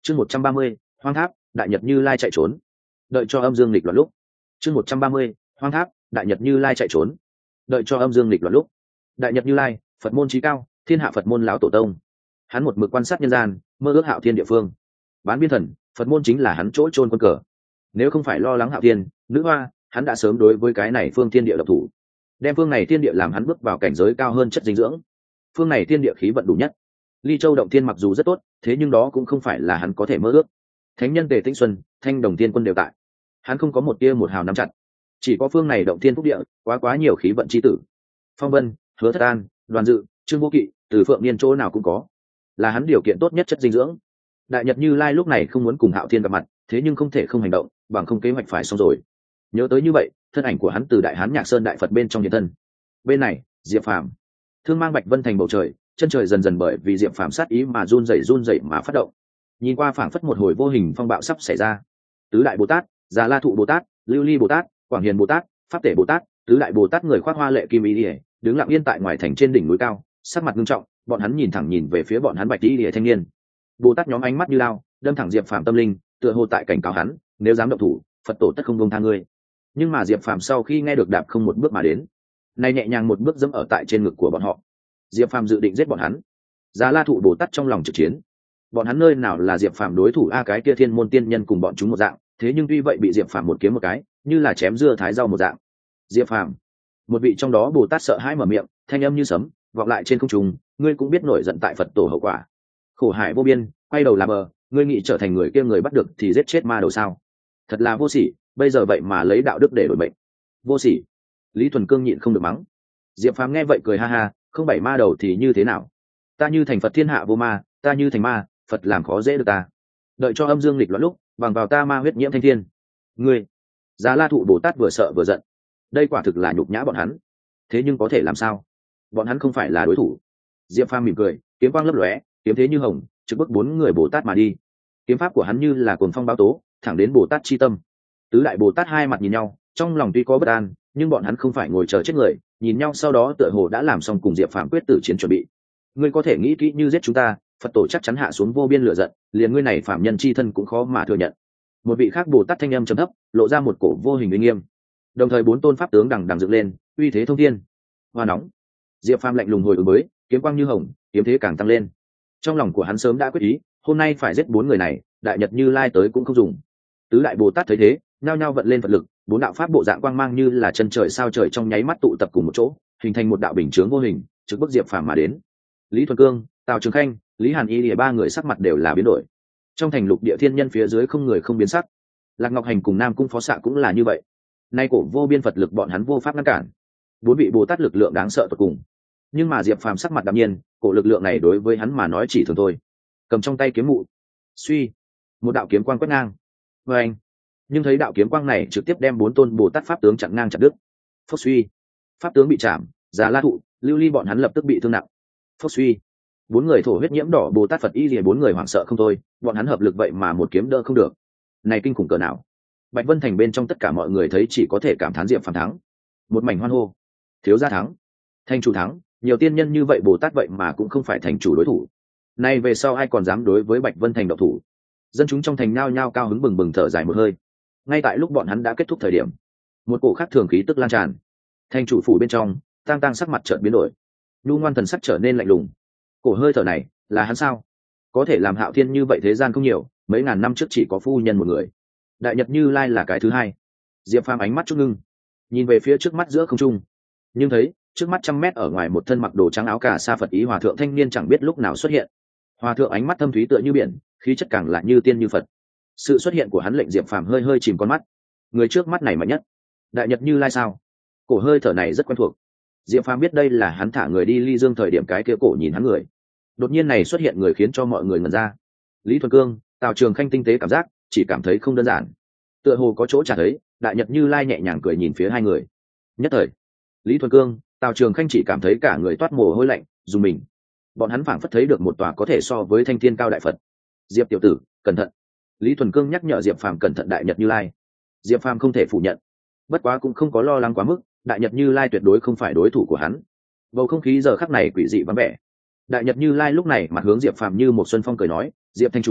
chương 130, hoang tháp đại nhật Như Lai chạy trốn. Đợi cho âm dương nghịch loạn lúc. chương 130, hoang tháp đại nhật Như Lai chạy trốn. Đợi cho âm dương nghịch loạn lúc. Đại nhật Như Lai, Phật môn trí cao, thiên hạ Phật môn lão tổ tông. Hắn một mực quan sát nhân gian, mơ ước hạo thiên địa phương. Bán biên thần, Phật môn chính là hắn chỗ chôn quân cờ. Nếu không phải lo lắng hạo thiên, nữ hoa, hắn đã sớm đối với cái này phương thiên địa độc thủ, đem phương này thiên địa làm hắn bước vào cảnh giới cao hơn chất dinh dưỡng. Phương này thiên địa khí vận đủ nhất. Ly Châu động thiên mặc dù rất tốt, thế nhưng đó cũng không phải là hắn có thể mơ ước. Thánh nhân Tề Tĩnh Xuân, Thanh Đồng Thiên Quân đều tại, hắn không có một tia một hào nắm chặt. Chỉ có phương này động thiên phúc địa, quá nhiều khí vận chi tử. Phong Vân, Hứa Thất An, Đoàn Dự, Trương Vô Kỵ, Từ Phượng Niên chỗ nào cũng có, là hắn điều kiện tốt nhất chất dinh dưỡng. Đại nhật Như Lai lúc này không muốn cùng hạo thiên gặp mặt, thế nhưng không thể không hành động, bằng không kế hoạch phải xong rồi. Nhớ tới như vậy, thân ảnh của hắn từ Đại Hán Nhạc Sơn Đại Phật bên trong hiện thân. Bên này, Diệp Phàm thương mang Bạch Vân thành bầu trời, chân trời dần dần bởi vì Diệp Phàm sát ý mà run rẩy mà phát động. Nhìn qua phảng phất một hồi vô hình phong bạo sắp xảy ra. Tứ đại Bồ Tát, Già La Thụ Bồ Tát, Lưu Ly Bồ Tát, Quảng Hiền Bồ Tát, Pháp Tể Bồ Tát, tứ đại Bồ Tát người khoác hoa lệ kim y liễu, đứng lặng yên tại ngoài thành trên đỉnh núi cao, sắc mặt nghiêm trọng, bọn hắn nhìn thẳng nhìn về phía bọn hắn bạch y liễu thanh niên. Bồ Tát nhóm ánh mắt như lao, đâm thẳng Diệp Phàm tâm linh, tựa hồ tại cảnh cáo hắn, nếu dám động thủ, Phật tổ tất không buông tha ngươi. Nhưng mà Diệp Phàm sau khi nghe được đạp không một bước mà đến, nay nhẹ nhàng một bước dẫm ở tại trên ngực của bọn họ. Diệp Phàm dự định giết bọn hắn. Già La Thụ Bồ Tát trong lòng trực chiến, bọn hắn nơi nào là Diệp Phàm đối thủ a, cái kia thiên môn tiên nhân cùng bọn chúng một dạng, thế nhưng tuy vậy bị Diệp Phàm một kiếm một cái, như là chém dưa thái rau một dạng. Diệp Phàm, một vị trong đó Bồ Tát sợ hãi mở miệng, thanh âm như sấm vọng lại trên không trung, ngươi cũng biết nổi giận tại Phật tổ hậu quả. Khổ hải vô biên, quay đầu là bờ, ngươi nghĩ trở thành người kia người bắt được thì giết chết ma đầu sao? Thật là vô sỉ, bây giờ vậy mà lấy đạo đức để đổi mệnh. Vô sỉ. Lý Thuần Cương nhịn không được mắng. Diệp Phàm nghe vậy cười ha ha, không bảy ma đầu thì như thế nào? Ta như thành Phật thiên hạ vô ma, ta như thành ma, Phật làm khó dễ được ta. Đợi cho âm dương nghịch loạn lúc, bằng vào ta ma huyết nhiễm thanh thiên. Ngươi. Già La Thụ Bồ Tát vừa sợ vừa giận. Đây quả thực là nhục nhã bọn hắn. Thế nhưng có thể làm sao? Bọn hắn không phải là đối thủ. Diệp Phàm mỉm cười, kiếm quang lấp lóe, kiếm thế như hồng, trực bức bốn người Bồ Tát mà đi. Kiếm pháp của hắn như là cuồng phong báo tố, thẳng đến Bồ Tát chi tâm. Tứ đại Bồ Tát hai mặt nhìn nhau, trong lòng tuy có bất an, nhưng bọn hắn không phải ngồi chờ chết người, nhìn nhau sau đó tựa hồ đã làm xong cùng Diệp Phàm quyết tử chiến chuẩn bị. Ngươi có thể nghĩ kỹ như giết chúng ta, Phật tổ chắc chắn hạ xuống vô biên lửa giận, liền ngươi này phạm nhân chi thân cũng khó mà thừa nhận. Một vị khác Bồ Tát thanh âm trầm thấp, lộ ra một cổ vô hình uy nghiêm. Đồng thời bốn tôn pháp tướng đằng đằng dựng lên, uy thế thông thiên. Hoa nóng. Diệp Phàm lạnh lùng hồi ứng mới, kiếm quang như hồng, kiếm thế càng tăng lên. Trong lòng của hắn sớm đã quyết ý, hôm nay phải giết bốn người này, đại nhật Như Lai tới cũng không dùng. Tứ đại Bồ Tát thấy thế, nhao nhao vận lên Phật lực, bốn đạo pháp bộ dạng quang mang như là chân trời sao trời trong nháy mắt tụ tập cùng một chỗ, hình thành một đạo bình chướng vô hình, trực bức Diệp Phàm mà đến. Lý Thuần Cương, Tào Trường Khanh, Lý Hàn Y lìa ba người sắc mặt đều là biến đổi. Trong thành lục địa thiên nhân phía dưới không người không biến sắc. Lạc Ngọc Hành cùng Nam Cung Phó Xạ cũng là như vậy. Nay cổ vô biên Phật lực bọn hắn vô pháp ngăn cản. Bốn vị Bồ Tát lực lượng đáng sợ tột cùng. Nhưng mà Diệp Phàm sắc mặt đạm nhiên, cổ lực lượng này đối với hắn mà nói chỉ thường thôi. Cầm trong tay kiếm mụ, suy, một đạo kiếm quang quét ngang. Và anh, nhưng thấy đạo kiếm quang này trực tiếp đem bốn tôn Bồ Tát pháp tướng chặn ngang chặt đứt. Phốc suy, pháp tướng bị chạm, Già La Thụ, Lưu Ly bọn hắn lập tức bị thương nặng. Phốc suy, bốn người thổ huyết nhiễm đỏ Bồ Tát Phật y lìa bốn người hoảng sợ không thôi, bọn hắn hợp lực vậy mà một kiếm đỡ không được. Này kinh khủng cỡ nào! Bạch Vân thành bên trong tất cả mọi người thấy chỉ có thể cảm thán Diệp Phàm thắng. Một mảnh hoan hô. Thiếu gia thắng, thành chủ thắng, nhiều tiên nhân như vậy Bồ Tát vậy mà cũng không phải thành chủ đối thủ. Nay về sau ai còn dám đối với Bạch Vân thành động thủ? Dân chúng trong thành nhao nhao cao hứng bừng bừng thở dài một hơi. Ngay tại lúc bọn hắn đã kết thúc thời điểm, một cổ khác thường khí tức lan tràn. Thành chủ phủ bên trong, Tang Tang sắc mặt chợt biến đổi, nhu ngoan thần sắc trở nên lạnh lùng. Cổ hơi thở này là hắn sao? Có thể làm hạo thiên như vậy thế gian không nhiều, mấy ngàn năm trước chỉ có phu nhân một người. Đại nhật Như Lai là cái thứ hai. Diệp Phàm ánh mắt chút ngưng, nhìn về phía trước mắt giữa không trung, nhưng thấy trước mắt trăm mét ở ngoài một thân mặc đồ trắng áo cà sa Phật ý hòa thượng thanh niên chẳng biết lúc nào xuất hiện. Hòa thượng ánh mắt thâm thúy tựa như biển, khí chất càng là như tiên như Phật. Sự xuất hiện của hắn lệnh Diệp Phàm hơi hơi chìm con mắt. Người trước mắt này mạnh nhất, đại nhật Như Lai sao? Cổ hơi thở này rất quen thuộc. Diệp Phàm biết đây là hắn thả người đi Ly Dương thời điểm cái kia cổ nhìn hắn người. Đột nhiên này xuất hiện người khiến cho mọi người ngẩn ra. Lý Thuần Cương, Tào Trường Khanh tinh tế cảm giác, chỉ cảm thấy không đơn giản. Tựa hồ có chỗ chả thấy, đại nhật Như Lai nhẹ nhàng cười nhìn phía hai người. Nhất thời, Lý Thuần Cương, Tào Trường Khanh chỉ cảm thấy cả người toát mồ hôi lạnh, dùng mình. Bọn hắn phảng phất thấy được một tòa có thể so với thanh thiên cao đại Phật. Diệp tiểu tử, cẩn thận. Lý Thuần Cương nhắc nhở Diệp Phàm cẩn thận đại nhật Như Lai. Diệp Phàm không thể phủ nhận, bất quá cũng không có lo lắng quá mức, đại nhật Như Lai tuyệt đối không phải đối thủ của hắn. Bầu không khí giờ khắc này quỷ dị vắng vẻ. Đại nhật Như Lai lúc này mặt hướng Diệp Phàm như một xuân phong cười nói, Diệp thanh chủ,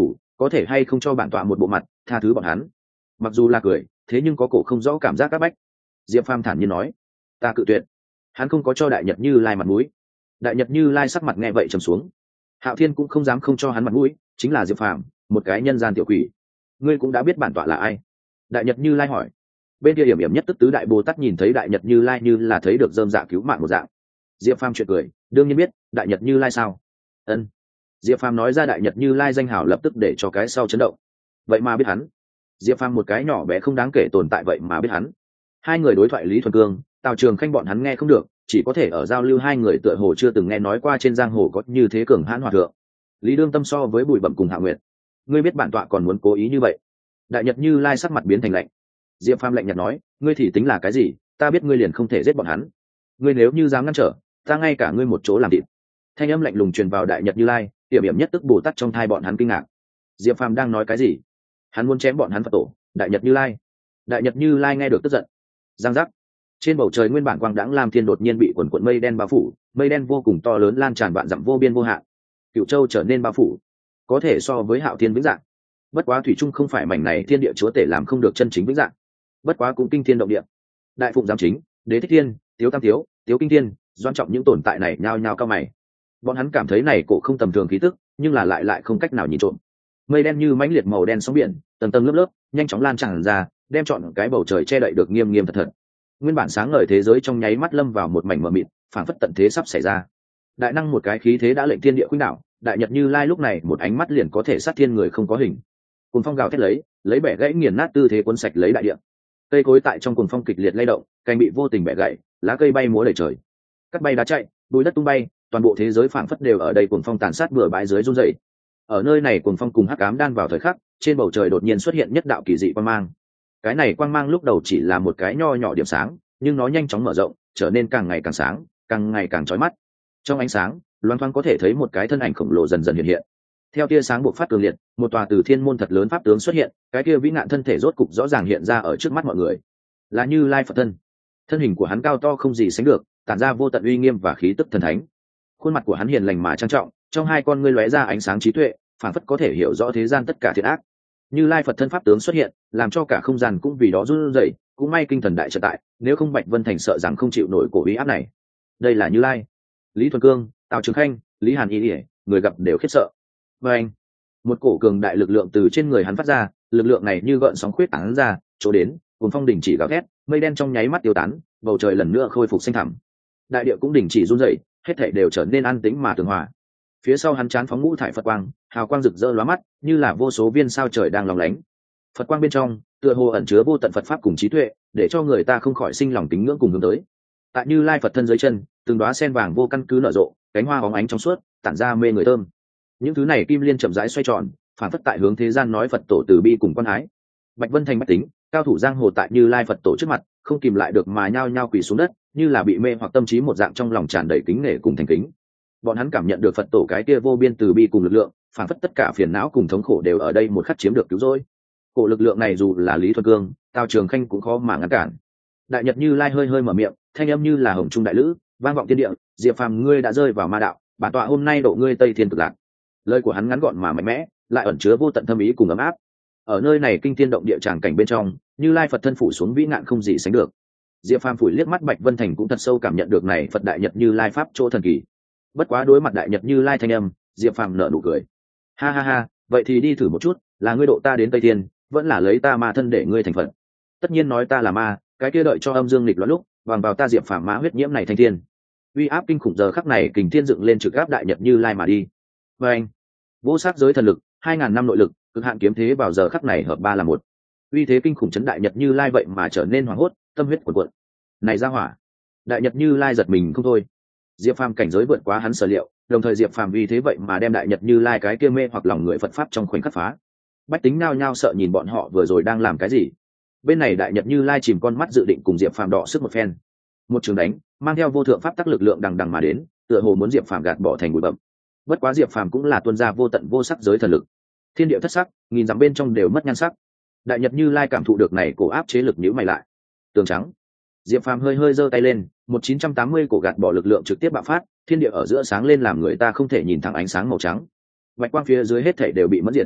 có thể hay không cho bản tọa một bộ mặt tha thứ bọn hắn. Mặc dù là cười thế nhưng có cổ không rõ cảm giác các bách. Diệp Phàm thản nhiên nói, ta cự tuyệt. Hắn không có cho đại nhật Như Lai mặt mũi. Đại nhật Như Lai sắc mặt nghe vậy trầm xuống. Hạo Thiên cũng không dám không cho hắn mặt mũi, chính là Diệp Phàm, một cái nhân gian tiểu quỷ. Ngươi cũng đã biết bản tọa là ai? Đại nhật Như Lai hỏi. Bên kia hiểm hiểm nhất tức tứ đại bồ tát nhìn thấy đại nhật Như Lai như là thấy được dơm dạ cứu mạng một dạng. Diệp Phàm chuyện cười, đương nhiên biết. Đại nhật Như Lai sao? Ân. Diệp Phàm nói ra đại nhật Như Lai danh hào lập tức để cho cái sau chấn động. Vậy mà biết hắn. Diệp Phàm một cái nhỏ bé không đáng kể tồn tại vậy mà biết hắn. Hai người đối thoại Lý Thuần Cương, Tào Trường Khanh bọn hắn nghe không được, chỉ có thể ở giao lưu hai người tựa hồ chưa từng nghe nói qua trên giang hồ có như thế cường hãn hòa thượng. Lý Đương Tâm so với Bùi Bẩm cùng Hạ Nguyệt, ngươi biết bản tọa còn muốn cố ý như vậy? Đại nhật Như Lai sắc mặt biến thành lạnh. Diệp Phàm lạnh nhạt nói, ngươi thì tính là cái gì, ta biết ngươi liền không thể giết bọn hắn. Ngươi nếu như dám ngăn trở, ta ngay cả ngươi một chỗ làm thịt. Thanh âm lạnh lùng truyền vào đại nhật Như Lai, hiểm hiểm nhất tức Bồ Tát trong thai bọn hắn kinh ngạc. Diệp Phàm đang nói cái gì? Hắn muốn chém bọn hắn Phật tổ, đại nhật Như Lai. Đại nhật Như Lai nghe được tức giận. Giang giác. Trên bầu trời nguyên bản quang đãng lam thiên đột nhiên bị quần quận mây đen bao phủ, mây đen vô cùng to lớn lan tràn vạn dặm vô biên vô hạn. Cửu Châu trở nên bao phủ, có thể so với Hạo Thiên vĩnh dạng. Bất quá thủy trung không phải mảnh này thiên địa chúa tể làm không được chân chính vĩnh dạng. Bất quá cũng kinh thiên động địa. Đại phụng giám chính, Đế Thích Thiên, Tiếu Tam Tiếu, Tiếu Kinh Thiên, Doan Trọng những tồn tại này nhao nhao cao mày. Bọn hắn cảm thấy này cổ không tầm thường khí tức, nhưng là lại không cách nào nhìn trộm. Mây đen như mãnh liệt màu đen sóng biển, tầng tầng lớp lớp, nhanh chóng lan tràn ra, đem trọn cái bầu trời che đậy được nghiêm nghiêm thật thật. Nguyên bản sáng ngời thế giới trong nháy mắt lâm vào một mảnh mờ mịt, phảng phất tận thế sắp xảy ra. Đại năng một cái khí thế đã lệnh thiên địa khuynh đảo, đại nhật Như Lai lúc này một ánh mắt liền có thể sát thiên người không có hình. Cuồng phong gào thét lấy bẻ gãy nghiền nát tư thế cuốn sạch lấy đại địa. Cây cối tại trong cuồng phong kịch liệt lay động, cành bị vô tình bẻ gãy, lá cây bay múa đầy trời. Cắt bay đá chạy, bụi đất tung bay, toàn bộ thế giới phảng phất đều ở đây cuồng phong tàn sát bừa bãi dưới run rẩy. Ở nơi này cuồng phong cùng hắc ám đan vào thời khắc, trên bầu trời đột nhiên xuất hiện nhất đạo kỳ dị quang mang. Cái này quang mang lúc đầu chỉ là một cái nho nhỏ điểm sáng, nhưng nó nhanh chóng mở rộng, trở nên càng ngày càng sáng, càng ngày càng chói mắt. Trong ánh sáng, loáng thoáng có thể thấy một cái thân ảnh khổng lồ dần dần hiện hiện. Theo tia sáng bộc phát cường liệt, một tòa từ thiên môn thật lớn pháp tướng xuất hiện, cái kia vĩ ngạn thân thể rốt cục rõ ràng hiện ra ở trước mắt mọi người. Là Như Lai Phật thân. Thân hình của hắn cao to không gì sánh được, tản ra vô tận uy nghiêm và khí tức thần thánh. Khuôn mặt của hắn hiền lành mà trang trọng, trong hai con ngươi lóe ra ánh sáng trí tuệ, phảng phất có thể hiểu rõ thế gian tất cả thiện ác. Như Lai Phật thân pháp tướng xuất hiện, làm cho cả không gian cũng vì đó run rẩy, cũng may kinh thần đại trợ tại, nếu không Bạch Vân Thành sợ rằng không chịu nổi cổ uy áp này. Đây là Như Lai. Lý Thuần Cương, Tào Trường Khanh, Lý Hàn Y, người gặp đều khiếp sợ. Và anh, một cổ cường đại lực lượng từ trên người hắn phát ra, lực lượng này như gợn sóng khuyết tán ra, chỗ đến, cuồng phong đình chỉ gào thét, mây đen trong nháy mắt tiêu tán, bầu trời lần nữa khôi phục xanh thẳm. Đại địa cũng đình chỉ run rẩy, hết thảy đều trở nên an tĩnh mà tường hòa. Phía sau hắn chán phóng ngũ thải Phật quang, hào quang rực rỡ lóa mắt, như là vô số viên sao trời đang lóng lánh. Phật quang bên trong, tựa hồ ẩn chứa vô tận Phật pháp cùng trí tuệ, để cho người ta không khỏi sinh lòng kính ngưỡng cùng hướng tới. Tại Như Lai Phật thân dưới chân, từng đóa sen vàng vô căn cứ nở rộ, cánh hoa bóng ánh trong suốt, tản ra mê người thơm. Những thứ này kim liên chậm rãi xoay tròn, phản phất tại hướng thế gian nói Phật tổ từ bi cùng quan ái. Bạch Vân Thành bách tính, cao thủ giang hồ tại Như Lai Phật tổ trước mặt, không kìm lại được mà nhao nhao quỳ xuống đất, như là bị mê hoặc tâm trí một dạng trong lòng tràn đầy kính nể cùng thành kính. Bọn hắn cảm nhận được Phật tổ cái kia vô biên từ bi cùng lực lượng, phản phất tất cả phiền não cùng thống khổ đều ở đây một khắc chiếm được cứu rỗi. Cổ lực lượng này dù là Lý Thuần Cương, Tào Trường Khanh cũng khó mà ngăn cản. Đại nhật Như Lai hơi hơi mở miệng, thanh âm như là hồng trung đại lữ, vang vọng thiên địa. Diệp Phàm, ngươi đã rơi vào ma đạo, bản tọa hôm nay độ ngươi Tây Thiên Cực Lạc. Lời của hắn ngắn gọn mà mạnh mẽ, lại ẩn chứa vô tận thâm ý cùng ấm áp. Ở nơi này kinh thiên động địa tràng cảnh bên trong, Như Lai Phật thân phủ xuống vĩ ngạn không gì sánh được. Diệp Phàm phủi liếc mắt Bạch Vân Thành cũng thật sâu cảm nhận được này Phật đại nhật Như Lai pháp chỗ thần kỳ. Bất quá đối mặt đại nhật Như Lai thanh âm, Diệp Phàm nở nụ cười. Ha ha ha, vậy thì đi thử một chút, là ngươi độ ta đến Tây Thiên, vẫn là lấy ta ma thân để ngươi thành Phật. Tất nhiên nói ta là ma, cái kia đợi cho âm dương nghịch loạn lúc, bằng vào ta Diệp Phàm mã huyết nhiễm này thành thiên. Uy áp kinh khủng giờ khắc này kình thiên dựng lên trực áp đại nhật Như Lai mà đi. Và anh, vô sát giới thần lực, 2000 năm nội lực, cực hạn kiếm thế vào giờ khắc này hợp ba là một. Uy thế kinh khủng chấn đại nhật Như Lai vậy mà trở nên hoảng hốt, tâm huyết cuộn cuộn. Này ra hỏa, đại nhật Như Lai giật mình không thôi. Diệp Phàm cảnh giới vượt quá hắn sở liệu, đồng thời Diệp Phàm uy thế vậy mà đem đại nhật Như Lai cái kia mê hoặc lòng người Phật pháp trong khoảnh khắc phá. Bách tính nao nhao sợ nhìn bọn họ vừa rồi đang làm cái gì. Bên này đại nhật Như Lai chìm con mắt dự định cùng Diệp Phàm đọ sức một phen. Một trường đánh, mang theo vô thượng pháp tắc lực lượng đằng đằng mà đến, tựa hồ muốn Diệp Phàm gạt bỏ thành bụi bặm. Bất quá Diệp Phàm cũng là tuôn ra vô tận vô sắc giới thần lực. Thiên địa thất sắc, nghìn dặm bên trong đều mất nhan sắc. Đại nhật Như Lai cảm thụ được này, cổ áp chế lực nhíu mày lại. Tường trắng. Diệp Phàm hơi hơi giơ tay lên, 1980 cổ gạt bỏ lực lượng trực tiếp bạo phát, thiên địa ở giữa sáng lên làm người ta không thể nhìn thẳng ánh sáng màu trắng. Bạch quang phía dưới hết thảy đều bị mất diệt.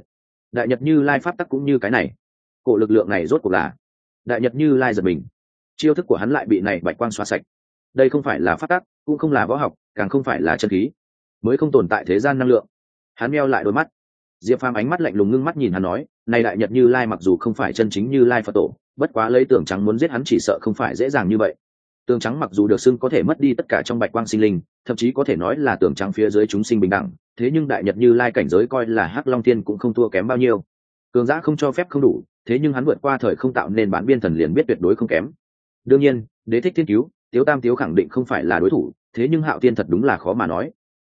đại nhật như lai pháp tắc cũng như cái này. Cổ lực lượng này rốt cuộc là. Đại nhật như lai giật mình, chiêu thức của hắn lại bị này bạch quang xóa sạch. Đây không phải là pháp tắc, cũng không là võ học, càng không phải là chân khí, mới không tồn tại thế gian năng lượng. Hắn meo lại đôi mắt. Diệp Phàm ánh mắt lạnh lùng ngưng mắt nhìn hắn nói, này đại nhật như lai mặc dù không phải chân chính như lai Phật tổ, bất quá lấy Tường Trắng muốn giết hắn chỉ sợ không phải dễ dàng như vậy. Tường Trắng mặc dù được xưng có thể mất đi tất cả trong bạch quang sinh linh, thậm chí có thể nói là Tường Trắng phía dưới chúng sinh bình đẳng, thế nhưng đại nhật như lai cảnh giới coi là Hắc Long Thiên cũng không thua kém bao nhiêu. Cường giả không cho phép không đủ, thế nhưng hắn vượt qua thời không tạo nên bán biên thần liền biết tuyệt đối không kém. Đương nhiên, Đế Thích Thiên Cứu, Tiếu Tam Tiếu khẳng định không phải là đối thủ, thế nhưng Hạo Thiên thật đúng là khó mà nói.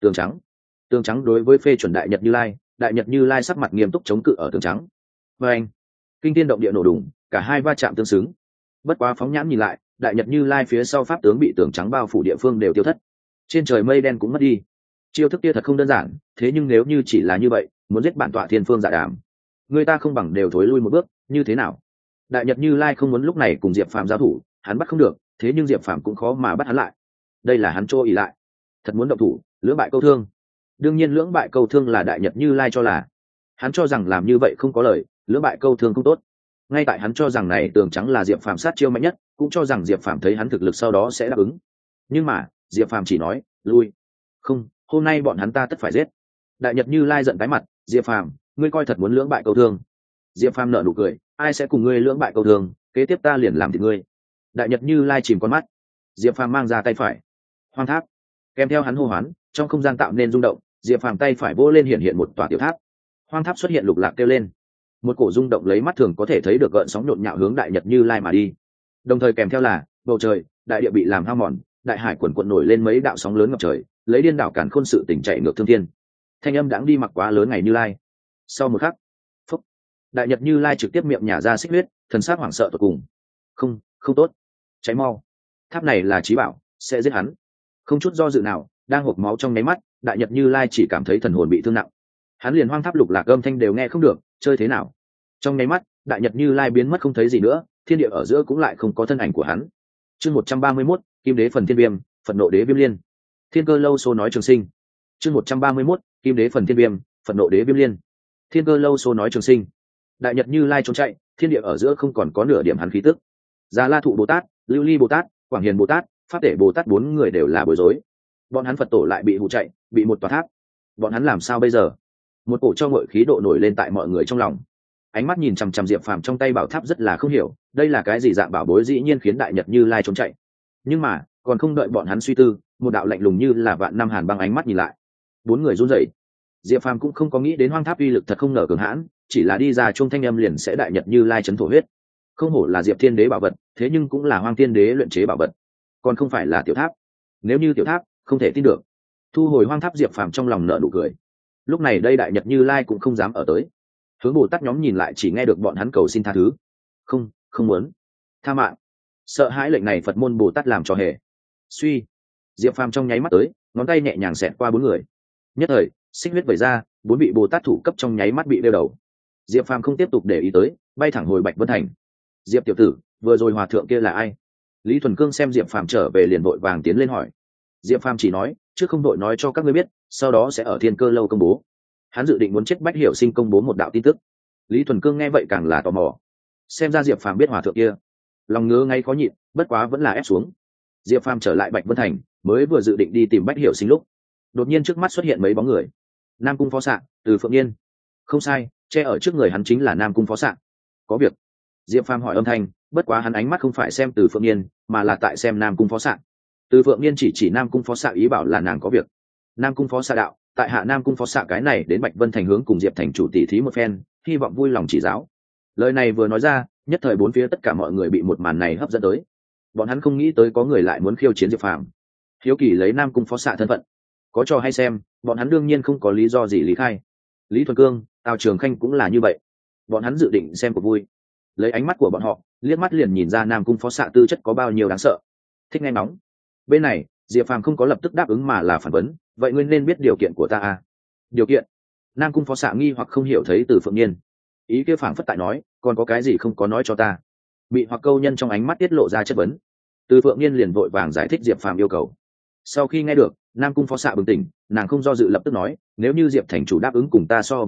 Tường Trắng đối với phê chuẩn đại nhật như lai, đại nhật như lai sắc mặt nghiêm túc chống cự ở Tường Trắng. Và anh, kinh thiên động địa nổ đùng, cả hai va chạm tương xứng. Bất quá phóng nhãn nhìn lại, đại nhật như lai phía sau pháp tướng bị Tường Trắng bao phủ địa phương đều tiêu thất, trên trời mây đen cũng mất đi. Chiêu thức kia thật không đơn giản, thế nhưng nếu như chỉ là như vậy, muốn giết bản tọa thiên phương dạ đàm, người ta không bằng đều thối lui một bước, như thế nào? Đại nhật như lai không muốn lúc này cùng Diệp Phàm giao thủ, hắn bắt không được, thế nhưng Diệp Phàm cũng khó mà bắt hắn lại. Đây là hắn trô ỉ lại, thật muốn động thủ, lưỡng bại câu thương. Đương nhiên lưỡng bại câu thương là đại nhật như lai cho là, hắn cho rằng làm như vậy không có lời, lưỡng bại câu thương không tốt. Ngay tại hắn cho rằng này Tường Trắng là Diệp Phàm sát chiêu mạnh nhất, cũng cho rằng Diệp Phàm thấy hắn thực lực sau đó sẽ đáp ứng. Nhưng mà Diệp Phàm chỉ nói lui, không, hôm nay bọn hắn ta tất phải giết. Đại nhật như lai giận tái mặt, Diệp Phàm, ngươi coi thật muốn lưỡng bại câu thương? Diệp Phàm nở nụ cười, ai sẽ cùng ngươi lưỡng bại câu thương, kế tiếp ta liền làm thịt ngươi. Đại nhật như lai chìm con mắt. Diệp Phàm mang ra tay phải, hoang tháp, kèm theo hắn hô hoán, trong không gian tạo nên rung động. Diệp Phàm tay phải vỗ lên hiện một tòa tiểu tháp, hoang tháp xuất hiện lục lạc kêu lên, một cổ rung động lấy mắt thường có thể thấy được gợn sóng nhộn nhạo hướng đại nhật như lai mà đi. Đồng thời kèm theo là bầu trời, đại địa bị làm hao mòn, đại hải quần quận nổi lên mấy đạo sóng lớn ngập trời, lấy điên đảo cản khôn sự tỉnh chạy ngược thương thiên. Thanh âm đãng đi mặc quá lớn ngày như lai. Sau một khắc, phúc, đại nhật như lai trực tiếp miệng nhả ra xích huyết, thần sắc hoảng sợ tột cùng. Không tốt, cháy mau, tháp này là chí bảo, sẽ giết hắn. Không chút do dự nào, đang hộc máu trong nháy mắt, đại nhật như lai chỉ cảm thấy thần hồn bị thương nặng. Hắn liền hoang tháp lục lạc âm thanh đều nghe không được, chơi thế nào? Trong nháy mắt, đại nhật như lai biến mất không thấy gì nữa, thiên địa ở giữa cũng lại không có thân ảnh của hắn. Chương 131, Kim Đế phần thiên viêm, Phật nộ đế viêm liên. Thiên cơ lâu số nói trường sinh. Chương 131, Kim Đế phần thiên viêm, Phật nộ đế viêm liên. Thiên cơ lâu số nói trường sinh. Đại nhật như lai trốn chạy, thiên địa ở giữa không còn có nửa điểm hắn khí tức. Già La Thụ Bồ Tát, Lưu Ly Bồ Tát, Quảng Hiền Bồ Tát, Pháp Tể Bồ Tát bốn người đều là bối rối. Bọn hắn Phật tổ lại bị hụ chạy, bị một tòa tháp. Bọn hắn làm sao bây giờ? Một cổ cho ngội khí độ nổi lên tại mọi người trong lòng. Ánh mắt nhìn chằm chằm Diệp Phàm trong tay bảo tháp rất là không hiểu, đây là cái gì dạng bảo bối dĩ nhiên khiến đại nhật như lai trốn chạy. Nhưng mà còn không đợi bọn hắn suy tư, một đạo lạnh lùng như là vạn năm hàn băng ánh mắt nhìn lại. Bốn người run rẩy. Diệp Phàm cũng không có nghĩ đến hoang tháp uy lực thật không ngờ cường hãn, chỉ là đi ra chuông thanh âm liền sẽ đại nhật như lai chấn thổ huyết. Không hổ là Diệp Thiên Đế bảo vật, thế nhưng cũng là Hoang Thiên Đế luyện chế bảo vật, còn không phải là tiểu tháp. Nếu như tiểu tháp, không thể tin được. Thu hồi hoang tháp, Diệp Phàm trong lòng nở nụ cười. Lúc này đây đại nhật như lai cũng không dám ở tới. Hướng Bồ Tát nhóm nhìn lại chỉ nghe được bọn hắn cầu xin tha thứ. Không muốn. Tha mạng. Sợ hãi lệnh này Phật môn Bồ Tát làm cho hề. Suy. Diệp Phàm trong nháy mắt tới, ngón tay nhẹ nhàng xẹt qua bốn người. Nhất thời, xích huyết vẩy ra, bốn vị Bồ Tát thủ cấp trong nháy mắt bị đeo đầu. Diệp Phàm không tiếp tục để ý tới, bay thẳng hồi Bạch Vân Thành. Diệp tiểu tử, vừa rồi hòa thượng kia là ai? Lý Thuần Cương xem Diệp Phàm trở về liền vội vàng tiến lên hỏi. Diệp Phàm chỉ nói, trước không đội nói cho các ngươi biết, sau đó sẽ ở Thiên Cơ lâu công bố. Hắn dự định muốn chết Bách Hiểu Sinh công bố một đạo tin tức. Lý Thuần Cương nghe vậy càng là tò mò. Xem ra Diệp Phàm biết hòa thượng kia, lòng ngứa ngay khó nhịn, bất quá vẫn là ép xuống. Diệp Phàm trở lại Bạch Vân Thành, mới vừa dự định đi tìm Bách Hiểu Sinh lúc, đột nhiên trước mắt xuất hiện mấy bóng người. Nam Cung Phó Sạ, Từ Phượng Yên. Không sai, che ở trước người hắn chính là Nam Cung Phó Sạ. Có việc. Diệp Phàm hỏi âm thanh, bất quá hắn ánh mắt không phải xem Từ Phượng Yên, mà là tại xem Nam Cung Phó Sạ. Từ Phượng Yên chỉ Nam Cung Phó Sạ ý bảo là nàng có việc. Nam Cung Phó Sạ đạo, tại hạ Nam Cung Phó Sạ cái này đến Bạch Vân Thành hướng cùng Diệp thành chủ tỷ thí một phen, hy vọng vui lòng chỉ giáo. Lời này vừa nói ra, nhất thời bốn phía tất cả mọi người bị một màn này hấp dẫn tới. Bọn hắn không nghĩ tới có người lại muốn khiêu chiến Diệp Phàm. Hiếu kỳ lấy Nam Cung Phó Sạ thân phận, có trò hay xem, bọn hắn đương nhiên không có lý do gì lý khai. Lý Thuần Cương, Tào Trường Khanh cũng là như vậy. Bọn hắn dự định xem cuộc vui. Lấy ánh mắt của bọn họ, liếc mắt liền nhìn ra Nam Cung Phó Sạ tư chất có bao nhiêu đáng sợ. Thích nghe nóng. Bên này, Diệp Phàm không có lập tức đáp ứng mà là phản vấn, vậy ngươi nên biết điều kiện của ta à? Điều kiện? Nam Cung Phó Sạ nghi hoặc không hiểu thấy Từ Phượng Nhiên. Ý kia phảng phất tại nói, còn có cái gì không có nói cho ta? Bị hoặc câu nhân trong ánh mắt tiết lộ ra chất vấn. Từ Phượng Nhiên liền vội vàng giải thích Diệp Phàm yêu cầu. Sau khi nghe được, Nam Cung Phó Sạ bừng tỉnh, nàng không do dự lập tức nói, nếu như Diệp thành chủ đáp ứng cùng ta so với thử,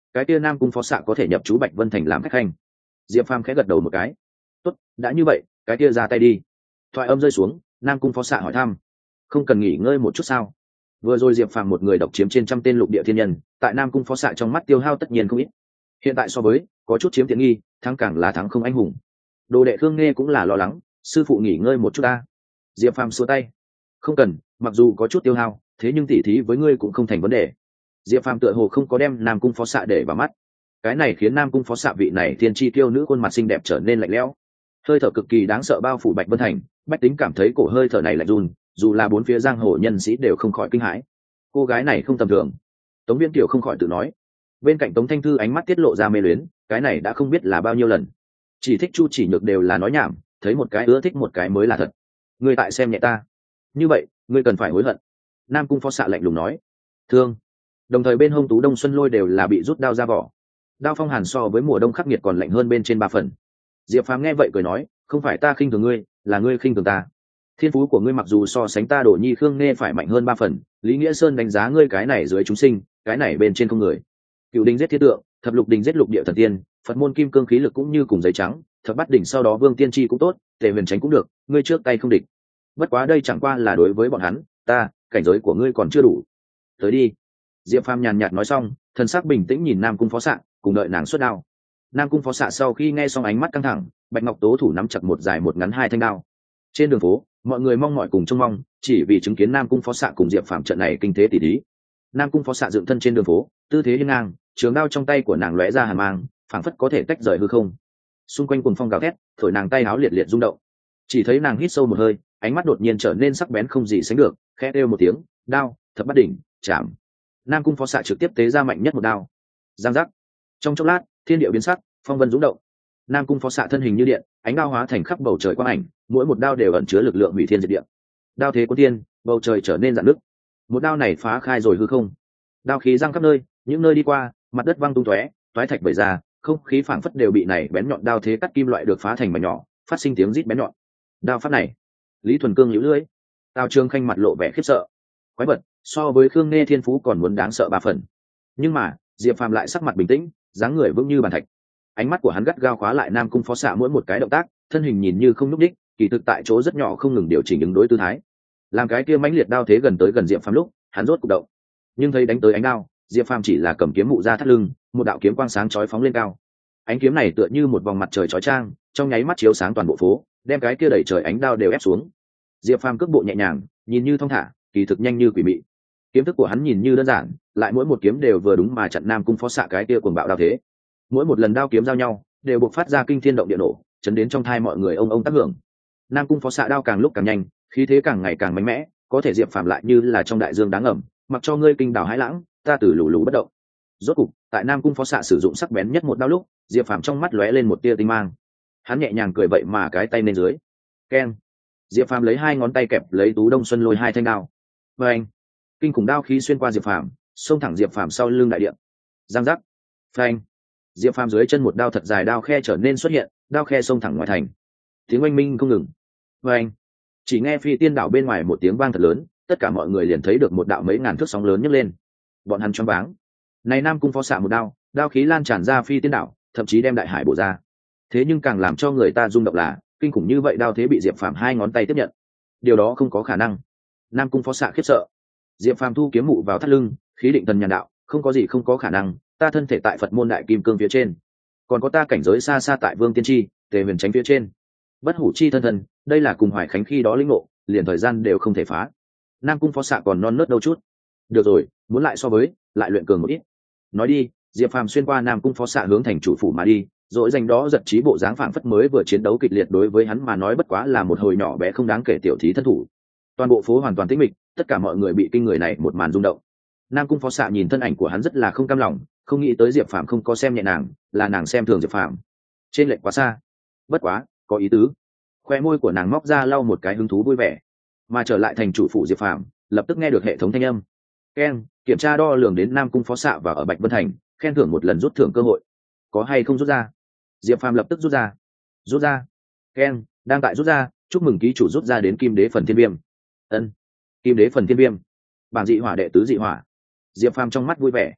cái kia Nam Cung phó xạ có thể nhập chú Bạch Vân Thành làm khách khanh. Diệp Phàm khẽ gật đầu một cái. Tốt, đã như vậy, cái kia ra tay đi. Thoại âm rơi xuống, Nam Cung phó xạ hỏi thăm. Không cần nghỉ ngơi một chút sao? Vừa rồi Diệp Phàm một người độc chiếm trên 100 tên lục địa thiên nhân, tại Nam Cung phó xạ trong mắt tiêu hao tất nhiên không ít. Hiện tại so với có chút chiếm tiện nghi, thắng càng là thắng không anh hùng. Đồ đệ Khương Nghe cũng là lo lắng, sư phụ nghỉ ngơi một chút ta. Diệp Phàm xua tay. Không cần, mặc dù có chút tiêu hao, thế nhưng tỉ thí với ngươi cũng không thành vấn đề. Diệp Phàm tựa hồ không có đem Nam Cung phó xạ để vào mắt. Cái này khiến Nam Cung phó xạ vị này thiên chi tiêu nữ khuôn mặt xinh đẹp trở nên lạnh lẽo, hơi thở cực kỳ đáng sợ bao phủ Bạch Vân Thành. Bách tính cảm thấy cổ hơi thở này lạnh run, dù là bốn phía giang hồ nhân sĩ đều không khỏi kinh hãi. Cô gái này không tầm thường. Tống Viễn Kiều không khỏi tự nói. Bên cạnh Tống Thanh Thư ánh mắt tiết lộ ra mê luyến, cái này đã không biết là bao nhiêu lần. Chỉ thích Chu Chỉ Nhược đều là nói nhảm, thấy một cái ưa thích một cái mới là thật. Ngươi tại xem nhẹ ta, như vậy ngươi cần phải hối hận. Nam Cung phó xạ lạnh lùng nói. Thương. Đồng thời bên hông Tú Đông Xuân Lôi đều là bị rút đao ra vỏ. Đao phong hàn so với mùa đông khắc nghiệt còn lạnh hơn bên trên 3 phần. Diệp Phàm nghe vậy cười nói, không phải ta khinh thường ngươi, là ngươi khinh thường ta. Thiên phú của ngươi mặc dù so sánh ta Đỗ Nhi Khương Nghe phải mạnh hơn 3 phần, Lý Nghĩa Sơn đánh giá ngươi cái này dưới chúng sinh, cái này bên trên không người. Cựu đỉnh giết thiết tượng, thập lục đỉnh giết lục địa thần tiên, Phật môn kim cương khí lực cũng như cùng giấy trắng, thập bát đỉnh sau đó Vương Tiên Tri cũng tốt, Tề Huyền Tránh cũng được, ngươi trước tay không địch. Bất quá đây chẳng qua là đối với bọn hắn, ta, cảnh giới của ngươi còn chưa đủ. Tới đi. Diệp Phàm nhàn nhạt nói xong, thần sắc bình tĩnh nhìn Nam Cung phó xạ, cùng đợi nàng xuất đao. Nam Cung phó xạ sau khi nghe xong ánh mắt căng thẳng, Bạch Ngọc Tố thủ nắm chặt một dài một ngắn 2 thanh đao. Trên đường phố, mọi người mong mỏi cùng trông mong, chỉ vì chứng kiến Nam Cung phó xạ cùng Diệp Phàm trận này kinh thế tỷ thí. Nam Cung phó xạ dựng thân trên đường phố, tư thế hiên ngang, trường đao trong tay của nàng lóe ra hàn mang, phảng phất có thể tách rời hư không. Xung quanh cuồng phong gào thét, thổi nàng tay áo liệt liệt rung động. Chỉ thấy nàng hít sâu một hơi, ánh mắt đột nhiên trở nên sắc bén không gì sánh được, khẽ kêu một tiếng, đao, thập bát đỉnh, chạm. Nam Cung phó xạ trực tiếp tế ra mạnh nhất một đao. Giang giác. Trong chốc lát, thiên địa biến sắc, phong vân rung động. Nam Cung phó xạ thân hình như điện, ánh đao hóa thành khắp bầu trời quang ảnh, mỗi một đao đều ẩn chứa lực lượng hủy thiên diệt địa. Đao thế cuốn thiên, bầu trời trở nên rạn nứt. Một đao này phá khai rồi hư không. Đao khí giăng khắp nơi, những nơi đi qua, mặt đất văng tung tóe, toái thạch bể ra, không khí phảng phất đều bị này bén nhọn đao thế cắt kim loại được phá thành mảnh nhỏ, phát sinh tiếng rít bén nhọn. Đao pháp này, Lý Thuần Cương nhíu lưỡi. Tào Trường Khanh mặt lộ vẻ khiếp sợ. Quái vật, so với Khương Nghe thiên phú còn muốn đáng sợ 3 phần. Nhưng mà, Diệp Phàm lại sắc mặt bình tĩnh, dáng người vững như bàn thạch. Ánh mắt của hắn gắt gao khóa lại Nam Cung phó xạ mỗi một cái động tác, thân hình nhìn như không nhúc nhích, kỳ thực tại chỗ rất nhỏ không ngừng điều chỉnh ứng đối tư thái. Làm cái kia mãnh liệt đao thế gần tới gần Diệp Phàm lúc, hắn rốt cục động. Nhưng thấy đánh tới ánh đao, Diệp Phàm chỉ là cầm kiếm mụ ra thắt lưng, một đạo kiếm quang sáng chói phóng lên cao. Ánh kiếm này tựa như một vòng mặt trời chói chang, trong nháy mắt chiếu sáng toàn bộ phố, đem cái kia đẩy trời ánh đao đều ép xuống. Diệp Phàm cước bộ nhẹ nhàng, nhìn như thong thả, kỳ thực nhanh như quỷ mị. Kiếm thức của hắn nhìn như đơn giản, lại mỗi một kiếm đều vừa đúng mà chặn Nam Cung phó xạ cái kia cuồng bạo đao thế. Mỗi một lần đao kiếm giao nhau, đều bộc phát ra kinh thiên động địa nổ, chấn đến trong tai mọi người ông tác hưởng. Nam Cung phó xạ đao càng lúc càng nhanh, khí thế càng ngày càng mạnh mẽ, có thể Diệp Phàm lại như là trong đại dương đáng ngầm, mặc cho ngươi kinh đảo hãi lãng, ta từ lù lù bất động. Rốt cục, tại Nam Cung phó xạ sử dụng sắc bén nhất một đao lúc, Diệp Phàm trong mắt lóe lên một tia tinh mang. Hắn nhẹ nhàng cười vậy mà cái tay lên dưới. Keng. Diệp Phàm lấy 2 ngón tay kẹp lấy Tú Đông Xuân Lôi 2 thanh đao. Và anh, kinh khủng đao khí xuyên qua Diệp Phàm, xông thẳng Diệp Phàm sau lưng đại điện. Giang giác. Phanh. Diệp Phàm dưới chân một đao thật dài đao khe trở nên xuất hiện, đao khe xông thẳng ngoài thành. Tiếng oanh minh không ngừng. Và anh, chỉ nghe phi tiên đảo bên ngoài một tiếng vang thật lớn, tất cả mọi người liền thấy được một đạo mấy ngàn thước sóng lớn nhấc lên. Bọn hắn choáng váng. Này Nam Cung phó xạ một đao, đao khí lan tràn ra phi tiên đảo, thậm chí đem đại hải bổ ra. Thế nhưng càng làm cho người ta rung động là, kinh khủng như vậy đao thế bị Diệp Phàm 2 ngón tay tiếp nhận. Điều đó không có khả năng. Nam Cung phó xạ khiếp sợ. Diệp Phàm thu kiếm mụ vào thắt lưng, khí định thần nhàn đạo, không có gì không có khả năng, ta thân thể tại Phật môn đại kim cương phía trên, còn có ta cảnh giới xa xa tại Vương Tiên Tri, Tề Huyền Tránh phía trên. Bất hủ chi thân thần, đây là cùng Hoài Khánh khi đó lĩnh ngộ, liền thời gian đều không thể phá. Nam Cung phó xạ còn non nớt đâu chút. Được rồi, muốn lại so với, lại luyện cường một ít. Nói đi, Diệp Phàm xuyên qua Nam Cung phó xạ hướng thành chủ phủ mà đi, rồi dành đó giật trí bộ dáng phảng phất mới vừa chiến đấu kịch liệt, đối với hắn mà nói bất quá là một hồi nhỏ bé không đáng kể tiểu thí thân thủ. Toàn bộ phố hoàn toàn tĩnh mịch, tất cả mọi người bị kinh người này một màn rung động. Nam Cung phó xạ nhìn thân ảnh của hắn rất là không cam lòng, không nghĩ tới Diệp Phàm không có xem nhẹ nàng, là nàng xem thường Diệp Phàm. Trên lệch quá xa. Bất quá, có ý tứ. Khoe môi của nàng móc ra lau một cái hứng thú vui vẻ. Mà trở lại thành chủ phủ Diệp Phàm, lập tức nghe được hệ thống thanh âm. Keng, kiểm tra đo lường đến Nam Cung phó xạ và ở Bạch Vân Thành, khen thưởng một lần rút thưởng cơ hội. Có hay không rút ra? Diệp Phàm lập tức rút ra. Rút ra. Keng, đang tại rút ra, chúc mừng ký chủ rút ra đến Kim Đế phần Thiên Viêm. Ân. Kim Đế phần Thiên Viêm. Bảng dị hỏa đệ tứ dị hỏa. Diệp Phàm trong mắt vui vẻ.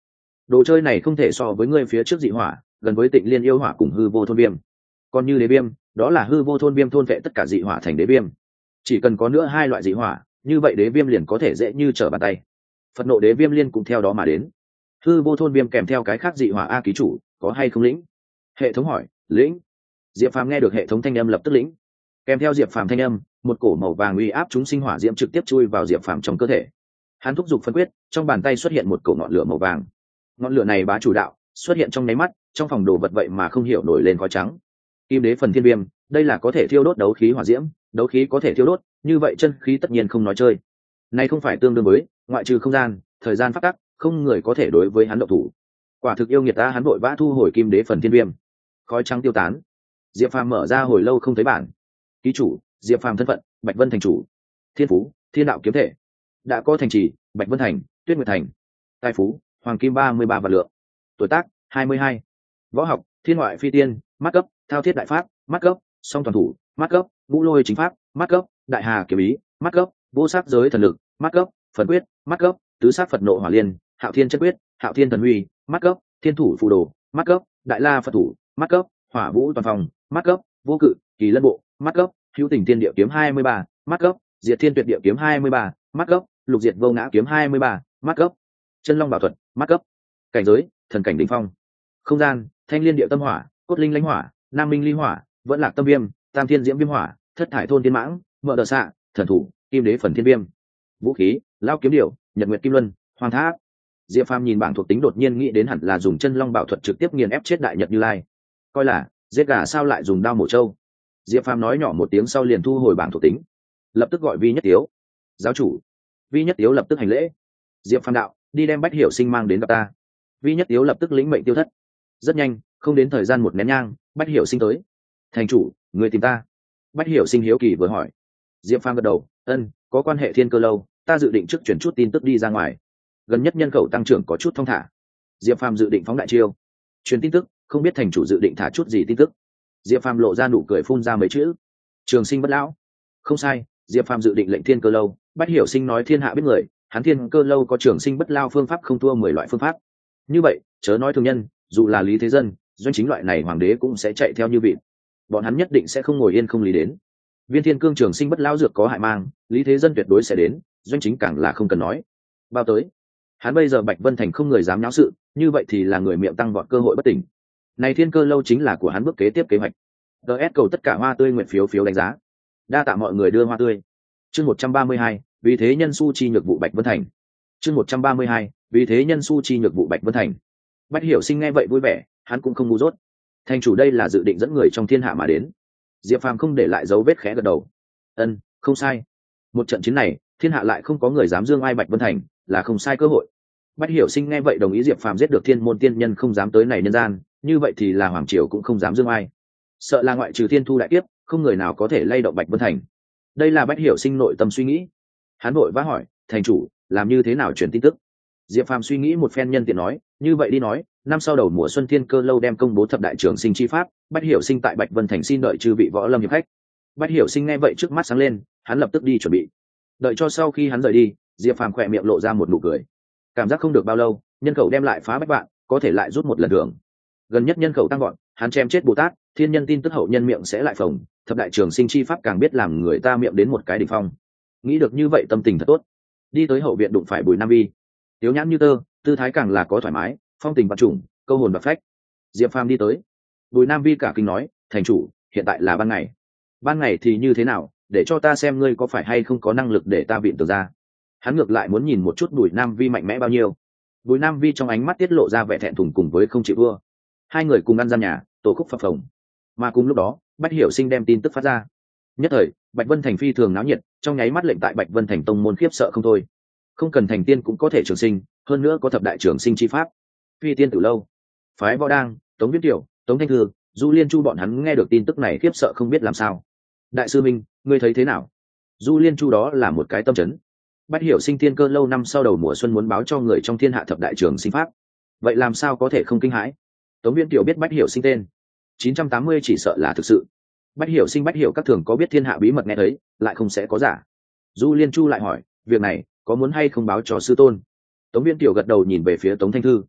đồ chơi này không thể so với ngươi phía trước dị hỏa gần với tịnh liên yêu hỏa cùng hư vô thôn viêm. Còn như đế viêm, đó là hư vô thôn viêm thôn vệ tất cả dị hỏa thành đế viêm. Chỉ cần có nữa hai loại dị hỏa, như vậy đế viêm liền có thể dễ như trở bàn tay. Phật nộ đế viêm liên cũng theo đó mà đến. Hư vô thôn viêm kèm theo cái khác dị hỏa a ký chủ có hay không lĩnh? Hệ thống hỏi. Lĩnh. Diệp Phàm nghe được hệ thống thanh âm lập tức lĩnh. Kèm theo Diệp Phàm thanh âm, một cổ màu vàng uy áp chúng sinh hỏa diễm trực tiếp chui vào Diệp Phàm trong cơ thể. Hắn thúc giục phân quyết, trong bàn tay xuất hiện một cổ ngọn lửa màu vàng. Ngọn lửa này bá chủ đạo, xuất hiện trong nháy mắt, trong phòng đồ vật vậy mà không hiểu nổi lên khói trắng. Kim đế phần thiên viêm, đây là có thể thiêu đốt đấu khí hỏa diễm, đấu khí có thể thiêu đốt, như vậy chân khí tất nhiên không nói chơi. Này không phải tương đương với, ngoại trừ không gian, thời gian phát tắc, không người có thể đối với hắn động thủ. Quả thực yêu nghiệt ta, hắn vội vã thu hồi kim đế phần thiên viêm. Khói trắng tiêu tán. Diệp Phàm mở ra hồi lâu không thấy bản. Ký chủ, Diệp Phàm thân phận, Bạch Vân thành chủ. Thiên phú, Thiên đạo kiếm thể. Đã có thành trì, Bạch Vân thành, Tuyết Nguyệt thành. Tài phú, Hoàng kim 33 vạn lượng. Tuổi tác, 22. Võ học, Thiên ngoại phi tiên, mắt cấp, Thao thiết đại pháp, mắt cấp, song toàn thủ, mắt cấp, Ngũ lôi chính pháp, mắt cấp, Đại hà kiếm ý, mắt cấp, Vô sắc giới thần lực, mắt cấp, Phần quyết, mắt cấp, Tứ sắc Phật nộ hỏa liên, Hạo thiên chất quyết, Hạo thiên thần huy, mắt cấp, Thiên thủ phù đồ, mắt cấp, Đại la Phật thủ, mắt cấp, Hỏa vũ toàn phòng, mắt cấp, Vô cự, Kỳ lân bộ, mắt cấp, Hữu tình tiên địa kiếm 23, mắt cấp, Diệt thiên tuyệt địa kiếm 23, mắt cấp, Lục diệt vô ngã kiếm 23, mắt cấp, Chân long bảo thuật, mắt cấp. Cảnh giới, thần cảnh đỉnh phong. Không gian, Thanh liên địa tâm hỏa, Cốt linh lãnh hỏa, Nam minh ly hỏa, Vẫn lạc tâm viêm, Tam thiên diễm viêm hỏa, Thất thải thôn tiên mãng, Mở đờ xạ, thần thủ, Kim đế phần thiên viêm. Vũ khí, Lao kiếm điểu, Nhật nguyệt kim luân, Hoàng tháp. Diệp Phàm nhìn bảng thuộc tính đột nhiên nghĩ đến hẳn là dùng chân long bảo thuật trực tiếp nghiền ép chết đại nhật Như Lai. Coi là giết gà sao lại dùng đao mổ trâu. Diệp Phàm nói nhỏ một tiếng sau liền thu hồi bảng thuộc tính, lập tức gọi Vi Nhất Tiếu. Giáo chủ. Vi Nhất Tiếu lập tức hành lễ. Diệp Phàm đạo, đi đem Bách Hiểu Sinh mang đến gặp ta. Vi Nhất Tiếu lập tức lĩnh mệnh tiêu thất. Rất nhanh, không đến thời gian một nén nhang, Bách Hiểu Sinh tới. Thành chủ, người tìm ta. Bách Hiểu Sinh hiếu kỳ vừa hỏi. Diệp Phàm gật đầu, ân, có quan hệ Thiên Cơ lâu, ta dự định trước chuyển chút tin tức đi ra ngoài. Gần nhất nhân khẩu tăng trưởng có chút thong thả. Diệp Phàm dự định phóng đại chiêu, truyền tin tức, không biết thành chủ dự định thả chút gì tin tức. Diệp Phàm lộ ra nụ cười phun ra mấy chữ: trường sinh bất lão. Không sai, Diệp Phàm dự định lệnh Thiên Cơ lâu. Bách Hiểu Sinh nói thiên hạ biết người, hắn Thiên Cơ lâu có trường sinh bất lao phương pháp không thua 10 loại phương pháp. Như vậy, chớ nói thường nhân, dù là Lý Thế Dân, doanh chính loại này hoàng đế cũng sẽ chạy theo như vịt. Bọn hắn nhất định sẽ không ngồi yên không lý đến. Viên Thiên Cương trường sinh bất lão dược có hại mang, Lý Thế Dân tuyệt đối sẽ đến, doanh chính càng là không cần nói. Bao tới, hắn bây giờ Bạch Vân thành không người dám náo sự, như vậy thì là người miệng tăng vọt cơ hội bất tỉnh. Này Thiên Cơ lâu chính là của hắn bước kế tiếp kế hoạch. DS cầu tất cả hoa tươi nguyện phiếu đánh giá. Đa tạ mọi người đưa hoa tươi. Chương 132, vì thế nhân su chi nhược vụ Bạch Vân thành. Chương 132, vì thế nhân su chi nhược vụ Bạch Vân thành. Bách Hiểu Sinh nghe vậy vui vẻ, hắn cũng không ngu dốt. Thành chủ đây là dự định dẫn người trong thiên hạ mà đến. Diệp Phàm không để lại dấu vết khẽ gật đầu. Ân, không sai. Một trận chiến này, thiên hạ lại không có người dám dương ai Bạch Vân thành, là không sai cơ hội. Bách Hiểu Sinh nghe vậy đồng ý Diệp Phàm giết được thiên môn tiên nhân không dám tới này nhân gian, như vậy thì là hoàng triều cũng không dám dương ai. Sợ là ngoại trừ thiên thu đại kiếp, không người nào có thể lay động Bạch Vân thành. Đây là Bách Hiểu Sinh nội tâm suy nghĩ. Hắn vội vã hỏi, thành chủ, làm như thế nào truyền tin tức? Diệp Phàm suy nghĩ một phen nhân tiện nói, như vậy đi nói, năm sau đầu mùa xuân Thiên Cơ lâu đem công bố thập đại trường sinh chi pháp, Bách Hiểu Sinh tại Bạch Vân thành xin đợi chư vị võ lâm hiệp khách. Bách Hiểu Sinh nghe vậy trước mắt sáng lên, hắn lập tức đi chuẩn bị. Đợi cho sau khi hắn rời đi, Diệp Phàm khỏe miệng lộ ra một nụ cười. Cảm giác không được bao lâu, nhân khẩu đem lại phá bách vạn, có thể lại rút một lần thưởng. Gần nhất nhân khẩu tăng gọn, hắn chém chết Bồ Tát, thiên nhân tin tức hậu nhân miệng sẽ lại phồng, thập đại trường sinh chi pháp càng biết làm người ta miệng đến một cái đỉnh phong. Nghĩ được như vậy tâm tình thật tốt. Đi tới hậu viện đụng phải Bùi Nam Vi, tiếu nhãn như tơ, tư thái càng là có thoải mái, phong tình bạc trùng, câu hồn bạc phách. Diệp Phàm đi tới, Bùi Nam Vi cả kinh nói, thành chủ, hiện tại là ban ngày. Ban ngày thì như thế nào, để cho ta xem ngươi có phải hay không có năng lực để ta viện tường ra. Hắn ngược lại muốn nhìn một chút Bùi Nam Vi mạnh mẽ bao nhiêu. Bùi Nam Vi trong ánh mắt tiết lộ ra vẻ thẹn thùng cùng với không chịu vua. Hai người cùng ăn gian nhà, tổ khúc phập phồng. Mà cùng lúc đó, Bách Hiểu Sinh đem tin tức phát ra. Nhất thời, Bạch Vân thành phi thường náo nhiệt, trong nháy mắt lệnh tại Bạch Vân thành tông môn khiếp sợ không thôi. Không cần thành tiên cũng có thể trường sinh, hơn nữa có thập đại trường sinh chi pháp. Phi tiên tử lâu, phái võ đang, Tống Viễn Tiểu, Tống Thanh Thư, Du Liên Chu bọn hắn nghe được tin tức này khiếp sợ không biết làm sao. Đại sư Minh, ngươi thấy thế nào? Du Liên Chu đó là một cái tâm chấn. Bách Hiểu Sinh Thiên Cơ lâu năm sau đầu mùa xuân muốn báo cho người trong thiên hạ thập đại trường sinh pháp, vậy làm sao có thể không kinh hãi? Tống Viễn Tiểu biết Bách Hiểu Sinh tên 980 chỉ sợ là thực sự. Bách Hiểu Sinh Bách Hiểu các thường có biết thiên hạ bí mật nghe thấy, lại không sẽ có giả. Du Liên Chu lại hỏi, việc này có muốn hay không báo cho sư tôn? Tống Viễn Tiểu gật đầu nhìn về phía Tống Thanh Thư.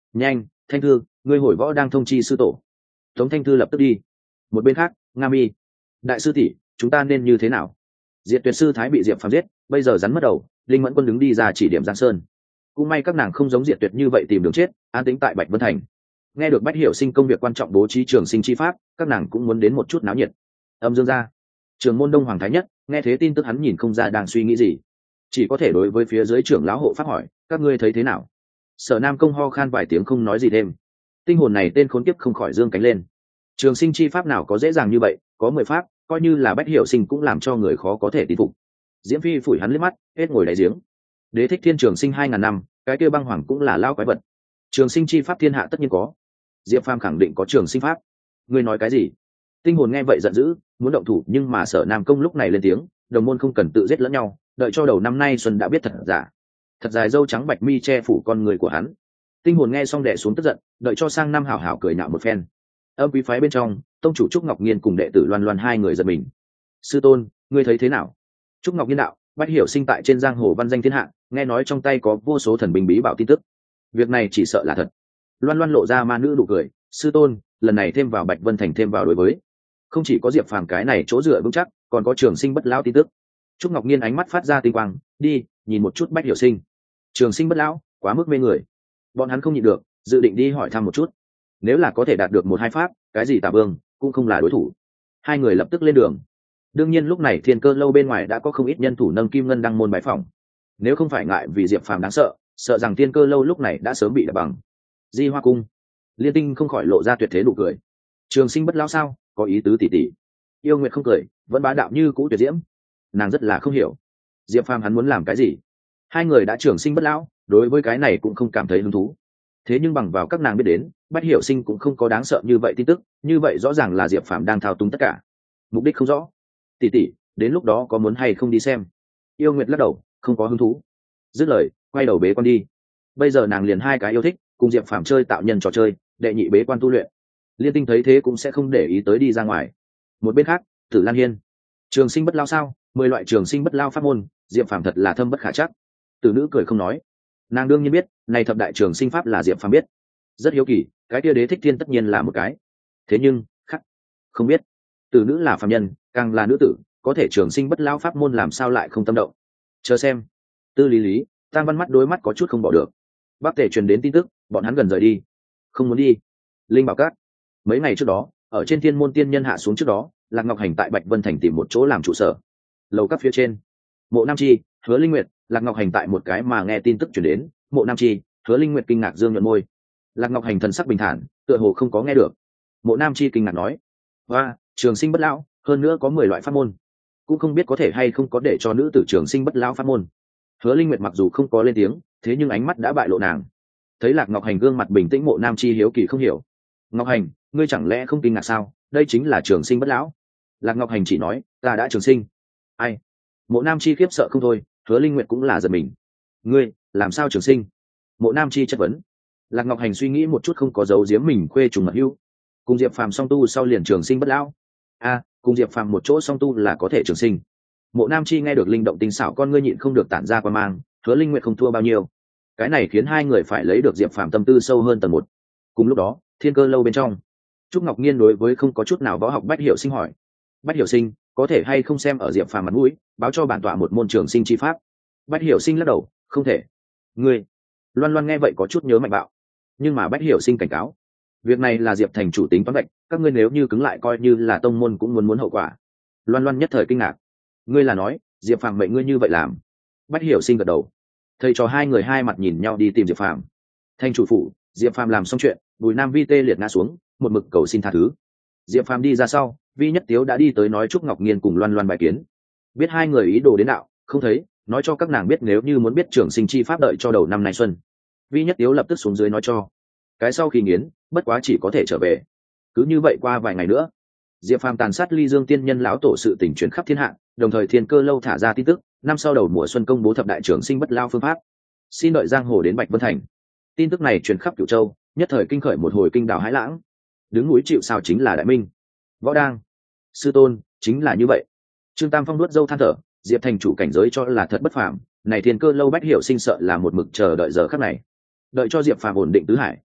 nhanh, Thanh Thư, ngươi hồi võ đang thông chi sư tổ. Tống Thanh Thư lập tức đi. Một bên khác, Nga Mi, đại sư tỷ, chúng ta nên như thế nào? Diệt Tuyệt sư thái bị Diệp Phàm giết, bây giờ rắn mất đầu, Linh Mẫn Quân đứng đi ra chỉ điểm Giang Sơn. Cũng may các nàng không giống Diệt Tuyệt như vậy tìm đường chết, an tĩnh tại Bạch Vân Thành. Nghe được Bách Hiểu Sinh công việc quan trọng bố trí trường sinh chi pháp, các nàng cũng muốn đến một chút náo nhiệt. Âm Dương gia, Trường môn Đông Hoàng Thái Nhất, nghe thế tin tức hắn nhìn không ra đang suy nghĩ gì, chỉ có thể đối với phía dưới trưởng lão hộ pháp hỏi, các ngươi thấy thế nào? Sở Nam Công ho khan vài tiếng không nói gì thêm. Tinh hồn này tên khốn kiếp không khỏi dương cánh lên. Trường sinh chi pháp nào có dễ dàng như vậy, có 10 pháp, coi như là Bách Hiểu Sinh cũng làm cho người khó có thể tin phục. Diễm Phi phủi hắn liếc mắt, hết ngồi đáy giếng. Đế thích thiên trường sinh 2000 năm, cái kia băng hoàng cũng là lao quái vật. Trường sinh chi pháp thiên hạ tất nhiên có. Diệp Phàm khẳng định có trường sinh pháp. Ngươi nói cái gì? Tinh hồn nghe vậy giận dữ, muốn động thủ, nhưng mà Sở Nam Công lúc này lên tiếng, đồng môn không cần tự giết lẫn nhau, đợi cho đầu năm nay xuân đã biết thật giả. Thật dài râu trắng bạch mi che phủ con người của hắn. Tinh hồn nghe xong đè xuống tức giận, đợi cho sang năm hảo hảo cười nhạo một phen. Âm quý phái bên trong, tông chủ Trúc Ngọc Nghiên cùng đệ tử Loan Loan hai người giật mình. Sư tôn, ngươi thấy thế nào? Trúc Ngọc Nghiên đạo, Bách Hiểu Sinh tại trên giang hồ văn danh thiên hạ, nghe nói trong tay có vô số thần binh bí bảo tin tức. Việc này chỉ sợ là thật. Loan Loan lộ ra ma nữ nụ cười, sư tôn, lần này thêm vào Bạch Vân Thành thêm vào đối với, không chỉ có Diệp Phàm cái này chỗ dựa vững chắc, còn có trường sinh bất lão tin tức. Trúc Ngọc Nghiên ánh mắt phát ra tinh quang, đi, nhìn một chút Bách Hiểu Sinh. Trường sinh bất lão, quá mức mê người. Bọn hắn không nhịn được, dự định đi hỏi thăm một chút. Nếu là có thể đạt được 1-2 pháp, cái gì Tà Vương cũng không là đối thủ. Hai người lập tức lên đường. Đương nhiên lúc này Thiên Cơ lâu bên ngoài đã có không ít nhân thủ nâng kim ngân đăng môn bái phỏng. Nếu không phải ngại vì Diệp Phàm đáng sợ, sợ rằng Thiên Cơ lâu lúc này đã sớm bị đập bằng. Di Hoa cung, Liên Tinh không khỏi lộ ra tuyệt thế nụ cười. Trường sinh bất lão sao, có ý tứ tỉ tỉ. Yêu Nguyệt không cười, vẫn bá đạo như cũ tuyệt diễm. Nàng rất là không hiểu, Diệp Phàm hắn muốn làm cái gì. Hai người đã trường sinh bất lão, đối với cái này cũng không cảm thấy hứng thú. Thế nhưng bằng vào các nàng biết đến, Bách Hiểu Sinh cũng không có đáng sợ như vậy tin tức, như vậy rõ ràng là Diệp Phàm đang thao túng tất cả. Mục đích không rõ. Tỷ tỷ, đến lúc đó có muốn hay không đi xem? Yêu Nguyệt lắc đầu, không có hứng thú. Dứt lời, quay đầu bế quan đi. Bây giờ nàng liền hai cái yêu thích, cùng Diệp Phàm chơi tạo nhân trò chơi, đệ nhị bế quan tu luyện. Liên Tinh thấy thế cũng sẽ không để ý tới đi ra ngoài. Một bên khác, Tử Lan Hiên, trường sinh bất lao sao? 10 loại trường sinh bất lao pháp môn, Diệp Phàm thật là thâm bất khả trắc. Tử nữ cười không nói. Nàng đương nhiên biết, này thập đại trường sinh pháp là Diệp Phàm biết. Rất hiếu kỳ, cái kia Đế thích thiên tất nhiên là một cái. Thế nhưng, khắc, không biết. Tử nữ là phàm nhân, càng là nữ tử, có thể trường sinh bất lao pháp môn làm sao lại không tâm động. Chờ xem. Tư Lý Lý, Tang Văn mắt đối mắt có chút không bỏ được. Bắc Tề truyền đến tin tức, bọn hắn gần rời đi. Không muốn đi. Linh Bảo Các. Mấy ngày trước đó, ở trên Thiên Môn tiên nhân hạ xuống trước đó, Lạc Ngọc Hành tại Bạch Vân Thành tìm một chỗ làm trụ sở. Lầu các phía trên, Mộ Nam Chi, Hứa Linh Nguyệt, Lạc Ngọc Hành tại một cái mà nghe tin tức truyền đến, Mộ Nam Chi, Hứa Linh Nguyệt kinh ngạc dương nhuận môi. Lạc Ngọc Hành thần sắc bình thản, tựa hồ không có nghe được. Mộ Nam Chi kinh ngạc nói: "Và, trường sinh bất lão, hơn nữa có 10 loại pháp môn, cũng không biết có thể hay không có để cho nữ tử trường sinh bất lão pháp môn." Hứa Linh Nguyệt mặc dù không có lên tiếng, thế nhưng ánh mắt đã bại lộ nàng. Thấy Lạc Ngọc Hành gương mặt bình tĩnh, Mộ Nam Chi hiếu kỳ không hiểu: "Ngọc Hành, ngươi chẳng lẽ không kinh ngạc sao? Đây chính là trường sinh bất lão." Lạc Ngọc Hành chỉ nói: "Ta đã trường sinh." Ai? Mộ Nam Chi khiếp sợ không thôi, Hứa Linh Nguyệt cũng là giật mình. "Ngươi làm sao trường sinh?" Mộ Nam Chi chất vấn. Lạc Ngọc Hành suy nghĩ một chút, không có giấu giếm mình khuê trùng mật hưu. Cùng Diệp Phàm song tu sau liền trường sinh bất lão. Cùng Diệp Phàm một chỗ song tu là có thể trường sinh. Mộ Nam Chi nghe được linh động tinh xảo, con ngươi nhịn không được tản ra quan mang. Hứa Linh Nguyệt không thua bao nhiêu. Cái này khiến hai người phải lấy được Diệp Phàm tâm tư sâu hơn tầng một. Cùng lúc đó, Thiên Cơ lâu bên trong, Trúc Ngọc Nhiên đối với không có chút nào võ học Bách Hiểu Sinh hỏi: "Bách Hiểu Sinh, có thể hay không xem ở Diệp Phàm mặt mũi, báo cho bản tọa một môn trường sinh chi pháp?" Bách Hiểu Sinh lắc đầu: "Không thể." "Ngươi?" Loan Loan nghe vậy có chút nhớ mạnh bạo. Nhưng mà Bách Hiểu Sinh cảnh cáo: "Việc này là Diệp thành chủ tính toán bệnh, các ngươi nếu như cứng lại coi như là tông môn cũng muốn hậu quả." Loan Loan nhất thời kinh ngạc: "Ngươi là nói Diệp Phàm mệnh ngươi như vậy làm?" Bách Hiểu Sinh gật đầu. Thầy trò hai người hai mặt nhìn nhau đi tìm Diệp Phàm. Thành chủ phủ, Diệp Phàm làm xong chuyện, Bùi Nam Vi tê liệt ngã xuống, một mực cầu xin tha thứ. Diệp Phàm đi ra sau, Vi Nhất Tiếu đã đi tới nói Trúc Ngọc Nghiên cùng Loan Loan bài kiến. Biết hai người ý đồ đến đạo, không thấy, nói cho các nàng biết nếu như muốn biết trường sinh chi pháp đợi cho đầu năm nay xuân. Vi Nhất Tiếu lập tức xuống dưới nói cho. Cái sau khi nghiến, bất quá chỉ có thể trở về. Cứ như vậy qua vài ngày nữa, Diệp Phàm tàn sát Ly Dương tiên nhân lão tổ sự tình truyền khắp thiên hạ, đồng thời Thiên Cơ lâu thả ra tin tức, năm sau đầu mùa xuân công bố thập đại trường sinh bất lao phương pháp. Xin đợi giang hồ đến Bạch Vân Thành. Tin tức này truyền khắp Cửu Châu, nhất thời kinh khởi một hồi kinh đảo hãi lãng. Đứng núi chịu sào chính là Đại Minh. Võ Đang, sư tôn, chính là như vậy. Trương Tam Phong nuốt dâu than thở, Diệp thành chủ cảnh giới cho là thật bất phàm, này Thiên Cơ lâu Bách Hiểu Sinh sợ là một mực chờ đợi giờ khắc này. Đợi cho Diệp Phàm ổn định tứ hải,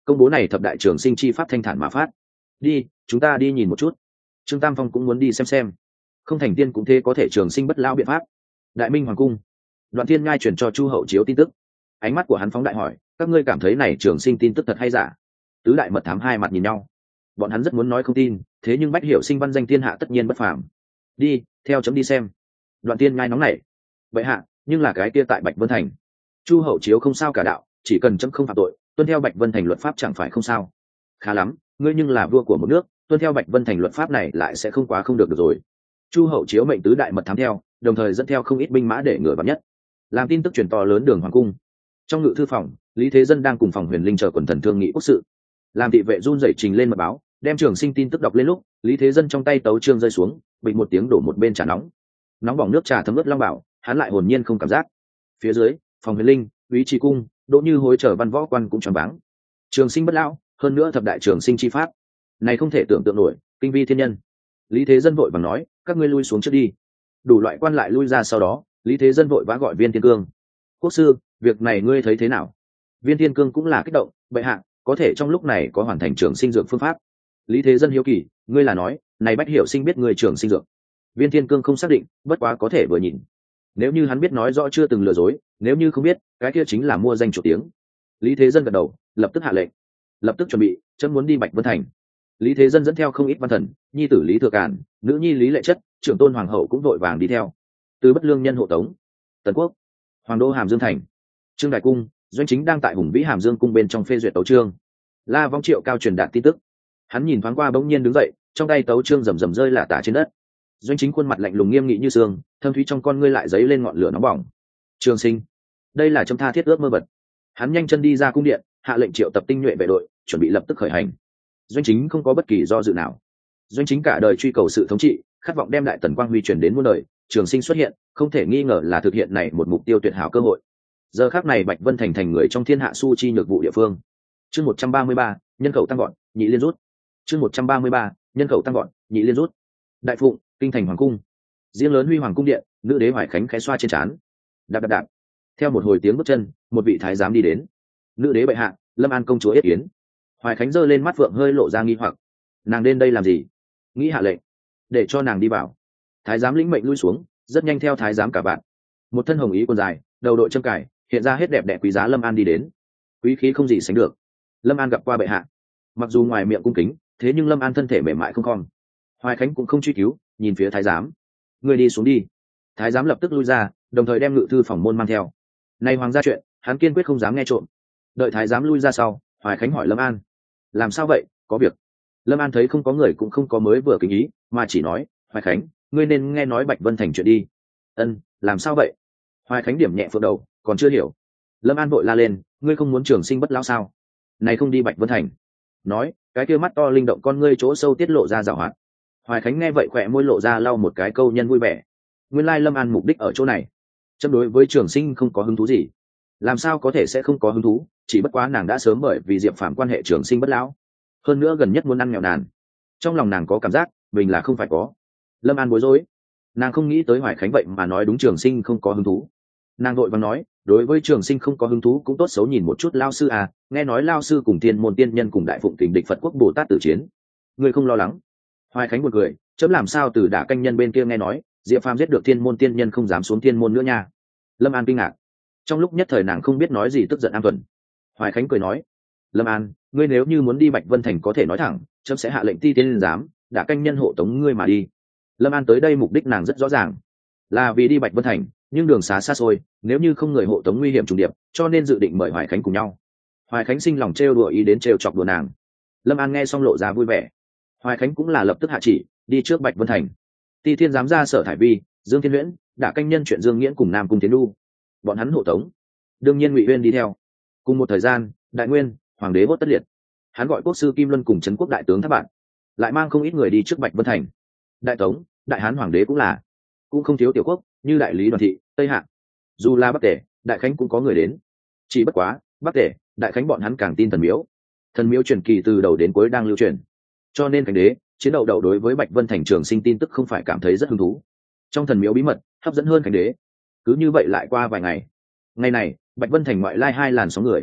công bố này thập đại trường sinh chi pháp thanh thản mà phát. Đi, chúng ta đi nhìn một chút. Trương Tam Phong cũng muốn đi xem. Không thành tiên cũng thế có thể trường sinh bất lao biện pháp. Đại Minh hoàng cung, Đoạn Thiên Ngai truyền cho Chu Hậu Chiếu tin tức. Ánh mắt của hắn phóng đại hỏi, các ngươi cảm thấy này trường sinh tin tức thật hay giả? Tứ đại mật thám hai mặt nhìn nhau. Bọn hắn rất muốn nói không tin, thế nhưng Bách Hiểu Sinh văn danh thiên hạ tất nhiên bất phàm. Đi, theo chấm đi xem. Đoạn Thiên Ngai nóng nảy. Vậy hạ, nhưng là cái kia tại Bạch Vân Thành. Chu Hậu Chiếu không sao cả đạo, chỉ cần chấm không phạm tội, tuân theo Bạch Vân Thành luật pháp chẳng phải không sao. Khá lắm, ngươi nhưng là vua của một nước, tuân theo Bạch Vân Thành luật pháp này lại sẽ không quá không được rồi. Chu Hậu Chiếu mệnh tứ đại mật thám theo, đồng thời dẫn theo không ít binh mã để ngừa vạn nhất. Làm tin tức truyền to lớn đường hoàng cung. Trong ngự thư phòng, Lý Thế Dân đang cùng Phòng Huyền Linh chờ quần thần thương nghị quốc sự. Làm thị vệ run rẩy trình lên mật báo, đem trường sinh tin tức đọc lên lúc, Lý Thế Dân trong tay tấu chương rơi xuống, bình một tiếng đổ một bên trà nóng. Nóng bỏng nước trà thấm ướt long bảo, hắn lại hồn nhiên không cảm giác. Phía dưới, Phòng Huyền Linh, Úy Trì Cung, Đỗ Như Hối chờ văn võ quan cũng tròn váng. Trường sinh bất lão, hơn nữa thập đại trường sinh chi pháp, này không thể tưởng tượng nổi, kinh vi thiên nhân. Lý Thế Dân vội vàng nói, các ngươi lui xuống trước đi. Đủ loại quan lại lui ra, sau đó Lý Thế Dân vội vã gọi Viên Thiên Cương. Quốc sư, việc này ngươi thấy thế nào? Viên Thiên Cương cũng là kích động, bệ hạ, có thể trong lúc này có hoàn thành trường sinh dược phương pháp. Lý Thế Dân hiếu kỳ, ngươi là nói, này Bách Hiểu Sinh biết ngươi trường sinh dược? Viên Thiên Cương không xác định, bất quá có thể vừa nhìn. Nếu như hắn biết nói rõ chưa từng lừa dối, nếu như không biết, cái kia chính là mua danh chủ tiếng. Lý Thế Dân gật đầu, lập tức hạ lệnh, lập tức chuẩn bị, chấm muốn đi Bạch Vân Thành. Lý Thế Dân dẫn theo không ít văn thần, nhi tử Lý Thừa Cản, nữ nhi Lý Lệ Chất, trưởng tôn hoàng hậu cũng vội vàng đi theo. Từ Bất Lương nhân hộ tống. Tần Quốc, Hoàng đô Hàm Dương thành, Trương Đại cung, Doanh Chính đang tại Hùng Vĩ Hàm Dương cung bên trong phê duyệt tấu chương. La Vong Triệu cao truyền đạt tin tức. Hắn nhìn thoáng qua bỗng nhiên đứng dậy, trong tay tấu chương rầm rầm rơi lả tả trên đất. Doanh Chính khuôn mặt lạnh lùng nghiêm nghị như xương, thâm thúy trong con ngươi lại dấy lên ngọn lửa nóng bỏng. Trường sinh, đây là châm tha thiết ước mơ vật. Hắn nhanh chân đi ra cung điện, hạ lệnh triệu tập tinh nhuệ vệ đội, chuẩn bị lập tức khởi hành. Doanh Chính không có bất kỳ do dự nào. Doanh Chính cả đời truy cầu sự thống trị, khát vọng đem đại tần quang huy truyền đến muôn đời, trường sinh xuất hiện, không thể nghi ngờ là thực hiện này một mục tiêu tuyệt hảo cơ hội. Giờ khắc này Bạch Vân thành người trong thiên hạ su chi nhược vụ địa phương. Chương 133, nhân khẩu tăng gọn, nhị liên rút. Chương 133, nhân khẩu tăng gọn, nhị liên rút. Đại Phụng, kinh thành hoàng cung. Riêng lớn Huy Hoàng cung điện, nữ đế Hoài Khánh khẽ xoa trên trán. Đạp đạp đạp. Theo một hồi tiếng bước chân, một vị thái giám đi đến. Nữ đế bệ hạ, Lâm An công chúa yết yến. Hoài Khánh giơ lên mắt vượng hơi lộ ra nghi hoặc. Nàng đến đây làm gì? Nghĩ hạ lệnh, để cho nàng đi vào. Thái giám lĩnh mệnh lui xuống, rất nhanh theo thái giám cả bạn. Một thân hồng ý quần dài, đầu đội châm cài, hiện ra hết đẹp đẽ quý giá Lâm An đi đến. Quý khí không gì sánh được. Lâm An gặp qua bệ hạ. Mặc dù ngoài miệng cung kính, thế nhưng Lâm An thân thể mềm mại không khom. Hoài Khánh cũng không truy cứu, nhìn phía thái giám. Người đi xuống đi. Thái giám lập tức lui ra, đồng thời đem ngự thư phòng môn mang theo. Này hoàng gia chuyện, hắn kiên quyết không dám nghe trộm. Đợi thái giám lui ra sau, Hoài Khánh hỏi Lâm An, làm sao vậy, có việc? Lâm An thấy không có người cũng không có mới vừa kính ý, mà chỉ nói, Hoài Khánh, ngươi nên nghe nói Bạch Vân thành chuyện đi. Ân, làm sao vậy? Hoài Khánh điểm nhẹ phượng đầu, còn chưa hiểu. Lâm An vội la lên, ngươi không muốn trường sinh bất lão sao? Này không đi Bạch Vân thành. Nói, cái kia mắt to linh động con ngươi chỗ sâu tiết lộ ra giảo hoạt. Hoài Khánh nghe vậy khỏe môi lộ ra lau một cái câu nhân vui vẻ. Nguyên lai Lâm An mục đích ở chỗ này. Châm đối với trường sinh không có hứng thú gì. Làm sao có thể sẽ không có hứng thú, chỉ bất quá nàng đã sớm bởi vì Diệp Phàm quan hệ trường sinh bất lão. Hơn nữa gần nhất muốn ăn nghèo nàn. Trong lòng nàng có cảm giác, mình là không phải có. Lâm An bối rối. Nàng không nghĩ tới Hoài Khánh vậy mà nói đúng trường sinh không có hứng thú. Nàng vội vàng nói, đối với trường sinh không có hứng thú cũng tốt xấu nhìn một chút lao sư à, nghe nói lao sư cùng Thiên Môn tiên nhân cùng Đại Phụng kình địch Phật quốc Bồ Tát tử chiến. Ngươi không lo lắng? Hoài Khánh buồn cười, chấm làm sao từ Đả Canh nhân bên kia nghe nói, Diệp Phàm giết được Thiên Môn tiên nhân không dám xuống Thiên Môn nữa nha. Lâm An kinh ngạc. Trong lúc nhất thời nàng không biết nói gì tức giận An Tuần. Hoài Khánh cười nói, Lâm An, ngươi nếu như muốn đi Bạch Vân thành có thể nói thẳng, chấm sẽ hạ lệnh ti tiên giám, Đả Canh nhân hộ tống ngươi mà đi. Lâm An tới đây mục đích nàng rất rõ ràng, là vì đi Bạch Vân thành, nhưng đường xá xa xôi, nếu như không người hộ tống nguy hiểm trùng điệp, cho nên dự định mời Hoài Khánh cùng nhau. Hoài Khánh sinh lòng trêu đùa ý đến trêu chọc đùa nàng. Lâm An nghe xong lộ ra vui vẻ. Hoài Khánh cũng là lập tức hạ chỉ, đi trước Bạch Vân thành. Ti Thiên giám ra Sở Thải Vi, Dương Thiên Huyễn, Đả Canh nhân chuyện Dương Nghiễn cùng Nam Cung Tiến Du, bọn hắn hộ tống. Đương nhiên Ngụy Uyên đi theo. Cùng một thời gian, Đại Nguyên, Hoàng đế Hốt Tất Liệt, hắn gọi quốc sư Kim Luân cùng trấn quốc đại tướng Thác Bạn, lại mang không ít người đi trước Bạch Vân thành. Đại Tống, Đại Hán Hoàng đế cũng là, cũng không thiếu tiểu quốc như Đại Lý Đoàn Thị, Tây Hạ, dù là Bắc Tề, Đại Khánh cũng có người đến. Chỉ bất quá, Bắc Tề, Đại Khánh bọn hắn càng tin thần miếu. Thần miếu truyền kỳ từ đầu đến cuối đang lưu truyền, cho nên Khánh đế chiến đầu đầu đối với Bạch Vân thành trường sinh tin tức không phải cảm thấy rất hứng thú. Trong thần miếu bí mật hấp dẫn hơn Khánh đế. Cứ như vậy lại qua vài ngày. Ngày này, Bạch Vân thành ngoại lai hai làn sóng người.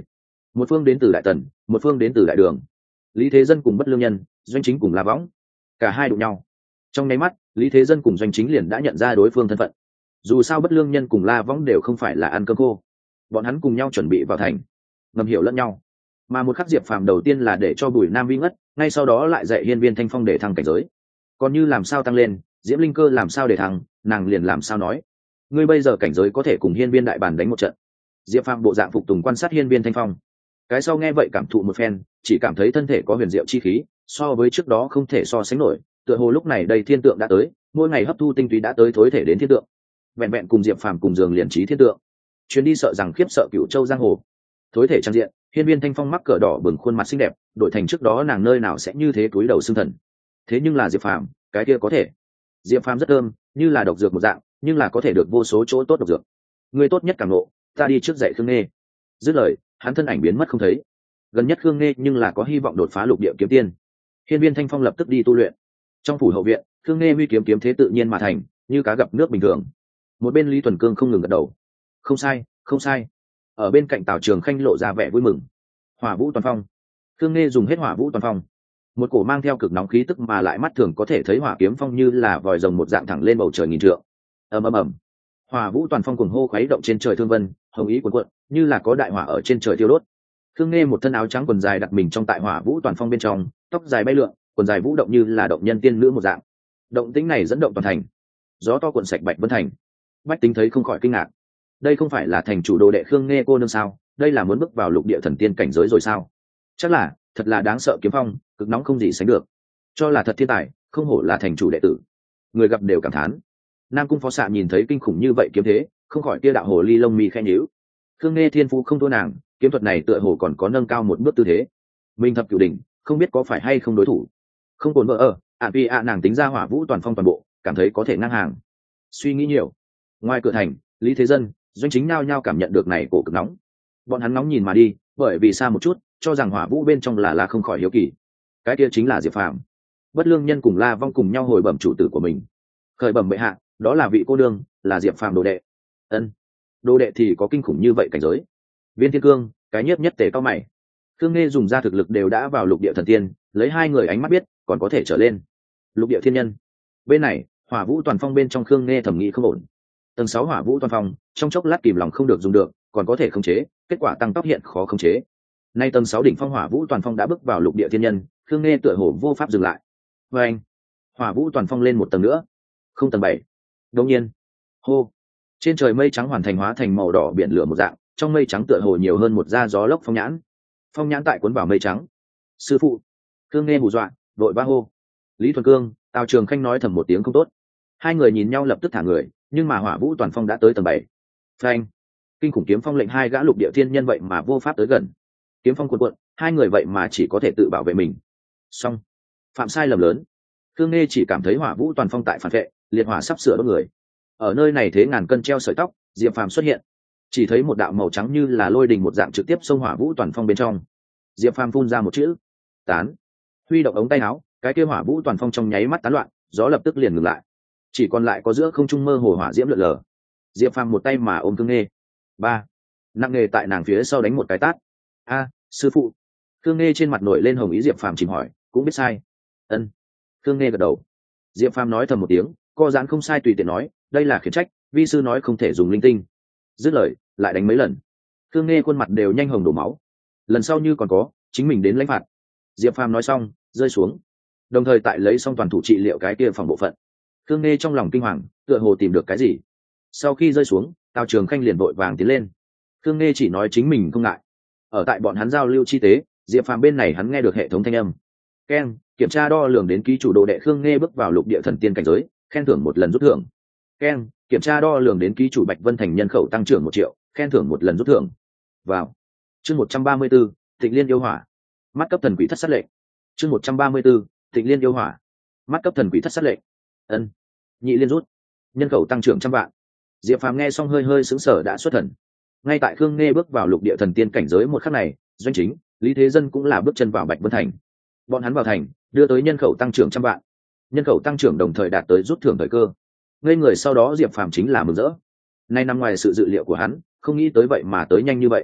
một phương đến từ đại tần, một phương đến từ đại đường. Lý Thế Dân cùng Bất Lương Nhân, Doanh Chính cùng La Võng, cả hai đụng nhau. Trong nháy mắt, Lý Thế Dân cùng Doanh Chính liền đã nhận ra đối phương thân phận. Dù sao Bất Lương Nhân cùng La Võng đều không phải là ăn cơm khô, bọn hắn cùng nhau chuẩn bị vào thành, ngầm hiểu lẫn nhau. Mà một khắc Diệp Phàm đầu tiên là để cho Bùi Nam Vi ngất, ngay sau đó lại dạy Hiên Viên Thanh Phong để thăng cảnh giới. Còn như làm sao tăng lên, Diễm Linh Cơ làm sao để thăng, nàng liền làm sao nói. Ngươi bây giờ cảnh giới có thể cùng Hiên Viên đại bản đánh một trận. Diệp Phàm bộ dạng phục tùng quan sát Hiên Viên Thanh Phong. Cái sau nghe vậy cảm thụ một phen, chỉ cảm thấy thân thể có huyền diệu chi khí, so với trước đó không thể so sánh nổi. Tựa hồ lúc này đây thiên tượng đã tới, mỗi ngày hấp thu tinh túy đã tới thối thể đến thiên tượng. Vẹn vẹn cùng Diệp Phàm cùng giường liền trí thiên tượng. Chuyến đi sợ rằng khiếp sợ Cửu Châu giang hồ. Thối thể trang diện, Hiên Viên Thanh Phong mắc cỡ đỏ bừng khuôn mặt xinh đẹp, đổi thành trước đó nàng nơi nào sẽ như thế túi đầu xương thần. Thế nhưng là Diệp Phàm, cái kia có thể. Diệp Phàm rất thơm, như là độc dược một dạng, nhưng là có thể được vô số chỗ tốt độc dược. Người tốt nhất cảm ngộ, ta đi trước dạy Khương Nghê. Dứt lời, hắn thân ảnh biến mất không thấy. Gần nhất Khương Nghê nhưng là có hy vọng đột phá lục địa kiếm tiên. Hiên Viên Thanh Phong lập tức đi tu luyện. Trong phủ hậu viện, Khương Nghê huy kiếm kiếm thế tự nhiên mà thành, như cá gặp nước bình thường. Một bên Lý Thuần Cương không ngừng gật đầu. Không sai, không sai. Ở bên cạnh Tào Trường Khanh lộ ra vẻ vui mừng. Hỏa Vũ Toàn Phong. Khương Nghê dùng hết Hỏa Vũ Toàn Phong. Một cổ mang theo cực nóng khí tức mà lại mắt thường có thể thấy hỏa kiếm phong như là vòi rồng một dạng thẳng lên bầu trời nghìn trượng. Ầm ầm ầm. Hỏa Vũ Toàn Phong cuồng hô khuấy động trên trời thương vân, hồng ý cuồn cuộn, như là có đại hỏa ở trên trời thiêu đốt. Khương Nghê một thân áo trắng quần dài đặt mình trong tại Hỏa Vũ Toàn Phong bên trong, tóc dài bay lượn, quần dài vũ động như là động nhân tiên nữ một dạng. Động tĩnh này dẫn động toàn thành. Gió to cuộn sạch Bạch Vân Thành. Bách Tính thấy không khỏi kinh ngạc. Đây không phải là thành chủ đồ đệ Khương Nghê cô nương sao? Đây là muốn bước vào lục địa thần tiên cảnh giới rồi sao? Chắc là, thật là đáng sợ kiếm phong, cực nóng không gì sánh được. Cho là thật thiên tài, không hổ là thành chủ đệ tử. Người gặp đều cảm thán. Nam Cung Phó Xạ nhìn thấy kinh khủng như vậy kiếm thế, không khỏi kia đạo hồ ly lông mi khẽ nhíu. Khương Nghê thiên phú không thua nàng, kiếm thuật này tựa hồ còn có nâng cao một bước tư thế. Minh thập cửu đỉnh, không biết có phải hay không đối thủ. Không cồn vợ ở, vì nàng tính ra Hỏa Vũ Toàn Phong toàn bộ, cảm thấy có thể ngang hàng. Suy nghĩ nhiều. Ngoài cửa thành, Lý Thế Dân, Doanh Chính nao nhao cảm nhận được này cổ cực nóng. Bọn hắn nóng nhìn mà đi, bởi vì xa một chút, cho rằng Hỏa Vũ bên trong là không khỏi hiếu kỳ. Cái kia chính là Diệp Phàm. Bất Lương Nhân cùng La Vong cùng nhau hồi bẩm chủ tử của mình. Khởi bẩm bệ hạ, đó là vị cô đương, là Diệp Phàm đồ đệ. Ân, đồ đệ thì có kinh khủng như vậy cảnh giới. Viên Thiên Cương, cái nhiếp nhất tề cao mày. Khương Nghê dùng ra thực lực đều đã vào lục địa thần tiên, lấy hai người ánh mắt biết, còn có thể trở lên lục địa thiên nhân. Bên này, Hỏa Vũ Toàn Phong bên trong Khương Nghê thẩm nghĩ không ổn. Tầng 6 Hỏa Vũ Toàn Phong, trong chốc lát kìm lòng không được dùng được, còn có thể khống chế, kết quả tăng tốc hiện khó khống chế. Nay tầng 6 đỉnh phong Hỏa Vũ Toàn Phong đã bước vào lục địa thiên nhân, Khương Nghê tựa hồ vô pháp dừng lại. Và anh, Hỏa Vũ Toàn Phong lên một tầng nữa, không tầng 7. Đột nhiên, hô, trên trời mây trắng hoàn thành hóa thành màu đỏ biển lửa một dạng, trong mây trắng tựa hồ nhiều hơn một da gió lốc phong nhãn. Phong nhãn tại cuốn vào mây trắng. Sư phụ. Khương Nghê hù dọa, vội vã hô. Lý Thuần Cương, Tào Trường Khanh nói thầm một tiếng không tốt. Hai người nhìn nhau lập tức thả người, nhưng mà Hỏa Vũ Toàn Phong đã tới tầng 7. Phanh! Kinh khủng kiếm phong lệnh hai gã lục địa thiên nhân vậy mà vô pháp tới gần. Kiếm phong cuộn cuộn, hai người vậy mà chỉ có thể tự bảo vệ mình. Xong, phạm sai lầm lớn. Khương Nghê chỉ cảm thấy Hỏa Vũ Toàn Phong tại phản vệ, liệt hỏa sắp sửa đốt người. Ở nơi này thế ngàn cân treo sợi tóc, Diệp Phàm xuất hiện. Chỉ thấy một đạo màu trắng như là lôi đình một dạng trực tiếp xông Hỏa Vũ Toàn Phong bên trong. Diệp Phàm phun ra một chữ: tán. Huy động ống tay áo, cái kia Hỏa Vũ Toàn Phong trong nháy mắt tán loạn, gió lập tức liền ngừng lại. Chỉ còn lại có giữa không trung mơ hồ hỏa diễm lượn lờ. Diệp Phàm một tay mà ôm Khương Nghê. Ba, nặng nề tại nàng phía sau đánh một cái tát. A, sư phụ. Khương Nghê trên mặt nổi lên hồng ý. Diệp Phàm chìm hỏi, cũng biết sai. Ân. Khương Nghê gật đầu. Diệp Phàm nói thầm một tiếng, co giãn không sai tùy tiện nói, đây là khiển trách, vi sư nói không thể dùng linh tinh. Dứt lời, lại đánh mấy lần. Khương Nghê khuôn mặt đều nhanh hồng đổ máu. Lần sau như còn có, chính mình đến lãnh phạt. Diệp Phàm nói xong, rơi xuống, đồng thời tại lấy xong toàn thủ trị liệu cái kia phòng bộ phận. Khương Nghê trong lòng kinh hoàng, tựa hồ tìm được cái gì. Sau khi rơi xuống, Tào Trường Khanh liền vội vàng tiến lên. Khương Nghê chỉ nói chính mình không ngại. Ở tại bọn hắn giao lưu chi tế, Diệp Phàm bên này hắn nghe được hệ thống thanh âm. Keng, kiểm tra đo lường đến ký chủ đồ đệ Khương Nghê bước vào lục địa thần tiên cảnh giới, khen thưởng một lần rút thưởng. Keng, kiểm tra đo lường đến ký chủ Bạch Vân Thành nhân khẩu tăng trưởng 1 triệu, khen thưởng một lần rút thưởng. Vào. Chương 134, Tịnh Liên yêu hỏa. Mắt cấp thần quỷ thất sát lệnh. Chương 134, Tịnh Liên yêu hỏa. Mắt cấp thần quỷ thất sát lệnh. Ân. Nhị liên rút. Nhân khẩu tăng trưởng 100 vạn. Diệp Phàm nghe xong hơi hơi sững sờ đã xuất thần. Ngay tại Khương Nghê bước vào lục địa thần tiên cảnh giới một khắc này, Doanh Chính, Lý Thế Dân cũng là bước chân vào Bạch Vân Thành. Bọn hắn vào thành, đưa tới nhân khẩu tăng trưởng 100 vạn. Nhân khẩu tăng trưởng đồng thời đạt tới rút thưởng thời cơ. Ngây người sau đó Diệp Phàm chính là mừng rỡ. Nay nằm ngoài sự dự liệu của hắn, không nghĩ tới vậy mà tới nhanh như vậy.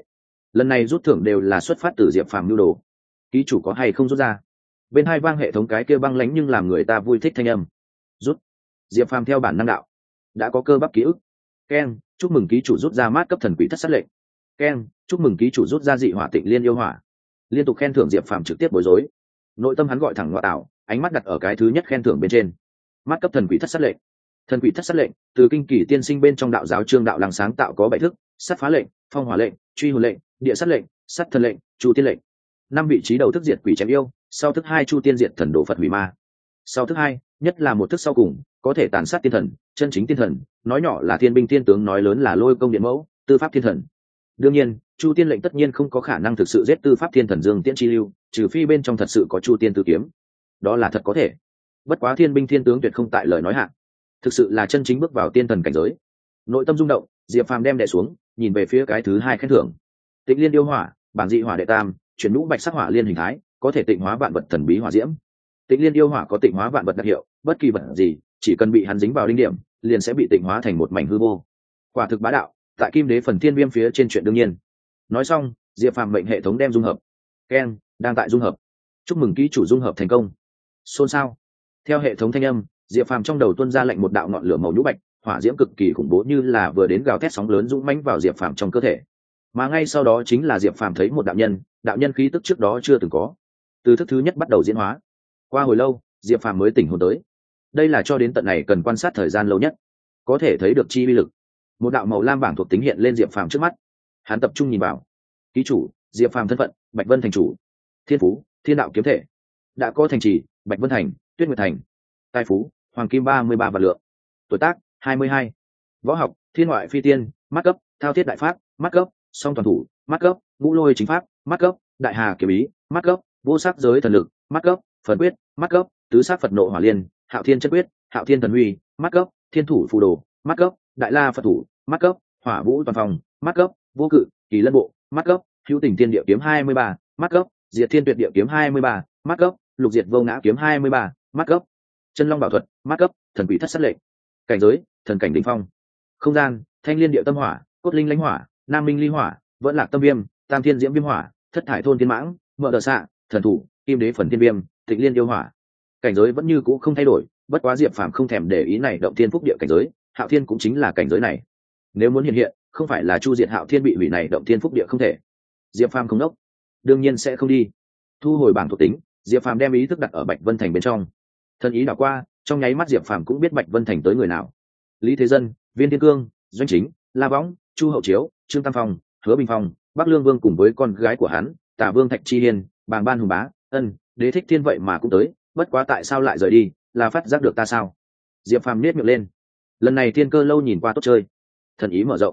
lần này rút thưởng đều là xuất phát từ diệp phàm nhu đồ. Ký chủ có hay không rút ra? Bên hai vang hệ thống cái kia băng lánh nhưng làm người ta vui thích thanh âm. Rút. Diệp phàm theo bản năng đạo, đã có cơ bắp ký ức. Ken, chúc mừng ký chủ rút ra mát cấp thần quỷ thất sát lệnh. Ken, chúc mừng ký chủ rút ra dị hỏa tịnh liên yêu hỏa. Liên tục khen thưởng, Diệp phàm trực tiếp bối rối. Nội tâm hắn gọi thẳng ngoại tạo, ánh mắt đặt ở cái thứ nhất khen thưởng bên trên. Mát cấp thần quỷ thất sát lệnh. Thần quỷ thất sát lệnh từ kinh kỳ tiên sinh bên trong đạo giáo trương đạo lăng sáng tạo, có 7 thức: sát phá lệnh, phong hỏa lệnh, truy hồn lệnh, địa sát lệnh, sát thần lệnh, chu tiên lệnh. 5 vị trí đầu thức diệt quỷ chém yêu, sau thức 2 chu tiên diệt thần đổ phật hủy ma. Sau thức 2, nhất là một thức sau cùng, có thể tàn sát tiên thần, chân chính tiên thần, nói nhỏ là thiên binh thiên tướng, nói lớn là lôi công điện mẫu, tư pháp thiên thần. Đương nhiên, chu tiên lệnh tất nhiên không có khả năng thực sự giết tư pháp thiên thần Dương Tiễn chi lưu, trừ phi bên trong thật sự có chu tiên tư kiếm. Đó là thật có thể. Bất quá thiên binh thiên tướng tuyệt không tại lời nói hạn, thực sự là chân chính bước vào tiên thần cảnh giới. Nội tâm rung động, Diệp phàm đem đè xuống, nhìn về phía cái thứ 2 khen thưởng. Tịnh liên yêu hỏa, bản dị hỏa đệ tam, chuyển nhũ bạch sắc hỏa liên hình thái, có thể tịnh hóa vạn vật thần bí hỏa diễm. Tịnh liên yêu hỏa có tịnh hóa vạn vật đặc hiệu, bất kỳ vật gì chỉ cần bị hắn dính vào đinh điểm liền sẽ bị tịnh hóa thành một mảnh hư vô. Quả thực bá đạo, tại kim đế phần thiên viêm phía trên chuyện đương nhiên. Nói xong, Diệp phàm mệnh hệ thống đem dung hợp. Ken, đang tại dung hợp. Chúc mừng ký chủ dung hợp thành công. Xôn xao. Theo hệ thống thanh âm, Diệp phàm trong đầu tuôn ra lệnh một đạo ngọn lửa màu nhũ bạch, hỏa diễm cực kỳ khủng bố, như là vừa đến gào thét sóng lớn dũng mãnh vào Diệp phàm trong cơ thể. Mà ngay sau đó chính là Diệp phàm thấy một đạo nhân khí tức trước đó chưa từng có, từ thức thứ nhất bắt đầu diễn hóa. Qua hồi lâu, Diệp phàm mới tỉnh hồn tới. Đây là cho đến tận này cần quan sát thời gian lâu nhất, có thể thấy được chi uy lực. Một đạo màu lam bảng thuộc tính hiện lên Diệp phàm trước mắt. Hắn tập trung nhìn vào. Ký chủ Diệp phàm, thân phận Bạch Vân thành chủ, thiên phú thiên đạo kiếm thể, đã có thành trì Bạch Vân thành, Tuyết Nguyệt thành, tài phú hoàng kim 33 vạn lượng, tuổi tác 22, võ học thiên ngoại phi tiên, mắt cấp thao thiết đại pháp, mắt cấp song toàn thủ, mắt cấp ngũ lôi chính pháp, mắt cấp đại hà kiếm ý, mắt cấp vô sắc giới thần lực, mắt cấp phần quyết, mắt cấp tứ sát Phật nộ hỏa liên, hạo thiên chân quyết, hạo thiên thần huy, mắt cấp thiên thủ phù đồ, mắt cấp đại la Phật thủ, mắt cấp hỏa vũ toàn phòng, mắt cấp vô cự kỳ lân bộ, mắt cấp hữu tình tiên địa kiếm 23, mắt cấp diệt thiên tuyệt địa kiếm 23, mắt cấp lục diệt vô ngã kiếm 23, mắt cấp chân long bảo thuật, mắt cấp thần quỷ thất sát lệnh. Cảnh giới thần cảnh đỉnh phong. Không gian thanh liên địa tâm hỏa, cốt linh lãnh hỏa, nam minh ly hỏa, vẫn lạc tâm viêm, tam thiên diễm viêm hỏa, thất thải thôn thiên mãng, mở đờ xạ thần thủ, kim đế phần thiên viêm, tịnh liên yêu hỏa. Cảnh giới vẫn như cũ không thay đổi, bất quá Diệp phàm không thèm để ý này động thiên phúc địa cảnh giới, hạo thiên cũng chính là cảnh giới này. Nếu muốn hiện, không phải là chu diệt hạo thiên bị hủy này động thiên phúc địa không thể. Diệp phàm không đốc, đương nhiên sẽ không đi. Thu hồi bảng thuộc tính, Diệp phàm đem ý thức đặt ở Bạch Vân thành bên trong. Thân ý đảo qua, trong nháy mắt Diệp phàm cũng biết Bạch Vân thành tới người nào. Lý Thế Dân, Viên Thiên Cương, Doanh Chính, La Võng, Chu Hậu Chiếu, Trương Tam Phong, Hứa Bình Phong, Bắc Lương Vương cùng với con gái của hắn Tả Vương Thạch Chi Hiên, Bàng Ban Hùng Bá, Đế Thích Thiên vậy mà cũng tới. Bất quá tại sao lại rời đi, là phát giác được ta sao? Diệp phàm nhếch miệng lên. Lần này Thiên Cơ lâu nhìn qua tốt chơi. Thần ý mở rộng.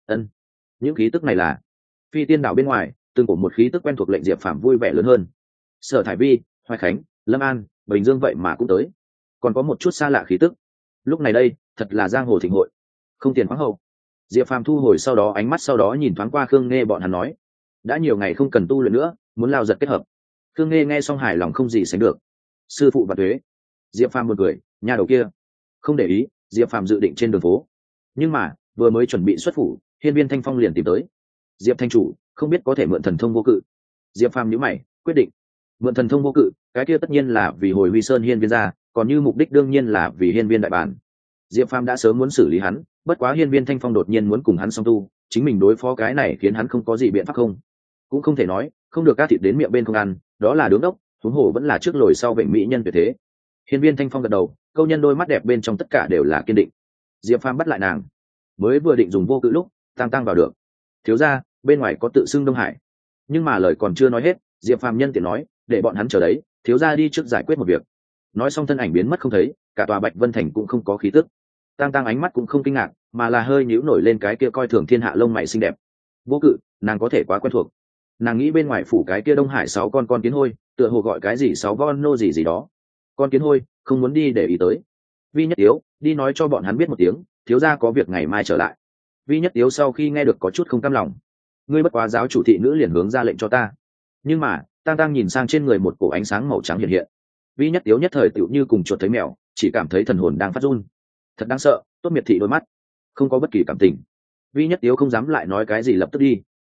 Những khí tức này là Phi Tiên đảo bên ngoài, từng của một khí tức quen thuộc lệnh Diệp phàm vui vẻ lớn hơn. Sở Thải Vi, Hoài Khánh, Lâm An, Bình Dương vậy mà cũng tới. Còn có một chút xa lạ khí tức. Lúc này đây thật là giang hồ thịnh hội, không tiền khoáng hậu. Diệp phàm thu hồi sau đó ánh mắt, sau đó nhìn thoáng qua Khương Nghe bọn hắn nói, đã nhiều ngày không cần tu luyện nữa, muốn lao giật kết hợp. Khương Nghe nghe xong hài lòng không gì sánh được. Sư phụ và thuế. Diệp phàm một cười, nhà đầu kia không để ý. Diệp phàm dự định trên đường phố, nhưng mà vừa mới chuẩn bị xuất phủ, Hiên Viên Thanh Phong liền tìm tới. Diệp thanh chủ, không biết có thể mượn thần thông vô cự. Diệp phàm nhíu mày, quyết định mượn thần thông vô cự, cái kia tất nhiên là vì hồi Huy Sơn Hiên Viên ra, còn như mục đích đương nhiên là vì Hiên Viên đại bản. Diệp phàm đã sớm muốn xử lý hắn, bất quá Hiên Viên Thanh Phong đột nhiên muốn cùng hắn song tu, chính mình đối phó cái này khiến hắn không có gì biện pháp không. Cũng không thể nói không được cá thịt đến miệng bên không ăn, đó là đứng đốc, huống hồ vẫn là trước lồi sau bệnh mỹ nhân tuyệt thế. Hiên Viên Thanh Phong gật đầu, câu nhân đôi mắt đẹp bên trong tất cả đều là kiên định. Diệp phàm bắt lại nàng, mới vừa định dùng vô cự lúc tăng vào được. Thiếu gia, bên ngoài có tự xưng Đông Hải. Nhưng mà lời còn chưa nói hết, Diệp phàm nhân tiện nói, để bọn hắn chờ đấy, thiếu gia đi trước giải quyết một việc. Nói xong thân ảnh biến mất không thấy, cả tòa Bạch Vân thành cũng không có khí tức. Tăng ánh mắt cũng không kinh ngạc, mà là hơi nhíu nổi lên cái kia coi thường thiên hạ lông mày xinh đẹp. Vô cự, nàng có thể quá quen thuộc. Nàng nghĩ bên ngoài phủ cái kia Đông Hải 6 con kiến hôi, tựa hồ gọi cái gì 6 von nô gì đó. Con kiến hôi, không muốn đi để ý tới. Vi Nhất Tiếu, đi nói cho bọn hắn biết một tiếng, thiếu gia có việc ngày mai trở lại. Vi Nhất Tiếu sau khi nghe được có chút không cam lòng. Ngươi bất quá giáo chủ thị nữ liền hướng ra lệnh cho ta. Nhưng mà, Tăng nhìn sang trên người một cổ ánh sáng màu trắng hiện hiện. Vi Nhất Tiếu nhất thời tựu như cùng chuột thấy mèo, chỉ cảm thấy thần hồn đang phát run. Thật đáng sợ, tốt miệt thị đôi mắt, không có bất kỳ cảm tình. Vi Nhất Tiếu không dám lại nói cái gì, lập tức đi.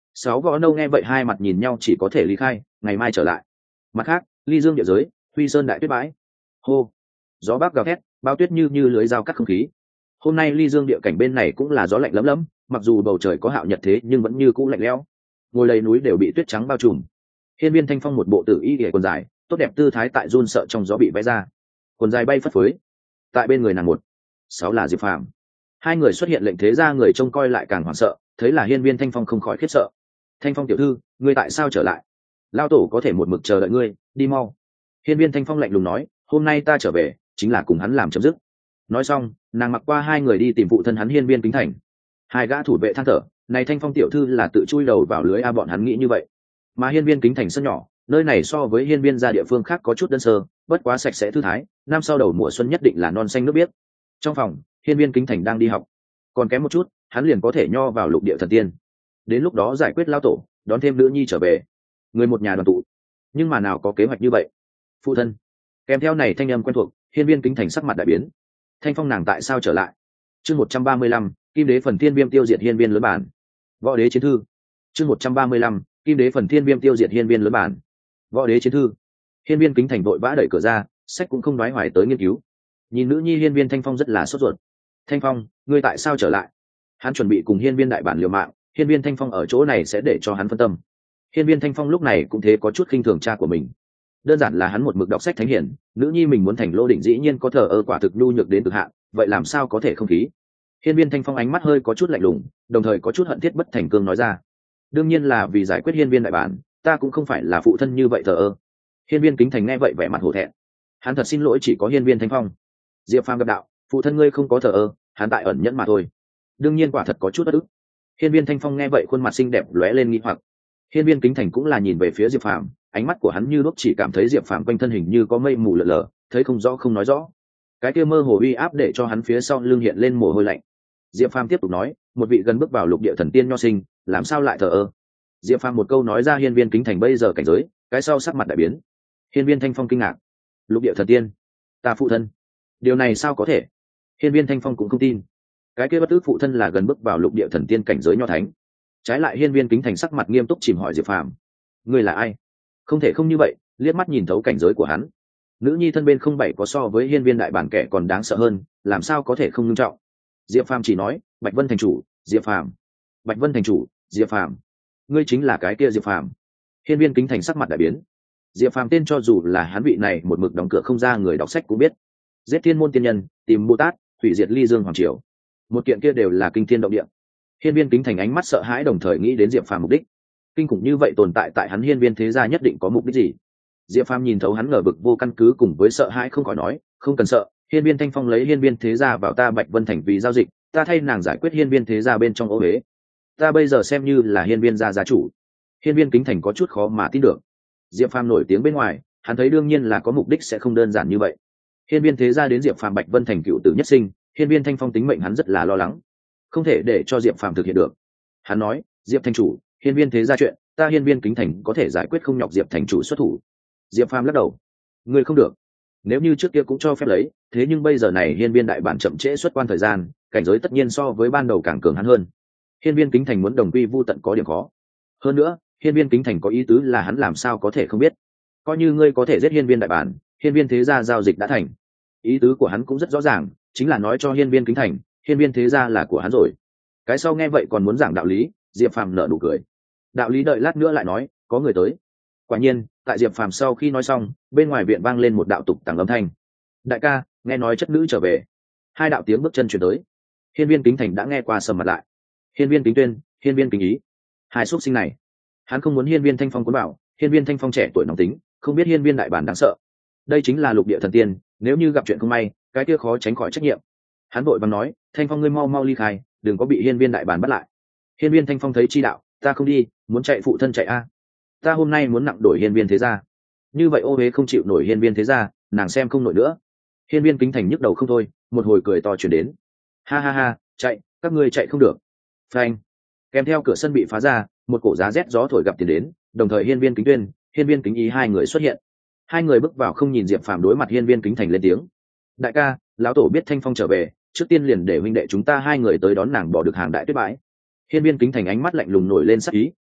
Sáu võ nâu nghe vậy hai mặt nhìn nhau, chỉ có thể ly khai, ngày mai trở lại. Mặt khác, ly dương địa giới, huy sơn đại tuyết bãi. Hô, gió bắc gào thét, bao tuyết như lưới dao cắt không khí. Hôm nay ly dương địa cảnh bên này cũng là gió lạnh lấm lấm, mặc dù bầu trời có hạo nhật thế nhưng vẫn như cũ lạnh lẽo. Ngồi đầy núi đều bị tuyết trắng bao trùm. Hiên Viên Thanh Phong một bộ tử y để quần dài, tốt đẹp tư thái tại run sợ trong gió bị vẽ ra. Quần dài bay phất phới. Tại bên người nàng một, sáu là Diệp Phàm. Hai người xuất hiện lệnh thế ra người trông coi lại càng hoảng sợ, thấy là Hiên Viên Thanh Phong không khỏi khiếp sợ. Thanh Phong tiểu thư, ngươi tại sao trở lại? Lao tổ có thể một mực chờ đợi ngươi, đi mau. Hiên Viên Thanh Phong lạnh lùng nói, hôm nay ta trở về chính là cùng hắn làm chấm dứt. Nói xong, nàng mặc qua hai người đi tìm phụ thân hắn Hiên Viên Kính Thành. Hai gã thủ vệ than thở, này Thanh Phong tiểu thư là tự chui đầu vào lưới a, bọn hắn nghĩ như vậy. Mà Hiên Viên Kính Thành sân nhỏ, nơi này so với Hiên Viên gia địa phương khác có chút đơn sơ, bất quá sạch sẽ thư thái, năm sau đầu mùa xuân nhất định là non xanh nước biếc. Trong phòng, Hiên Viên Kính Thành đang đi học, còn kém một chút, hắn liền có thể nho vào lục địa thần tiên. Đến lúc đó giải quyết lao tổ, đón thêm nữ nhi trở về, người một nhà đoàn tụ. Nhưng mà nào có kế hoạch như vậy? Phụ thân, kèm theo này thanh âm quen thuộc, Hiên Viên Kính Thành sắc mặt đại biến. Thanh Phong nàng tại sao trở lại? Chương 135, Kim Đế phần Thiên Viêm tiêu diệt Hiên Viên lớn bản. Võ Đế chiến thư. Chương 135, Kim Đế phần Thiên Viêm tiêu diệt Hiên Viên lớn bản. Võ Đế chiến thư. Hiên Viên Kính Thành vội vã đẩy cửa ra, sách cũng không nói hoài tới nghiên cứu. Nhìn nữ nhi Hiên Viên Thanh Phong rất là sốt ruột. Thanh Phong, ngươi tại sao trở lại? Hắn chuẩn bị cùng Hiên Viên đại bản liều mạng, Hiên Viên Thanh Phong ở chỗ này sẽ để cho hắn phân tâm. Hiên Viên Thanh Phong lúc này cũng thế có chút khinh thường cha của mình. Đơn giản là hắn một mực đọc sách thánh hiển, nữ nhi mình muốn thành Lô Đỉnh dĩ nhiên có thờ ơ quả thực nhu nhược đến cực hạn, vậy làm sao có thể không khí? Hiên Viên Thanh Phong ánh mắt hơi có chút lạnh lùng, đồng thời có chút hận thiết bất thành cương nói ra. Đương nhiên là vì giải quyết Hiên Viên đại bản, ta cũng không phải là phụ thân như vậy thờ ơ. Hiên Viên Kính Thành nghe vậy vẻ mặt hổ thẹn. Hắn thật xin lỗi, chỉ có Hiên Viên Thanh Phong. Diệp Phàm gặp đạo, phụ thân ngươi không có thờ ơ, hắn tại ẩn nhẫn mà thôi. Đương nhiên quả thật có chút bất ức. Hiên Viên Thanh Phong nghe vậy khuôn mặt xinh đẹp lóe lên nghi hoặc. Hiên Viên Kính Thành cũng là nhìn về phía Diệp Phàm, ánh mắt của hắn như lúc chỉ cảm thấy Diệp Phàm quanh thân hình như có mây mù lờ lờ, thấy không rõ không nói rõ. Cái kia mơ hồ uy áp để cho hắn phía sau lưng hiện lên mồ hôi lạnh. Diệp Phàm tiếp tục nói, một vị gần bước vào lục địa thần tiên nho sinh, làm sao lại thờ ơ? Diệp Phàm một câu nói ra Hiên Viên Kính Thành bây giờ cảnh giới, cái sau sắc mặt đại biến. Hiên Viên Thanh Phong kinh ngạc, lục địa thần tiên, ta phụ thân, điều này sao có thể? Hiên Viên Thanh Phong cũng không tin, cái kia bất ước phụ thân là gần bước vào lục địa thần tiên cảnh giới nho thánh. Trái lại Hiên Viên Kính Thành sắc mặt nghiêm túc chìm hỏi Diệp Phàm, ngươi là ai? Không thể không như vậy, liếc mắt nhìn thấu cảnh giới của hắn. Nữ nhi thân bên không bảy có so với Hiên Viên đại bản kẻ còn đáng sợ hơn, làm sao có thể không nghiêm trọng? Diệp Phàm chỉ nói, Bạch Vân thành chủ, Diệp Phàm. Bạch Vân thành chủ, Diệp Phàm, ngươi chính là cái kia Diệp Phàm. Hiên Viên Kính Thành sắc mặt đại biến. Diệp Phàm tên cho dù là hắn vị này một mực đóng cửa không ra người đọc sách cũng biết. Giết thiên môn tiên nhân, tìm Bồ Tát, hủy diệt ly dương hoàng triều, một kiện kia đều là kinh thiên động địa. Hiên Viên Kính Thành ánh mắt sợ hãi, đồng thời nghĩ đến Diệp Phàm mục đích. Kinh khủng như vậy tồn tại tại hắn Hiên Viên thế gia nhất định có mục đích gì? Diệp Phàm nhìn thấu hắn ngờ vực vô căn cứ cùng với sợ hãi, không khỏi nói, không cần sợ, Hiên Viên Thanh Phong lấy Hiên Viên thế gia vào ta Bạch Vân thành vì giao dịch, ta thay nàng giải quyết Hiên Viên thế gia bên trong ô uế, ta bây giờ xem như là Hiên Viên gia gia chủ. Hiên Viên Kính Thành có chút khó mà tin được. Diệp Phàm nổi tiếng bên ngoài, hắn thấy đương nhiên là có mục đích sẽ không đơn giản như vậy. Hiên Viên thế gia đến Diệp Phàm Bạch Vân thành cựu tử nhất sinh, Hiên Viên Thanh Phong tính mệnh hắn rất là lo lắng, không thể để cho Diệp Phàm thực hiện được. Hắn nói, Diệp thành chủ, Hiên Viên thế gia chuyện, ta Hiên Viên Kính Thành có thể giải quyết, không nhọc Diệp thành chủ xuất thủ. Diệp Phàm lắc đầu, ngươi không được. Nếu như trước kia cũng cho phép lấy, thế nhưng bây giờ này Hiên Viên đại bản chậm trễ xuất quan thời gian, cảnh giới tất nhiên so với ban đầu càng cường hắn hơn. Hiên Viên Kính Thành muốn đồng quy vu tận có điểm khó. Hơn nữa, Hiên Viên Kính Thành có ý tứ là hắn làm sao có thể không biết. Coi như ngươi có thể giết Hiên Viên đại bản, Hiên Viên thế gia giao dịch đã thành. Ý tứ của hắn cũng rất rõ ràng, chính là nói cho Hiên Viên Kính Thành, Hiên Viên thế gia là của hắn rồi. Cái sau nghe vậy còn muốn giảng đạo lý, Diệp Phàm nở nụ cười. Đạo lý đợi lát nữa lại nói, có người tới. Quả nhiên, tại Diệp Phàm sau khi nói xong, bên ngoài viện vang lên một đạo tục tằng âm thanh. Đại ca, nghe nói chất nữ trở về. Hai đạo tiếng bước chân chuyển tới. Hiên Viên Kính Thành đã nghe qua, sầm mặt lại. Hiên Viên Kính Tuyên, Hiên Viên Kính Ý, hai xuất sinh này, hắn không muốn Hiên Viên Thanh Phong cuốn vào. Hiên Viên Thanh Phong trẻ tuổi nóng tính, không biết Hiên Viên đại bản đáng sợ. Đây chính là lục địa thần tiên, nếu như gặp chuyện không may, cái kia khó tránh khỏi trách nhiệm. Hắn vội vàng nói, Thanh Phong ngươi mau mau ly khai, đừng có bị Hiên Viên đại bản bắt lại. Hiên Viên Thanh Phong thấy chi đạo, ta không đi, muốn chạy phụ thân chạy a. Ta hôm nay muốn nặng đổi Hiên Viên thế gia. Như vậy ô huế không chịu nổi Hiên Viên thế gia, nàng xem không nổi nữa. Hiên Viên Kính Thành nhức đầu không thôi, một hồi cười to chuyển đến. Ha ha ha, chạy, các ngươi chạy không được. Phanh. Kèm theo cửa sân bị phá ra, một cổ giá rét gió thổi gặp tiền đến, đồng thời Hiên Viên Kính Tuyên, Hiên Viên Kính Ý hai người xuất hiện. Hai người bước vào không nhìn Diệp Phàm, đối mặt Hiên Viên Kính Thành lên tiếng. Đại ca, lão tổ biết Thanh Phong trở về, trước tiên liền để huynh đệ chúng ta hai người tới đón nàng bỏ được hàng đại tuyết bãi. Hiên Viên Kính Thành ánh mắt lạnh lùng nổi lên sắc ý,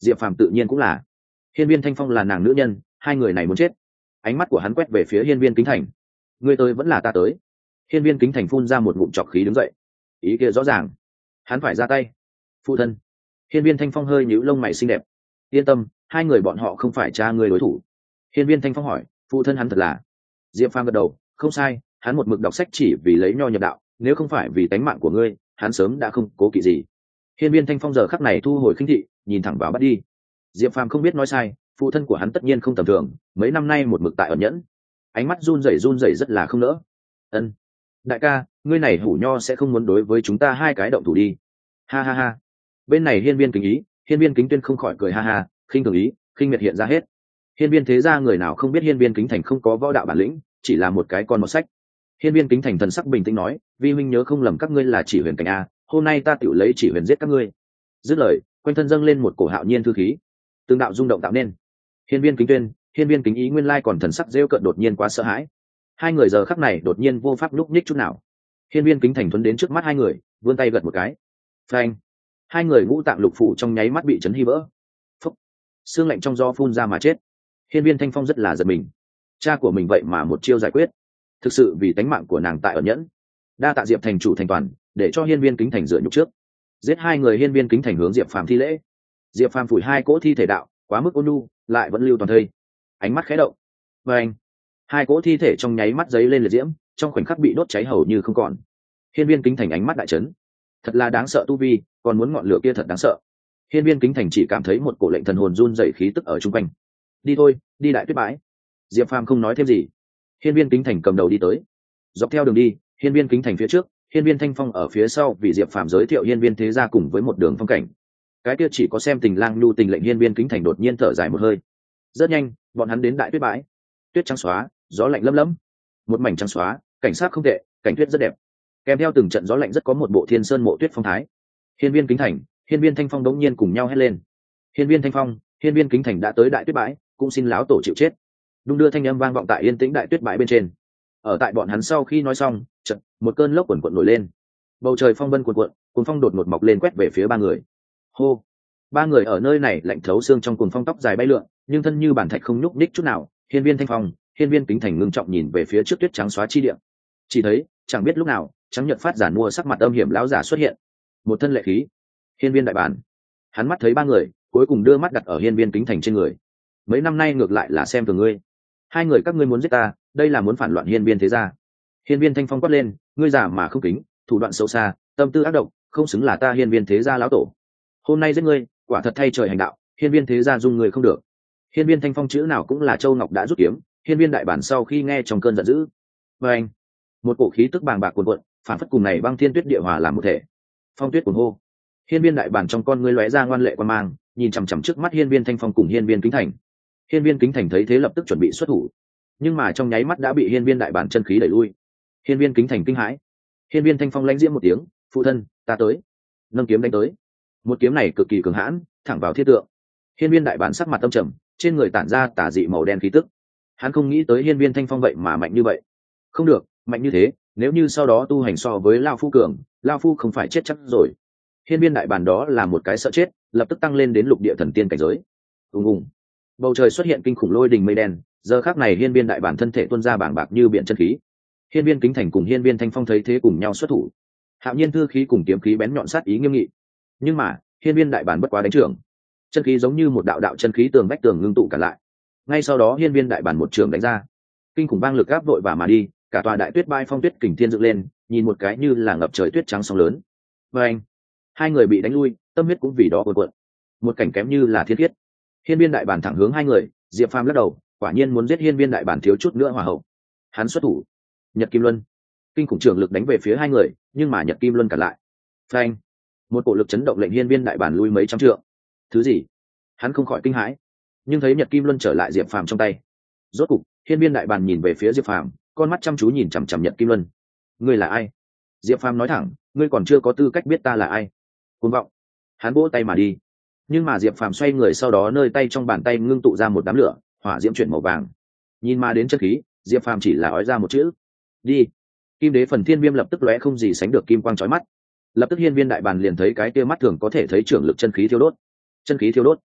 Diệp Phàm tự nhiên cũng là. Hiên Viên Thanh Phong là nàng nữ nhân, hai người này muốn chết. Ánh mắt của hắn quét về phía Hiên Viên Kính Thành. Ngươi tới vẫn là ta tới? Hiên Viên Kính Thành phun ra một ngụm trọc khí đứng dậy. Ý kia rõ ràng, hắn phải ra tay. Phụ thân. Hiên Viên Thanh Phong hơi nhíu lông mày xinh đẹp. Yên tâm, hai người bọn họ không phải cha ngươi đối thủ. Hiên Viên Thanh Phong hỏi, phụ thân hắn thật là? Diệp Phàm gật đầu, không sai, hắn một mực đọc sách chỉ vì lấy nho nhập đạo, nếu không phải vì tánh mạng của ngươi, hắn sớm đã không cố kỵ gì. Hiên Viên Thanh Phong giờ khắc này thu hồi khinh thị, nhìn thẳng vào bắt đi. Diệp Phàm không biết nói sai, phụ thân của hắn tất nhiên không tầm thường, mấy năm nay một mực tại ẩn nhẫn. Ánh mắt run rẩy rất là không nỡ. Ân, đại ca, ngươi này hủ nho sẽ không muốn đối với chúng ta hai cái động thủ đi. Ha ha ha. Bên này Hiên Viên Kính Ý, Hiên Viên Kính Tuyên không khỏi cười ha ha, khinh thường ý, khinh miệt hiện ra hết. Hiên Viên thế gia người nào không biết Hiên Viên Kính Thành không có võ đạo bản lĩnh, chỉ là một cái con một sách. Hiên Viên Kính Thành thần sắc bình tĩnh nói, vi huynh nhớ không lầm các ngươi là chỉ huyền cảnh a, hôm nay ta tiểu lấy chỉ huyền giết các ngươi. Dứt lời, quanh thân dâng lên một cổ hạo nhiên thư khí, tương đạo rung động tạo nên. Hiên Viên Kính Tuyên, Hiên Viên Kính Ý nguyên lai còn thần sắc rêu cợt đột nhiên quá sợ hãi. Hai người giờ khắc này đột nhiên vô pháp lúc nhích chút nào. Hiên Viên Kính Thành thuấn đến trước mắt hai người, vươn tay gật một cái. Phanh! Hai người ngũ tạng lục phủ trong nháy mắt bị chấn hy vỡ. Phúc! Xương lạnh trong gió phun ra mà chết. Hiên Viên Thanh Phong rất là giật mình. Cha của mình vậy mà một chiêu giải quyết, thực sự vì tánh mạng của nàng tại ẩn nhẫn. Đa tạ Diệp thành chủ thành toàn, để cho Hiên Viên Kính Thành dựa nhục trước. Giết hai người. Hiên Viên Kính Thành hướng Diệp Phàm thi lễ. Diệp Phàm phủi hai cỗ thi thể đạo, quá mức ôn nhu, lại vẫn lưu toàn thây. Ánh mắt khẽ động, và anh, hai cỗ thi thể trong nháy mắt giấy lên liệt diễm, trong khoảnh khắc bị đốt cháy hầu như không còn. Hiên Viên Kính Thành ánh mắt đại chấn, thật là đáng sợ tu vi, còn muốn ngọn lửa kia thật đáng sợ. Hiên Viên Kính Thành chỉ cảm thấy một cổ lệnh thần hồn run rẩy khí tức ở chung quanh. Đi thôi, đi đại tuyết bãi. Diệp Phàm không nói thêm gì. Hiên Viên Kính Thành cầm đầu đi tới. Dọc theo đường đi, Hiên Viên Kính Thành phía trước, Hiên Viên Thanh Phong ở phía sau, vì Diệp Phàm giới thiệu Hiên Viên thế gia cùng với một đường phong cảnh. Cái kia chỉ có xem tình lang nhu tình lệnh Hiên Viên Kính Thành đột nhiên thở dài một hơi. Rất nhanh, bọn hắn đến đại tuyết bãi. Tuyết trắng xóa, gió lạnh lấm lấm. Một mảnh trắng xóa, cảnh sát không tệ, cảnh tuyết rất đẹp. Kèm theo từng trận gió lạnh rất có một bộ thiên sơn mộ tuyết phong thái. Hiên Viên Kính Thành, Hiên Viên Thanh Phong đống nhiên cùng nhau hét lên. Hiên Viên Thanh Phong, Hiên Viên Kính Thành đã tới đại tuyết bãi, cũng xin láo tổ chịu chết. Đung đưa thanh âm vang vọng tại yên tĩnh đại tuyết bãi bên trên. Ở tại bọn hắn sau khi nói xong, chợt một cơn lốc quần quận nổi lên. Bầu trời phong vân cuồn cuộn, cuồng phong đột ngột mọc lên quét về phía ba người. Hô! Ba người ở nơi này lạnh thấu xương trong cuồng phong, tóc dài bay lượn, nhưng thân như bản thạch không nhúc nhích chút nào. Hiên Viên Thanh Phong, Hiên Viên Kính Thành ngưng trọng nhìn về phía trước tuyết trắng xóa chi địa. Chỉ thấy, chẳng biết lúc nào, trắng nhợt phát giản mua sắc mặt âm hiểm lão giả xuất hiện. Một thân lệ khí. Hiên Viên đại bản. Hắn mắt thấy ba người, cuối cùng đưa mắt đặt ở Hiên Viên Kính Thành trên người. Mấy năm nay ngược lại là xem thường ngươi. Hai người các ngươi muốn giết ta, đây là muốn phản loạn Hiên Viên thế gia. Hiên Viên Thanh Phong quát lên, ngươi giả mà không kính, thủ đoạn xấu xa, tâm tư ác độc, không xứng là ta Hiên Viên thế gia lão tổ. Hôm nay giết ngươi, quả thật thay trời hành đạo, Hiên Viên thế gia dung người không được. Hiên Viên Thanh Phong chữ nào cũng là châu ngọc đã rút kiếm. Hiên Viên đại bản sau khi nghe trong cơn giận dữ, và anh, một cổ khí tức bàng bạc cuồn cuộn, phản phất cùng này băng thiên tuyết địa hòa làm một thể. Phong tuyết cuồng hô. Hiên Viên đại bản trong con ngươi lóe ra ngoan lệ quan mang, nhìn chằm chằm trước mắt Hiên Viên Thanh Phong cùng Hiên Viên Kính Thành. Hiên Viên Kính Thành thấy thế lập tức chuẩn bị xuất thủ, nhưng mà trong nháy mắt đã bị Hiên Viên đại bản chân khí đẩy lui. Hiên Viên Kính Thành kinh hãi. Hiên Viên Thanh Phong lãnh diễm một tiếng, phụ thân, ta tới. Nâng kiếm đánh tới. Một kiếm này cực kỳ cường hãn, thẳng vào thiết tượng. Hiên Viên đại bản sắc mặt tâm trầm, trên người tản ra tà dị màu đen khí tức. Hắn không nghĩ tới Hiên Viên Thanh Phong vậy mà mạnh như vậy. Không được, mạnh như thế, nếu như sau đó tu hành so với Lão Phu cường, Lão Phu không phải chết chắc rồi. Hiên Viên đại bản đó là một cái sợ chết, lập tức tăng lên đến lục địa thần tiên cảnh giới. Ùng ùng. Bầu trời xuất hiện kinh khủng lôi đình mây đen, giờ khắc này Hiên Viên đại bản thân thể tuôn ra bàng bạc như biển chân khí. Hiên Viên Kính Thành cùng Hiên Viên Thanh Phong thấy thế cùng nhau xuất thủ. Hạo nhiên thư khí cùng kiếm khí bén nhọn sát ý nghiêm nghị. Nhưng mà, Hiên Viên đại bản bất quá đánh trưởng. Chân khí giống như một đạo đạo chân khí tường vách tường ngưng tụ cả lại. Ngay sau đó Hiên Viên đại bản một trường đánh ra. Kinh khủng bang lực áp vội và mà đi, cả tòa đại tuyết bãi phong tuyết kình thiên dựng lên, nhìn một cái như là ngập trời tuyết trắng sóng lớn. Và anh, hai người bị đánh lui, tâm huyết cũng vì đó cuộn cuộn. Một cảnh kém như là thiên thiết. Hiên Viên đại bản thẳng hướng hai người, Diệp Phàm lắc đầu, quả nhiên muốn giết Hiên Viên đại bản thiếu chút nữa hỏa hậu. Hắn xuất thủ, Nhật Kim Luân, kinh khủng trường lực đánh về phía hai người, nhưng mà Nhật Kim Luân cản lại. Phanh, một cổ lực chấn động lệnh Hiên Viên đại bản lui mấy trăm trượng. Thứ gì? Hắn không khỏi kinh hãi, nhưng thấy Nhật Kim Luân trở lại Diệp Phàm trong tay. Rốt cục, Hiên Viên đại bản nhìn về phía Diệp Phàm, con mắt chăm chú nhìn chằm chằm Nhật Kim Luân. Ngươi là ai? Diệp Phàm nói thẳng, ngươi còn chưa có tư cách biết ta là ai. Cuồng vọng. Hắn vỗ tay mà đi. Nhưng mà Diệp Phàm xoay người, sau đó nơi tay trong bàn tay ngưng tụ ra một đám lửa, hỏa diễm chuyển màu vàng. Nhìn mà đến chân khí, Diệp Phàm chỉ là ói ra một chữ: đi. Kim đế phần thiên viêm lập tức lóe không gì sánh được kim quang chói mắt. Lập tức Hiên Viên đại bản liền thấy cái kia mắt thường có thể thấy trưởng lực chân khí thiêu đốt. Chân khí thiêu đốt.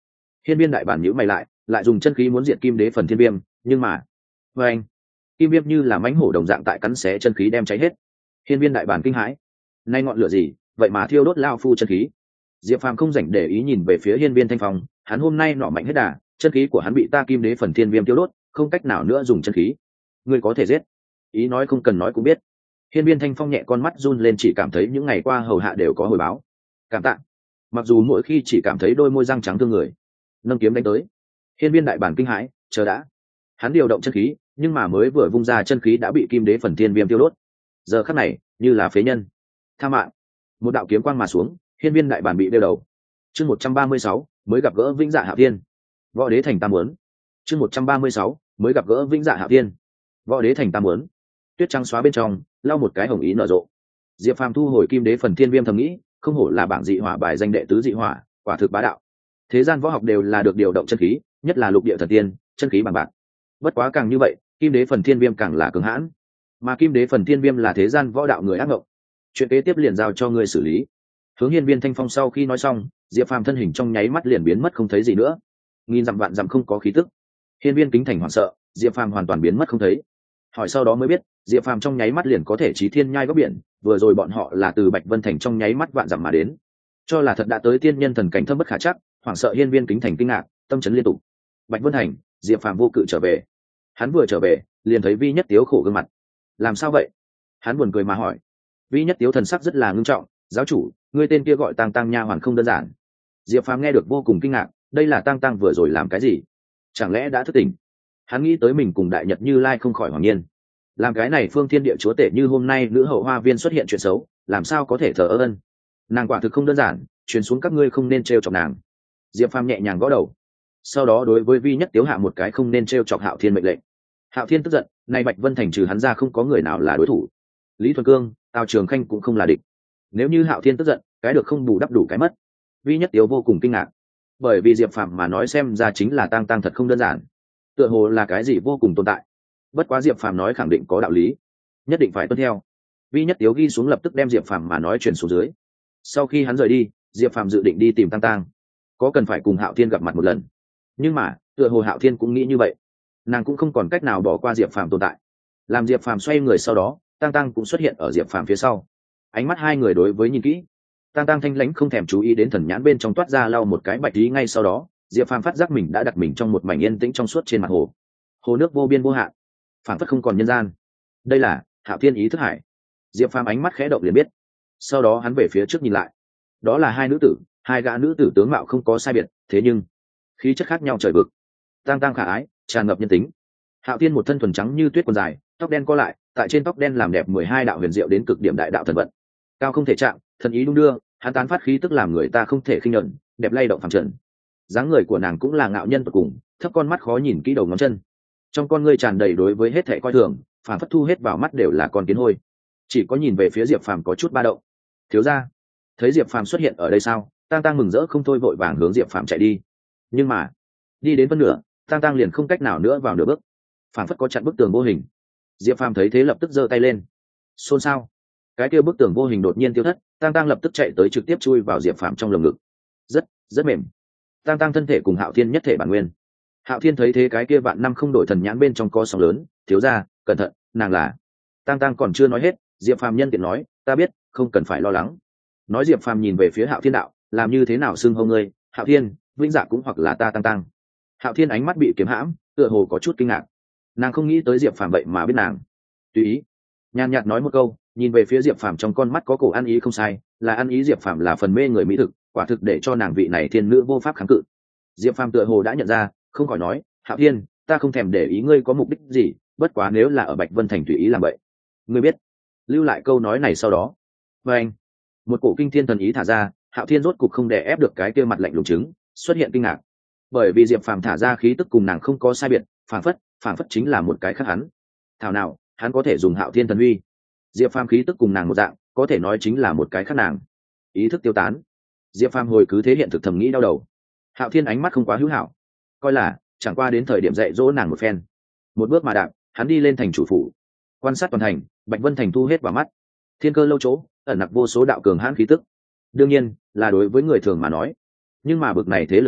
Hiên Viên đại bản nhíu mày lại dùng chân khí muốn diệt kim đế phần thiên viêm, nhưng mà anh kim viêm như là mãnh hổ đồng dạng tại cắn xé chân khí đem cháy hết. Hiên Viên đại bản kinh hãi, nay ngọn lửa gì vậy mà thiêu đốt lao phu chân khí. Diệp Phàm không rảnh để ý nhìn về phía Hiên Viên Thanh Phong, hắn hôm nay nọ mạnh hết đà, chân khí của hắn bị ta kim đế phần thiên viêm tiêu đốt, không cách nào nữa dùng chân khí. Ngươi có thể giết. Ý nói không cần nói cũng biết. Hiên Viên Thanh Phong nhẹ con mắt run lên, chỉ cảm thấy những ngày qua hầu hạ đều có hồi báo. Cảm tạ. Mặc dù mỗi khi chỉ cảm thấy đôi môi răng trắng thương người. Nâng kiếm đánh tới. Hiên Viên đại bản kinh hãi, chờ đã. Hắn điều động chân khí, nhưng mà mới vừa vung ra chân khí đã bị kim đế phần thiên viêm tiêu đốt. Giờ khắc này, như là phế nhân. Tha mạng. Một đạo kiếm quang mà xuống, Hiên Viên đại bản bị đeo đầu. Chương 136, mới gặp gỡ Vĩnh Dạ Hạ Tiên. Võ đế thành tam muốn. Chương 136, mới gặp gỡ Vĩnh Dạ Hạ Tiên. Võ đế thành tam muốn. Tuyết trắng xóa bên trong, lau một cái hồng ý nở rộ. Diệp Phàm thu hồi kim đế phần thiên viêm thầm nghĩ, không hổ là bảng dị hỏa bài danh đệ tứ dị hỏa, quả thực bá đạo. Thế gian võ học đều là được điều động chân khí, nhất là lục địa thần tiên, chân khí bằng bạc. Bất quá càng như vậy, kim đế phần thiên viêm càng là cường hãn. Mà kim đế phần thiên viêm là thế gian võ đạo người ác ngộng. Chuyện kế tiếp liền giao cho ngươi xử lý. Hướng Hiên Viên Thanh Phong sau khi nói xong, Diệp Phàm thân hình trong nháy mắt liền biến mất không thấy gì nữa. Nghìn dặm vạn dặm không có khí tức. Hiên Viên Kính Thành hoảng sợ, Diệp Phàm hoàn toàn biến mất không thấy. Hỏi sau đó mới biết, Diệp Phàm trong nháy mắt liền có thể chí thiên nhai góc biển, vừa rồi bọn họ là từ Bạch Vân Thành trong nháy mắt vạn dặm mà đến. Cho là thật đã tới tiên nhân thần cảnh thâm bất khả chắc, hoảng sợ Hiên Viên Kính Thành kinh ngạc, tâm chấn liên tục. Bạch Vân Thành, Diệp Phàm vô cự trở về. Hắn vừa trở về, liền thấy Vi Nhất Tiếu khổ gương mặt. Làm sao vậy? Hắn buồn cười mà hỏi. Vi Nhất Tiếu thần sắc rất là ngưng trọng, giáo chủ, ngươi tên kia gọi Tang Tang nha hoàn không đơn giản. Diệp Phàm nghe được vô cùng kinh ngạc, đây là Tang Tang vừa rồi làm cái gì? Chẳng lẽ đã thức tỉnh? Hắn nghĩ tới mình cùng Đại Nhật Như Lai không khỏi hoàng nhiên. Làm cái này phương thiên địa chúa tể như hôm nay nữ hậu hoa viên xuất hiện chuyện xấu, làm sao có thể thờ ơ. Nàng quả thực không đơn giản, truyền xuống các ngươi không nên trêu chọc nàng. Diệp Phàm nhẹ nhàng gõ đầu, sau đó đối với Vi Nhất Tiếu hạ một cái không nên trêu chọc Hạo Thiên mệnh lệnh. Hạo Thiên tức giận, nay Bạch Vân Thành trừ hắn ra không có người nào là đối thủ. Lý Thuần Cương, Tào Trường Khanh cũng không là địch. Nếu như Hạo Thiên tức giận, cái được không bù đắp đủ cái mất. Vi Nhất Tiếu vô cùng kinh ngạc, bởi vì Diệp Phàm mà nói xem ra chính là Tang Tang thật không đơn giản, tựa hồ là cái gì vô cùng tồn tại. Bất quá Diệp Phàm nói khẳng định có đạo lý, nhất định phải tuân theo. Vi Nhất Tiếu ghi xuống lập tức đem Diệp Phàm mà nói truyền xuống dưới. Sau khi hắn rời đi, Diệp Phàm dự định đi tìm Tang Tang, có cần phải cùng Hạo Thiên gặp mặt một lần. Nhưng mà tựa hồ Hạo Thiên cũng nghĩ như vậy, nàng cũng không còn cách nào bỏ qua Diệp Phàm tồn tại. Làm Diệp Phàm xoay người sau đó, Tang Tang cũng xuất hiện ở Diệp Phàm phía sau. Ánh mắt hai người đối với nhìn kỹ. Tang Tang thanh lãnh không thèm chú ý đến thần nhãn bên trong toát ra lau một cái bạch tí, ngay sau đó Diệp Phàm phát giác mình đã đặt mình trong một mảnh yên tĩnh trong suốt trên mặt hồ. Hồ nước vô biên vô hạn, phảng phất không còn nhân gian. Đây là Hạo Thiên ý thức hải. Diệp Phàm ánh mắt khẽ động liền biết. Sau đó hắn về phía trước nhìn lại, đó là hai nữ tử, hai gã nữ tử tướng mạo không có sai biệt, thế nhưng khí chất khác nhau trời vực. Tang Tang khả ái, tràn ngập nhân tính. Hạo Thiên một thân thuần trắng như tuyết quần dài, tóc đen co lại, tại trên tóc đen làm đẹp 12 đạo huyền diệu đến cực điểm đại đạo thần vận. Cao không thể chạm, thần ý đung đưa, hắn tán phát khí tức làm người ta không thể khinh nhẫn, đẹp lay động phẳng trần. Dáng người của nàng cũng là ngạo nhân tột cùng, thấp con mắt khó nhìn kỹ đầu ngón chân. Trong con ngươi tràn đầy đối với hết thảy coi thường, phản phất thu hết vào mắt đều là con kiến hôi. Chỉ có nhìn về phía Diệp Phàm có chút ba động. Thiếu gia, thấy Diệp Phàm xuất hiện ở đây sao? Tang Tang mừng rỡ không thôi vội vàng hướng Diệp Phàm chạy đi. Nhưng mà đi đến phân nửa, Tang Tang liền không cách nào nữa vào nửa bước, phản phất có chặn bức tường vô hình. Diệp Phàm thấy thế lập tức giơ tay lên. Xôn xao. Cái kia bức tường vô hình đột nhiên tiêu thất, Tang Tang lập tức chạy tới trực tiếp chui vào Diệp Phàm trong lồng ngực. Rất mềm. Tang Tang thân thể cùng Hạo Thiên nhất thể bản nguyên. Hạo Thiên thấy thế cái kia vạn năm không đổi thần nhãn bên trong có sóng lớn, thiếu gia, cẩn thận, nàng là. Tang Tang còn chưa nói hết, Diệp Phàm nhân tiện nói, ta biết, không cần phải lo lắng. Nói Diệp Phàm nhìn về phía Hạo Thiên đạo, làm như thế nào xưng hô ngươi, Hạo Thiên, Vĩnh Dạ cũng hoặc là ta Tang Tang. Hạo Thiên ánh mắt bị kiếm hãm, tựa hồ có chút kinh ngạc. Nàng không nghĩ tới Diệp Phàm vậy mà biết nàng. Tùy ý, nhàn nhạt nói một câu, nhìn về phía Diệp Phàm trong con mắt có cổ ăn ý không sai, là ăn ý. Diệp Phàm là phần mê người mỹ thực, quả thực để cho nàng vị này thiên nữ vô pháp kháng cự. Diệp Phàm tựa hồ đã nhận ra, không khỏi nói, Hạo Thiên, ta không thèm để ý ngươi có mục đích gì, bất quá nếu là ở Bạch Vân Thành tùy ý làm vậy, ngươi biết. Lưu lại câu nói này sau đó, và anh, một cổ kinh thiên thần ý thả ra, Hạo Thiên rốt cục không đè ép được cái kia mặt lạnh lùng trứng, xuất hiện kinh ngạc, bởi vì Diệp Phàm thả ra khí tức cùng nàng không có sai biệt, phảng phất chính là một cái khác hắn. Thảo nào hắn có thể dùng Hạo Thiên thần uy. Diệp Phàm khí tức cùng nàng một dạng, có thể nói chính là một cái khác nàng. Ý thức tiêu tán, Diệp Phàm hồi cứ thế hiện thực thầm nghĩ đau đầu. Hạo Thiên ánh mắt không quá hữu hảo, coi là chẳng qua đến thời điểm dạy dỗ nàng một phen. Một bước mà đạp, hắn đi lên thành chủ phủ, quan sát toàn thành. Bạch Vân Thành thu hết vào mắt, thiên cơ lâu chỗ ẩn nặc vô số đạo cường hãn khí tức, đương nhiên là đối với người thường mà nói, nhưng mà bực này thế lực dưới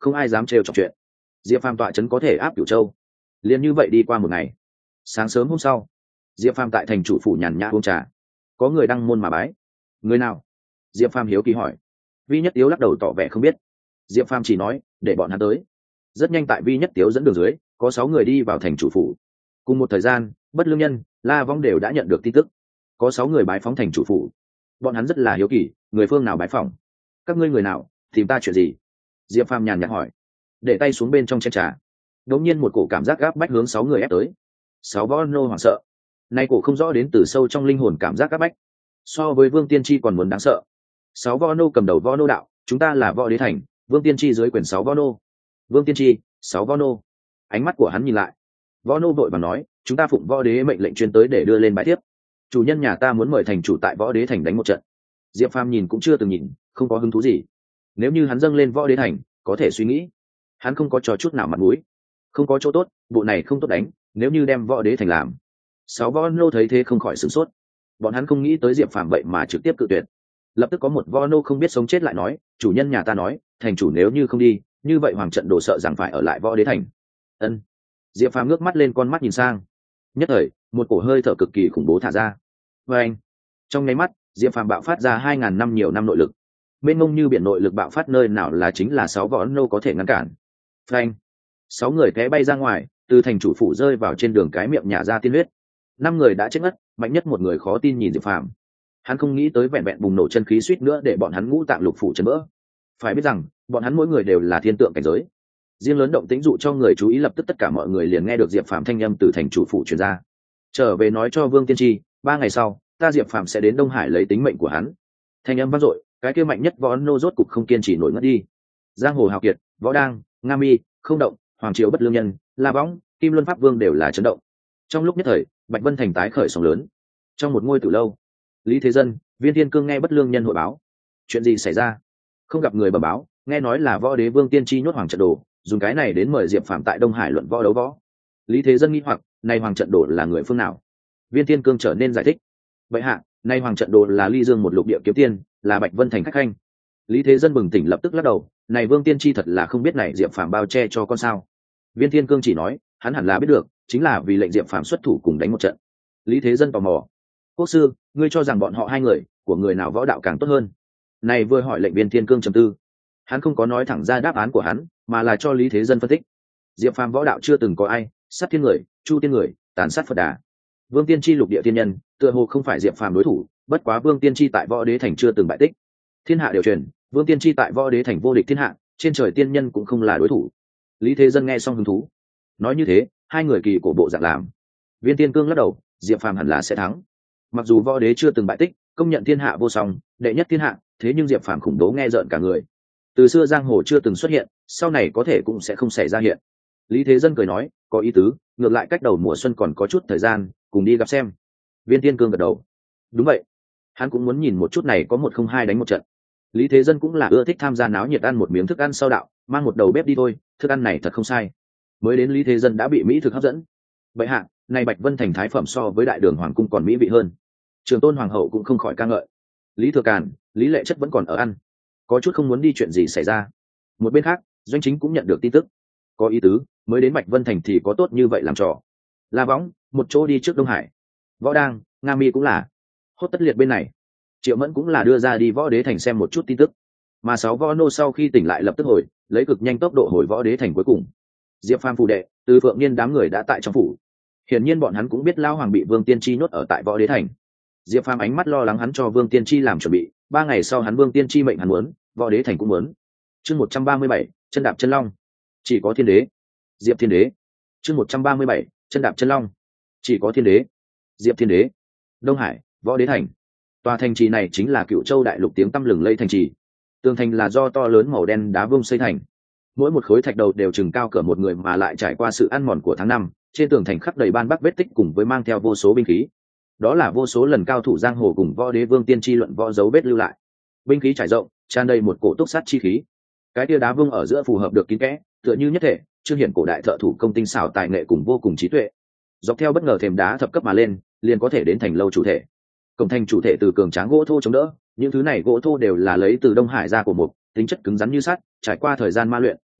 không ai dám trêu chọc chuyện. Diệp Phàm tọa trấn có thể áp Cửu Châu. Liền như vậy đi qua một ngày. Sáng sớm hôm sau, Diệp Phàm tại thành chủ phủ nhàn nhã uống trà. Có người đăng môn mà bái. Người nào? Diệp Phàm hiếu kỳ hỏi. Vi Nhất Tiếu lắc đầu tỏ vẻ không biết. Diệp Phàm chỉ nói để bọn hắn tới. Rất nhanh tại Vi Nhất Tiếu dẫn đường dưới, có 6 người đi vào thành chủ phủ. Cùng một thời gian, Bất Lương Nhân, La Vong đều đã nhận được tin tức. Có 6 người bái phóng thành chủ phủ. Bọn hắn rất là hiếu kỳ, người phương nào bái phỏng? Các ngươi người nào, tìm ta chuyện gì? Diệp Phàm nhàn nhạt hỏi. Để tay xuống bên trong chén trà. Đống nhiên một cổ cảm giác gáp bách hướng 6 người ép tới. 6 võ nô hoảng sợ. Nay cổ không rõ đến từ sâu trong linh hồn cảm giác gáp bách. So với Vương Tiên Tri còn muốn đáng sợ. 6 võ nô cầm đầu võ nô đạo, chúng ta là võ đế thành, Vương Tiên Tri dưới quyền 6 võ nô. Vương Tiên Tri, 6 võ nô. Ánh mắt của hắn nhìn lại. Võ nô vội vàng nói, chúng ta phụng võ đế mệnh lệnh chuyên tới để đưa lên bãi thiếp. Chủ nhân nhà ta muốn mời thành chủ tại võ đế thành đánh một trận. Diệp Phàm nhìn cũng chưa từng nhìn, không có hứng thú gì. Nếu như hắn dâng lên võ đế thành, có thể suy nghĩ. Hắn không có trò chút nào mặt mũi, không có chỗ tốt, bộ này không tốt đánh. Nếu như đem võ đế thành làm, 6 võ nô thấy thế không khỏi sửng sốt. Bọn hắn không nghĩ tới Diệp Phàm vậy mà trực tiếp cự tuyệt. Lập tức có một võ nô không biết sống chết lại nói, chủ nhân nhà ta nói, thành chủ nếu như không đi, như vậy hoàng trận đồ sợ rằng phải ở lại võ đế thành. Ân. Diệp Phàm ngước mắt lên, con mắt nhìn sang. Nhất thời, một cổ hơi thở cực kỳ khủng bố thả ra. Và anh, trong nháy mắt, Diệp Phàm bạo phát ra 2000 năm nhiều năm nội lực. Mênh mông như biển nội lực bạo phát nơi nào là chính là 6 võ nô có thể ngăn cản. Phanh. 6 người té bay ra ngoài, từ thành chủ phủ rơi vào trên đường cái miệng nhả ra tiên huyết. 5 người đã chết ngất, mạnh nhất một người khó tin nhìn Diệp Phàm. Hắn không nghĩ tới vẹn vẹn bùng nổ chân khí suýt nữa để bọn hắn ngũ tạng lục phủ chấn vỡ. Phải biết rằng, bọn hắn mỗi người đều là thiên tượng cảnh giới. Riêng lớn động tĩnh dụ cho người chú ý, lập tức tất cả mọi người liền nghe được Diệp Phàm thanh âm từ thành chủ phủ truyền ra. Trở về nói cho Vương Tiên Tri, 3 ngày sau, ta Diệp Phàm sẽ đến Đông Hải lấy tính mệnh của hắn. Thanh âm vang dội, cái kia mạnh nhất võ nô rốt cục không kiên trì nổi ngất đi. Giang hồ hào kiệt, Võ Đang, Nga Mi, Không Động, Hoàng Triều Bất Lương Nhân, La Võng, Kim Luân Pháp Vương đều là chấn động. Trong lúc nhất thời, Bạch Vân thành tái khởi sóng lớn. Trong một ngôi tử lâu, Lý Thế Dân, Viên Thiên Cương nghe Bất Lương Nhân hội báo. Chuyện gì xảy ra? Không gặp người bẩm báo, nghe nói là võ đế Vương Tiên Tri nhốt hoàng trận đồ, dùng cái này đến mời Diệp Phàm tại Đông Hải luận võ đấu võ. Lý Thế Dân nghi hoặc, này hoàng trận đồ là người phương nào? Viên Thiên Cương trở nên giải thích. Vậy hạ, nay hoàng trận đồ là Ly Dương một lục địa kiếm tiên, là Bạch Vân thành khách khanh. Lý Thế Dân bừng tỉnh lập tức lắc đầu, này Vương Tiên Tri thật là không biết này Diệp Phàm bao che cho con sao? Viên Thiên Cương chỉ nói, hắn hẳn là biết được, chính là vì lệnh Diệp Phàm xuất thủ cùng đánh một trận. Lý Thế Dân tò mò, quốc sư, ngươi cho rằng bọn họ 2 người, của người nào võ đạo càng tốt hơn? Này vừa hỏi lệnh Viên Thiên Cương trầm tư. Hắn không có nói thẳng ra đáp án của hắn, mà là cho Lý Thế Dân phân tích. Diệp Phàm võ đạo chưa từng có ai, sát thiên người, chu tiên người, tàn sát Phật Đà. Vương Tiên Tri lục địa tiên nhân, tựa hồ không phải Diệp Phàm đối thủ, bất quá Vương Tiên Tri tại võ đế thành chưa từng bại tích. Thiên hạ đều truyền, Vương Tiên Tri tại võ đế thành vô địch thiên hạ, trên trời tiên nhân cũng không là đối thủ. Lý Thế Dân nghe xong hứng thú. Nói như thế, 2 người kỳ cổ bộ dạng làm. Viên Tiên Cương lắc đầu, Diệp Phàm hẳn là sẽ thắng. Mặc dù võ đế chưa từng bại tích, công nhận thiên hạ vô song, đệ nhất thiên hạ, thế nhưng Diệp Phàm khủng bố nghe rợn cả người. Từ xưa giang hồ chưa từng xuất hiện, sau này có thể cũng sẽ không xảy ra hiện. Lý Thế Dân cười nói, có ý tứ, ngược lại cách đầu mùa xuân còn có chút thời gian, cùng đi gặp xem. Viên Tiên Cương gật đầu. Đúng vậy, hắn cũng muốn nhìn một chút này có 1-0-2 đánh một trận. Lý Thế Dân cũng là ưa thích tham gia náo nhiệt, ăn một miếng thức ăn sau đạo, mang một đầu bếp đi thôi, thức ăn này thật không sai. Mới đến Lý Thế Dân đã bị mỹ thực hấp dẫn. Vậy hạ, này Bạch Vân thành thái phẩm so với Đại Đường hoàng cung còn mỹ vị hơn. Trường Tôn hoàng hậu cũng không khỏi ca ngợi. Lý Thừa Càn, Lý Lệ Chất vẫn còn ở ăn, có chút không muốn đi, chuyện gì xảy ra. Một bên khác, Doanh Chính cũng nhận được tin tức. Có ý tứ, mới đến Bạch Vân thành thì có tốt như vậy làm trò. La Võng, một chỗ đi trước Đông Hải. Võ Đang, Nga Mi cũng là. Hốt Tất Liệt bên này, Triệu Mẫn cũng là đưa ra đi võ đế thành xem một chút tin tức. Mà 6 võ nô sau khi tỉnh lại lập tức hồi, lấy cực nhanh tốc độ hồi võ đế thành cuối cùng. Diệp Phàm phụ đệ, Từ Phượng Niên đám người đã tại trong phủ. Hiển nhiên bọn hắn cũng biết Lao Hoàng bị Vương Tiên Tri nhốt ở tại võ đế thành. Diệp Phàm ánh mắt lo lắng, hắn cho Vương Tiên Tri làm chuẩn bị, 3 ngày sau hắn Vương Tiên Tri mệnh hắn muốn, võ đế thành cũng muốn. Chương 137, chân đạp chân long. Chỉ có thiên đế. Diệp Thiên Đế. Chương 137, chân đạp chân long. Chỉ có thiên đế. Diệp Thiên Đế. Đông Hải, võ đế thành. Tòa thành trì này chính là Cựu Châu đại lục tiếng tăm lừng lây thành trì. Tường thành là do to lớn màu đen đá vung xây thành. Mỗi một khối thạch đầu đều chừng cao cỡ một người, mà lại trải qua sự ăn mòn của tháng năm, trên tường thành khắc đầy ban bắc vết tích cùng với mang theo vô số binh khí. Đó là vô số lần cao thủ giang hồ cùng võ đế Vương Tiên Tri luận võ dấu vết lưu lại. Binh khí trải rộng, tràn đầy một cổ túc sát chi khí. Cái tia đá vung ở giữa phù hợp được kín kẽ, tựa như nhất thể, chương hiển cổ đại thợ thủ công tinh xảo tài nghệ cùng vô cùng trí tuệ. Dọc theo bất ngờ thềm đá thập cấp mà lên, liền có thể đến thành lâu chủ thể. Cổng thành chủ thể từ cường tráng gỗ thô chống đỡ, những thứ này gỗ thô đều là lấy từ Đông Hải ra của mục, tính chất cứng rắn như sắt, trải qua thời gian ma luyện,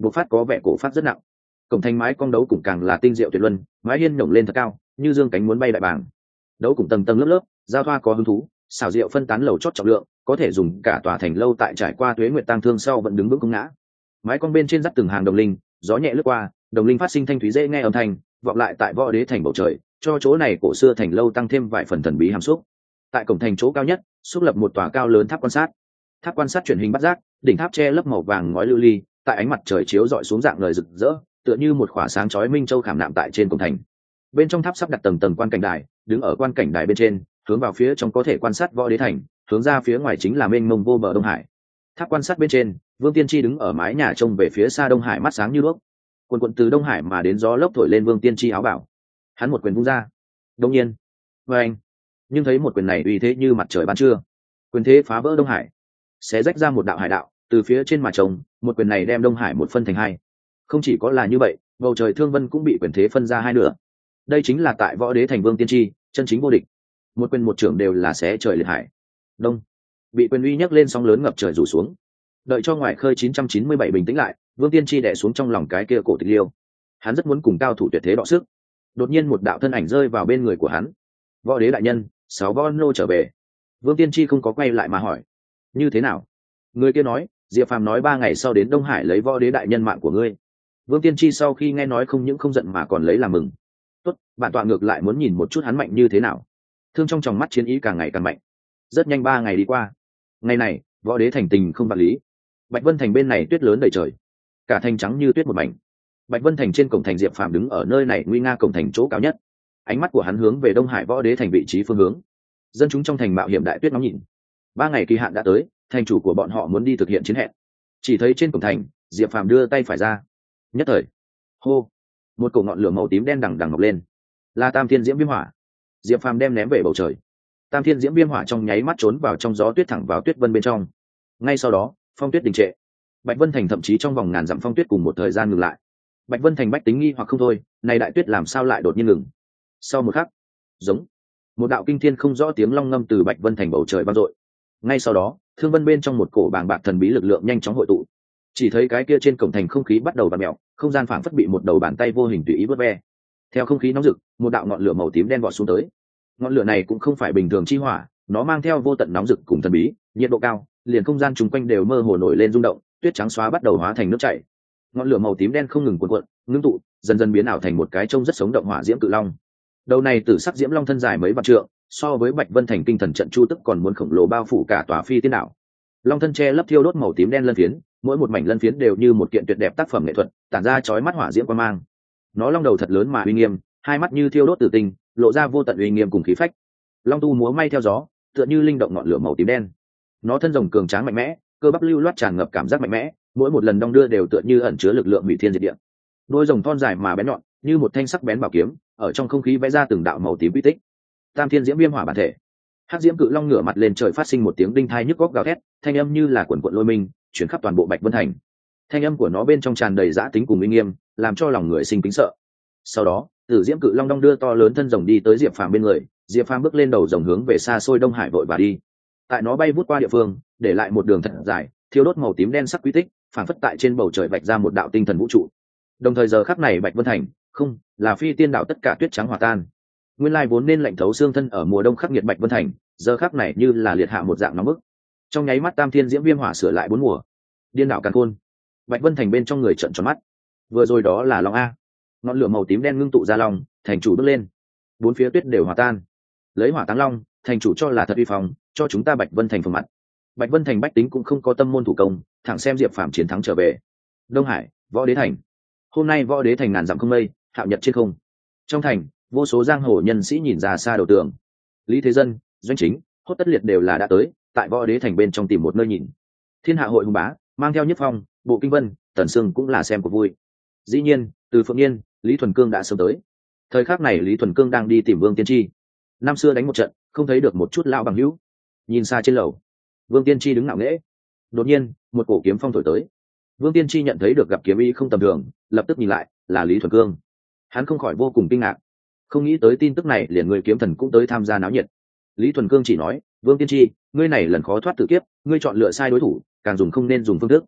bộc phát có vẻ cổ phát rất nặng. Cổng thành mái cong đấu cũng càng là tinh diệu tuyệt luân, mái hiên nhổng lên thật cao như dương cánh muốn bay đại bàng. Đấu cũng tầng tầng lớp lớp, giao thoa có hứng thú, xảo diệu phân tán lầu chót trọng lượng, có thể dùng cả tòa thành lâu tại trải qua tuế nguyệt tang thương sau vẫn đứng vững không ngã. Mái cong bên trên dắt từng hàng đồng linh, gió nhẹ lướt qua, đồng linh phát sinh thanh thúy dễ nghe âm thanh, vọng lại tại võ đế thành bầu trời, cho chỗ này cổ xưa thành lâu tăng thêm vài phần thần bí hàm xúc. Tại cổng thành chỗ cao nhất, xúc lập một tòa cao lớn tháp quan sát. Tháp quan sát chuyển hình bắt giác, đỉnh tháp che lớp màu vàng ngói lưu ly, tại ánh mặt trời chiếu rọi xuống dạng lời rực rỡ, tựa như một khỏa sáng chói minh châu khảm nạm tại trên cổng thành. Bên trong tháp sắp đặt tầng tầng quan cảnh đài, đứng ở quan cảnh đài bên trên, hướng vào phía trong có thể quan sát võ đế thành, hướng ra phía ngoài chính là mênh mông vô bờ Đông Hải. Tháp quan sát bên trên, Vương Tiên Tri đứng ở mái nhà trông về phía xa Đông Hải, mắt sáng như đuốc. Quần quần từ Đông Hải mà đến gió lốc thổi lên Vương Tiên Tri áo bảo. Hắn một quyền vung ra. Đông nhiên, anh, nhưng thấy một quyền này uy thế như mặt trời ban trưa. Quyền thế phá vỡ Đông Hải, xé rách ra một đạo hải đạo, từ phía trên mà trông, một quyền này đem Đông Hải một phân thành hai. Không chỉ có là như vậy, bầu trời thương vân cũng bị quyền thế phân ra hai nửa. Đây chính là tại võ đế thành Vương Tiên Tri, chân chính vô địch. Một quyền một trưởng đều là xé trời liệt hải. Đông, bị quyền uy nhấc lên sóng lớn ngập trời rủ xuống. Đợi cho ngoài khơi 997 bình tĩnh lại, Vương Tiên Tri đè xuống trong lòng cái kia cổ tịch liêu. Hắn rất muốn cùng cao thủ tuyệt thế đọ sức. Đột nhiên một đạo thân ảnh rơi vào bên người của hắn. Võ đế đại nhân, 6 võ nô trở về. Vương Tiên Tri không có quay lại mà hỏi, như thế nào? Người kia nói, Diệp Phàm nói 3 ngày sau đến Đông Hải lấy võ đế đại nhân mạng của ngươi. Vương Tiên Tri sau khi nghe nói không những không giận mà còn lấy làm mừng. Tốt, bản tọa ngược lại muốn nhìn một chút hắn mạnh như thế nào. Thương trong tròng mắt chiến ý càng ngày càng mạnh. Rất nhanh 3 ngày đi qua. Ngày này, võ đế thành tình không bạc lý. Bạch Vân thành bên này tuyết lớn đầy trời, cả thành trắng như tuyết một mảnh. Bạch Vân thành trên cổng thành, Diệp Phàm đứng ở nơi này nguy nga cổng thành chỗ cao nhất. Ánh mắt của hắn hướng về Đông Hải võ đế thành vị trí phương hướng. Dân chúng trong thành mạo hiểm đại tuyết ngóng nhìn. 3 ngày kỳ hạn đã tới, thành chủ của bọn họ muốn đi thực hiện chiến hẹn. Chỉ thấy trên cổng thành, Diệp Phàm đưa tay phải ra. Nhất thời, hô, một cổ ngọn lửa màu tím đen đằng đằng ngọc lên, là Tam Thiên Diễm Viêm Hỏa. Diệp Phàm đem ném về bầu trời. Tam Thiên Diễm Viêm Hỏa trong nháy mắt trốn vào trong gió tuyết, thẳng vào tuyết vân bên trong. Ngay sau đó, phong tuyết đình trệ. Bạch Vân thành thậm chí trong vòng ngàn dặm phong tuyết cùng một thời gian ngừng lại. Bạch Vân thành bách tính nghi hoặc không thôi, này đại tuyết làm sao lại đột nhiên ngừng? Sau một khắc, giống một đạo kinh thiên không rõ tiếng long ngâm từ Bạch Vân thành bầu trời vang dội. Ngay sau đó, thương vân bên trong một cổ bàng bạc thần bí lực lượng nhanh chóng hội tụ. Chỉ thấy cái kia trên cổng thành không khí bắt đầu vặn mèo, không gian phảng phất bị một đầu bàn tay vô hình tùy ý vớt ve. Theo không khí nóng rực, một đạo ngọn lửa màu tím đen vọt xuống tới. Ngọn lửa này cũng không phải bình thường chi hỏa, nó mang theo vô tận nóng rực cùng thần bí, nhiệt độ cao, liền không gian chung quanh đều mơ hồ nổi lên rung động, tuyết trắng xóa bắt đầu hóa thành nước chảy. Ngọn lửa màu tím đen không ngừng cuộn cuộn, ngưng tụ, dần dần biến ảo thành một cái trông rất sống động hỏa diễm cự long. Đầu này tử sắc diễm long thân dài mấy vạn trượng, so với Bạch Vân thành kinh thần trận chu tức còn muốn khổng lồ, bao phủ cả tòa phi tiên đảo. Long thân che lấp thiêu đốt màu tím đen lân phiến, mỗi một mảnh lân phiến đều như một kiện tuyệt đẹp tác phẩm nghệ thuật, tản ra chói mắt hỏa diễm quang mang. Nó long đầu thật lớn mà uy nghiêm, hai mắt như thiêu đốt tử tinh, lộ ra vô tận uy nghiêm cùng khí phách. Long tu múa may theo gió, tựa như linh động ngọn lửa màu tím đen. Nó thân rồng cường tráng mạnh mẽ, cơ bắp lưu loát tràn ngập cảm giác mạnh mẽ, mỗi một lần đong đưa đều tựa như ẩn chứa lực lượng hủy thiên diệt địa. Đôi rồng thon dài mà bén nhọn, như một thanh sắc bén bảo kiếm, ở trong không khí vẽ ra từng đạo màu tím quy tích. Tam Thiên Diễm Viêm Hỏa bản thể. Hắc diễm cự long ngửa mặt lên trời, phát sinh một tiếng đinh thai nhức góc gào thét, thanh âm như là quần quận lôi minh, chuyển khắp toàn bộ Bạch Vân thành. Thanh âm của nó bên trong tràn đầy dã tính cùng uy nghiêm, làm cho lòng người sinh kính sợ. Sau đó, Tử Diễm cự long đong đưa to lớn thân rồng đi tới Diệp Phàm bên người, Diệp Phàm bước lên đầu rồng hướng về xa xôi Đông Hải vội và đi. Tại nó bay vút qua địa phương, để lại một đường thật dài, thiêu đốt màu tím đen sắc quy tích, phảng phất tại trên bầu trời vạch ra một đạo tinh thần vũ trụ. Đồng thời giờ khắc này Bạch Vân thành, không, là phi tiên đạo tất cả tuyết trắng hòa tan. Nguyên lai vốn nên lạnh thấu xương thân ở mùa đông khắc nghiệt Bạch Vân thành, giờ khắc này như là liệt hạ một dạng nóng bức. Trong nháy mắt Tam Thiên Diễm Viêm Hỏa sửa lại 4 mùa. Điên đảo càn khôn. Bạch Vân thành bên trong người trợn tròn mắt. Vừa rồi đó là long a. Ngọn lửa màu tím đen ngưng tụ ra long, thành chủ bước lên. Bốn phía tuyết đều hòa tan. Lấy hỏa táng long, thành chủ cho là thật uy phong, cho chúng ta Bạch Vân thành phường mặt. Bạch Vân thành bách tính cũng không có tâm môn thủ công, thẳng xem Diệp Phàm chiến thắng trở về. Đông Hải, võ đế thành. Hôm nay võ đế thành ngàn dặm không mây, hạo nhật trên không. Trong thành, vô số giang hồ nhân sĩ nhìn ra xa đầu tường. Lý Thế Dân, Doanh Chính, Hốt Tất Liệt đều là đã tới, tại võ đế thành bên trong tìm một nơi nhìn. Thiên hạ hội hùng bá mang theo Nhất Phong, Bộ Kinh Vân, Tần Sương cũng là xem của vui. Dĩ nhiên, từ Phượng Nghiên, Lý Thuần Cương đã sớm tới. Thời khắc này Lý Thuần Cương đang đi tìm Vương Tiên Tri. Năm xưa đánh một trận, không thấy được một chút lão bằng hữu. Nhìn xa trên lầu, Vương Tiên Tri đứng ngạo nghễ. Đột nhiên, một cổ kiếm phong thổi tới. Vương Tiên Tri nhận thấy được gặp kiếm ý không tầm thường, lập tức nhìn lại, là Lý Thuần Cương. Hắn không khỏi vô cùng kinh ngạc, không nghĩ tới tin tức này liền người kiếm thần cũng tới tham gia náo nhiệt. Lý Thuần Cương chỉ nói, Vương Tiên Tri, ngươi này lần khó thoát tự kiếp, ngươi chọn lựa sai đối thủ, càng dùng không nên dùng phương thức.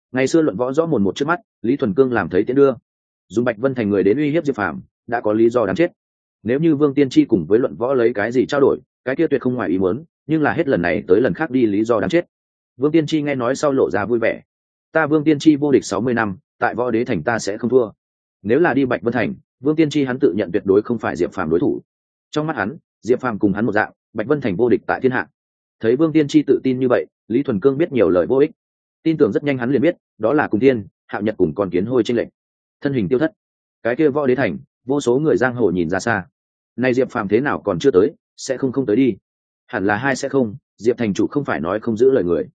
ngày xưa luận võ rõ mồn một trước mắt, Lý Thuần Cương làm thấy tiễn đưa, dùng Bạch Vân Thành người đến uy hiếp Diệp Phàm, đã có lý do đáng chết. Nếu như Vương Tiên Tri cùng với luận võ lấy cái gì trao đổi, cái kia tuyệt không ngoài ý muốn, nhưng là hết lần này tới lần khác đi lý do đáng chết. Vương Tiên Tri nghe nói sau lộ ra vui vẻ. Ta Vương Tiên Tri vô địch 60 năm, tại Võ Đế Thành ta sẽ không thua. Nếu là đi Bạch Vân Thành, Vương Tiên Tri hắn tự nhận tuyệt đối không phải Diệp Phàm đối thủ. Trong mắt hắn, Diệp Phàm cùng hắn một dạng, Bạch Vân Thành vô địch tại thiên hạ. Thấy Vương Tiên Tri tự tin như vậy, Lý Thuần Cương biết nhiều lời vô ích. Tin tưởng rất nhanh hắn liền biết, đó là cùng tiên, Hạo Nhật cùng con kiến hôi chênh lệch. Thân hình tiêu thất. Cái kia Võ Đế Thành, vô số người giang hồ nhìn ra xa. Này Diệp Phàm thế nào còn chưa tới, sẽ không tới đi. Hẳn là hai sẽ không, Diệp thành chủ không phải nói không giữ lời người.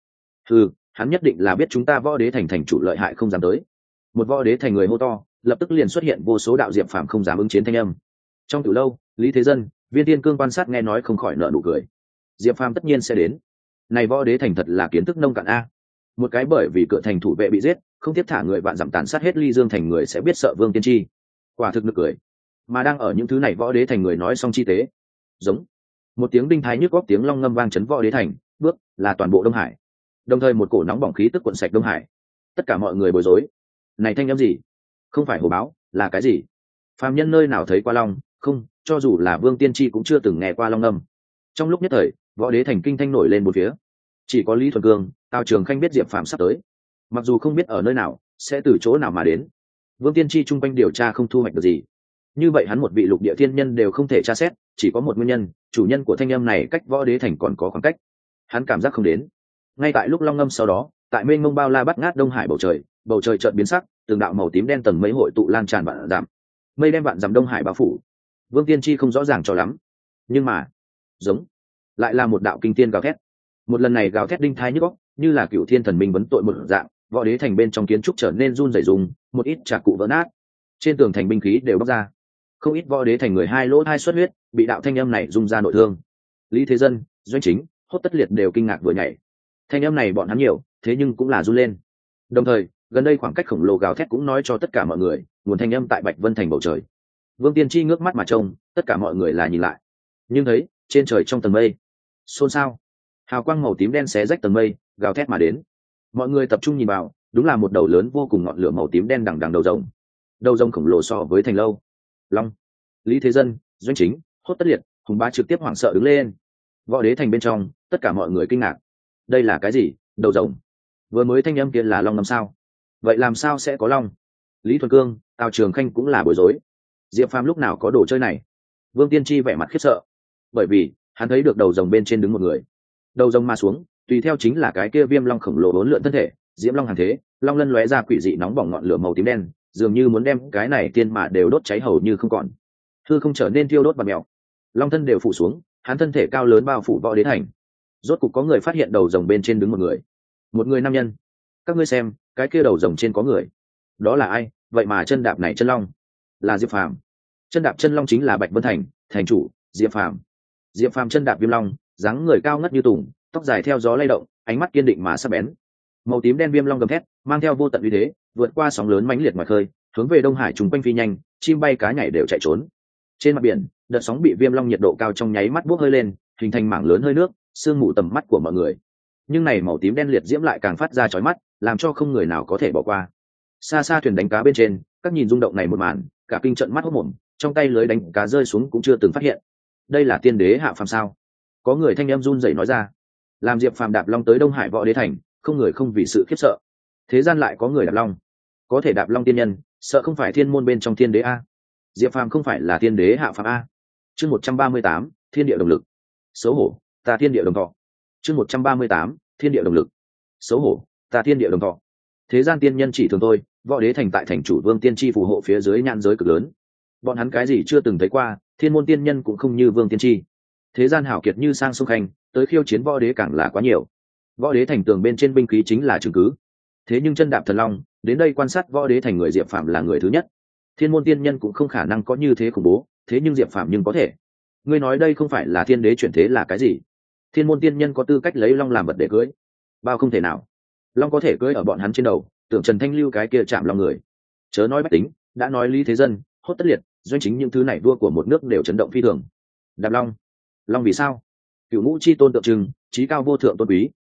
Hắn nhất định là biết chúng ta Võ Đế Thành thành chủ lợi hại không dám tới. Một Võ Đế Thành người hô to, lập tức liền xuất hiện vô số đạo Diệp Phàm không dám ứng chiến thanh âm. Trong tiểu lâu, Lý Thế Dân, Viên Tiên Cương quan sát nghe nói không khỏi nở nụ cười. Diệp Phàm tất nhiên sẽ đến. Này Võ Đế Thành thật là kiến thức nông cạn a. Một cái bởi vì cửa thành thủ vệ bị giết, không tiếp thả người vạn dặm tàn sát hết Ly Dương Thành người sẽ biết sợ Vương Tiên Tri. Quả thực nực cười. Mà đang ở những thứ này Võ Đế Thành người nói xong chi tế. Giống. Một tiếng đinh thái nhức góc tiếng long ngâm vang chấn Võ Đế Thành, bước là toàn bộ Đông Hải. Đồng thời một cổ nóng bỏng khí tức cuộn sạch Đông Hải. Tất cả mọi người bối rối. Này thanh âm gì? Không phải hổ báo, là cái gì? Phàm nhân nơi nào thấy qua long, không, cho dù là Vương Tiên Tri cũng chưa từng nghe qua long ngâm. Trong lúc nhất thời, Võ Đế Thành kinh thanh nổi lên một phía. Chỉ có Lý Thuần Cương, Tào Trường Khanh biết Diệp Phàm sắp tới. Mặc dù không biết ở nơi nào, sẽ từ chỗ nào mà đến. Vương Tiên Tri chung quanh điều tra không thu hoạch được gì. Như vậy hắn một vị lục địa thiên nhân đều không thể tra xét, chỉ có một nguyên nhân, chủ nhân của thanh âm này cách Võ Đế Thành còn có khoảng cách. Hắn cảm giác không đến. Ngay tại lúc long ngâm sau đó, tại mênh mông bao la bắt ngát Đông Hải bầu trời chợt biến sắc, từng đạo màu tím đen tầng mây hội tụ lan tràn vạn dặm. Mây đen vạn dặm Đông Hải bao phủ. Vương Tiên Tri không rõ ràng cho lắm, nhưng mà, giống, lại là một đạo kinh tiên gào thét. Một lần này gào thét đinh thái nhức óc, như là cựu thiên thần minh vấn tội một dạng, Võ Đế Thành bên trong kiến trúc trở nên run rẩy rung, một ít trạc cụ vỡ nát. Trên tường thành binh khí đều bóc ra. Không ít Võ Đế Thành người hai lỗ hai xuất huyết, bị đạo thanh âm này rung ra nội thương. Lý Thế Dân, Doanh Chính, Hốt Tất Liệt đều kinh ngạc vừa nhảy. Thanh âm này bọn hắn nhiều, thế nhưng cũng là run lên. Đồng thời, gần đây khoảng cách khổng lồ gào thét cũng nói cho tất cả mọi người, nguồn thanh âm tại Bạch Vân Thành bầu trời. Vương Tiên Tri ngước mắt mà trông, tất cả mọi người là nhìn lại. Nhưng thấy, trên trời trong tầng mây, xôn xao, hào quang màu tím đen xé rách tầng mây, gào thét mà đến. Mọi người tập trung nhìn vào, đúng là một đầu lớn vô cùng ngọn lửa màu tím đen đằng đằng đầu rồng. Đầu rồng khổng lồ so với thành lâu. Long, Lý Thế Dân, Doanh Chính, Hốt Tất Liệt, Hùng Bá trực tiếp hoảng sợ đứng lên. Võ Đế Thành bên trong, tất cả mọi người kinh ngạc. Đây là cái gì? Đầu rồng? Vừa mới thanh âm kia là long làm sao? Vậy làm sao sẽ có long? Lý Thuần Cương, Tào Trường Khanh cũng là bối rối. Diệp Phàm lúc nào có đồ chơi này? Vương Tiên Tri vẻ mặt khiếp sợ, bởi vì hắn thấy được đầu rồng bên trên đứng một người. Đầu rồng mà xuống, tùy theo chính là cái kia viêm long khổng lồ uốn lượn thân thể, diễm long hàng thế, long lân lóe ra quỷ dị nóng bỏng ngọn lửa màu tím đen, dường như muốn đem cái này tiên mà đều đốt cháy hầu như không còn. Hư không trở nên thiêu đốt và mèo. Long thân đều phủ xuống, hắn thân thể cao lớn bao phủ Võ Đế Thành. Rốt cục có người phát hiện đầu rồng bên trên đứng một người nam nhân. Các ngươi xem, cái kia đầu rồng trên có người. Đó là ai? Vậy mà chân đạp này chân long là Diệp Phàm. Chân đạp chân long chính là Bạch Vân Thành thành chủ Diệp Phàm. Diệp Phàm chân đạp viêm long, dáng người cao ngất như tùng, tóc dài theo gió lay động, ánh mắt kiên định mà sắc bén. Màu tím đen viêm long gầm thét, mang theo vô tận uy thế, vượt qua sóng lớn mãnh liệt ngoài khơi, hướng về Đông Hải trùng quanh phi nhanh, chim bay cá nhảy đều chạy trốn. Trên mặt biển, đợt sóng bị viêm long nhiệt độ cao trong nháy mắt bốc hơi lên, hình thành mảng lớn hơi nước, sương mù tầm mắt của mọi người. Nhưng này màu tím đen liệt diễm lại càng phát ra chói mắt, làm cho không người nào có thể bỏ qua. Xa xa thuyền đánh cá bên trên, các nhìn rung động này một màn, cả kinh trận mắt hốt mồm, trong tay lưới đánh cá rơi xuống cũng chưa từng phát hiện. Đây là tiên đế hạ phàm sao? Có người thanh em run rẩy nói ra. Làm Diệp Phàm đạp long tới Đông Hải Võ Đế Thành, không người không vì sự khiếp sợ. Thế gian lại có người đạp long, có thể đạp long tiên nhân, sợ không phải thiên môn bên trong thiên đế a? Diệp Phàm không phải là thiên đế hạ phàm a? Chương 138, thiên địa đồng lực. Xấu hổ, ta thiên địa đồng thọ. Chương 138, thiên địa đồng lực. Xấu hổ, ta thiên địa đồng thọ. Thế gian tiên nhân chỉ thường thôi, Võ Đế Thành tại thành chủ Vương Tiên Tri phù hộ phía dưới nhãn giới cực lớn. Bọn hắn cái gì chưa từng thấy qua, thiên môn tiên nhân cũng không như Vương Tiên Tri. Thế gian hảo kiệt như sang sông khanh, tới khiêu chiến Võ Đế càng là quá nhiều. Võ Đế Thành tường bên trên binh khí chính là chứng cứ. Thế nhưng chân đạp thần long, đến đây quan sát Võ Đế Thành người Diệp Phàm là người thứ nhất. Thiên môn tiên nhân cũng không khả năng có như thế khủng bố, thế nhưng Diệp Phàm nhưng có thể. Ngươi nói đây không phải là thiên đế chuyển thế là cái gì? Thiên môn tiên nhân có tư cách lấy long làm vật để cưới? Bao không thể nào. Long có thể cưới ở bọn hắn trên đầu, tưởng Trần Thanh Lưu cái kia chạm lòng người. Chớ nói bách tính, đã nói Lý Thế Dân, Hốt Tất Liệt, Doanh Chính những thứ này vua của một nước đều chấn động phi thường. Đạp long, long vì sao? Cửu ngũ chi tôn tượng trưng, trí cao vô thượng tôn quý.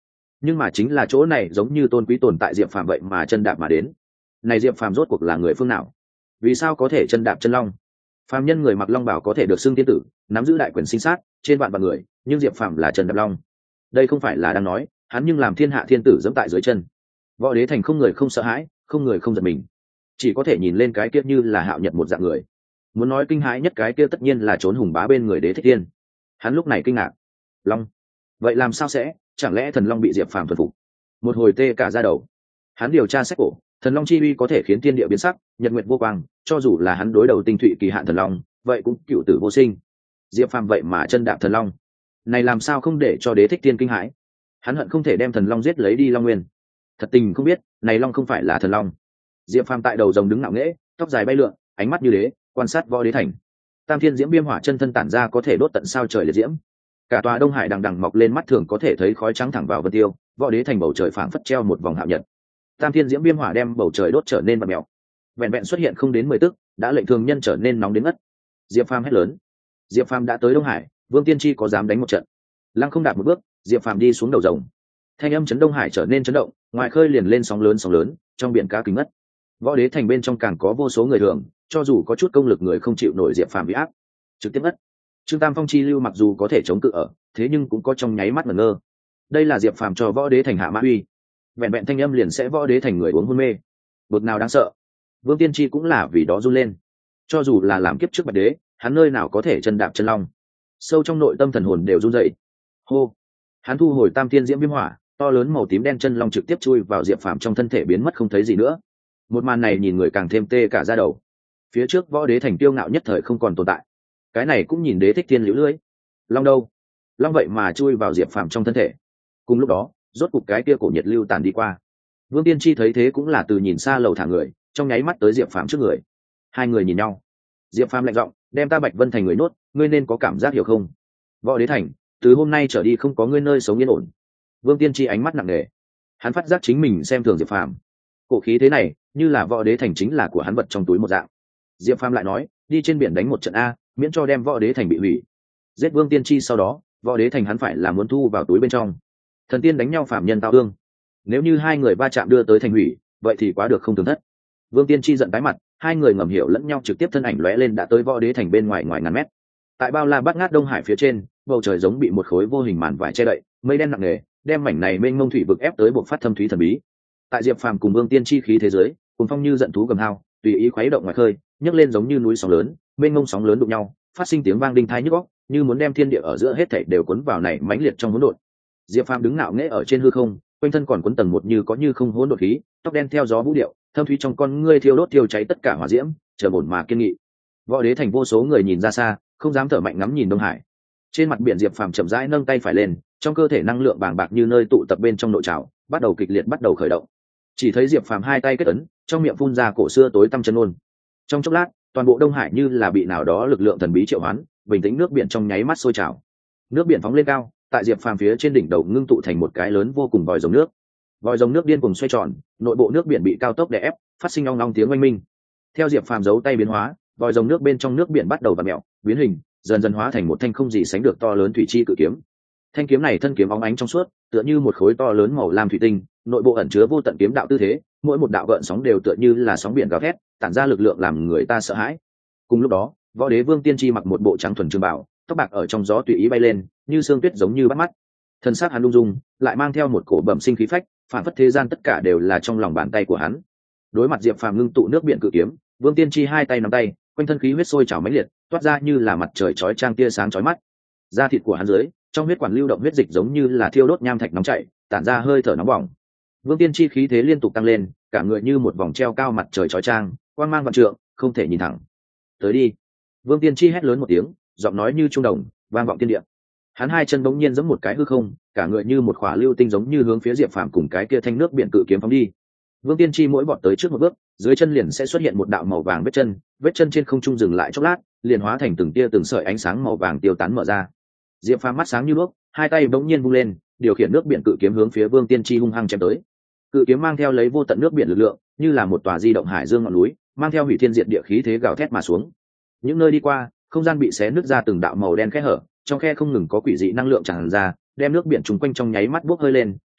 nhưng mà chính là chỗ này giống như tôn quý tồn tại diệp phàm vậy mà chân đạp mà đến. Này diệp phàm rốt cuộc là người phương nào? Vì sao có thể chân đạp chân long? Phàm nhân người mặc long bào có thể được xưng tiên tử, nắm giữ đại quyền sinh sát trên vạn vạn người, nhưng diệp phàm là chân đạp long. Đây không phải là đang nói hắn nhưng làm thiên hạ thiên tử dẫm tại dưới chân. Võ Đế Thành không người không sợ hãi, không người không giật mình, chỉ có thể nhìn lên cái kia như là hạo nhật một dạng người. Muốn nói kinh hãi nhất cái kia tất nhiên là trốn hùng bá bên người Đế Thích Thiên. Hắn lúc này kinh ngạc, long, vậy làm sao sẽ, chẳng lẽ thần long bị diệp phàm thuần phục? Một hồi tê cả da đầu. Hắn điều tra sách cổ, thần long chi uy có thể khiến thiên địa biến sắc, nhật nguyệt vô quang, cho dù là hắn đối đầu tinh thụy kỳ hạn thần long, vậy cũng cựu tử vô sinh. Diệp phàm vậy mà chân đạp thần long, này làm sao không để cho Đế Thích Thiên kinh hãi? Hắn hận không thể đem thần long giết lấy đi long nguyên. Thật tình không biết, này long không phải là thần long. Diệp phàm tại đầu rồng đứng ngạo nghễ, tóc dài bay lượn, ánh mắt như đế, quan sát Võ Đế Thành. Tam thiên diễm viêm hỏa chân thân tản ra có thể đốt tận sao trời liệt diễm. Cả tòa Đông Hải đằng đằng mọc lên, mắt thường có thể thấy khói trắng thẳng vào vân tiêu. Võ Đế Thành bầu trời phảng phất treo một vòng hạo nhật. Tam thiên diễm viêm hỏa đem bầu trời đốt trở nên vặn mèo. Vẹn vẹn xuất hiện không đến 10 tức, đã lệnh thường nhân trở nên nóng đến ngất. Diệp phàm hét lớn. Diệp phàm đã tới Đông Hải, Vương Tiên Tri có dám đánh một trận? Lăng không đạp một bước, Diệp phàm đi xuống đầu rồng. Thanh âm chấn Đông Hải trở nên chấn động, ngoài khơi liền lên sóng lớn, trong biển cá kính ngất. Võ Đế Thành bên trong càng có vô số người thường, cho dù có chút công lực người không chịu nổi diệp phàm bị áp, trực tiếp ngất. Trương Tam Phong chi lưu mặc dù có thể chống cự ở, thế nhưng cũng có trong nháy mắt ngẩn ngơ. Đây là diệp phàm cho Võ Đế Thành hạ mã uy, vẹn vẹn thanh âm liền sẽ Võ Đế Thành người uống hôn mê. Bực nào đáng sợ. Vương Tiên Tri cũng là vì đó run lên. Cho dù là làm kiếp trước Bạch Đế, hắn nơi nào có thể chân đạp chân long. Sâu trong nội tâm thần hồn đều run dậy. Hô. Hắn thu hồi tam thiên diễm viêm hỏa, to lớn màu tím đen chân long trực tiếp chui vào diệp phàm trong thân thể, biến mất không thấy gì nữa. Một màn này nhìn người càng thêm tê cả da đầu. Phía trước Võ Đế Thành tiêu ngạo nhất thời không còn tồn tại, cái này cũng nhìn Đế Thích Thiên liễu lưỡi. Long đâu? Long vậy mà chui vào diệp phàm trong thân thể. Cùng lúc đó, rốt cục cái kia cổ nhiệt lưu tàn đi qua. Vương Tiên Tri thấy thế cũng là từ nhìn xa lầu thả người, trong nháy mắt tới diệp phàm trước người. Hai người nhìn nhau. Diệp phàm lạnh giọng, đem ta Bạch Vân Thành người nốt, ngươi nên có cảm giác hiểu không? Võ Đế Thành, từ hôm nay trở đi không có ngươi nơi sống yên ổn. Vương Tiên Tri ánh mắt nặng nề, hắn phát giác chính mình xem thường diệp phàm. Cổ khí thế này như là Võ Đế Thành chính là của hắn vật trong túi một dạng. Diệp phàm lại nói, đi trên biển đánh một trận a, miễn cho đem Võ Đế Thành bị hủy. Giết Vương Tiên Tri sau đó, Võ Đế Thành hắn phải là muốn thu vào túi bên trong. Thần tiên đánh nhau phạm nhân tao thương, nếu như hai người va chạm đưa tới thành hủy, vậy thì quá được không tường thất. Vương Tiên Tri giận tái mặt, hai người ngầm hiểu lẫn nhau, trực tiếp thân ảnh lóe lên đã tới Võ Đế Thành bên ngoài ngàn mét. Tại bao la bát ngát Đông Hải phía trên, bầu trời giống bị một khối vô hình màn vải che đậy, mây đen nặng nề đem mảnh này mênh mông thủy vực ép tới buộc phát thâm thúy thần bí. Tại Diệp Phàm cùng Vương Tiên Tri khí thế giới, cùng phong như giận thú gầm hao, tùy ý khuấy động ngoài khơi, nhấc lên giống như núi sóng lớn, mênh mông sóng lớn đụng nhau, phát sinh tiếng vang đinh tai nhức óc, như muốn đem thiên địa ở giữa hết thảy đều cuốn vào này mãnh liệt trong hỗn độn. Diệp Phàm đứng ngạo nghễ ở trên hư không, quanh thân còn cuốn tầng một như có như không hỗn độn khí, tóc đen theo gió vũ điệu, thâm thúy trong con ngươi thiêu đốt thiêu cháy tất cả hỏa diễm, chờ ổn mà kiên nghị. Võ Đế Thành vô số người nhìn ra xa, không dám thở mạnh ngắm nhìn Đông Hải. Trên mặt biển Diệp Phàm chậm rãi nâng tay phải lên, trong cơ thể năng lượng bàng bạc như nơi tụ tập bên trong nội trào, bắt đầu kịch liệt bắt đầu khởi động. Chỉ thấy Diệp Phàm hai tay kết ấn, trong miệng phun ra cổ xưa tối tăm chân ôn. Trong chốc lát, toàn bộ Đông Hải như là bị nào đó lực lượng thần bí triệu hoán, bình tĩnh nước biển trong nháy mắt sôi trào. Nước biển phóng lên cao, tại Diệp Phàm phía trên đỉnh đầu ngưng tụ thành một cái lớn vô cùng vòi rồng nước. Vòi rồng nước điên cuồng xoay tròn, nội bộ nước biển bị cao tốc đè ép, phát sinh ong ong tiếng oanh minh. Theo Diệp Phàm giấu tay biến hóa, vòi rồng nước bên trong nước biển bắt đầu vặn mèo, biến hình, dần dần hóa thành một thanh không gì sánh được to lớn thủy chi cự kiếm. Thanh kiếm này thân kiếm óng ánh trong suốt, tựa như một khối to lớn màu lam thủy tinh, nội bộ ẩn chứa vô tận kiếm đạo tư thế, mỗi một đạo gợn sóng đều tựa như là sóng biển gào thét, tản ra lực lượng làm người ta sợ hãi. Cùng lúc đó, Võ Đế Vương Tiên Tri mặc một bộ trắng thuần trường bào, tóc bạc ở trong gió tùy ý bay lên, như sương tuyết giống như bắt mắt. Thân xác hắn lung dung, lại mang theo một cổ bẩm sinh khí phách, phản phất thế gian tất cả đều là trong lòng bàn tay của hắn. Đối mặt Diệp Phàm ngưng tụ nước biển cự kiếm, Vương Tiên Tri hai tay nắm tay, quanh thân khí huyết sôi trào mãnh liệt, toát ra như là mặt trời chói chang tia sáng chói mắt. Da thịt của hắn dưới, trong huyết quản lưu động huyết dịch giống như là thiêu đốt nham thạch nóng chảy, tản ra hơi thở nóng bỏng. Vương Tiên Tri khí thế liên tục tăng lên, cả người như một vòng treo cao mặt trời chói chang, quang mang vạn trượng, không thể nhìn thẳng. Tới đi! Vương Tiên Tri hét lớn một tiếng, giọng nói như trung đồng, vang vọng thiên địa. Hắn hai chân bỗng nhiên giẫm một cái hư không, cả người như một khỏa lưu tinh giống như hướng phía Diệp Phàm cùng cái kia thanh nước biển cự kiếm phóng đi. Vương Tiên Tri mỗi vọt tới trước một bước, dưới chân liền sẽ xuất hiện một đạo màu vàng vết chân trên không trung dừng lại chốc lát, liền hóa thành từng tia từng sợi ánh sáng màu vàng tiêu tán mở ra. Diệp Phàm mắt sáng như đuốc, hai tay bỗng nhiên vung lên, điều khiển nước biển cự kiếm hướng phía Vương Tiên Tri hung hăng chém tới. Cự kiếm mang theo lấy vô tận nước biển lực lượng, như là một tòa di động hải dương ngọn núi, mang theo hủy thiên diệt địa khí thế gào thét mà xuống. Những nơi đi qua, không gian bị xé nứt ra từng đạo màu đen khe hở, trong khe không ngừng có quỷ dị năng lượng tràn ra, đem nước biển chung quanh trong nháy mắt bốc hơi lên,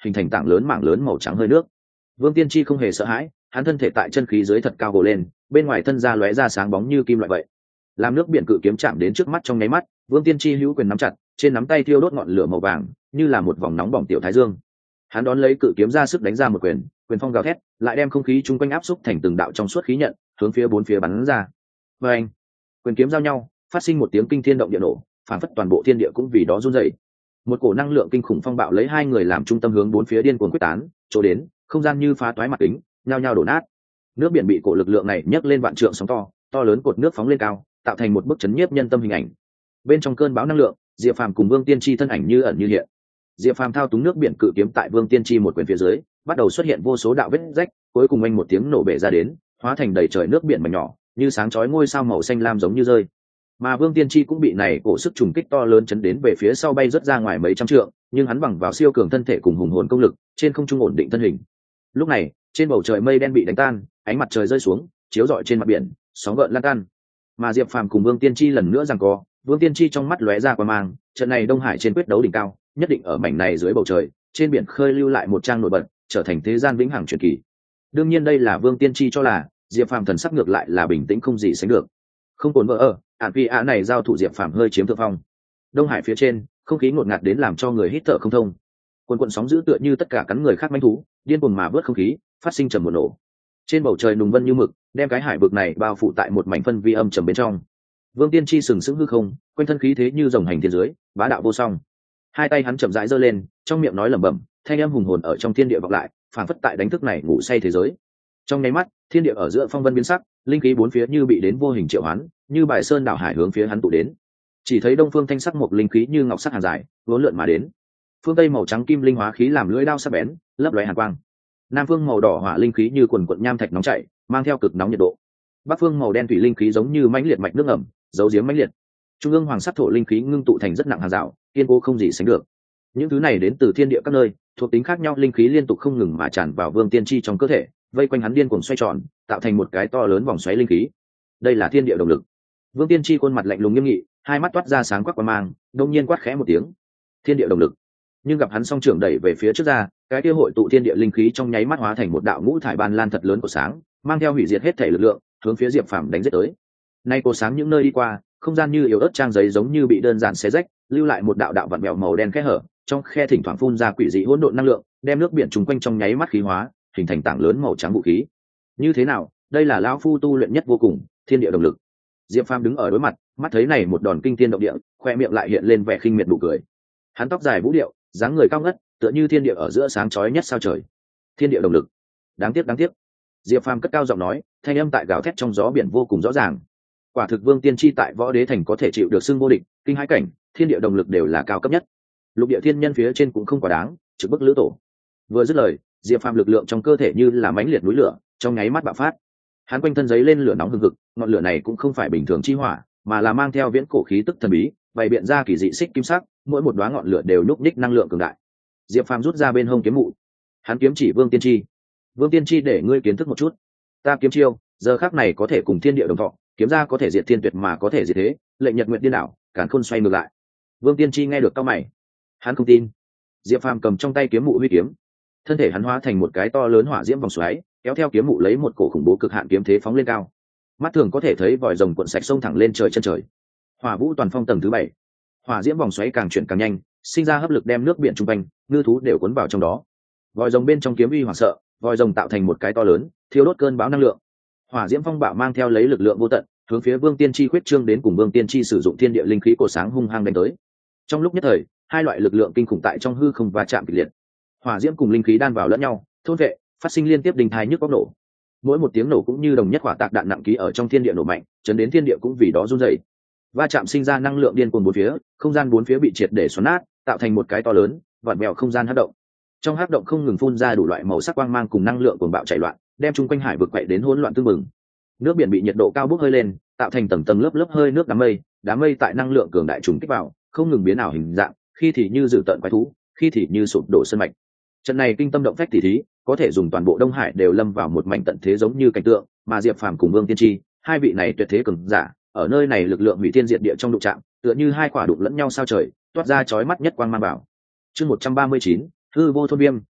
hình thành tảng lớn mảng lớn màu trắng hơi nước. Vương Tiên Chi không hề sợ hãi, hắn thân thể tại chân khí dưới thật cao gồ lên, bên ngoài thân ra lóe ra sáng bóng như kim loại vậy. Làm nước biển cự kiếm chạm đến trước mắt trong nháy mắt, Vương Tiên Chi hữu quyền nắm chặt, trên nắm tay thiêu đốt ngọn lửa màu vàng, như là một vòng nóng bỏng tiểu thái dương. Hắn đón lấy cự kiếm ra sức đánh ra một quyền, quyền phong gào thét, lại đem không khí chung quanh áp xúc thành từng đạo trong suốt khí nhận, hướng phía bốn phía bắn ra. Và anh, quyền kiếm giao nhau, phát sinh một tiếng kinh thiên động địa nổ, phản phất toàn bộ thiên địa cũng vì đó run rẩy. Một cổ năng lượng kinh khủng phong bạo lấy hai người làm trung tâm hướng bốn phía điên cuồng quyết tán, chỗ đến, không gian như phá toái mặt kính, nhao nhao đổ nát. Nước biển bị cổ lực lượng này nhấc lên vạn trượng sóng to, to lớn cột nước phóng lên cao, tạo thành một bức chấn nhiếp nhân tâm hình ảnh. Bên trong cơn bão năng lượng, Diệp Phàm cùng Vương Tiên Chi thân ảnh như ẩn như hiện. Diệp Phàm thao túng nước biển cự kiếm tại Vương Tiên Chi một quyền phía dưới, bắt đầu xuất hiện vô số đạo vết rách, cuối cùng anh một tiếng nổ bể ra đến, hóa thành đầy trời nước biển mảnh nhỏ, như sáng chói ngôi sao màu xanh lam giống như rơi. Mà Vương Tiên Chi cũng bị này cổ sức trùng kích to lớn chấn đến về phía sau bay rất ra ngoài mấy trăm trượng, nhưng hắn bằng vào siêu cường thân thể cùng hùng hồn công lực, trên không trung ổn định thân hình. Lúc này, trên bầu trời mây đen bị đánh tan, ánh mặt trời rơi xuống, chiếu rọi trên mặt biển, sóng gợn lan tan. Mà Diệp Phàm cùng Vương Tiên Chi lần nữa giằng co, Vương Tiên Chi trong mắt lóe ra qua mang, trận này Đông Hải trên quyết đấu đỉnh cao, nhất định ở mảnh này dưới bầu trời, trên biển khơi lưu lại một trang nổi bật, trở thành thế gian vĩnh hằng truyền kỳ. Đương nhiên đây là Vương Tiên Chi cho là, Diệp Phàm thần sắc ngược lại là bình tĩnh không gì sánh được. Không cồn vỡ ở, vì này giao thủ Diệp Phàm hơi chiếm thượng phong. Đông Hải phía trên, không khí ngột ngạt đến làm cho người hít thở không thông. Cuồn cuộn sóng dữ tựa như tất cả cắn người khác manh thú, điên cuồng mà vớt không khí, phát sinh trầm một nổ. Trên bầu trời nùng vân như mực, đem cái hải vực này bao phủ tại một mảnh phân vi âm trầm bên trong. Vương Tiên Chi sừng sững hư không, quanh thân khí thế như rồng hành thiên dưới, bá đạo vô song. Hai tay hắn chậm rãi giơ lên, trong miệng nói lẩm bẩm, thanh âm hùng hồn ở trong thiên địa vọng lại, phảng phất tại đánh thức này ngủ say thế giới. Trong nháy mắt, thiên địa ở giữa phong vân biến sắc, linh khí bốn phía như bị đến vô hình triệu hoán, như bài sơn đảo hải hướng phía hắn tụ đến. Chỉ thấy đông phương thanh sắc một linh khí như ngọc sắc hàn dài, vốn lượn mà đến. Phương tây màu trắng kim linh hóa khí làm lưỡi đao sắc bén, lấp lóe hàn quang. Nam phương màu đỏ hỏa linh khí như quần quần nham thạch nóng chảy, mang theo cực nóng nhiệt độ. Bắc phương màu đen thủy linh khí giống như mãnh liệt mạch nước ẩm, giấu giếm mãnh liệt. Trung ương hoàng sắc thổ linh khí ngưng tụ thành rất nặng hàng rào, kiên cố không gì sánh được. Những thứ này đến từ thiên địa các nơi, thuộc tính khác nhau linh khí liên tục không ngừng mà tràn vào Vương Tiên Chi trong cơ thể, vây quanh hắn điên cuồng xoay tròn, tạo thành một cái to lớn vòng xoáy linh khí. Đây là thiên địa động lực. Vương Tiên Chi khuôn mặt lạnh lùng nghiêm nghị, hai mắt toát ra sáng quắc quang mang, đột nhiên quát khẽ một tiếng. Thiên địa động lực. Nhưng gặp hắn song trưởng đẩy về phía trước ra, cái kia hội tụ thiên địa linh khí trong nháy mắt hóa thành một đạo ngũ thải ban lan thật lớn của sáng, mang theo hủy diệt hết thể lực lượng, hướng phía Diệp Phàm đánh giết tới. Nay cổ sáng những nơi đi qua, không gian như yếu ớt trang giấy giống như bị đơn giản xé rách, lưu lại một đạo đạo vặn vẹo màu đen khe hở, trong khe thỉnh thoảng phun ra quỷ dị hỗn độn năng lượng, đem nước biển chung quanh trong nháy mắt khí hóa, hình thành tảng lớn màu trắng vũ khí. Như thế nào, đây là lão phu tu luyện nhất vô cùng, thiên địa động lực. Diệp Phàm đứng ở đối mặt, mắt thấy này một đòn kinh thiên động địa, khoe miệng lại hiện lên vẻ khinh miệt nụ cười. Hắn tóc dài vũ điệu, dáng người cao ngất, tựa như thiên địa ở giữa sáng chói nhất sao trời. Thiên địa động lực. Đáng tiếc. Diệp Phàm cất cao giọng nói, thanh âm tại gào thét trong gió biển vô cùng rõ ràng. Quả thực Vương Tiên Chi tại Võ Đế Thành có thể chịu được xưng vô địch, kinh hãi cảnh, thiên địa động lực đều là cao cấp nhất. Lục địa thiên nhân phía trên cũng không quá đáng, trực bức lữ tổ. Vừa dứt lời, Diệp Phàm lực lượng trong cơ thể như là mãnh liệt núi lửa, trong nháy mắt bạo phát. Hắn quanh thân giấy lên lửa nóng hừng hực, ngọn lửa này cũng không phải bình thường chi hỏa, mà là mang theo viễn cổ khí tức thần bí, bày biện ra kỳ dị xích kim sắc, mỗi một đóa ngọn lửa đều nhúc nhích năng lượng cường đại. Diệp Phàm rút ra bên hông kiếm mụ, hắn kiếm chỉ Vương Tiên Chi. Vương Tiên Chi, để ngươi kiến thức một chút, ta kiếm chiêu, giờ khắc này có thể cùng thiên địa đồng thọ, kiếm ra có thể diệt thiên tuyệt mà có thể diệt thế, lệnh nhật nguyện điên đảo, càn khôn xoay ngược lại. Vương Tiên Chi nghe được cao mày, hắn không tin. Diệp Phàm cầm trong tay kiếm mụ huy kiếm, thân thể hắn hóa thành một cái to lớn hỏa diễm vòng xoáy, kéo theo kiếm mụ lấy một cổ khủng bố cực hạn kiếm thế phóng lên cao. Mắt thường có thể thấy vòi rồng cuộn sạch sông thẳng lên trời chân trời. Hỏa vũ toàn phong tầng thứ 7, hỏa diễm vòng xoáy càng chuyển càng nhanh, sinh ra hấp lực đem nước biển trung quanh, ngư thú đều cuốn vào trong đó. Vòi rồng bên trong kiếm uy hoảng sợ, vòi rồng tạo thành một cái to lớn, thiêu đốt cơn bão năng lượng. Hỏa diễm phong bạo mang theo lấy lực lượng vô tận, hướng phía Vương Tiên Chi khuyết trương đến, cùng Vương Tiên Chi sử dụng thiên địa linh khí cổ sáng hung hăng đánh tới. Trong lúc nhất thời, hai loại lực lượng kinh khủng tại trong hư không va chạm kịch liệt. Hỏa diễm cùng linh khí đan vào lẫn nhau, thôn vệ, phát sinh liên tiếp đình thai nhức góc nổ. Mỗi một tiếng nổ cũng như đồng nhất hỏa tạc đạn nặng ký ở trong thiên địa nổ mạnh, chấn đến thiên địa cũng vì đó run rẩy. Va chạm sinh ra năng lượng điên cuồng bốn phía, không gian bốn phía bị triệt để xoắn nát, tạo thành một cái to lớn, vặn vẹo không gian hắc động. Trong hắc động không ngừng phun ra đủ loại màu sắc quang mang cùng năng lượng cuồng bạo chảy loạn, đem chung quanh hải vực quậy đến hỗn loạn tương mừng. Nước biển bị nhiệt độ cao bốc hơi lên, tạo thành tầng tầng lớp lớp hơi nước đám mây tại năng lượng cường đại trùng kích vào, không ngừng biến ảo hình dạng, khi thì như dữ tợn quái thú, khi thì như sụp đổ sơn mạch. Trận này kinh tâm động phách tỉ thí, có thể dùng toàn bộ Đông Hải đều lâm vào một mảnh tận thế giống như cảnh tượng, mà Diệp Phàm cùng Vương Tiên Chi, hai vị này tuyệt thế cường giả, ở nơi này lực lượng hủy thiên diệt địa trong đụng chạm, tựa như hai quả đụng lẫn nhau sao trời, toát ra chói mắt nhất quang mang bảo. Chương 139, hư vô thôn viêm,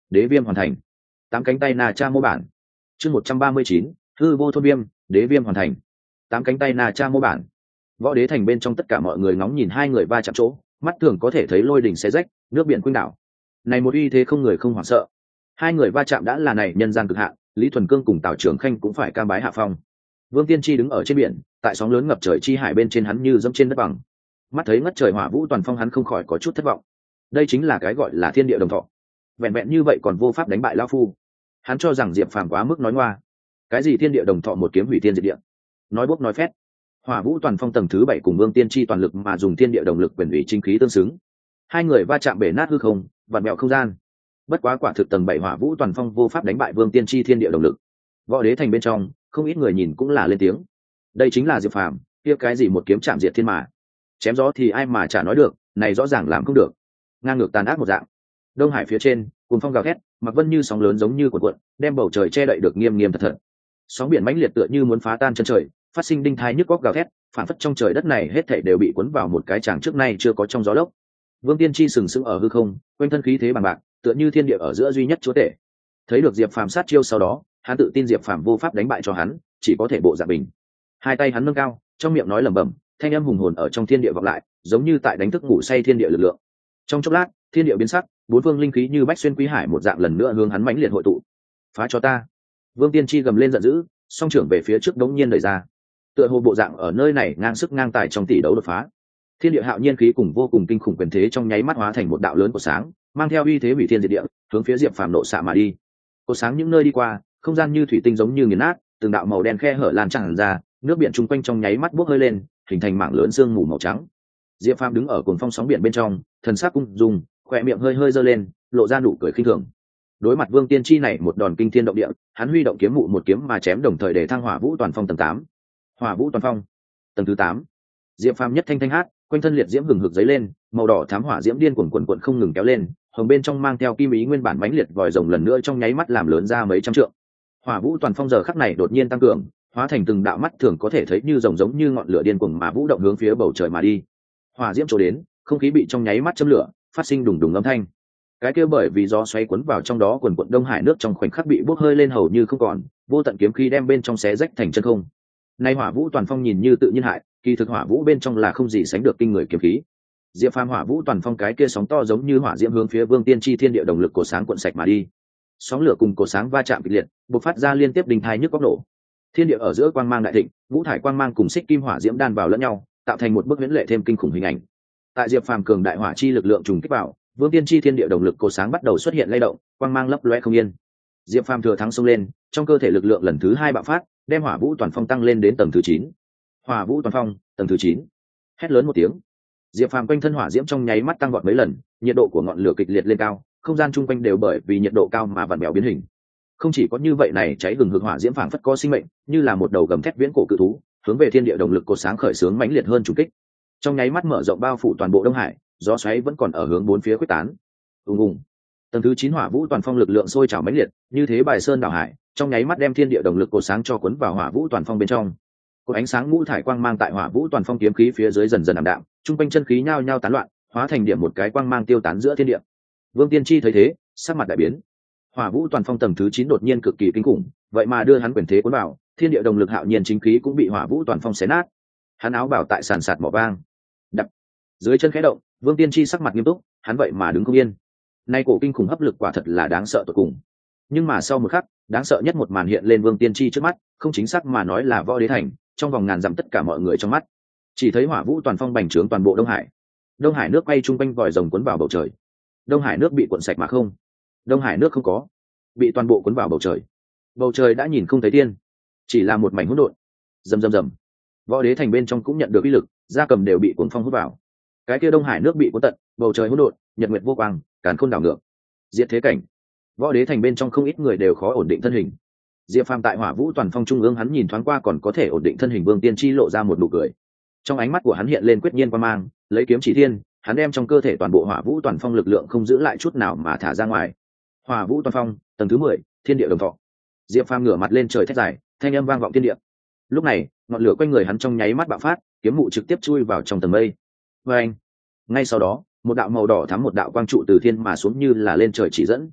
đế viêm hoàn thành. Tám cánh tay Na Cha mô bản. Chương 139, hư vô thôn viêm, đế viêm hoàn thành. Tám cánh tay Na Cha mô bản. Võ đế thành bên trong tất cả mọi người ngóng nhìn hai người va chạm chỗ, mắt thường có thể thấy lôi đỉnh xé rách, nước biển khuynh đảo. Này một uy thế không người không hoảng sợ. Hai người va chạm đã là này nhân gian cực hạn, Lý Thuần Cương cùng Tào Trường Khanh cũng phải cam bái hạ phong. Vương Tiên Tri đứng ở trên biển, tại sóng lớn ngập trời chi hải bên trên hắn như dẫm trên đất bằng. Mắt thấy ngất trời hỏa vũ toàn phong hắn không khỏi có chút thất vọng. Đây chính là cái gọi là thiên địa đồng thọ. Vẹn vẹn như vậy còn vô pháp đánh bại lão phu. Hắn cho rằng Diệp Phàm quá mức nói ngoa. Cái gì thiên địa đồng thọ một kiếm hủy thiên diệt địa? Nói bốc nói phét. Hỏa vũ toàn phong tầng thứ 7 cùng Vương Tiên Tri toàn lực mà dùng thiên địa đồng lực quyền ủy chính khí tương xứng. Hai người va chạm bể nát hư không, vặn mèo không gian. Bất quá quả thực tầng 7 hỏa vũ toàn phong vô pháp đánh bại Vương Tiên Tri thiên địa đồng lực. Võ đế thành bên trong, không ít người nhìn cũng là lên tiếng. Đây chính là Diệp Phàm, kia cái gì một kiếm chạm diệt thiên mà. Chém gió thì ai mà chả nói được, này rõ ràng làm không được. Ngang ngược tàn ác một dạng. Đông Hải phía trên, cuồng phong gào thét, mặc vân như sóng lớn giống như cuộn cuộn, đem bầu trời che đậy được nghiêm nghiêm thật thật. Sóng biển mãnh liệt tựa như muốn phá tan chân trời, phát sinh đinh thai nhức góc gào thét, phản phất trong trời đất này hết thảy đều bị cuốn vào một cái tràng trước nay chưa có trong gió lốc. Vương Tiên Tri sừng sững ở hư không, quanh thân khí thế bằng bạc, tựa như thiên địa ở giữa duy nhất chúa tể. Thấy được Diệp Phàm sát chiêu sau đó, hắn tự tin Diệp Phàm vô pháp đánh bại cho hắn, chỉ có thể bộ dạng bình. Hai tay hắn nâng cao, trong miệng nói lẩm bẩm, thanh âm hùng hồn ở trong thiên địa vọng lại, giống như tại đánh thức ngủ say thiên địa lực lượng. Trong chốc lát, thiên địa biến sắc, bốn phương linh khí như bách xuyên quý hải một dạng lần nữa hướng hắn mãnh liệt hội tụ. Phá cho ta! Vương Tiên Tri gầm lên giận dữ, song trưởng về phía trước đống nhiên đẩy ra. Tựa hồ bộ dạng ở nơi này ngang sức ngang tài trong tỷ đấu đột phá. Thiên địa hạo nhiên khí cùng vô cùng kinh khủng quyền thế trong nháy mắt hóa thành một đạo lớn của sáng, mang theo uy thế hủy thiên diệt địa, hướng phía Diệp Phàm nộ xạ mà đi. Cột sáng những nơi đi qua, không gian như thủy tinh giống như nghiền nát, từng đạo màu đen khe hở lan tràn ra, nước biển chung quanh trong nháy mắt bốc hơi lên, hình thành mảng lớn sương mù màu trắng. Diệp Phàm đứng ở cuồng phong sóng biển bên trong, thần sắc ung dung, khỏe miệng hơi hơi giơ lên, lộ ra nụ cười khinh thường. Đối mặt Vương Tiên Tri này một đòn kinh thiên động địa, hắn huy động kiếm mụ một kiếm mà chém đồng thời để thăng hỏa vũ toàn phong tầng 8. Hỏa vũ toàn phong tầng thứ 8. Diệp Phàm nhất thanh thanh hát, quanh thân liệt diễm hừng hực dấy lên, màu đỏ thám hỏa diễm điên cuồn cuộn cuộn không ngừng kéo lên, hồng bên trong mang theo kim ý nguyên bản mãnh liệt vòi rồng lần nữa trong nháy mắt làm lớn ra mấy trăm trượng. Hỏa vũ toàn phong giờ khắc này đột nhiên tăng cường, hóa thành từng đạo mắt thường có thể thấy như rồng giống như ngọn lửa điên cuồng mà vũ động hướng phía bầu trời mà đi. Hỏa diễm trổ đến, không khí bị trong nháy mắt châm lửa, phát sinh đùng đùng âm thanh. Cái kia bởi vì gió xoáy cuốn vào trong đó quần quần Đông Hải nước trong khoảnh khắc bị bốc hơi lên hầu như không còn, vô tận kiếm khí đem bên trong xé rách thành chân không. Nay hỏa vũ toàn phong nhìn như tự nhiên hại, kỳ thực hỏa vũ bên trong là không gì sánh được kinh người kiếm khí. Diệp Phàm hỏa vũ toàn phong cái kia sóng to giống như hỏa diễm hướng phía Vương Tiên Tri thiên địa đồng lực cổ sáng cuộn sạch mà đi. Sóng lửa cùng cổ sáng va chạm kịch liệt, bộc phát ra liên tiếp đình thai nhức góc nổ. Thiên địa ở giữa quang mang đại thịnh, ngũ thải quang mang cùng xích kim hỏa diễm đan vào lẫn nhau, tạo thành một bức huyễn lệ thêm kinh khủng hình ảnh. Tại Diệp Phàm cường đại hỏa chi lực lượng trùng kích vào, Vương Tiên Tri thiên địa đồng lực cổ sáng bắt đầu xuất hiện lay động, quang mang lấp loé không yên. Diệp Phàm thừa thắng xông lên, trong cơ thể lực lượng lần thứ 2 bạo phát, đem hỏa vũ toàn phong tăng lên đến tầng thứ 9. Hỏa vũ toàn phong tầng thứ 9. Hét lớn một tiếng, Diệp Phàm quanh thân hỏa diễm trong nháy mắt tăng vọt mấy lần, nhiệt độ của ngọn lửa kịch liệt lên cao, không gian chung quanh đều bởi vì nhiệt độ cao mà vặn vẹo biến hình. Không chỉ có như vậy, này cháy hừng hực hỏa diễm phảng phất có sinh mệnh, như là một đầu gầm thét viễn cổ cự thú, hướng về thiên địa đồng lực cột sáng khởi xướng mãnh liệt hơn trùng kích. Trong nháy mắt mở rộng bao phủ toàn bộ Đông Hải, gió xoáy vẫn còn ở hướng bốn phía khuếch tán. Ùng ùng. Tầng thứ 9 hỏa vũ toàn phong lực lượng sôi trào mãnh liệt, như thế bài sơn đảo hải, trong nháy mắt đem thiên địa đồng lực cột sáng cho cuốn vào hỏa vũ toàn phong bên trong. Cột ánh sáng ngũ thải quang mang tại hỏa vũ toàn phong kiếm khí phía dưới dần dần ảm đạm, trung quanh chân khí nhao nhao tán loạn, hóa thành điểm một cái quang mang tiêu tán giữa thiên địa. Vương Tiên Tri thấy thế, sắc mặt đại biến. Hỏa vũ toàn phong tầng thứ 9 đột nhiên cực kỳ kinh khủng, vậy mà đưa hắn quyền thế cuốn vào, thiên địa đồng lực hạo nhiên chính khí cũng bị hỏa vũ toàn phong xé nát. Hắn áo bảo tại sàn sạt mỏ vang. Đập. Dưới chân khẽ động, Vương Tiên Tri sắc mặt nghiêm túc, hắn vậy mà đứng không yên. Nay cổ kinh khủng hấp lực quả thật là đáng sợ tột cùng. Nhưng mà sau một khắc, đáng sợ nhất một màn hiện lên Vương Tiên Tri trước mắt, không chính xác mà nói là Võ Đế thành, trong vòng ngàn dặm tất cả mọi người trong mắt, chỉ thấy hỏa vũ toàn phong bành trướng toàn bộ Đông Hải. Đông Hải nước quay chung quanh vòi rồng cuốn vào bầu trời. Đông Hải nước bị cuộn sạch mà không. Đông Hải nước không có, bị toàn bộ cuốn vào bầu trời. Bầu trời đã nhìn không thấy tiên, chỉ là một mảnh hỗn độn. Rầm rầm rầm. Võ Đế thành bên trong cũng nhận được uy lực, gia cầm đều bị cuốn phong hút vào. Cái kia Đông Hải nước bị cuốn tận, bầu trời hỗn độn, nhật nguyệt vô quang, càn khôn đảo ngược. Diệt thế cảnh. Võ Đế thành bên trong không ít người đều khó ổn định thân hình. Diệp Phàm tại hỏa vũ toàn phong trung ương, hắn nhìn thoáng qua còn có thể ổn định thân hình Vương Tiên Tri lộ ra một nụ cười. Trong ánh mắt của hắn hiện lên quyết nhiên quan mang, lấy kiếm chỉ thiên, hắn đem trong cơ thể toàn bộ hỏa vũ toàn phong lực lượng không giữ lại chút nào mà thả ra ngoài. Hỏa vũ toàn phong tầng thứ 10, thiên địa đồng thọ. Diệp Phàm ngửa mặt lên trời thét dài, thanh âm vang vọng thiên địa. Lúc này, ngọn lửa quanh người hắn trong nháy mắt bạo phát, kiếm mụ trực tiếp chui vào trong tầng mây. Và anh, ngay sau đó, một đạo màu đỏ thắm một đạo quang trụ từ thiên mà xuống như là lên trời chỉ dẫn.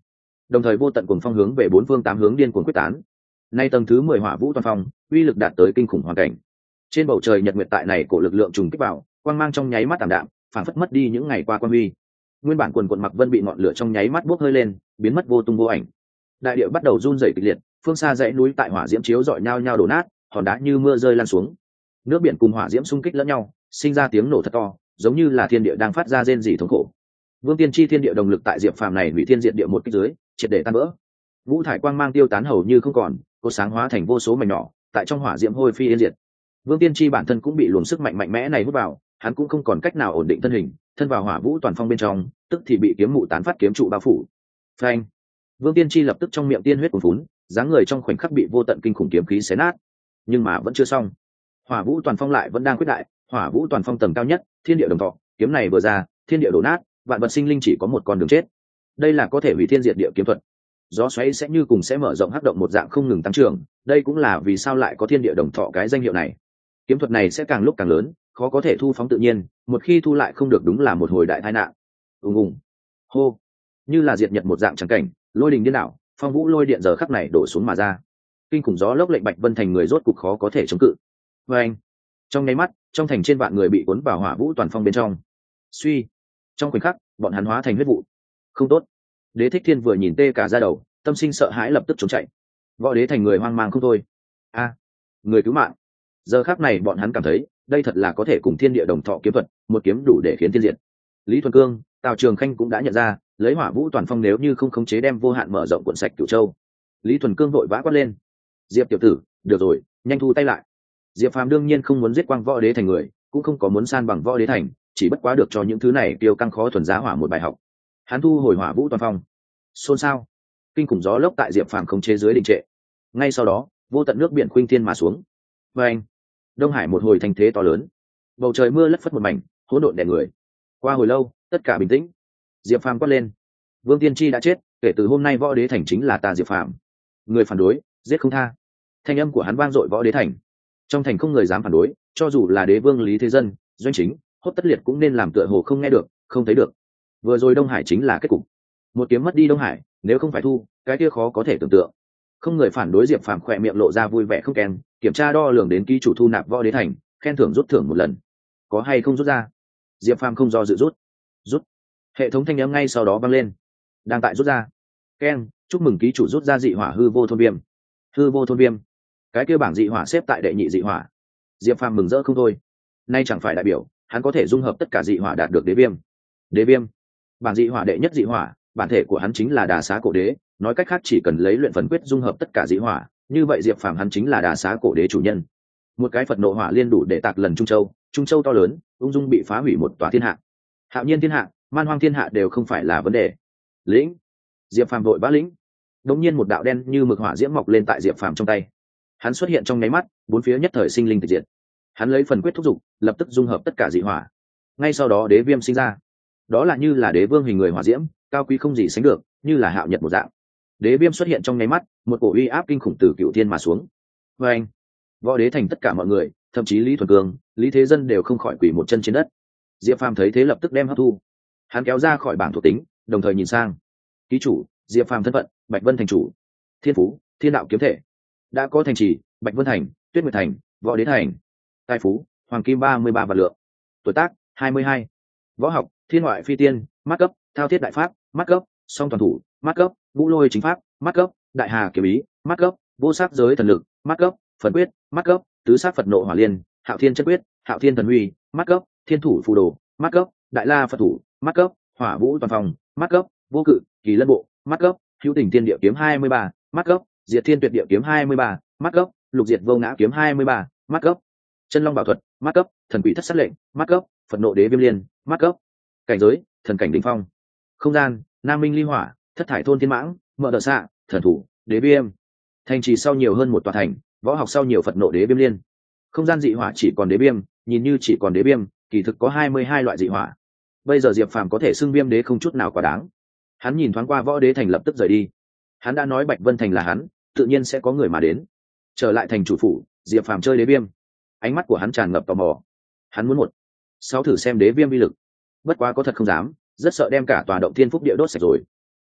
đồng thời vô tận cuồng phong hướng về bốn phương tám hướng điên cuồng quyết tán. Nay tầng thứ 10 hỏa vũ toàn phong, uy lực đạt tới kinh khủng hoàn cảnh. Trên bầu trời nhật nguyệt tại này cổ lực lượng trùng kích vào, quang mang trong nháy mắt tạm đạm, phản phất mất đi những ngày qua quan huy. Nguyên bản quần quần mặc vân bị ngọn lửa trong nháy mắt bốc hơi lên, biến mất vô tung vô ảnh. Đại địa bắt đầu run rẩy kịch liệt, phương xa dãy núi tại hỏa diễm chiếu rọi nhau nhau đổ nát, hòn đá như mưa rơi lan xuống. Nước biển cùng hỏa diễm xung kích lẫn nhau, sinh ra tiếng nổ thật to, giống như là thiên địa đang phát ra rên rỉ thống khổ. Vương Tiên Chi thiên địa đồng lực tại Diệp Phàm này hủy thiên diệt địa một kích dưới, triệt để tan vỡ. Vũ thải quang mang tiêu tán hầu như không còn, cột sáng hóa thành vô số mảnh nhỏ, tại trong hỏa diễm hôi phi yên diệt. Vương Tiên Chi bản thân cũng bị luồng sức mạnh mạnh mẽ này hút vào, hắn cũng không còn cách nào ổn định thân hình, thân vào hỏa vũ toàn phong bên trong, tức thì bị kiếm mụ tán phát kiếm trụ bao phủ. Phanh! Vương Tiên Chi lập tức trong miệng tiên huyết cuồn phún, dáng người trong khoảnh khắc bị vô tận kinh khủng kiếm khí xé nát. Nhưng mà vẫn chưa xong, hỏa vũ toàn phong lại vẫn đang quyết đại, hỏa vũ toàn phong tầng cao nhất, thiên địa đồng thọ, kiếm này vừa ra, thiên địa đổ nát, vạn vật sinh linh chỉ có một con đường chết. Đây là có thể hủy thiên diệt địa kiếm thuật. Gió xoáy sẽ như cùng sẽ mở rộng hắc động một dạng không ngừng tăng trưởng, đây cũng là vì sao lại có thiên địa đồng thọ cái danh hiệu này. Kiếm thuật này sẽ càng lúc càng lớn, khó có thể thu phóng tự nhiên, một khi thu lại không được đúng là một hồi đại tai nạn. Ùng, hô, như là diệt nhật một dạng trắng cảnh, lôi đình điên đảo, phong vũ lôi điện giờ khắc này đổ xuống mà ra. Kinh khủng gió lốc lệnh Bạch Vân thành người rốt cục khó có thể chống cự. Anh, trong nháy mắt, trong thành trên vạn người bị cuốn vào hỏa vũ toàn phong bên trong. Suy, trong khoảnh khắc, bọn hắn hóa thành huyết vụ. Không tốt. Đế Thích Thiên vừa nhìn tê cả da đầu, tâm sinh sợ hãi lập tức trốn chạy. Võ Đế thành người hoang mang không thôi. A, người cứu mạng. Giờ khắc này bọn hắn cảm thấy, đây thật là có thể cùng thiên địa đồng thọ kiếm thuật, một kiếm đủ để khiến thiên diệt. Lý Thuần Cương, Tào Trường Khanh cũng đã nhận ra, lấy hỏa vũ toàn phong nếu như không khống chế đem vô hạn mở rộng cuộn sạch Cửu Châu. Lý Thuần Cương vội vã quát lên: Diệp tiểu tử, được rồi, nhanh thu tay lại. Diệp Phàm đương nhiên không muốn giết quang Võ Đế thành người, cũng không có muốn san bằng Võ Đế thành, chỉ bất quá được cho những thứ này tiêu căng khó thuần giá hỏa một bài học. Hắn thu hồi hỏa vũ toàn phong. Xôn xao, kinh khủng gió lốc tại Diệp Phàm khống chế dưới đình trệ. Ngay sau đó, vô tận nước biển khuynh thiên mà xuống. Và anh, Đông Hải một hồi thành thế to lớn, bầu trời mưa lất phất một mảnh, hỗn độn đè người. Qua hồi lâu, tất cả bình tĩnh. Diệp Phàm quát lên: Vương Tiên Tri đã chết, kể từ hôm nay Võ Đế thành chính là ta Diệp Phàm. Người phản đối, giết không tha. Thanh âm của hắn vang dội Võ Đế thành. Trong thành không người dám phản đối, cho dù là đế vương Lý Thế Dân, Doanh Chính, Hốt Tất Liệt cũng nên làm tựa hồ không nghe được, không thấy được. Vừa rồi Đông Hải chính là kết cục. Một kiếm mất đi Đông Hải, nếu không phải thu, cái kia khó có thể tưởng tượng. Không người phản đối, Diệp Phàm khỏe miệng lộ ra vui vẻ không kèm, kiểm tra đo lường đến ký chủ thu nạp Võ Đế thành, khen thưởng rút thưởng một lần. Có hay không rút ra? Diệp Phàm không do dự rút. Hệ thống thanh âm ngay sau đó vang lên. Đang tại rút ra. Keng, chúc mừng ký chủ rút ra dị hỏa hư vô thôn viêm. Hư vô thôn viêm. Cái kia bảng dị hỏa xếp tại đệ nhị dị hỏa. Diệp Phàm mừng rỡ không thôi. Nay chẳng phải đại biểu hắn có thể dung hợp tất cả dị hỏa đạt được đế viêm. Đế viêm, bảng dị hỏa đệ nhất dị hỏa, bản thể của hắn chính là Đà Xá Cổ Đế, nói cách khác chỉ cần lấy luyện phần quyết dung hợp tất cả dị hỏa, như vậy Diệp Phàm hắn chính là Đà Xá Cổ Đế chủ nhân. Một cái Phật nộ hỏa liên đủ để tạc lần Trung Châu to lớn, ung dung bị phá hủy một tòa thiên hạ. Hạo nhiên thiên hạ, man hoang thiên hạ đều không phải là vấn đề. Lĩnh, Diệp Phàm vội vã lĩnh. Đống nhiên một đạo đen như mực hỏa diễm mọc lên tại Diệp Phàm trong tay. Hắn xuất hiện trong nháy mắt, bốn phía nhất thời sinh linh tịch diệt. Hắn lấy phần quyết thúc giục, lập tức dung hợp tất cả dị hỏa. Ngay sau đó đế viêm sinh ra. Đó là như là đế vương hình người hỏa diễm, cao quý không gì sánh được, như là hạo nhật một dạng. Đế viêm xuất hiện trong nháy mắt, một cổ uy áp kinh khủng từ cựu thiên mà xuống. Và anh, Võ Đế thành tất cả mọi người, thậm chí Lý Thuần Cương, Lý Thế Dân đều không khỏi quỳ một chân trên đất. Diệp Phàm thấy thế lập tức đem hấp thu. Hắn kéo ra khỏi bảng thuộc tính, đồng thời nhìn sang ký chủ Diệp Phàm thân phận: Bạch Vân thành chủ, thiên phú thiên đạo kiếm thể, đã có thành trì Bạch Vân thành, Tuyết Nguyệt thành, Võ Đế thành, tài phú hoàng kim 33 vạn lượng, tuổi tác 22, võ học thiên ngoại phi tiên, mắt cấp thao thiết đại pháp, mắt cấp song toàn thủ, mắt cấp vũ lôi chính pháp, mắt cấp đại hà kiếm ý, mắt cấp vô sắc giới thần lực, mắt cấp phần quyết, mắt cấp tứ sát Phật nộ hỏa liên, hạo thiên chất quyết, hạo thiên thần huy, mắt cấp thiên thủ phù đồ, mắt cấp đại la Phật thủ, mắt cấp hỏa vũ toàn phòng, mắt cấp vô cự kỳ lân bộ, mắt cấp hữu tình tiên địa kiếm 23, mắt cấp diệt thiên tuyệt địa kiếm 23, mắt cấp lục diệt vô ngã kiếm 23, mắt cấp chân long bảo thuật, mắt cấp thần quỷ thất sát lệnh, mắt cấp Phật nộ đế viêm liên, mắt cấp cảnh giới thần cảnh đỉnh phong, không gian nam minh ly hỏa, thất thải thôn thiên mãng, mở đợt xạ thần thủ đế viêm, thành trì sau nhiều hơn một tòa thành, võ học sau nhiều Phật nộ đế viêm liên, không gian dị hỏa chỉ còn đế viêm, nhìn như chỉ còn đế viêm, kỳ thực có 22 loại dị hỏa. Bây giờ Diệp Phàm có thể xưng viêm đế không chút nào quá đáng. Hắn nhìn thoáng qua Võ Đế thành lập tức rời đi. Hắn đã nói Bạch Vân thành là hắn, tự nhiên sẽ có người mà đến. Trở lại thành chủ phủ, Diệp Phàm chơi đế viêm. Ánh mắt của hắn tràn ngập tò mò. Hắn muốn sáu thử xem đế viêm uy lực. Bất quá có thật không dám, rất sợ đem cả tòa động thiên phúc địa đốt sạch rồi.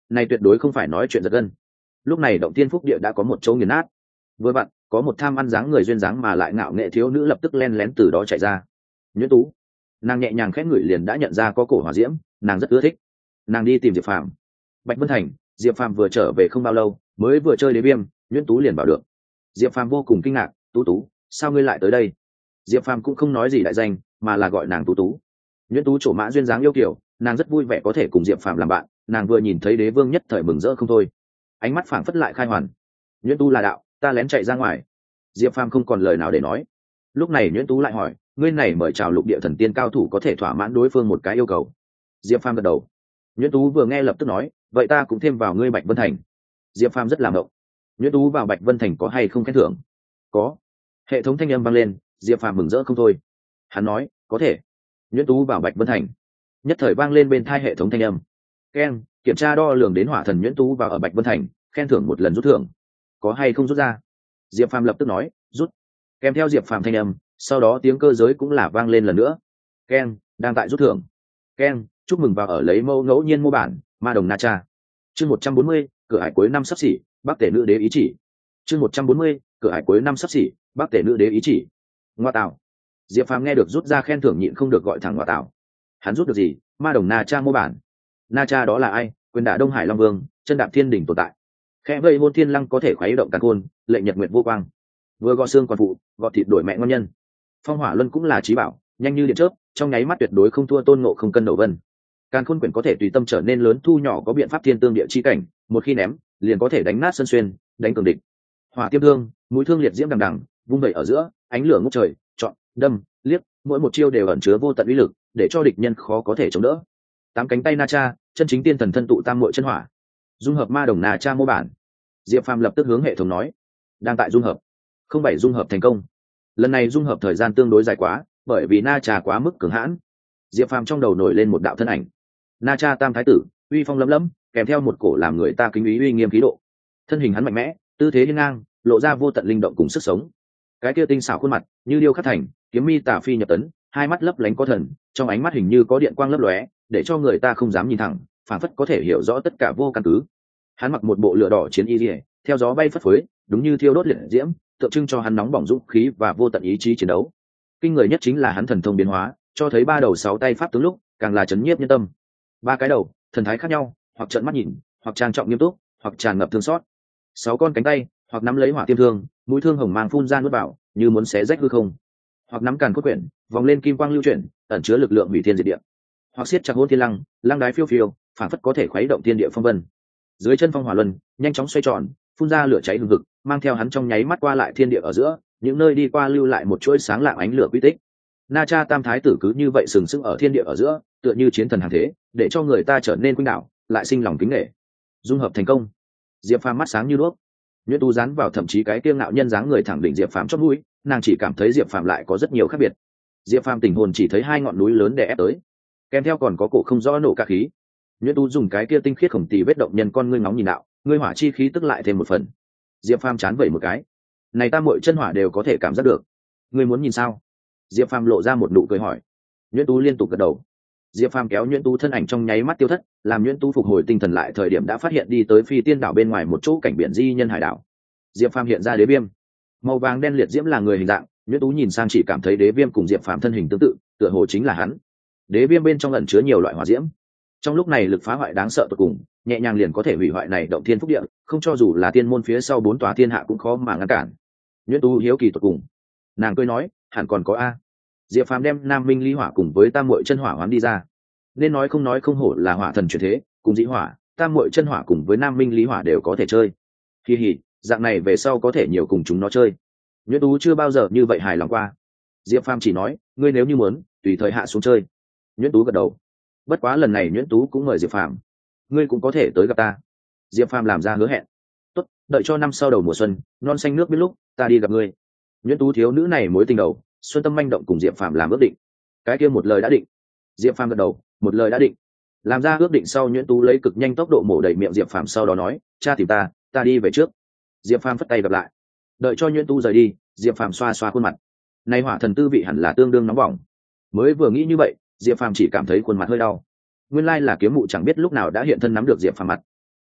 này tuyệt đối không phải nói chuyện giật gân. Lúc này động tiên phúc địa đã có một chỗ nghiền nát, vừa vặn có một tham ăn dáng người duyên dáng mà lại ngạo nghệ thiếu nữ lập tức len lén từ đó chạy ra. Nhuyễn Tú, nàng nhẹ nhàng khẽ ngửi liền đã nhận ra có cổ hỏa diễm, nàng rất ưa thích. Nàng đi tìm Diệp Phàm. Bạch Vân Thành, Diệp Phàm vừa trở về không bao lâu, mới vừa chơi đế viêm, Nhuyễn Tú liền vào được. Diệp Phàm vô cùng kinh ngạc, Tú Tú, sao ngươi lại tới đây? Diệp Phàm cũng không nói gì đại danh, mà là gọi nàng Tú Tú. Nhuyễn Tú trổ mã duyên dáng yêu kiều, nàng rất vui vẻ có thể cùng Diệp Phàm làm bạn, nàng vừa nhìn thấy đế vương nhất thời mừng rỡ không thôi, ánh mắt phảng phất lại khai hoàn. Nhuyễn Tú là đạo, ta lén chạy ra ngoài. Diệp Phàm không còn lời nào để nói. Lúc này Nhuyễn Tú lại hỏi, ngươi này mời chào lục địa thần tiên cao thủ có thể thỏa mãn đối phương một cái yêu cầu. Diệp Phàm gật đầu. Nhuyễn Tú vừa nghe lập tức nói, vậy ta cũng thêm vào ngươi Bạch Vân Thành. Diệp Phàm rất làm động. Nhuyễn Tú vào Bạch Vân Thành có hay không khen thưởng? Có. Hệ thống thanh âm vang lên, Diệp Phàm mừng rỡ không thôi. Hắn nói, có thể. Nhuyễn Tú vào Bạch Vân Thành. Nhất thời vang lên bên tai hệ thống thanh âm. Keng, kiểm tra đo lường đến hỏa thần Nhuyễn Tú vào ở Bạch Vân Thành, khen thưởng một lần rút thưởng. Có hay không rút ra? Diệp Phàm lập tức nói, rút. Kèm theo Diệp Phàm thanh âm, sau đó tiếng cơ giới cũng là vang lên lần nữa. Keng, đang tại rút thưởng. Keng, chúc mừng vào ở lấy mẫu ngẫu nhiên mô bản ma đồng na cha. Chương 140, cửa hải cuối năm sắp xỉ, Bắc Tể nữ đế ý chỉ. Chương 140, cửa hải cuối năm sắp xỉ, Bắc Tể nữ đế ý chỉ. Ngoa tạo. Diệp Phàm nghe được rút ra khen thưởng nhịn không được gọi thẳng ngoa tạo. Hắn rút được gì? Ma đồng na cha mô bản. Na cha đó là ai? Quyền đả Đông Hải Long Vương, chân đạp thiên đỉnh tồn tại. Khẽ vây hôn thiên lăng có thể khuấy động càn khôn, lệ nhật nguyệt vô quang. Vừa gọt xương còn phụ, gọt thịt đổi mẹ ngon nhân. Phong hỏa luân cũng là trí bảo, nhanh như điện chớp, trong nháy mắt tuyệt đối không thua Tôn Ngộ Không cân đầu vân. Càn khôn quyển có thể tùy tâm trở nên lớn thu nhỏ có biện pháp thiên tương địa chi cảnh, một khi ném, liền có thể đánh nát sân xuyên, đánh cường địch. Hỏa tiêm thương, mũi thương liệt diễm đằng đằng, vung vẩy ở giữa, ánh lửa ngút trời, chọn, đâm, liếc, mỗi một chiêu đều ẩn chứa vô tận uy lực, để cho địch nhân khó có thể chống đỡ. Tám cánh tay Na Cha, chân chính tiên thần thân tụ tam muội chân hỏa. Dung hợp ma đồng Na Cha mô bản. Diệp Phàm lập tức hướng hệ thống nói, đang tại dung hợp. Không bảy dung hợp thành công. Lần này dung hợp thời gian tương đối dài quá, bởi vì Na Cha quá mức cường hãn. Diệp Phàm trong đầu nổi lên một đạo thân ảnh. Na Cha tam thái tử, uy phong lẫm lẫm, kèm theo một cổ làm người ta kính ý uy nghiêm khí độ. Thân hình hắn mạnh mẽ, tư thế hiên ngang, lộ ra vô tận linh động cùng sức sống. Cái kia tinh xảo khuôn mặt, như điêu khắc thành, kiếm mi tả phi nhập tấn, hai mắt lấp lánh có thần, trong ánh mắt hình như có điện quang lấp lóe, để cho người ta không dám nhìn thẳng, phản phất có thể hiểu rõ tất cả vô căn cứ. Hắn mặc một bộ lửa đỏ chiến y liễu, theo gió bay phất phới, đúng như thiêu đốt liệt diễm, tượng trưng cho hắn nóng bỏng dũng khí và vô tận ý chí chiến đấu. Kinh người nhất chính là hắn thần thông biến hóa, cho thấy ba đầu sáu tay pháp tướng lúc, càng là chấn nhiếp nhân tâm. Ba cái đầu, thần thái khác nhau, hoặc trợn mắt nhìn, hoặc trang trọng nghiêm túc, hoặc tràn ngập thương xót. Sáu con cánh tay, hoặc nắm lấy hỏa tiêm thương, mũi thương hồng mang phun ra nuốt vào, như muốn xé rách hư không. Hoặc nắm càn cốt quyển, vòng lên kim quang lưu chuyển, ẩn chứa lực lượng hủy thiên diệt địa. Hoặc siết chặt hôn thiên lăng, lăng đái phiêu phiêu, phản phất có thể khuấy động thiên địa phong vân. Dưới chân phong hỏa luân, nhanh chóng xoay tròn, phun ra lửa cháy hừng hực, mang theo hắn trong nháy mắt qua lại thiên địa ở giữa, những nơi đi qua lưu lại một chuỗi sáng lạng ánh lửa quy tích. Na Cha tam thái tử cứ như vậy sừng sững ở thiên địa ở giữa, tựa như chiến thần hàng thế, để cho người ta trở nên khuynh đảo, lại sinh lòng kính nể. Dung hợp thành công. Diệp Phàm mắt sáng như đuốc. Nhuyễn Tú dán vào thậm chí cái kiêu ngạo nhân dáng người thẳng đỉnh Diệp Phàm chót mũi, nàng chỉ cảm thấy Diệp Phàm lại có rất nhiều khác biệt. Diệp Phàm tỉnh hồn chỉ thấy hai ngọn núi lớn đè ép tới, kèm theo còn có cổ không rõ nổ ca khí. Nhuyễn Tú dùng cái kia tinh khiết khổng tỳ vết động nhân con ngươi ngóng nhìn đạo, ngươi hỏa chi khí tức lại thêm một phần. Diệp Phàm chán vẩy một cái, này ta muội chân hỏa đều có thể cảm giác được, ngươi muốn nhìn sao? Diệp Phàm lộ ra một nụ cười hỏi. Nhuyễn Tú liên tục gật đầu. Diệp Phàm kéo Nhuyễn Tú thân ảnh trong nháy mắt tiêu thất, làm Nhuyễn Tú phục hồi tinh thần lại thời điểm đã phát hiện đi tới Phi Tiên đảo bên ngoài một chỗ cảnh biển di nhân hải đảo. Diệp Phàm hiện ra đế viêm, màu vàng đen liệt diễm là người hình dạng. Nhuyễn Tú nhìn sang chỉ cảm thấy đế viêm cùng Diệp Phàm thân hình tương tự, tựa hồ chính là hắn. Đế viêm bên trong ẩn chứa nhiều loại hỏa diễm, trong lúc này lực phá hoại đáng sợ tột cùng, nhẹ nhàng liền có thể hủy hoại này động thiên phúc địa, không cho dù là tiên môn phía sau bốn tòa thiên hạ cũng khó mà ngăn cản. Nhuyễn Tú hiếu kỳ tột cùng, nàng cười nói, hẳn còn có a. Diệp Phàm đem Nam Minh Ly Hỏa cùng với Tam Muội Chân Hỏa hoán đi ra. Nên nói không hổ là hỏa thần chuyển thế, cùng Dĩ Hỏa, Tam Muội Chân Hỏa cùng với Nam Minh Ly Hỏa đều có thể chơi. Kỳ hỉ, dạng này về sau có thể nhiều cùng chúng nó chơi. Nhuyễn Tú chưa bao giờ như vậy hài lòng qua. Diệp Phàm chỉ nói, ngươi nếu như muốn, tùy thời hạ xuống chơi. Nhuyễn Tú gật đầu. Bất quá lần này Nhuyễn Tú cũng mời Diệp Phàm, ngươi cũng có thể tới gặp ta. Diệp Phàm làm ra hứa hẹn. Tốt, đợi cho năm sau đầu mùa xuân, non xanh nước biết lúc, ta đi gặp ngươi. Nhuyễn Tú thiếu nữ này mối tình đầu, xuân tâm manh động cùng Diệp Phàm làm ước định. Cái kia một lời đã định. Diệp Phàm gật đầu, một lời đã định. Làm ra ước định sau, Nhuyễn Tú lấy cực nhanh tốc độ mổ đầy miệng Diệp Phàm, sau đó nói, cha tìm ta đi về trước. Diệp Phàm phất tay gặp lại. Đợi cho Nhuyễn Tú rời đi, Diệp Phàm xoa xoa khuôn mặt. Nay hỏa thần tư vị hẳn là tương đương nóng bỏng. Mới vừa nghĩ như vậy, Diệp Phàm chỉ cảm thấy khuôn mặt hơi đau. Nguyên lai là kiếm mụ chẳng biết lúc nào đã hiện thân nắm được Diệp Phàm mặt.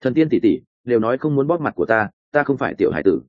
Thần tiên tỷ tỷ đều nói không muốn bóp mặt của ta không phải tiểu hải tử.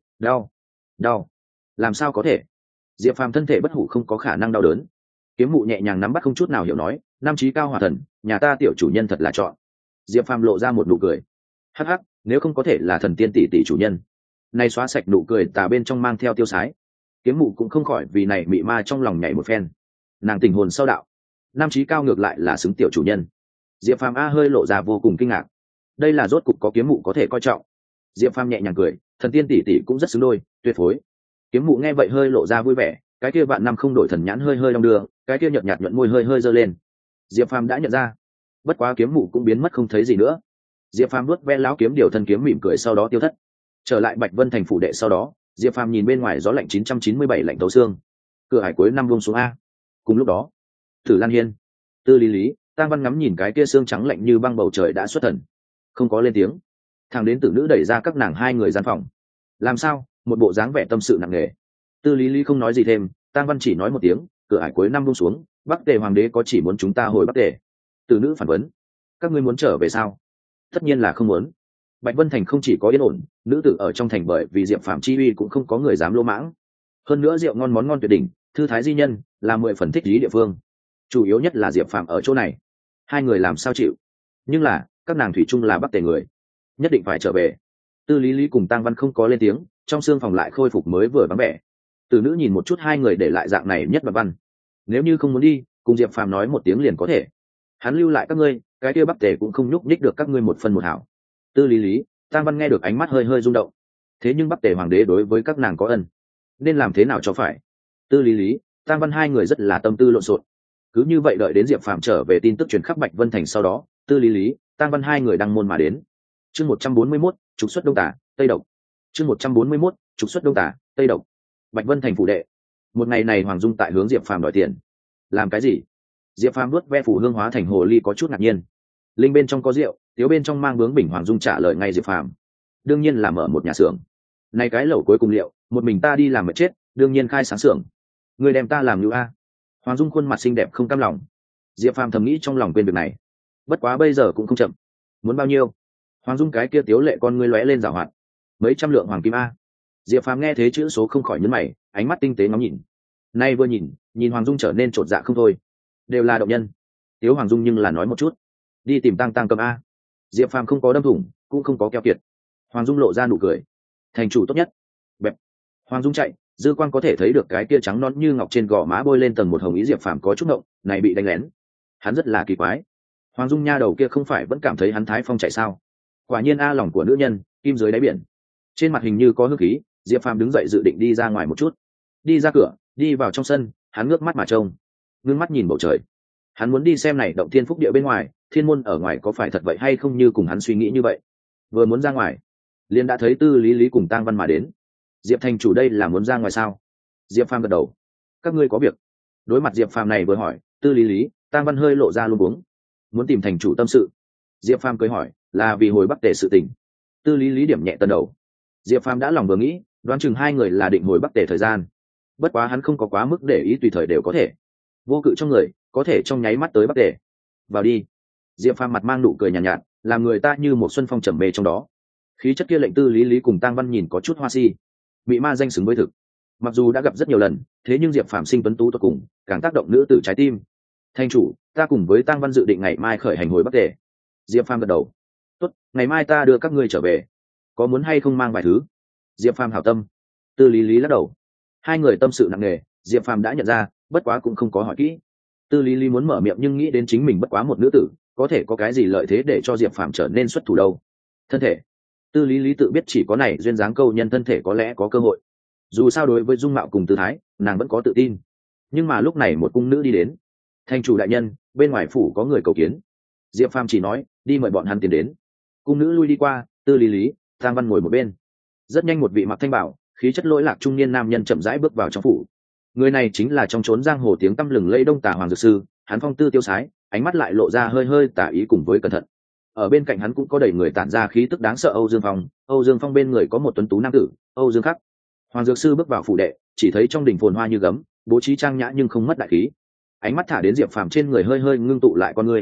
Đau. Làm sao có thể? Diệp Phàm thân thể bất hủ không có khả năng đau đớn. Kiếm mụ nhẹ nhàng nắm bắt không chút nào hiểu nói, nam chí cao hỏa thần, nhà ta tiểu chủ nhân thật là chọn. Diệp Phàm lộ ra một nụ cười. Hắc hắc, nếu không có thể là thần tiên tỷ tỷ chủ nhân. Này xóa sạch nụ cười tà bên trong mang theo tiêu sái. Kiếm mụ cũng không khỏi vì này mị ma trong lòng nhảy một phen. Nàng tình hồn sau đạo, nam chí cao ngược lại là xứng tiểu chủ nhân. Diệp Phàm hơi lộ ra vô cùng kinh ngạc. Đây là rốt cục có kiếm mụ có thể coi trọng. Diệp Phàm nhẹ nhàng cười, thần tiên tỷ tỷ cũng rất xứng đôi, tuyệt phối. Kiếm mụ nghe vậy hơi lộ ra vui vẻ, cái kia vạn năm không đổi thần nhãn hơi đong đưa, cái kia nhợt nhạt nhuận môi hơi giơ lên. Diệp Phàm đã nhận ra, bất quá kiếm mụ cũng biến mất không thấy gì nữa. Diệp Phàm vuốt ve lão kiếm điều thân kiếm mỉm cười sau đó tiêu thất. Trở lại Bạch Vân thành phủ đệ sau đó, Diệp Phàm nhìn bên ngoài gió lạnh 997 lạnh thấu xương. Cửa hải cuối năm buông xuống a. Cùng lúc đó, Tử Lan Hiên, Tư Lý, Tang Văn ngắm nhìn cái kia xương trắng lạnh như băng bầu trời đã xuất thần, không có lên tiếng. Thằng đến Tử Nữ đẩy ra các nàng hai người gian phòng. Làm sao? Một bộ dáng vẻ tâm sự nặng nề. Tư Lý không nói gì thêm, Tang Văn chỉ nói một tiếng, cửa hải cuối năm buông xuống, Bắc Tề hoàng đế có chỉ muốn chúng ta hồi Bắc Tề. Tử Nữ phản vấn, các ngươi muốn trở về sao? Tất nhiên là không muốn. Bạch Vân thành không chỉ có yên ổn, nữ tử ở trong thành bởi vì Diệp Phàm chi uy cũng không có người dám lỗ mãng. Hơn nữa rượu ngon món ngon tuyệt đỉnh, thư thái di nhân là 10 phần thích lý địa phương. Chủ yếu nhất là Diệp Phàm ở chỗ này, hai người làm sao chịu? Nhưng là các nàng thủy chung là Bắc Tề người, nhất định phải trở về. Tư Lý cùng Tang Văn không có lên tiếng, trong xương phòng lại khôi phục mới vừa vắng vẻ. Từ Nữ nhìn một chút hai người để lại dạng này nhất và văn, nếu như không muốn đi, cùng Diệp Phàm nói một tiếng liền có thể. Hắn lưu lại các ngươi, cái kia Bắc Tề cũng không nhúc nhích được các ngươi một phân một hảo. Tư Lý, Tang Văn nghe được ánh mắt hơi rung động. Thế nhưng Bắc Tề hoàng đế đối với các nàng có ân, nên làm thế nào cho phải? Tư Lý, Tang Văn hai người rất là tâm tư lộn xộn. Cứ như vậy đợi đến Diệp Phàm trở về tin tức truyền khắp Bạch Vân thành sau đó, Tư Lý, Tang Văn hai người đăng môn mà đến. Chương 141, trục xuất Đông Tả, Tây Độc. Chương 141, trục xuất Đông Tả, Tây Độc. Bạch Vân thành phủ đệ. Một ngày này Hoàng Dung tại hướng Diệp Phàm đòi tiền. Làm cái gì? Diệp Phàm nuốt ve phủ hương hóa thành hồ ly có chút ngạc nhiên. Linh bên trong có rượu, tiếu bên trong mang bướng bình. Hoàng Dung trả lời ngay Diệp Phàm, đương nhiên là mở một nhà xưởng. Này cái lẩu cuối cùng liệu, một mình ta đi làm mệt chết, đương nhiên khai sáng xưởng. Người đem ta làm như a? Hoàng Dung khuôn mặt xinh đẹp không cam lòng. Diệp Phàm thầm nghĩ trong lòng quên việc này. Bất quá bây giờ cũng không chậm. Muốn bao nhiêu? Hoàng Dung cái kia tiếu lệ con ngươi lóe lên giảo hoạt. Mấy trăm lượng hoàng kim a. Diệp Phàm nghe thế chữ số không khỏi nhấn mày, ánh mắt tinh tế ngắm nhìn. Nay vừa nhìn Hoàng Dung trở nên chột dạ không thôi. Đều là động nhân. Tiếu Hoàng Dung nhưng là nói một chút. Đi tìm Tăng cầm a. Diệp Phàm không có đâm thủng, cũng không có keo kiệt. Hoàng Dung lộ ra nụ cười. Thành chủ tốt nhất. Bẹp. Hoàng Dung chạy, dư quan có thể thấy được cái kia trắng nõn như ngọc trên gò má bôi lên tầng một hồng ý. Diệp Phàm có chút ngộng, này bị đánh lén. Hắn rất là kỳ quái. Hoàng Dung nha đầu kia không phải vẫn cảm thấy hắn thái phong chạy sao? Quả nhiên a, lòng của nữ nhân kim dưới đáy biển. Trên mặt hình như có hương khí. Diệp Phàm đứng dậy dự định đi ra ngoài một chút. Đi ra cửa, đi vào trong sân, hắn ngước mắt mà trông, ngưng mắt nhìn bầu trời. Hắn muốn đi xem này động thiên phúc địa bên ngoài, thiên môn ở ngoài có phải thật vậy hay không như cùng hắn suy nghĩ như vậy. Vừa muốn ra ngoài, liền đã thấy Tư Lý cùng Tang Văn mà đến. Diệp thành chủ, đây là muốn ra ngoài sao? Diệp Phàm gật đầu. Các ngươi có việc? Đối mặt Diệp Phàm này vừa hỏi, Tư Lý, Tang Văn hơi lộ ra luống cuống. Muốn tìm thành chủ tâm sự. Diệp Phàm cười hỏi, là vì hồi Bắc Tề sự tình. Tư Lý điểm nhẹ tân đầu. Diệp Phàm đã lòng vừa nghĩ, đoán chừng hai người là định hồi Bắc Tề thời gian. Bất quá hắn không có quá mức để ý, tùy thời đều có thể. Vô cự trong người, có thể trong nháy mắt tới Bắc Tề. Vào đi. Diệp Phàm mặt mang nụ cười nhàn nhạt, làm người ta như một xuân phong trầm mê trong đó. Khí chất kia lệnh Tư Lý cùng Tang Văn nhìn có chút hoa si. Bị ma danh xứng với thực. Mặc dù đã gặp rất nhiều lần, thế nhưng Diệp Phàm sinh tuấn tú tuyệt cùng, càng tác động nữ tử trái tim. Thành chủ, ta cùng với Tang Văn dự định ngày mai khởi hành hồi Bắc Tề. Diệp Phàm gật đầu. Tốt, ngày mai ta đưa các ngươi trở về. Có muốn hay không mang vài thứ? Diệp Phàm hảo tâm. Tư Lý lắc đầu. Hai người tâm sự nặng nề, Diệp Phàm đã nhận ra, bất quá cũng không có hỏi kỹ. Tư Lý muốn mở miệng nhưng nghĩ đến chính mình bất quá một nữ tử, có thể có cái gì lợi thế để cho Diệp Phàm trở nên xuất thủ đâu? Thân thể. Tư Lý tự biết chỉ có này duyên dáng câu nhân thân thể có lẽ có cơ hội. Dù sao đối với dung mạo cùng tư thái, nàng vẫn có tự tin. Nhưng mà lúc này một cung nữ đi đến. Thành chủ đại nhân, bên ngoài phủ có người cầu kiến. Diệp Phàm chỉ nói, đi mời bọn hắn tiến đến. Cung nữ lui đi qua, Tư Lý, Tang Văn ngồi một bên. Rất nhanh một vị mặc thanh bảo, khí chất lỗi lạc trung niên nam nhân chậm rãi bước vào trong phủ. Người này chính là trong chốn giang hồ tiếng tăm lừng lẫy Đông Tả Hoàng Dược Sư. Hắn phong tư tiêu sái, ánh mắt lại lộ ra hơi tả ý cùng với cẩn thận. Ở bên cạnh hắn cũng có đầy người tản ra khí tức đáng sợ Âu Dương Phong. Âu Dương Phong bên người có một tuấn tú nam tử, Âu Dương Khắc. Hoàng Dược Sư bước vào phủ đệ, chỉ thấy trong đình phồn hoa như gấm, bố trí trang nhã nhưng không mất đại khí. Ánh mắt thả đến Diệp Phàm trên người hơi ngưng tụ lại con người.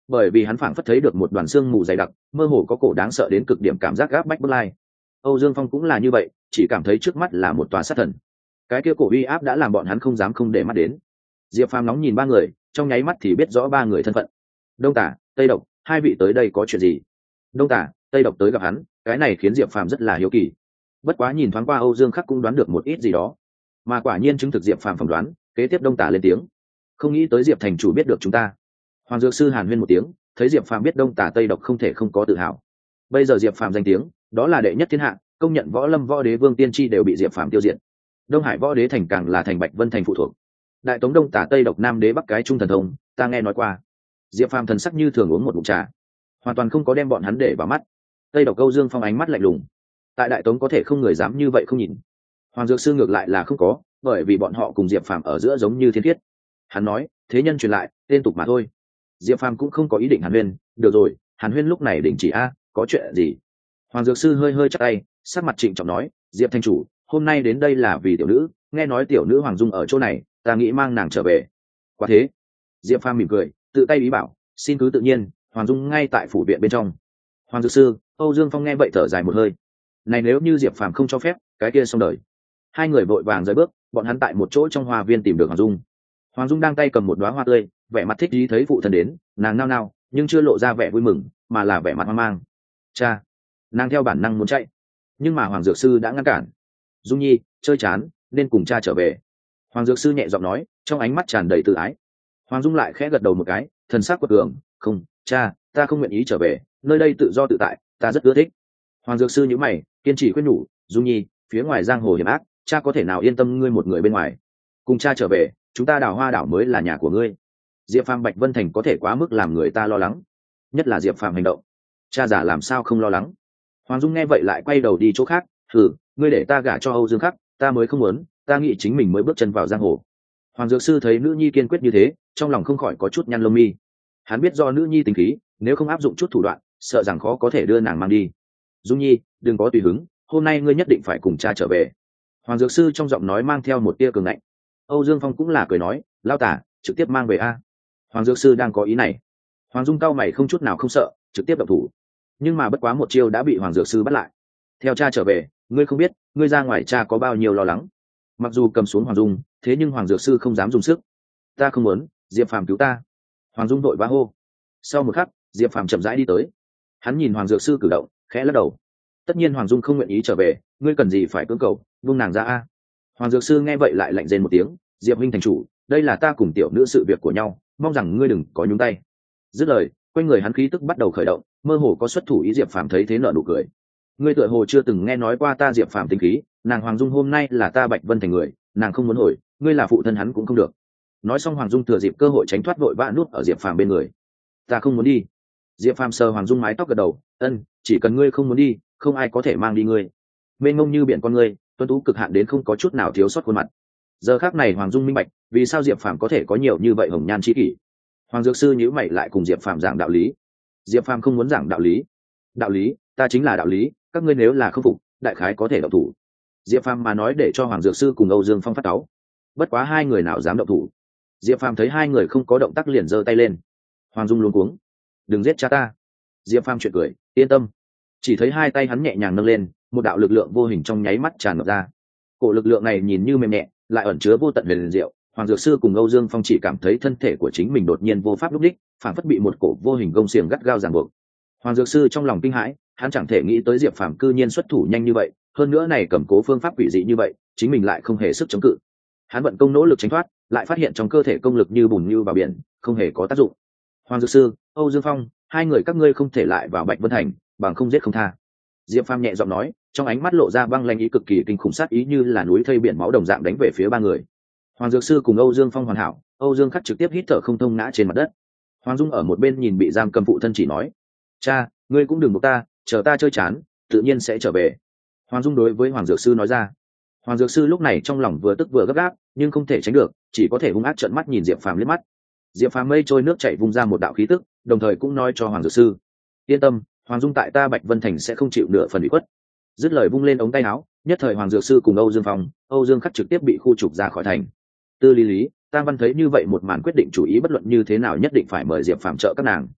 bởi vì hắn phảng phất thấy được một đoàn xương mù dày đặc, mơ hồ có cổ đáng sợ đến cực điểm cảm giác gáp bách bức lai. Âu Dương Phong cũng là như vậy, chỉ cảm thấy trước mắt là một tòa sát thần. Cái kia cổ uy áp đã làm bọn hắn không dám không để mắt đến. Diệp Phàm nóng nhìn ba người, trong nháy mắt thì biết rõ ba người thân phận. Đông Tả, Tây Độc, hai vị tới đây có chuyện gì? Đông Tả, Tây Độc tới gặp hắn, cái này khiến Diệp Phàm rất là hiếu kỳ. Bất quá nhìn thoáng qua Âu Dương Khắc cũng đoán được một ít gì đó, mà quả nhiên chứng thực Diệp Phàm phỏng đoán. Kế tiếp Đông Tả lên tiếng, không nghĩ tới Diệp thành chủ biết được chúng ta. Hoàng Dược Sư hàn huyên một tiếng, thấy Diệp Phàm biết Đông Tả Tây Độc không thể không có tự hào. Bây giờ Diệp Phàm danh tiếng đó là đệ nhất thiên hạ, công nhận võ lâm võ đế vương tiên tri đều bị Diệp Phàm tiêu diệt. Đông Hải võ đế thành càng là thành Bạch Vân thành phụ thuộc. Đại Tống Đông Tả Tây Độc Nam đế bắc cái trung thần thông, ta nghe nói qua. Diệp Phàm thần sắc như thường uống một ngụm trà, hoàn toàn không có đem bọn hắn để vào mắt. Tây Độc Âu Dương Phong ánh mắt lạnh lùng, tại Đại Tống có thể không người dám như vậy không nhìn. Hoàng Dược Sư ngược lại là không có, bởi vì bọn họ cùng Diệp Phàm ở giữa giống như thiên thiết. Hắn nói, thế nhân truyền lại, tên tục mà thôi. Diệp Phàm cũng không có ý định hàn huyên, được rồi, hàn huyên lúc này đình chỉ có chuyện gì? Hoàng Dược Sư hơi hơi chắp tay, sắc mặt trịnh trọng nói, Diệp thành chủ, hôm nay đến đây là vì tiểu nữ, nghe nói tiểu nữ Hoàng Dung ở chỗ này, ta nghĩ mang nàng trở về. Quả thế? Diệp Phàm mỉm cười, tự tay ý bảo, xin cứ tự nhiên, Hoàng Dung ngay tại phủ viện bên trong. Hoàng Dược Sư, Âu Dương Phong nghe vậy thở dài một hơi. Này nếu như Diệp Phàm không cho phép, cái kia xong đời. Hai người vội vàng rời bước, bọn hắn tại một chỗ trong hoa viên tìm được Hoàng Dung. Hoàng Dung đang tay cầm một đóa hoa tươi, vẻ mặt thích ý thấy phụ thân đến, nàng nao nao, nhưng chưa lộ ra vẻ vui mừng, mà là vẻ mặt hoang mang. Cha, nàng theo bản năng muốn chạy, nhưng mà Hoàng Dược Sư đã ngăn cản. Dung Nhi, chơi chán, nên cùng cha trở về. Hoàng Dược Sư nhẹ giọng nói, trong ánh mắt tràn đầy tự ái. Hoàng Dung lại khẽ gật đầu một cái, thần sắc quật cường, không, cha, ta không nguyện ý trở về, nơi đây tự do tự tại, ta rất ưa thích. Hoàng Dược Sư nhíu mày, kiên trì khuyên nhủ, Dung Nhi, phía ngoài giang hồ hiểm ác, cha có thể nào yên tâm ngươi một người bên ngoài? Cùng cha trở về, chúng ta Đào Hoa đảo mới là nhà của ngươi. Diệp Phàm Bạch Vân Thành có thể quá mức làm người ta lo lắng, nhất là Diệp Phàm hành động, cha giả làm sao không lo lắng? Hoàng Dung nghe vậy lại quay đầu đi chỗ khác, ngươi để ta gả cho Âu Dương Khắc, ta mới không muốn, ta nghĩ chính mình mới bước chân vào giang hồ. Hoàng Dược Sư thấy nữ nhi kiên quyết như thế, trong lòng không khỏi có chút nhăn lông mi. Hắn biết do nữ nhi tính khí, nếu không áp dụng chút thủ đoạn, sợ rằng khó có thể đưa nàng mang đi. Dung Nhi, đừng có tùy hứng, hôm nay ngươi nhất định phải cùng cha trở về. Hoàng Dược Sư trong giọng nói mang theo một tia cường ngạnh. Âu Dương Phong cũng là cười nói, lao tả, trực tiếp mang về a. Hoàng Dược Sư đang có ý này. Hoàng Dung cao mày không chút nào không sợ, trực tiếp động thủ. Nhưng mà bất quá một chiêu đã bị Hoàng Dược Sư bắt lại. Theo cha trở về, ngươi không biết, ngươi ra ngoài cha có bao nhiêu lo lắng. Mặc dù cầm xuống Hoàng Dung, thế nhưng Hoàng Dược Sư không dám dùng sức. Ta không muốn, Diệp Phàm cứu ta. Hoàng Dung đội vã hô. Sau một khắc, Diệp Phàm chậm rãi đi tới. Hắn nhìn Hoàng Dược Sư cử động, khẽ lắc đầu. Tất nhiên Hoàng Dung không nguyện ý trở về, ngươi cần gì phải cưỡng cầu, buông nàng ra a. Hoàng Dược Sư nghe vậy lại lạnh rên một tiếng, Diệp huynh thành chủ, đây là ta cùng tiểu nữ sự việc của nhau, mong rằng ngươi đừng có nhúng tay. Dứt lời, quanh người hắn khí tức bắt đầu khởi động, mơ hồ có xuất thủ ý. Diệp Phàm thấy thế nở nụ cười. Ngươi tựa hồ chưa từng nghe nói qua ta Diệp Phàm tính khí, nàng Hoàng Dung hôm nay là ta Bạch Vân thành người, nàng không muốn hồi, ngươi là phụ thân hắn cũng không được. Nói xong Hoàng Dung thừa dịp cơ hội tránh thoát, vội vã núp ở Diệp Phàm bên người. Ta không muốn đi. Diệp Phàm sờ Hoàng Dung mái tóc gật đầu, ân, chỉ cần ngươi không muốn đi, không ai có thể mang đi ngươi. Mênh mông như biển con ngươi, tuấn tú cực hạn đến không có chút nào thiếu sót khuôn mặt. Giờ khắc này Hoàng Dung minh bạch, vì sao Diệp Phàm có thể có nhiều như vậy hồng nhan chi kỷ. Hoàng Dược Sư nhíu mày lại cùng Diệp Phàm giảng đạo lý. Diệp Phàm không muốn giảng đạo lý. Đạo lý, ta chính là đạo lý, các ngươi nếu là không phục, đại khái có thể động thủ. Diệp Phàm mà nói để cho Hoàng Dược Sư cùng Âu Dương Phong phát cáu. Bất quá hai người nào dám động thủ. Diệp Phàm thấy hai người không có động tác liền giơ tay lên. Hoàng Dung luống cuống, đừng giết cha ta. Diệp Phàm chuyện cười, yên tâm. Chỉ thấy hai tay hắn nhẹ nhàng nâng lên, một đạo lực lượng vô hình trong nháy mắt tràn ngập ra. Cổ lực lượng này nhìn như mềm nhẹ, lại ẩn chứa vô tận huyền diệu. Hoàng Dược Sư cùng Âu Dương Phong chỉ cảm thấy thân thể của chính mình đột nhiên vô pháp lúc đích, phản phất bị một cổ vô hình gông xiềng gắt gao ràng buộc. Hoàng Dược Sư trong lòng kinh hãi, hắn chẳng thể nghĩ tới Diệp Phàm cư nhiên xuất thủ nhanh như vậy, hơn nữa này cầm cố phương pháp quỷ dị như vậy, chính mình lại không hề sức chống cự. Hắn vận công nỗ lực tránh thoát, lại phát hiện trong cơ thể công lực như bùn như vào biển, không hề có tác dụng. Hoàng Dược Sư, Âu Dương Phong, hai người các ngươi không thể lại vào Bạch Vân Thành, bằng không giết không tha. Diệp Phàm nhẹ giọng nói, trong ánh mắt lộ ra băng lãnh ý cực kỳ kinh khủng, sát ý như là núi thây biển máu đồng dạng đánh về phía ba người. Hoàng Dược Sư cùng Âu Dương Phong hoàn hảo, Âu Dương Khắc trực tiếp hít thở không thông ngã trên mặt đất. Hoàng Dung ở một bên nhìn bị giam cầm phụ thân chỉ nói, cha, ngươi cũng đừng buộc ta, chờ ta chơi chán, tự nhiên sẽ trở về. Hoàng Dung đối với Hoàng Dược Sư nói ra. Hoàng Dược Sư lúc này trong lòng vừa tức vừa gấp gáp, nhưng không thể tránh được, chỉ có thể hung ác trợn mắt nhìn Diệp Phàm liếc mắt. Diệp Phàm mây trôi nước chảy vung ra một đạo khí tức, đồng thời cũng nói cho Hoàng Dược Sư, yên tâm, Hoàng Dung tại ta Bạch Vân Thành sẽ không chịu nửa phần ủy khuất. Dứt lời vung lên ống tay áo, nhất thời Hoàng Dược Sư cùng Âu Dương Phong, Âu Dương Khắc trực tiếp bị khu trục ra khỏi thành. Tư Lý Lý, Tam Văn thấy như vậy một màn quyết định chủ ý bất luận như thế nào nhất định phải mời Diệp Phàm trợ các nàng.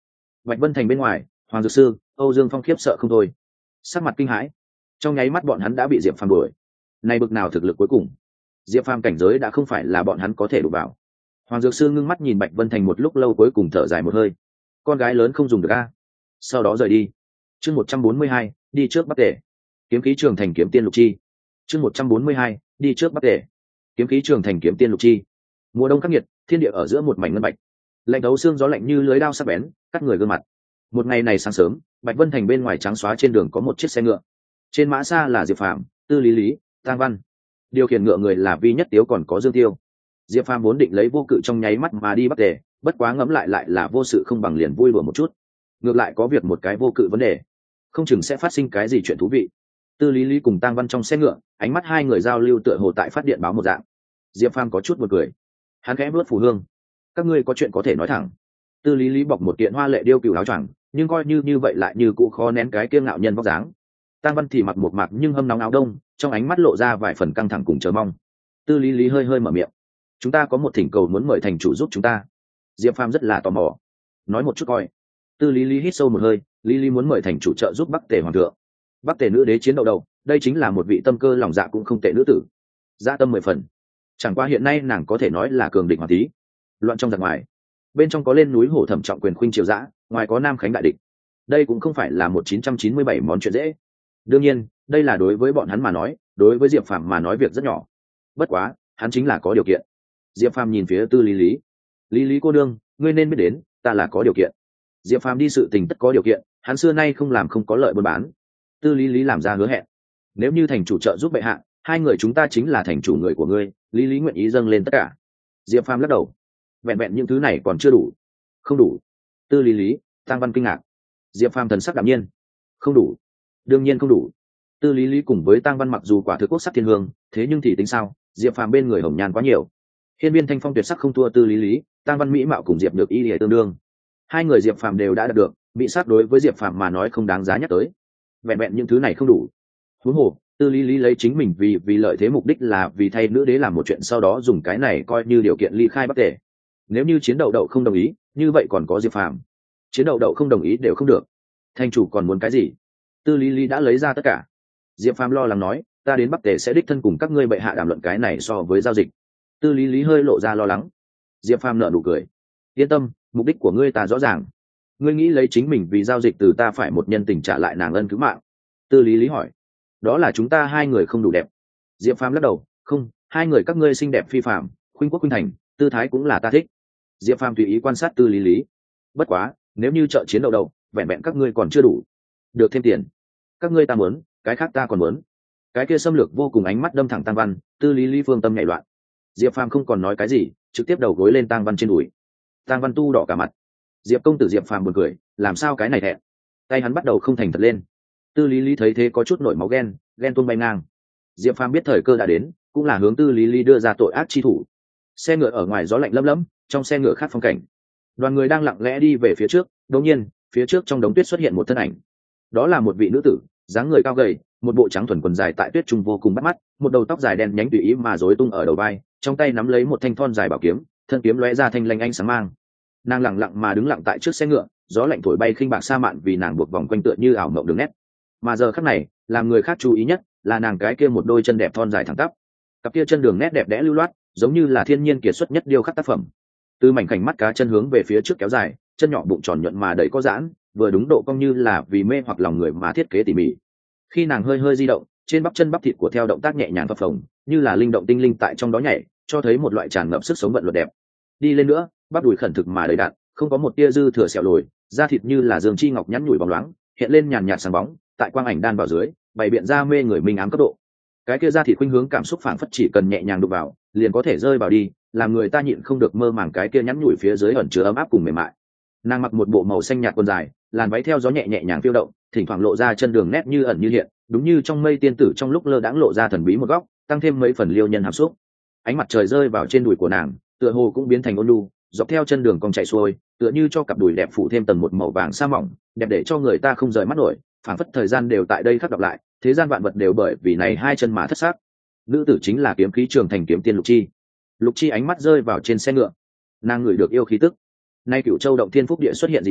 Bạch Vân Thành bên ngoài, Hoàng Dược Sư, Âu Dương Phong khiếp sợ không thôi, sắc mặt kinh hãi. Trong nháy mắt bọn hắn đã bị Diệp Phàm đuổi. Này bực nào thực lực cuối cùng? Diệp Phàm cảnh giới đã không phải là bọn hắn có thể đụng vào. Hoàng Dược Sư ngưng mắt nhìn Bạch Vân Thành một lúc lâu, cuối cùng thở dài một hơi. Con gái lớn không dùng được a. Sau đó rời đi. Chương 142, đi trước Bắc Tề. Kiếm khí trường thành kiếm tiên lục chi. Chương 142, đi trước Bắc Tề. Kiếm khí trường thành kiếm tiên lục chi. Mùa đông khắc nghiệt, thiên địa ở giữa một mảnh ngân bạch. Lạnh thấu xương, gió lạnh như lưới đao sắc bén, cắt người gương mặt. Một ngày này sáng sớm, Bạch Vân Thành bên ngoài trắng xóa trên đường có một chiếc xe ngựa. Trên mã xa là Diệp Phàm, Tư Lý Lý, Tang Văn. Điều khiển ngựa người là Vi Nhất Tiếu còn có Dương Tiêu. Diệp Phàm vốn định lấy vô cự trong nháy mắt mà đi Bắc Tề, bất quá ngẫm lại lại là vô sự không bằng liền vui đùa một chút. Ngược lại có việc một cái vô cự vấn đề, không chừng sẽ phát sinh cái gì chuyện thú vị. Tư Lý Lý cùng Tang Văn trong xe ngựa, ánh mắt hai người giao lưu tựa hồ tại phát điện báo một dạng. Diệp Phàm có chút buồn cười, hắn khẽ bước phù hương. Các ngươi có chuyện có thể nói thẳng. Tư Lý Lý bọc một kiện hoa lệ điêu cửu áo choàng, nhưng coi như vậy lại như cũ khó nén cái kiêu ngạo nhân vóc dáng. Tang Văn thì mặc một mạc nhưng hâm nóng áo đông, trong ánh mắt lộ ra vài phần căng thẳng cùng chờ mong. Tư Lý Lý hơi hơi mở miệng, chúng ta có một thỉnh cầu muốn mời thành chủ giúp chúng ta. Diệp Phàm rất là tò mò, nói một chút coi. Tư Lý Lý hít sâu một hơi, Lý Lý muốn mời thành chủ trợ giúp Bắc Tề hoàng thượng. Bắc Tề nữ đế chiến đầu đầu, đây chính là một vị tâm cơ lòng dạ cũng không tệ nữ tử, dạ tâm 10 phần. Chẳng qua hiện nay nàng có thể nói là cường địch hoàng tí, loạn trong giặc ngoài. Bên trong có lên núi hổ thẩm trọng quyền khuynh triều dã, ngoài có nam khánh đại địch. Đây cũng không phải là 1997 món chuyện dễ. Đương nhiên, đây là đối với bọn hắn mà nói, đối với Diệp Phàm mà nói việc rất nhỏ. Bất quá, hắn chính là có điều kiện. Diệp Phàm nhìn phía Tư Lý Lý. Lý Lý cô đương, ngươi nên biết đến, ta là có điều kiện. Diệp Phàm đi sự tình tất có điều kiện, hắn xưa nay không làm không có lợi buôn bán. Tư Lý Lý làm ra hứa hẹn, nếu như thành chủ trợ giúp bệ hạ, hai người chúng ta chính là thành chủ người của ngươi. Lý Lý nguyện ý dâng lên tất cả. Diệp Phàm lắc đầu, vẹn vẹn những thứ này còn chưa đủ. Không đủ. Tư Lý Lý, Tang Văn kinh ngạc. Diệp Phàm thần sắc đạm nhiên, không đủ, đương nhiên không đủ. Tư Lý Lý cùng với Tang Văn mặc dù quả thực quốc sắc thiên hương, thế nhưng thì tính sao? Diệp Phàm bên người hồng nhan quá nhiều. Hiên viên thanh phong tuyệt sắc không thua Tư Lý Lý, Tang Văn mỹ mạo cùng Diệp Nhược Y lìa tương đương. Hai người Diệp Phàm đều đã đạt được, bị sát đối với Diệp Phàm mà nói không đáng giá nhắc tới. Vẹn vẹn những thứ này không đủ. Huống hồ, Tư Lý Lý lấy chính mình vì lợi thế mục đích là vì thay nữ đế làm một chuyện, sau đó dùng cái này coi như điều kiện ly khai Bắc Tề. Nếu như Chiến Đậu Đậu không đồng ý, như vậy còn có Diệp Phàm. Chiến Đậu Đậu không đồng ý đều không được. Thành chủ còn muốn cái gì? Tư Lý Lý đã lấy ra tất cả. Diệp Phàm lo lắng nói, ta đến Bắc Tề sẽ đích thân cùng các ngươi bệ hạ đàm luận cái này so với giao dịch. Tư Lý Lý hơi lộ ra lo lắng. Diệp Phàm nở nụ cười, yên tâm, mục đích của ngươi ta rõ ràng. Ngươi nghĩ lấy chính mình vì giao dịch từ ta phải một nhân tình trả lại nàng ân cứu mạng. Tư Lý Lý hỏi, đó là chúng ta hai người không đủ đẹp. Diệp Phàm lắc đầu, không, hai người các ngươi xinh đẹp phi phàm, khuynh quốc khuynh thành, tư thái cũng là ta thích. Diệp Phàm tùy ý quan sát Tư Lý Lý. Bất quá, nếu như trợ chiến Đậu Đậu, vẹn vẹn các ngươi còn chưa đủ, được thêm tiền. Các ngươi ta muốn, cái khác ta còn muốn. Cái kia xâm lược vô cùng ánh mắt đâm thẳng Tang Văn. Tư Lý Lý phương tâm nhảy loạn. Diệp Phàm không còn nói cái gì, trực tiếp đầu gối lên Tang Văn trên đùi. Tang Văn tu đỏ cả mặt. Diệp công tử. Diệp Phàm buồn cười, làm sao cái này thẹn. Tay hắn bắt đầu không thành thật lên. Tư Lý Lý thấy thế có chút nổi máu ghen tuông bay ngang. Diệp Phàm biết thời cơ đã đến, cũng là hướng Tư Lý Lý đưa ra tội ác chi thủ. Xe ngựa ở ngoài gió lạnh lấm lấm, trong xe ngựa khác phong cảnh. Đoàn người đang lặng lẽ đi về phía trước, đột nhiên, phía trước trong đống tuyết xuất hiện một thân ảnh. Đó là một vị nữ tử, dáng người cao gầy, một bộ trắng thuần quần dài tại tuyết trung vô cùng bắt mắt, một đầu tóc dài đen nhánh tùy ý mà rối tung ở đầu vai, trong tay nắm lấy một thanh thon dài bảo kiếm, thân kiếm lóe ra thanh lanh ánh sáng mang. Nàng lặng lặng mà đứng lặng tại trước xe ngựa, gió lạnh thổi bay khinh bạc sa mạn vì nàng buộc vòng quanh tựa như ảo mộng đường nét. Mà giờ khắc này, làm người khác chú ý nhất là nàng cái kia một đôi chân đẹp thon dài thẳng tắp, cặp kia chân đường nét đẹp đẽ lưu loát, giống như là thiên nhiên kiệt xuất nhất điêu khắc tác phẩm. Từ mảnh khảnh mắt cá chân hướng về phía trước kéo dài, chân nhỏ bụng tròn nhuận mà đầy có giãn, vừa đúng độ cong như là vì mê hoặc lòng người mà thiết kế tỉ mỉ. Khi nàng hơi hơi di động, trên bắp chân bắp thịt của theo động tác nhẹ nhàng phập phồng, như là linh động tinh linh tại trong đó nhảy, cho thấy một loại tràn ngập sức sống vận luật đẹp. Đi lên nữa, bắp đùi khẩn thực mà đầy đặn, không có một tia dư thừa sẹo lồi, da thịt như là dương chi ngọc nhắn nhủi bóng loáng, hiện lên nhàn nhạt sáng bóng, tại quang ảnh đan vào dưới, bày biện ra mê người minh ám cấp độ. Cái kia da thịt khuynh hướng cảm xúc phảng phất chỉ cần nhẹ nhàng đụng vào, liền có thể rơi vào đi, làm người ta nhịn không được mơ màng cái kia nhắn nhủi phía dưới ẩn chứa ấm áp cùng mềm mại. Nàng mặc một bộ màu xanh nhạt quần dài, làn váy theo gió nhẹ nhẹ nhàng phiêu động, thỉnh thoảng lộ ra chân đường nét như ẩn như hiện, đúng như trong mây tiên tử trong lúc lơ đãng lộ ra thần bí một góc, tăng thêm mấy phần liêu nhân hàm xúc. Ánh mặt trời rơi vào trên đùi của nàng, tựa hồ cũng biến thành ôn nhu, dọc theo chân đường cong chạy xuôi, tựa như cho cặp đùi đẹp phủ thêm tầng một màu vàng sa mỏng, đẹp để cho người ta không rời mắt nổi, phảng phất thời gian đều tại đây khắc đọc lại, thế gian vạn vật đều bởi vì này hai chân mà thất xác. Nữ tử chính là kiếm khí trường thành kiếm tiên Lục Chi. Lục Chi ánh mắt rơi vào trên xe ngựa, nàng ngửi được yêu khí tức. Nay Cửu Châu động thiên phúc địa xuất hiện dị tượng,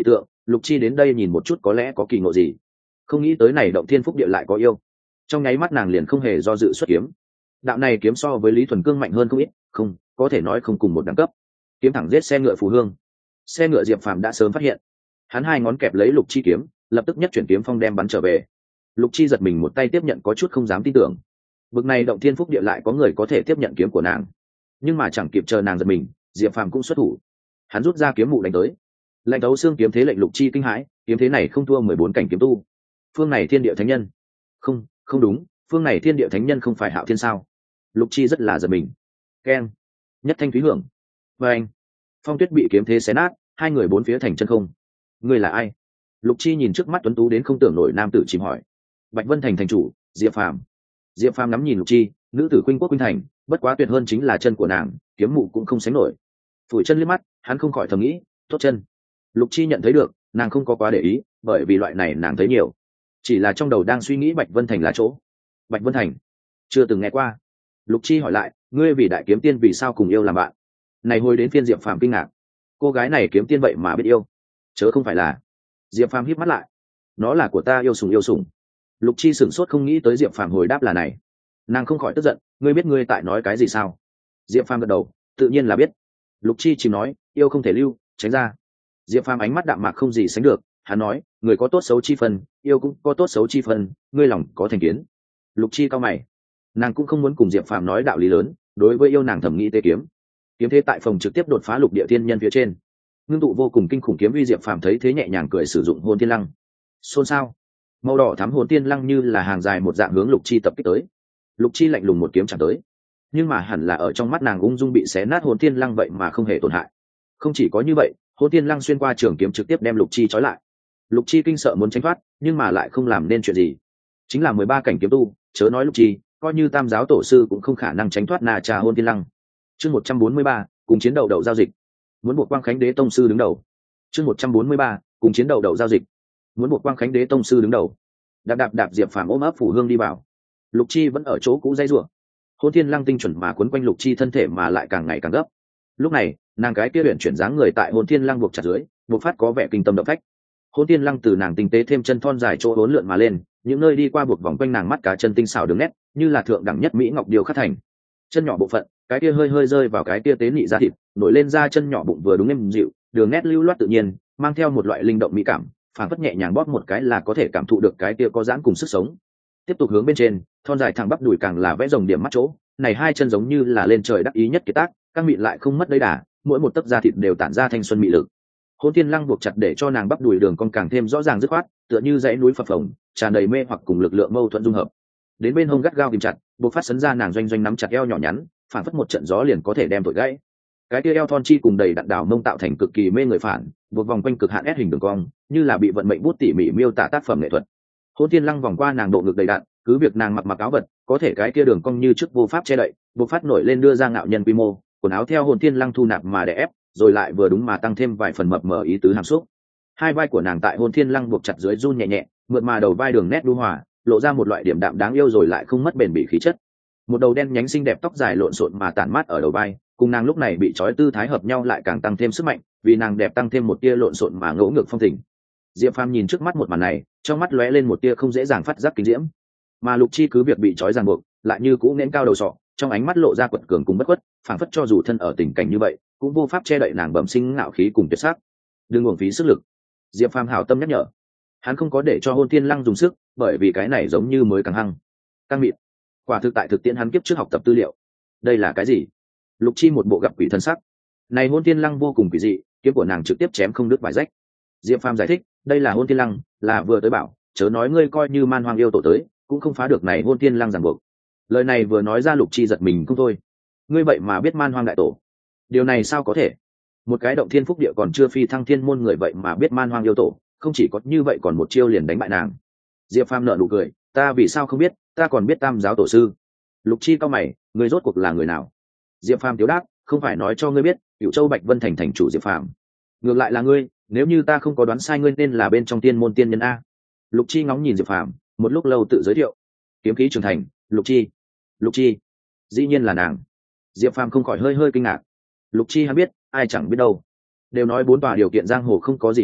Lục Chi đến đây nhìn một chút có lẽ có kỳ ngộ gì, không nghĩ tới này động thiên phúc địa lại có yêu. Trong nháy mắt nàng liền không hề do dự xuất kiếm. Đạo này kiếm so với Lý Thuần Cương mạnh hơn không ít, không có thể nói không cùng một đẳng cấp. Kiếm thẳng giết xe ngựa Phù Hương. Xe ngựa Diệp Phàm đã sớm phát hiện, hắn hai ngón kẹp lấy Lục Chi kiếm, lập tức nhất chuyển kiếm phong đem bắn trở về. Lục Chi giật mình một tay tiếp nhận, có chút không dám tin tưởng. Bực này động thiên phúc địa lại có người có thể tiếp nhận kiếm của nàng. Nhưng mà chẳng kịp chờ nàng giật mình, Diệp Phàm cũng xuất thủ. Hắn rút ra kiếm mụ đánh tới. Lạnh thấu xương kiếm thế lệnh Lục Chi kinh hãi, kiếm thế này không thua 14 cảnh kiếm tu. Phương này thiên địa thánh nhân. Không, không đúng, phương này thiên địa thánh nhân không phải Hạo Thiên sao? Lục Chi rất là giật mình. Keng, nhất thanh thúy hưởng. Và anh, phong tuyết bị kiếm thế xé nát, hai người bốn phía thành chân không. Ngươi là ai? Lục Chi nhìn trước mắt tuấn tú đến không tưởng nổi nam tử chìm hỏi. Bạch Vân Thành thành chủ Diệp Phàm. Diệp Phàm ngắm nhìn Lục Chi, nữ tử khuynh quốc khuynh thành, bất quá tuyệt hơn chính là chân của nàng, kiếm mụ cũng không sánh nổi. Phủi chân liếc mắt, hắn không khỏi thầm nghĩ, tốt chân. Lục Chi nhận thấy được, nàng không có quá để ý, bởi vì loại này nàng thấy nhiều, chỉ là trong đầu đang suy nghĩ Bạch Vân Thành là chỗ. Bạch Vân Thành, chưa từng nghe qua. Lục Chi hỏi lại, ngươi vì đại kiếm tiên vì sao cùng yêu làm bạn? Này hồi đến phiên Diệp Phàm kinh ngạc, cô gái này kiếm tiên vậy mà biết yêu, chớ không phải là? Diệp Phàm híp mắt lại, nó là của ta, yêu sủng yêu sủng. Lục Chi sửng sốt không nghĩ tới Diệp Phàm hồi đáp là này, nàng không khỏi tức giận, ngươi biết ngươi tại nói cái gì sao? Diệp Phàm gật đầu, tự nhiên là biết. Lục Chi chỉ nói, yêu không thể lưu, tránh ra. Diệp Phàm ánh mắt đạm mạc không gì sánh được, hắn nói, người có tốt xấu chi phần, yêu cũng có tốt xấu chi phần, ngươi lòng có thành kiến. Lục Chi cao mày, nàng cũng không muốn cùng Diệp Phàm nói đạo lý lớn, đối với yêu nàng thẩm nghĩ tê kiếm. Kiếm thế tại phòng trực tiếp đột phá lục địa thiên nhân phía trên, ngưng tụ vô cùng kinh khủng kiếm uy. Diệp Phàm thấy thế nhẹ nhàng cười, sử dụng hồn thiên lăng. Xôn xao, màu đỏ thắm hồn thiên lăng như là hàng dài một dạng hướng Lục Chi tập kích tới. Lục Chi lạnh lùng một kiếm chạm tới, nhưng mà hẳn là ở trong mắt nàng ung dung bị xé nát hồn thiên lăng vậy mà không hề tổn hại. Không chỉ có như vậy, hồn thiên lăng xuyên qua trường kiếm trực tiếp đem Lục Chi trói lại. Lục Chi kinh sợ muốn tránh thoát, nhưng mà lại không làm nên chuyện gì. Chính là 13 cảnh kiếm tu, chớ nói Lục Chi, coi như tam giáo tổ sư cũng không khả năng tránh thoát Na Trà hồn thiên lăng. Chương 143, cùng chiến đầu giao dịch. Muốn buộc Quang Khánh Đế tông sư đứng đầu. Chương 143, cùng chiến đầu giao dịch. Muốn buộc Quang Khánh Đế tông sư đứng đầu. Đạp Diệp Phàm ôm ấp Phù Hương đi vào. Lục Chi vẫn ở chỗ cũ dây rủa. Hồn thiên lăng tinh chuẩn mà quấn quanh Lục Chi thân thể mà lại càng ngày càng gấp. Lúc này, nàng cái kia luyện chuyển dáng người tại hồn thiên lăng buộc chặt dưới, buộc phát có vẻ kinh tâm động phách. Hồn thiên lăng từ nàng tinh tế thêm chân thon dài chỗ uốn lượn mà lên, những nơi đi qua buộc vòng quanh nàng mắt cá chân tinh xảo đường nét, như là thượng đẳng nhất mỹ ngọc điêu khắc thành. Chân nhỏ bộ phận, cái kia hơi rơi vào cái kia tế nị da thịt, nổi lên ra chân nhỏ bụng vừa đúng êm dịu, đường nét lưu loát tự nhiên, mang theo một loại linh động mỹ cảm, phản phất nhẹ nhàng bóp một cái là có thể cảm thụ được cái kia có giãn cùng sức sống. Tiếp tục hướng bên trên, thon dài thẳng bắp đùi càng là vẽ rồng điểm mắt chỗ, này hai chân giống như là lên trời đắc ý nhất kiệt tác, các mịn lại không mất đấy đà, mỗi một tấc da thịt đều tản ra thanh xuân mị lực. Hồn thiên lăng buộc chặt để cho nàng bắp đùi đường cong càng thêm rõ ràng dứt khoát, tựa như dãy núi phập phồng, tràn đầy mê hoặc cùng lực lượng mâu thuẫn dung hợp. Đến bên hông gắt gao kìm chặt, buộc phát sấn ra nàng doanh doanh nắm chặt eo nhỏ nhắn, phản phất một trận gió liền có thể đem thổi gãy. Cái kia eo thon chi cùng đầy đặn đảo mông tạo thành cực kỳ mê người phản, buộc vòng quanh cực hạn ép hình đường cong, như là bị vận mệnh bút tỉ mỉ miêu tả tác phẩm nghệ thuật. Hồn thiên lăng vòng qua nàng độ ngực đầy đặn, cứ việc nàng mặc áo vật, có thể cái kia đường cong như trước vô pháp che đậy, buộc phát nổi lên đưa ra ngạo nhân quy mô, quần áo theo hồn thiên lăng thu nạp mà đè ép, rồi lại vừa đúng mà tăng thêm vài phần mập mờ ý tứ hàm xúc. Hai vai của nàng tại hồn thiên lăng buộc chặt dưới run nhẹ nhẹ, mượt mà đầu vai đường nét đu hòa, lộ ra một loại điểm đạm đáng yêu rồi lại không mất bền bỉ khí chất. Một đầu đen nhánh xinh đẹp tóc dài lộn xộn mà tản mát ở đầu vai, cùng nàng lúc này bị trói tư thái hợp nhau lại càng tăng thêm sức mạnh, vì nàng đẹp tăng thêm một tia lộn xộn mà ngỗ ngược phong tình. Diệp Phàm nhìn trước mắt một màn này, trong mắt lóe lên một tia không dễ dàng phát giác kinh diễm. Mà Lục Chi cứ việc bị trói ràng buộc, lại như cũ nén cao đầu sọ, trong ánh mắt lộ ra quật cường cùng bất khuất, phảng phất cho dù thân ở tình cảnh như vậy, cũng vô pháp che đậy nàng bẩm sinh ngạo khí cùng tuyệt sắc. Đừng uổng phí sức lực. Diệp Phàm hảo tâm nhắc nhở. Hắn không có để cho hồn thiên lăng dùng sức, bởi vì cái này giống như mới càng hăng. Căng mịn. Quả thực tại thực tiễn hắn kiếp trước học tập tư liệu. Đây là cái gì? Lục Chi một bộ gặp quỷ thân sắc. Này hồn thiên lăng vô cùng quỷ dị, kiếm của nàng trực tiếp chém không đứt vài rách. Diệp Phàm giải thích, đây là hồn thiên lăng, là vừa tới bảo, chớ nói ngươi coi như man hoang yêu tổ tới, cũng không phá được này hồn thiên lăng ràng buộc. Lời này vừa nói ra Lục Chi giật mình không thôi. Ngươi vậy mà biết man hoang đại tổ? Điều này sao có thể? Một cái động thiên phúc địa còn chưa phi thăng thiên môn người vậy mà biết man hoang yêu tổ, không chỉ có như vậy còn một chiêu liền đánh bại nàng. Diệp Phàm nở nụ cười, ta vì sao không biết, ta còn biết tam giáo tổ sư. Lục Chi cao mày, ngươi rốt cuộc là người nào? Diệp Phàm tiếu đáp, không phải nói cho ngươi biết, Cửu Châu Bạch Vân thành thành chủ Diệp Phàm. Ngược lại là ngươi, nếu như ta không có đoán sai ngươi nên là bên trong tiên môn tiên nhân a. Lục Chi ngóng nhìn Diệp Phàm, một lúc lâu tự giới thiệu, kiếm khí trưởng thành, Lục Chi. Lục Chi, dĩ nhiên là nàng. Diệp Phàm không khỏi hơi kinh ngạc. Lục Chi hắn biết, ai chẳng biết đâu. Đều nói bốn tòa điều kiện giang hồ không có gì hay,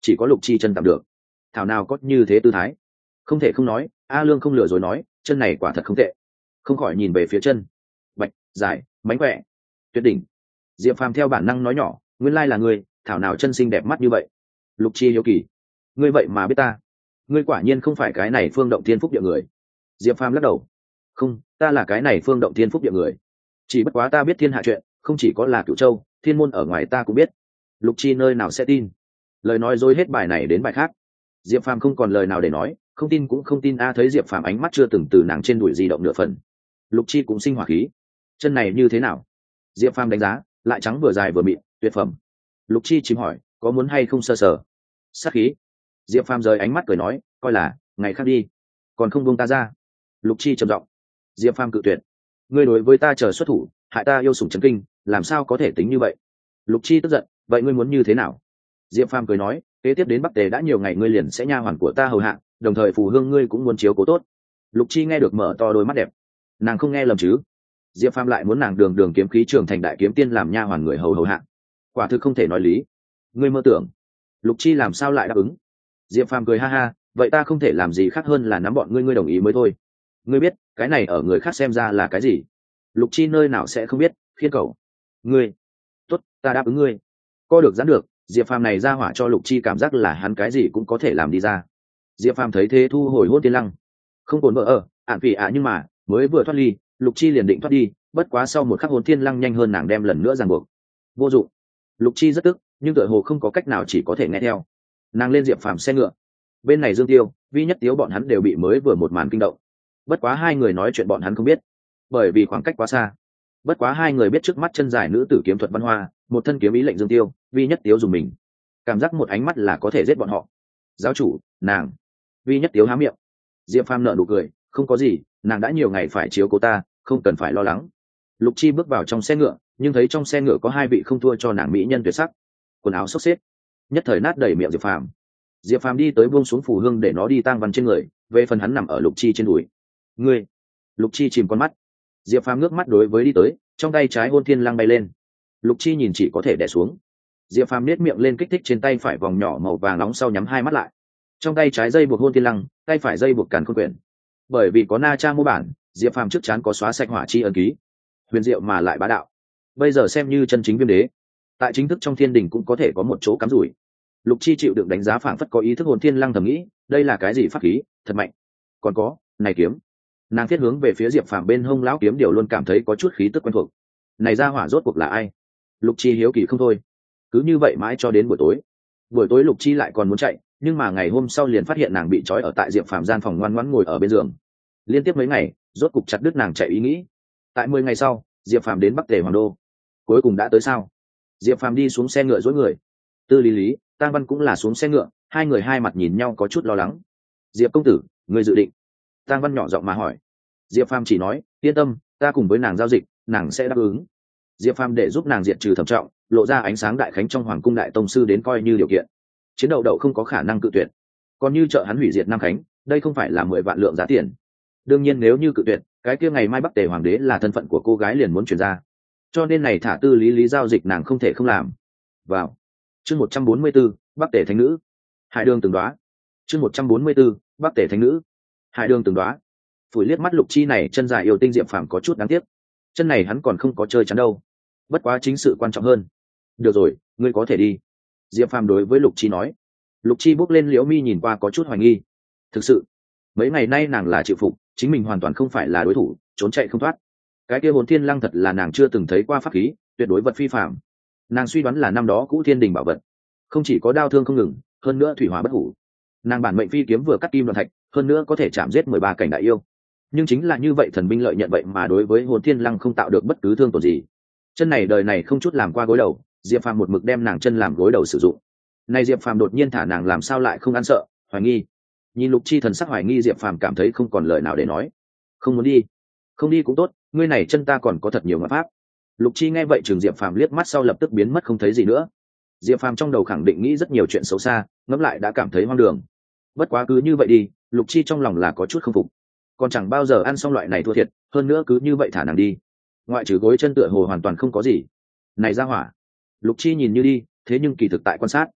chỉ có Lục Chi chân tạm được. Thảo nào có như thế tư thái. Không thể không nói, A Lương không lừa dối nói, chân này quả thật không tệ. Không khỏi nhìn về phía chân. Bạch, dài, mánh khỏe, tuyệt đỉnh. Diệp Phàm theo bản năng nói nhỏ, nguyên lai là ngươi, thảo nào chân xinh đẹp mắt như vậy. Lục Chi hiếu kỳ, ngươi vậy mà biết ta? Ngươi quả nhiên không phải cái này Phương Động Thiên Phúc địa người. Diệp Phàm lắc đầu, không, ta là cái này Phương Động Thiên Phúc địa người. Chỉ bất quá ta biết thiên hạ chuyện, không chỉ có là Cửu Châu, thiên môn ở ngoài ta cũng biết. Lục Chi nơi nào sẽ tin? Lời nói dối hết bài này đến bài khác. Diệp Phàm không còn lời nào để nói, không tin cũng không tin. Thấy Diệp Phàm ánh mắt chưa từng từ nàng trên đùi di động nửa phần. Lục Chi cũng sinh hỏa khí. Chân này như thế nào? Diệp Phàm đánh giá, lại trắng vừa dài vừa mịn, tuyệt phẩm. Lục Chi chìm hỏi, có muốn hay không sơ sờ? Sát khí. Diệp Phàm rời ánh mắt cười nói, coi là ngày khác đi, còn không buông ta ra. Lục Chi trầm giọng. Diệp Phàm cự tuyệt. Ngươi đối với ta chờ xuất thủ, hại ta yêu sủng chấn kinh, làm sao có thể tính như vậy? Lục Chi tức giận, vậy ngươi muốn như thế nào? Diệp Phàm cười nói, kế tiếp đến Bắc Tề đã nhiều ngày, ngươi liền sẽ nha hoàn của ta hầu hạ, đồng thời phù hương ngươi cũng muốn chiếu cố tốt. Lục Chi nghe được mở to đôi mắt đẹp. Nàng không nghe lầm chứ? Diệp Phàm lại muốn nàng đường đường kiếm khí trưởng thành đại kiếm tiên làm nha hoàn người hầu hạ, quả thực không thể nói lý. Ngươi mơ tưởng. Lục Chi làm sao lại đáp ứng? Diệp Phàm cười ha ha, vậy ta không thể làm gì khác hơn là nắm bọn ngươi, ngươi đồng ý mới thôi. Ngươi biết cái này ở người khác xem ra là cái gì? Lục Chi nơi nào sẽ không biết, khiên cầu. Ngươi, tốt, ta đáp ứng ngươi. Co được giãn được. Diệp Phàm này ra hỏa cho Lục Chi cảm giác là hắn cái gì cũng có thể làm đi ra. Diệp Phàm thấy thế thu hồi Hôn Tiên Lăng. Không cồn vợ ở ạn phỉ nhưng mà mới vừa thoát ly, Lục Chi liền định thoát đi, bất quá sau một khắc Hồn Tiên Lăng nhanh hơn nàng đem lần nữa ràng buộc. Vô dụng. Lục Chi rất tức, nhưng tựa hồ không có cách nào, chỉ có thể nghe theo. Nàng lên Diệp Phàm xe ngựa. Bên này Dương Tiêu, Vi Nhất Tiếu bọn hắn đều bị mới vừa một màn kinh động. Bất quá hai người nói chuyện bọn hắn không biết, bởi vì khoảng cách quá xa. Bất quá hai người biết trước mắt chân dài nữ tử kiếm thuật văn hoa, một thân kiếm ý lệnh Dương Tiêu, Vi Nhất Tiếu dùng mình, cảm giác một ánh mắt là có thể giết bọn họ. Giáo chủ, nàng. Vi Nhất Tiếu há miệng. Diệp Phàm nở nụ cười, không có gì, nàng đã nhiều ngày phải chiếu cố ta, không cần phải lo lắng. Lục Chi bước vào trong xe ngựa, nhưng thấy trong xe ngựa có hai vị không thua cho nàng mỹ nhân tuyệt sắc, quần áo xốc xếp, nhất thời nát đầy miệng Diệp Phàm. Diệp Phàm đi tới buông xuống phù hương để nó đi tang văn trên người, về phần hắn nằm ở Lục Chi trên đùi. Ngươi. Lục Chi chìm con mắt. Diệp Phàm ngước mắt đối với đi tới, trong tay trái Hôn Thiên Lăng bay lên. Lục Chi nhìn chỉ có thể đè xuống. Diệp Phàm nét miệng lên kích thích trên tay phải vòng nhỏ màu vàng nóng, sau nhắm hai mắt lại. Trong tay trái dây buộc Hôn Thiên Lăng, tay phải dây buộc Càn Khôn Quyển. Bởi vì có Na Cha mô bản, Diệp Phàm trước chắn có xóa sạch hỏa chi ấn ký. Huyền diệu mà lại bá đạo. Bây giờ xem như chân chính Viêm Đế, tại chính thức trong thiên đình cũng có thể có một chỗ cắm rủi. Lục Chi chịu đựng đánh giá, phảng phất có ý thức. Hồn Thiên Lăng thầm nghĩ, đây là cái gì pháp khí, thật mạnh. Còn có, này kiếm. Nàng thiết hướng về phía Diệp Phàm bên hông lão kiếm, điều luôn cảm thấy có chút khí tức quen thuộc. Này ra hỏa rốt cuộc là ai? Lục Chi hiếu kỳ không thôi. Cứ như vậy mãi cho đến buổi tối. Buổi tối Lục Chi lại còn muốn chạy, nhưng mà ngày hôm sau liền phát hiện nàng bị trói ở tại Diệp Phàm gian phòng, ngoan ngoãn ngồi ở bên giường. Liên tiếp mấy ngày, rốt cục chặt đứt nàng chạy ý nghĩ. Tại 10 ngày sau, Diệp Phàm đến Bắc Tề Hoàng Đô. Cuối cùng đã tới sao? Diệp Phàm đi xuống xe ngựa dối người. Tư Lý Lý, Tang Văn cũng là xuống xe ngựa, hai người hai mặt nhìn nhau có chút lo lắng. Diệp công tử, người dự định? Tang Văn nhỏ giọng mà hỏi. Diệp Phàm chỉ nói, yên tâm, ta cùng với nàng giao dịch, nàng sẽ đáp ứng. Diệp Phàm để giúp nàng diệt trừ Thẩm Trọng, lộ ra ánh sáng đại khánh trong hoàng cung đại tông sư đến coi như điều kiện. Chiến đậu đậu không có khả năng cự tuyệt. Còn như trợ hắn hủy diệt Nam Khánh, đây không phải là 10 vạn lượng giá tiền. Đương nhiên nếu như cự tuyệt, cái kia ngày mai Bắc Tề hoàng đế là thân phận của cô gái liền muốn truyền ra. Cho nên này thả Tư Lý Lý giao dịch nàng không thể không làm. Vào chương 144, Bắc Tề thánh nữ. Hải Đường từng đoá. Chương 144, Bắc Tề thánh nữ. Hải Đường từng đoá. Phủi liếc mắt Lục Chi này chân dài yêu tinh, Diệp Phàm có chút đáng tiếc. Chân này hắn còn không có chơi chắn đâu. Bất quá chính sự quan trọng hơn. Được rồi, ngươi có thể đi. Diệp Phàm đối với Lục Chi nói. Lục Chi bước lên liễu mi nhìn qua có chút hoài nghi. Thực sự, mấy ngày nay nàng là chịu phục, chính mình hoàn toàn không phải là đối thủ, trốn chạy không thoát. Cái kia Hồn Thiên Lăng thật là nàng chưa từng thấy qua pháp khí, tuyệt đối vật phi phàm. Nàng suy đoán là năm đó cũ thiên đình bảo vật, không chỉ có đao thương không ngừng, hơn nữa thủy hỏa bất hủ. Nàng bản mệnh phi kiếm vừa cắt kim đoạn thạch, hơn nữa có thể chạm giết 13 cảnh đại yêu. Nhưng chính là như vậy thần binh lợi nhận vậy mà đối với Hồn Thiên Lăng không tạo được bất cứ thương tổn gì. Chân này đời này không chút làm qua gối đầu, Diệp Phàm một mực đem nàng chân làm gối đầu sử dụng. Này Diệp Phàm đột nhiên thả nàng làm sao lại không ăn sợ, hoài nghi. Nhìn Lục Chi thần sắc hoài nghi, Diệp Phàm cảm thấy không còn lời nào để nói. Không muốn đi. Không đi cũng tốt, ngươi này chân ta còn có thật nhiều ngpháp pháp. Lục Chi nghe vậy chừng Diệp Phàm liếc mắt, sau lập tức biến mất không thấy gì nữa. Diệp Phàm trong đầu khẳng định nghĩ rất nhiều chuyện xấu xa, ngẫm lại đã cảm thấy hoang đường. Bất quá cứ như vậy đi, Lục Chi trong lòng là có chút không phục. Còn chẳng bao giờ ăn xong loại này thua thiệt, hơn nữa cứ như vậy thả nàng đi. Ngoại trừ gối chân tựa hồ hoàn toàn không có gì. Này ra hỏa. Lục Chi nhìn như đi, thế nhưng kỳ thực tại quan sát.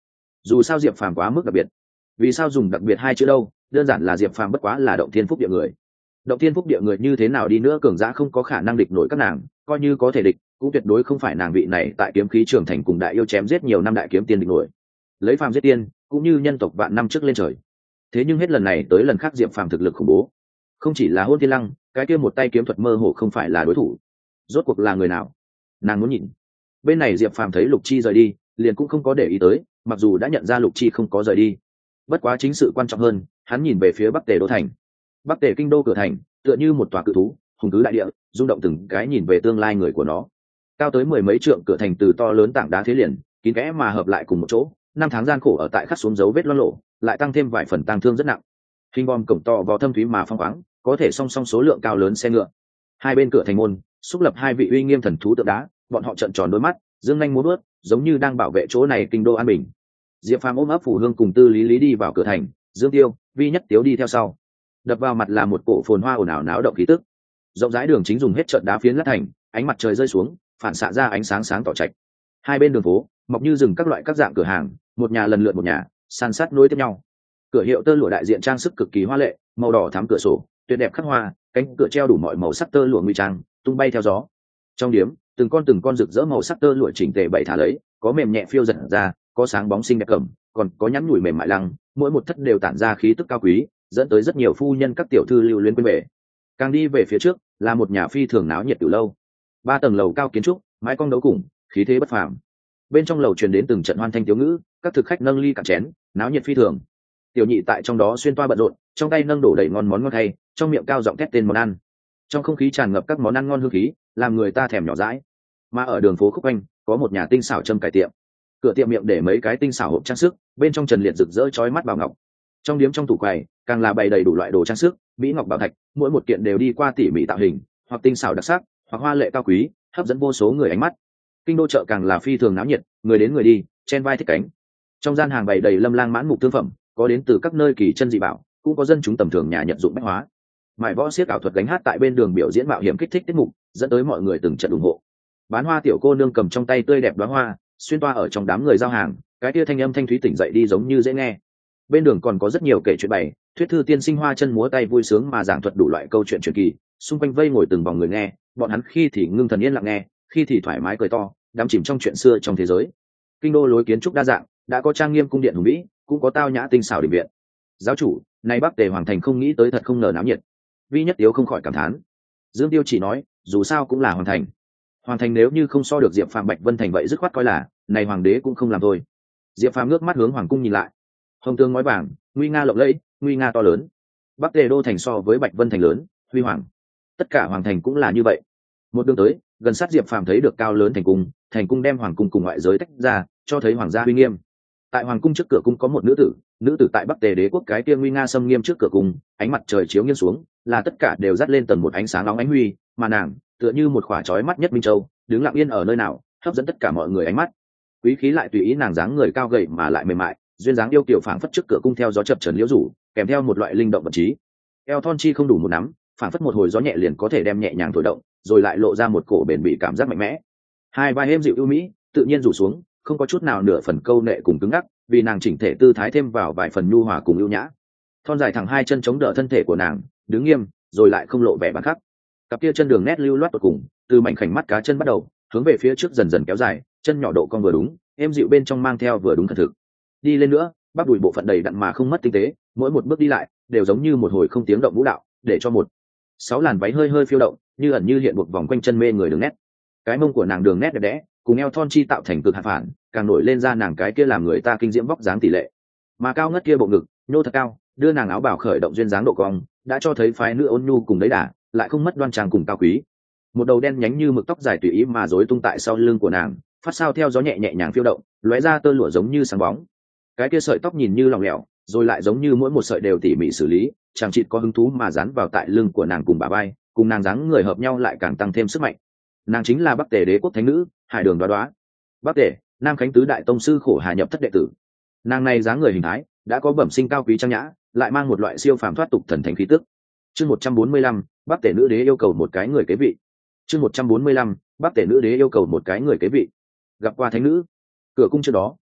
dù sao diệp phàm quá mức đặc biệt. Vì sao dùng đặc biệt hai chữ đâu? Đơn giản là diệp phàm bất quá là động thiên phúc địa người. Động thiên phúc địa người như thế nào đi nữa cường giả không có khả năng địch nổi các nàng, coi như có thể địch cũng tuyệt đối không phải nàng vị này tại kiếm khí trường thành cùng đại yêu chém giết nhiều năm đại kiếm tiên địch nổi. Lấy phàm giết tiên cũng như nhân tộc vạn năm trước lên trời. Thế nhưng hết lần này tới lần khác diệp phàm thực lực khủng bố, không chỉ là hôn thiên lăng, cái kia một tay kiếm thuật mơ hồ không phải là đối thủ. Rốt cuộc là người nào? Nàng muốn nhìn. Bên này diệp phàm thấy lục chi rời đi liền cũng không có để ý tới, mặc dù đã nhận ra lục chi không có rời đi. Bất quá chính sự quan trọng hơn, hắn nhìn về phía bắc tề đô thành. Bắc tề kinh đô cửa thành tựa như một tòa cự thú hùng cứ đại địa, rung động từng cái nhìn về tương lai người của nó. Cao tới mười mấy trượng cửa thành từ to lớn tảng đá thế liền kín kẽ mà hợp lại cùng một chỗ, năm tháng gian khổ ở tại khắc xuống dấu vết loang lộ, lại tăng thêm vài phần tang thương rất nặng. Hình bom cổng to vào thâm thúy mà phong khoáng, có thể song song số lượng cao lớn xe ngựa. Hai bên cửa thành môn xúc lập hai vị uy nghiêm thần thú tượng đá, bọn họ trợn tròn đôi mắt, dương nhanh múa bước, giống như đang bảo vệ chỗ này kinh đô an bình. Diệp Phàm ôm ấp Phù Hương cùng Tư Lý Lý đi vào cửa thành, Dương Tiêu, Vi Nhất Tiếu đi theo sau. Đập vào mặt là một cổ phồn hoa ồn ào náo động khí tức. Rộng rãi đường chính dùng hết trận đá phiến lát thành, ánh mặt trời rơi xuống, phản xạ ra ánh sáng sáng tỏ trạch. Hai bên đường phố mọc như rừng các loại các dạng cửa hàng, một nhà lần lượt một nhà, san sát nối tiếp nhau. Cửa hiệu tơ lụa đại diện trang sức cực kỳ hoa lệ, màu đỏ thắm cửa sổ, tuyệt đẹp khắc hoa, cánh cửa treo đủ mọi màu sắc tơ lụa nguy trang, tung bay theo gió. Trong điếm, từng con rực rỡ màu sắc tơ lụa chỉnh tề bày thả lấy, có mềm nhẹ phiêu giật ra, có sáng bóng xinh đẹp cẩm, còn có nhắn nhủi mềm mại lăng, mỗi một thất đều tản ra khí tức cao quý, dẫn tới rất nhiều phu nhân các tiểu thư lưu luyến quên về. Càng đi về phía trước là một nhà phi thường náo nhiệt từ lâu, 3 tầng lầu cao kiến trúc, mái cong đấu cùng, khí thế bất phàm. Bên trong lầu truyền đến từng trận hoan thanh tiếu ngữ, các thực khách nâng ly cạn chén, náo nhiệt phi thường. Tiểu nhị tại trong đó xuyên toa bận rộn, trong tay nâng đổ đầy ngon món ngon hay, trong miệng cao giọng thét tên món ăn. Trong không khí tràn ngập các món ăn ngon hương khí, làm người ta thèm nhỏ dãi. Mà ở đường phố khúc quanh có một nhà tinh xảo châm cải tiệm, cửa tiệm miệng để mấy cái tinh xảo hộp trang sức, bên trong trần liệt rực rỡ chói mắt bảo ngọc. Trong điếm trong tủ quầy càng là bày đầy đủ loại đồ trang sức, mỹ ngọc bảo thạch, mỗi một kiện đều đi qua tỉ mỉ tạo hình, hoặc tinh xảo đặc sắc, hoặc hoa lệ cao quý, hấp dẫn vô số người ánh mắt. Kinh đô chợ càng là phi thường náo nhiệt, người đến người đi, chen vai thích cánh. Trong gian hàng bày đầy lâm lang mãn mục thương phẩm, có đến từ các nơi kỳ chân dị bảo, cũng có dân chúng tầm thường nhà nhận dụng bách hóa. Mải võ xiếc ảo thuật gánh hát tại bên đường biểu diễn mạo hiểm kích thích tiết mục, dẫn tới mọi người từng trận ủng hộ. Bán hoa tiểu cô nương cầm trong tay tươi đẹp đóa hoa, xuyên toa ở trong đám người giao hàng, cái tia thanh âm thanh thúy tỉnh dậy đi giống như dễ nghe. Bên đường còn có rất nhiều kể chuyện bày, thuyết thư tiên sinh hoa chân múa tay vui sướng mà giảng thuật đủ loại câu chuyện truyền kỳ, xung quanh vây ngồi từng vòng người nghe, bọn hắn khi thì ngưng thần yên lặng nghe, khi thì thoải mái cười to, đắm chìm trong chuyện xưa trong thế giới. Kinh đô lối kiến trúc đa dạng, đã có trang nghiêm cung điện hùng vĩ, cũng có tao nhã tinh xảo đình viện. Giáo chủ, nay Bắc Tề hoàng thành không nghĩ tới thật không ngờ náo nhiệt. Vi Nhất Tiếu không khỏi cảm thán. Dương Tiêu chỉ nói, dù sao cũng là hoàng thành. Hoàng thành nếu như không so được Diệp Phàm Bạch Vân thành vậy dứt khoát coi là, này hoàng đế cũng không làm thôi. Diệp Phàm ngước mắt hướng hoàng cung nhìn lại. Hồng tường ngói vàng, nguy nga lộng lẫy, nguy nga to lớn. Bắc Tề đô thành so với Bạch Vân thành lớn, huy hoàng. Tất cả hoàng thành cũng là như vậy. Một đường tới, gần sát Diệp Phàm thấy được cao lớn thành cung đem hoàng cung cùng ngoại giới tách ra, cho thấy hoàng gia uy nghiêm. Tại hoàng cung trước cửa cung có một nữ tử tại Bắc Tề đế quốc cái kia nguy nga xâm nghiêm trước cửa cung, ánh mặt trời chiếu nghiêng xuống, là tất cả đều dắt lên tầng một ánh sáng nóng ánh huy, mà nàng tựa như một khỏa chói mắt nhất minh châu, đứng lặng yên ở nơi nào, hấp dẫn tất cả mọi người ánh mắt. Quý khí lại tùy ý nàng dáng người cao gầy mà lại mềm mại, duyên dáng yêu kiều phảng phất trước cửa cung theo gió chập chờn liễu rủ, kèm theo một loại linh động vật trí. Eo thon chi không đủ một nắm, phảng phất một hồi gió nhẹ liền có thể đem nhẹ nhàng thổi động, rồi lại lộ ra một cổ bền bỉ cảm giác mạnh mẽ. Hai vai êm dịu ưu mỹ, tự nhiên rủ xuống, không có chút nào nửa phần câu nệ cùng cứng ngắc, vì nàng chỉnh thể tư thái thêm vào vài phần nhu hòa cùng ưu nhã. Thon dài thẳng hai chân chống đỡ thân thể của nàng, đứng nghiêm, rồi lại không lộ vẻ bản khắc. Cặp kia chân đường nét lưu loát tột cùng, từ mảnh khảnh mắt cá chân bắt đầu, hướng về phía trước dần dần kéo dài, chân nhỏ độ cong vừa đúng, êm dịu bên trong mang theo vừa đúng thật thực. Đi lên nữa, bắp đùi bộ phận đầy đặn mà không mất tinh tế, mỗi một bước đi lại đều giống như một hồi không tiếng động vũ đạo, để cho một sáu làn váy hơi hơi phiêu động, như ẩn như hiện buộc vòng quanh chân mê người đường nét. Cái mông của nàng đường nét đẹp đẽ, cùng eo thon chi tạo thành cực hạ phản, càng nổi lên ra nàng cái kia làm người ta kinh diễm vóc dáng tỷ lệ. Mà cao ngất kia bộ ngực, nhô thật cao, đưa nàng áo bảo khởi động duyên dáng độ cong, đã cho thấy phái nữ ôn nhu cùng đấy đà, lại không mất đoan trang cùng cao quý. Một đầu đen nhánh như mực tóc dài tùy ý mà rối tung tại sau lưng của nàng, phát sao theo gió nhẹ nhẹ nhàng phiêu động, lóe ra tơ lụa giống như sáng bóng. Cái kia sợi tóc nhìn như lỏng lẻo, rồi lại giống như mỗi một sợi đều tỉ mỉ xử lý, chàng chịt có hứng thú mà dán vào tại lưng của nàng cùng bả vai, cùng nàng dáng người hợp nhau lại càng tăng thêm sức mạnh. Nàng chính là Bắc Tề đế quốc thánh nữ, Hải Đường Đoá Đoá. Bắc Tề, Nam Khánh tứ đại tông sư Khổ Hà nhập thất đệ tử. Nàng này dáng người hình thái đã có bẩm sinh cao quý trang nhã, lại mang một loại siêu phàm thoát tục thần thánh khí tức. Chương 145, Bắc Tề nữ đế yêu cầu một cái người kế vị. Chương 145, Bắc Tề nữ đế yêu cầu một cái người kế vị. Gặp qua thánh nữ. Cửa cung trước đó,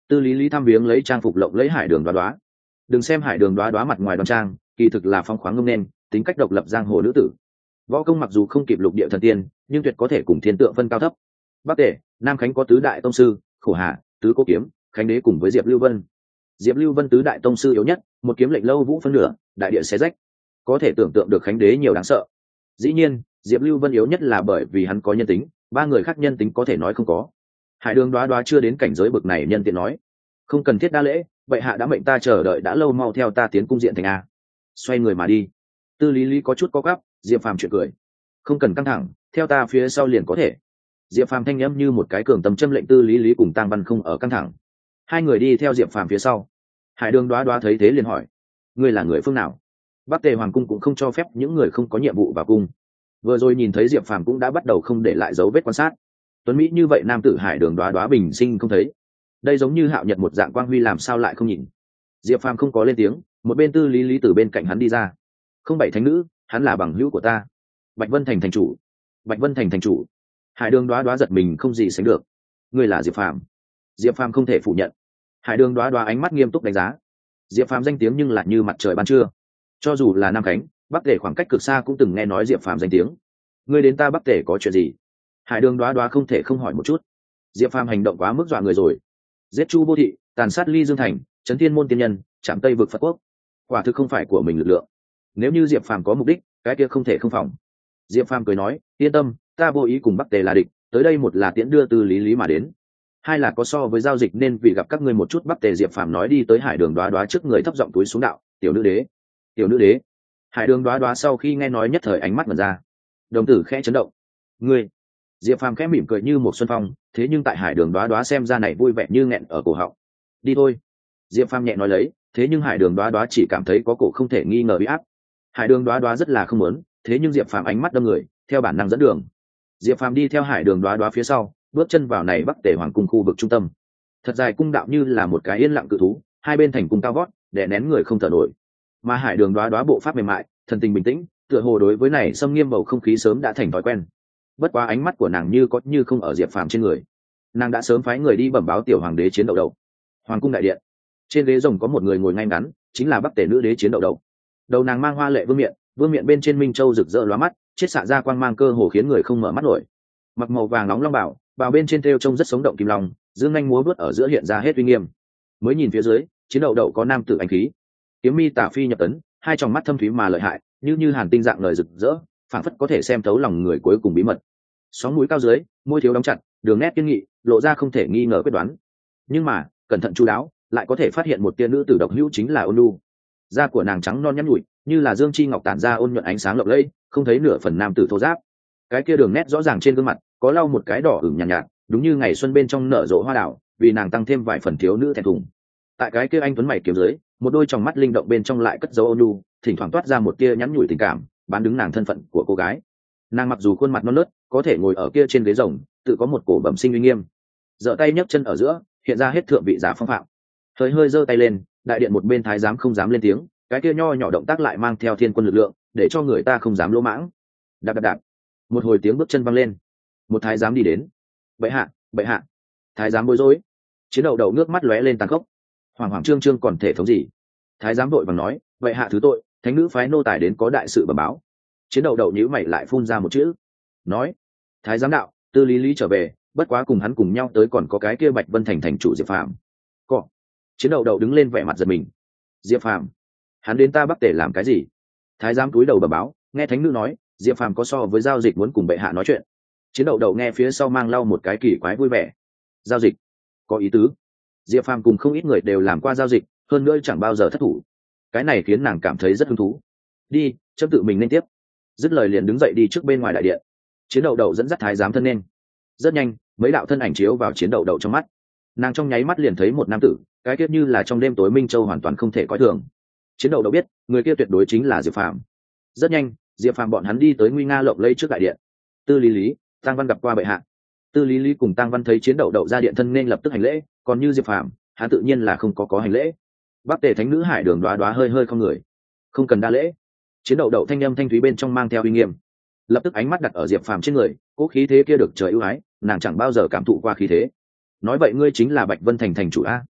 Tư lý lý thăm viếng lấy trang phục lộng lấy hải đường đoá đoá. Đừng xem hải đường đoá đoá mặt ngoài đoan trang, kỳ thực là phong khoáng ngông nên tính cách độc lập giang hồ nữ tử. Võ công mặc dù không kịp lục địa thần tiên, nhưng tuyệt có thể cùng thiên tượng phân cao thấp. Bắc Tề, Nam Khánh có tứ đại tông sư, Khổ Hà, Tứ Cố Kiếm, Khánh Đế cùng với Diệp Lưu Vân. Diệp Lưu Vân tứ đại tông sư yếu nhất, một kiếm lệnh lâu vũ phân nửa, đại địa xé rách. Có thể tưởng tượng được Khánh Đế nhiều đáng sợ. Dĩ nhiên, Diệp Lưu Vân yếu nhất là bởi vì hắn có nhân tính, ba người khác nhân tính có thể nói không có. Hải đường đoá đoá chưa đến cảnh giới bực này, nhân tiện nói không cần thiết đa lễ, vậy hạ đã mệnh ta chờ đợi đã lâu, mau theo ta tiến cung diện thành a. Xoay người mà đi. Tư lý lý có chút có gắp, Diệp Phàm chuyện cười không cần căng thẳng, theo ta phía sau liền có thể. Diệp Phàm thanh âm như một cái cường tâm châm lệnh tư lý lý cùng Tang Văn không ở căng thẳng. Hai người đi theo Diệp Phàm phía sau. Hải đường đoá đoá thấy thế liền hỏi ngươi là người phương nào? Bắc Tề hoàng cung cũng không cho phép những người không có nhiệm vụ vào cung. Vừa rồi nhìn thấy Diệp Phàm cũng đã bắt đầu không để lại dấu vết quan sát. Tuấn mỹ như vậy nam tử hải đường đoá đoá bình sinh không thấy, đây giống như hạo nhật một dạng quang huy, làm sao lại không nhìn. Diệp Phàm không có lên tiếng, một bên tư lý lý từ bên cạnh hắn đi ra. Không bảy thánh nữ, hắn là bằng hữu của ta, Bạch Vân Thành thành chủ. Bạch Vân Thành thành chủ. Hải đường đoá đoá giật mình không gì sánh được. Ngươi là Diệp Phàm? Diệp Phàm không thể phủ nhận. Hải đường đoá đoá ánh mắt nghiêm túc đánh giá. Diệp Phàm danh tiếng nhưng lại như mặt trời ban trưa, cho dù là Nam Khánh, Bắc Tề khoảng cách cực xa cũng từng nghe nói Diệp Phàm danh tiếng. Ngươi đến ta Bắc Tề có chuyện gì? Hải đường đoá đoá không thể không hỏi một chút. Diệp Phàm hành động quá mức dọa người rồi, giết Chu Vô Thị, tàn sát Ly Dương Thành, chấn thiên môn tiên nhân, chạm Tây vực Phật quốc, quả thực không phải của mình lực lượng. Nếu như Diệp Phàm có mục đích, cái kia không thể không phòng. Diệp Phàm cười nói yên tâm, ta vô ý cùng Bắc Tề là địch, tới đây một là tiễn đưa Tư lý lý mà đến, hai là có so với giao dịch nên vì gặp các ngươi một chút. Bắc Tề. Diệp Phàm nói đi tới hải đường đoá đoá trước người thấp giọng túi xuống đạo tiểu nữ đế. Tiểu nữ đế. Hải đường đoá đoá sau khi nghe nói nhất thời ánh mắt mở ra, đồng tử khẽ chấn động. Ngươi. Diệp Phàm khẽ mỉm cười như một xuân phong, thế nhưng tại hải đường đoá đoá xem ra này vui vẻ như nghẹn ở cổ họng. Đi thôi. Diệp Phàm nhẹ nói lấy, thế nhưng hải đường đoá đoá chỉ cảm thấy có cổ không thể nghi ngờ bị áp. Hải đường đoá đoá rất là không muốn, thế nhưng Diệp Phàm ánh mắt đâm người, theo bản năng dẫn đường. Diệp Phàm đi theo hải đường đoá đoá phía sau, bước chân vào này Bắc Tề hoàng cung khu vực trung tâm. Thật dài cung đạo như là một cái yên lặng cự thú, hai bên thành cung cao vót, đè nén người không thở nổi. Mà hải đường đoá đoá bộ pháp mềm mại, thần tình bình tĩnh, tựa hồ đối với này xâm nghiêm bầu không khí sớm đã thành thói quen. Bất quá ánh mắt của nàng như có như không ở Diệp Phàm trên người. Nàng đã sớm phái người đi bẩm báo tiểu hoàng đế Chiến Đậu Đậu. Hoàng cung đại điện, trên ghế rồng có một người ngồi ngay ngắn, chính là Bắc Tề nữ đế Chiến Đậu Đậu. Đầu nàng mang hoa lệ vương miện bên trên minh châu rực rỡ lóa mắt, chiết xạ ra quang mang cơ hồ khiến người không mở mắt nổi. Mặc màu vàng nóng long bảo bên trên thêu trông rất sống động kim long, dương nhanh múa vuốt ở giữa hiện ra hết uy nghiêm. Mới nhìn phía dưới, Chiến Đậu Đậu có nam tử anh khí, kiếm mi tả phi nhập tấn, hai tròng mắt thâm thúy mà lợi hại, như hàn tinh dạng lời rực rỡ, phảng phất có thể xem thấu lòng người cuối cùng bí mật. Sóng mũi cao dưới, môi thiếu đóng chặt, đường nét kiên nghị, lộ ra không thể nghi ngờ quyết đoán. Nhưng mà cẩn thận chu đáo, lại có thể phát hiện một tia nữ tử độc hữu, chính là ôn nhu. Da của nàng trắng non nhắn nhụi, như là dương chi ngọc tản ra ôn nhuận ánh sáng lộng lẫy, không thấy nửa phần nam tử thô giáp. Cái kia đường nét rõ ràng trên gương mặt, có lau một cái đỏ ửng nhàn nhạt, đúng như ngày xuân bên trong nở rộ hoa đào, vì nàng tăng thêm vài phần thiếu nữ thẹn thùng. Tại cái kia anh tuấn mày kiếm dưới, một đôi tròng mắt linh động bên trong lại cất dấu ôn nhu, thỉnh thoảng toát ra một tia nhắn nhủi tình cảm, bán đứng nàng thân phận của cô gái. Nàng mặc dù khuôn mặt non nớt, có thể ngồi ở kia trên ghế rồng, tự có một cổ bẩm sinh uy nghiêm. Giở tay nhấc chân ở giữa, hiện ra hết thượng vị giả phong phạm. Hơi giơ tay lên, đại điện một bên thái giám không dám lên tiếng, cái kia nho nhỏ động tác lại mang theo thiên quân lực lượng, để cho người ta không dám lỗ mãng. Đạp đạp đạp, một hồi tiếng bước chân vang lên. Một thái giám đi đến. Bệ hạ, bệ hạ. Thái giám bối rối. Chiến Đậu Đậu nước mắt lóe lên tàn khốc. Hoàng hoàng trương trương còn thể thống gì? Thái giám vội vàng nói, bệ hạ thứ tội, thánh nữ phái nô tài đến có đại sự bẩm báo. Chiến Đậu Đậu nhíu mày lại phun ra một chữ, nói, thái giám đạo, Tư lý lý trở về, bất quá cùng hắn cùng nhau tới còn có cái kia Bạch Vân Thành thành chủ Diệp Phàm. Cọ. Chiến Đậu Đậu đứng lên vẻ mặt giật mình. Diệp Phàm? Hắn đến ta Bắc Tề làm cái gì? Thái giám cúi đầu bẩm báo, nghe thánh nữ nói, Diệp Phàm có so với giao dịch muốn cùng bệ hạ nói chuyện. Chiến Đậu Đậu nghe phía sau mang lau một cái kỳ quái vui vẻ. Giao dịch? Có ý tứ. Diệp Phàm cùng không ít người đều làm qua giao dịch, hơn nữa chẳng bao giờ thất thủ. Cái này khiến nàng cảm thấy rất hứng thú. Đi, chấm tự mình nên tiếp. Dứt lời liền đứng dậy đi trước bên ngoài đại điện. Chiến Đậu Đậu dẫn dắt thái giám thân nên. Rất nhanh, mấy đạo thân ảnh chiếu vào Chiến Đậu Đậu trong mắt. Nàng trong nháy mắt liền thấy một nam tử, cái kia như là trong đêm tối minh châu hoàn toàn không thể coi thường. Chiến Đậu Đậu biết, người kia tuyệt đối chính là Diệp Phàm. Rất nhanh, Diệp Phàm bọn hắn đi tới nguy nga lộng lẫy trước đại điện. Tư lý lý, Tang Văn gặp qua bệ hạ. Tư lý lý cùng Tang Văn thấy Chiến Đậu Đậu ra điện thân nên lập tức hành lễ, còn như Diệp Phàm, hắn tự nhiên là không có hành lễ. Bắc Tề thánh nữ hải đường đoá đoá hơi không người. Không cần đa lễ. Chiến Đậu Đậu thanh âm thanh thúy bên trong mang theo uy nghiêm. Lập tức ánh mắt đặt ở Diệp Phàm trên người, cố khí thế kia được trời ưu ái, nàng chẳng bao giờ cảm thụ qua khí thế. Nói vậy ngươi chính là Bạch Vân Thành thành chủ a?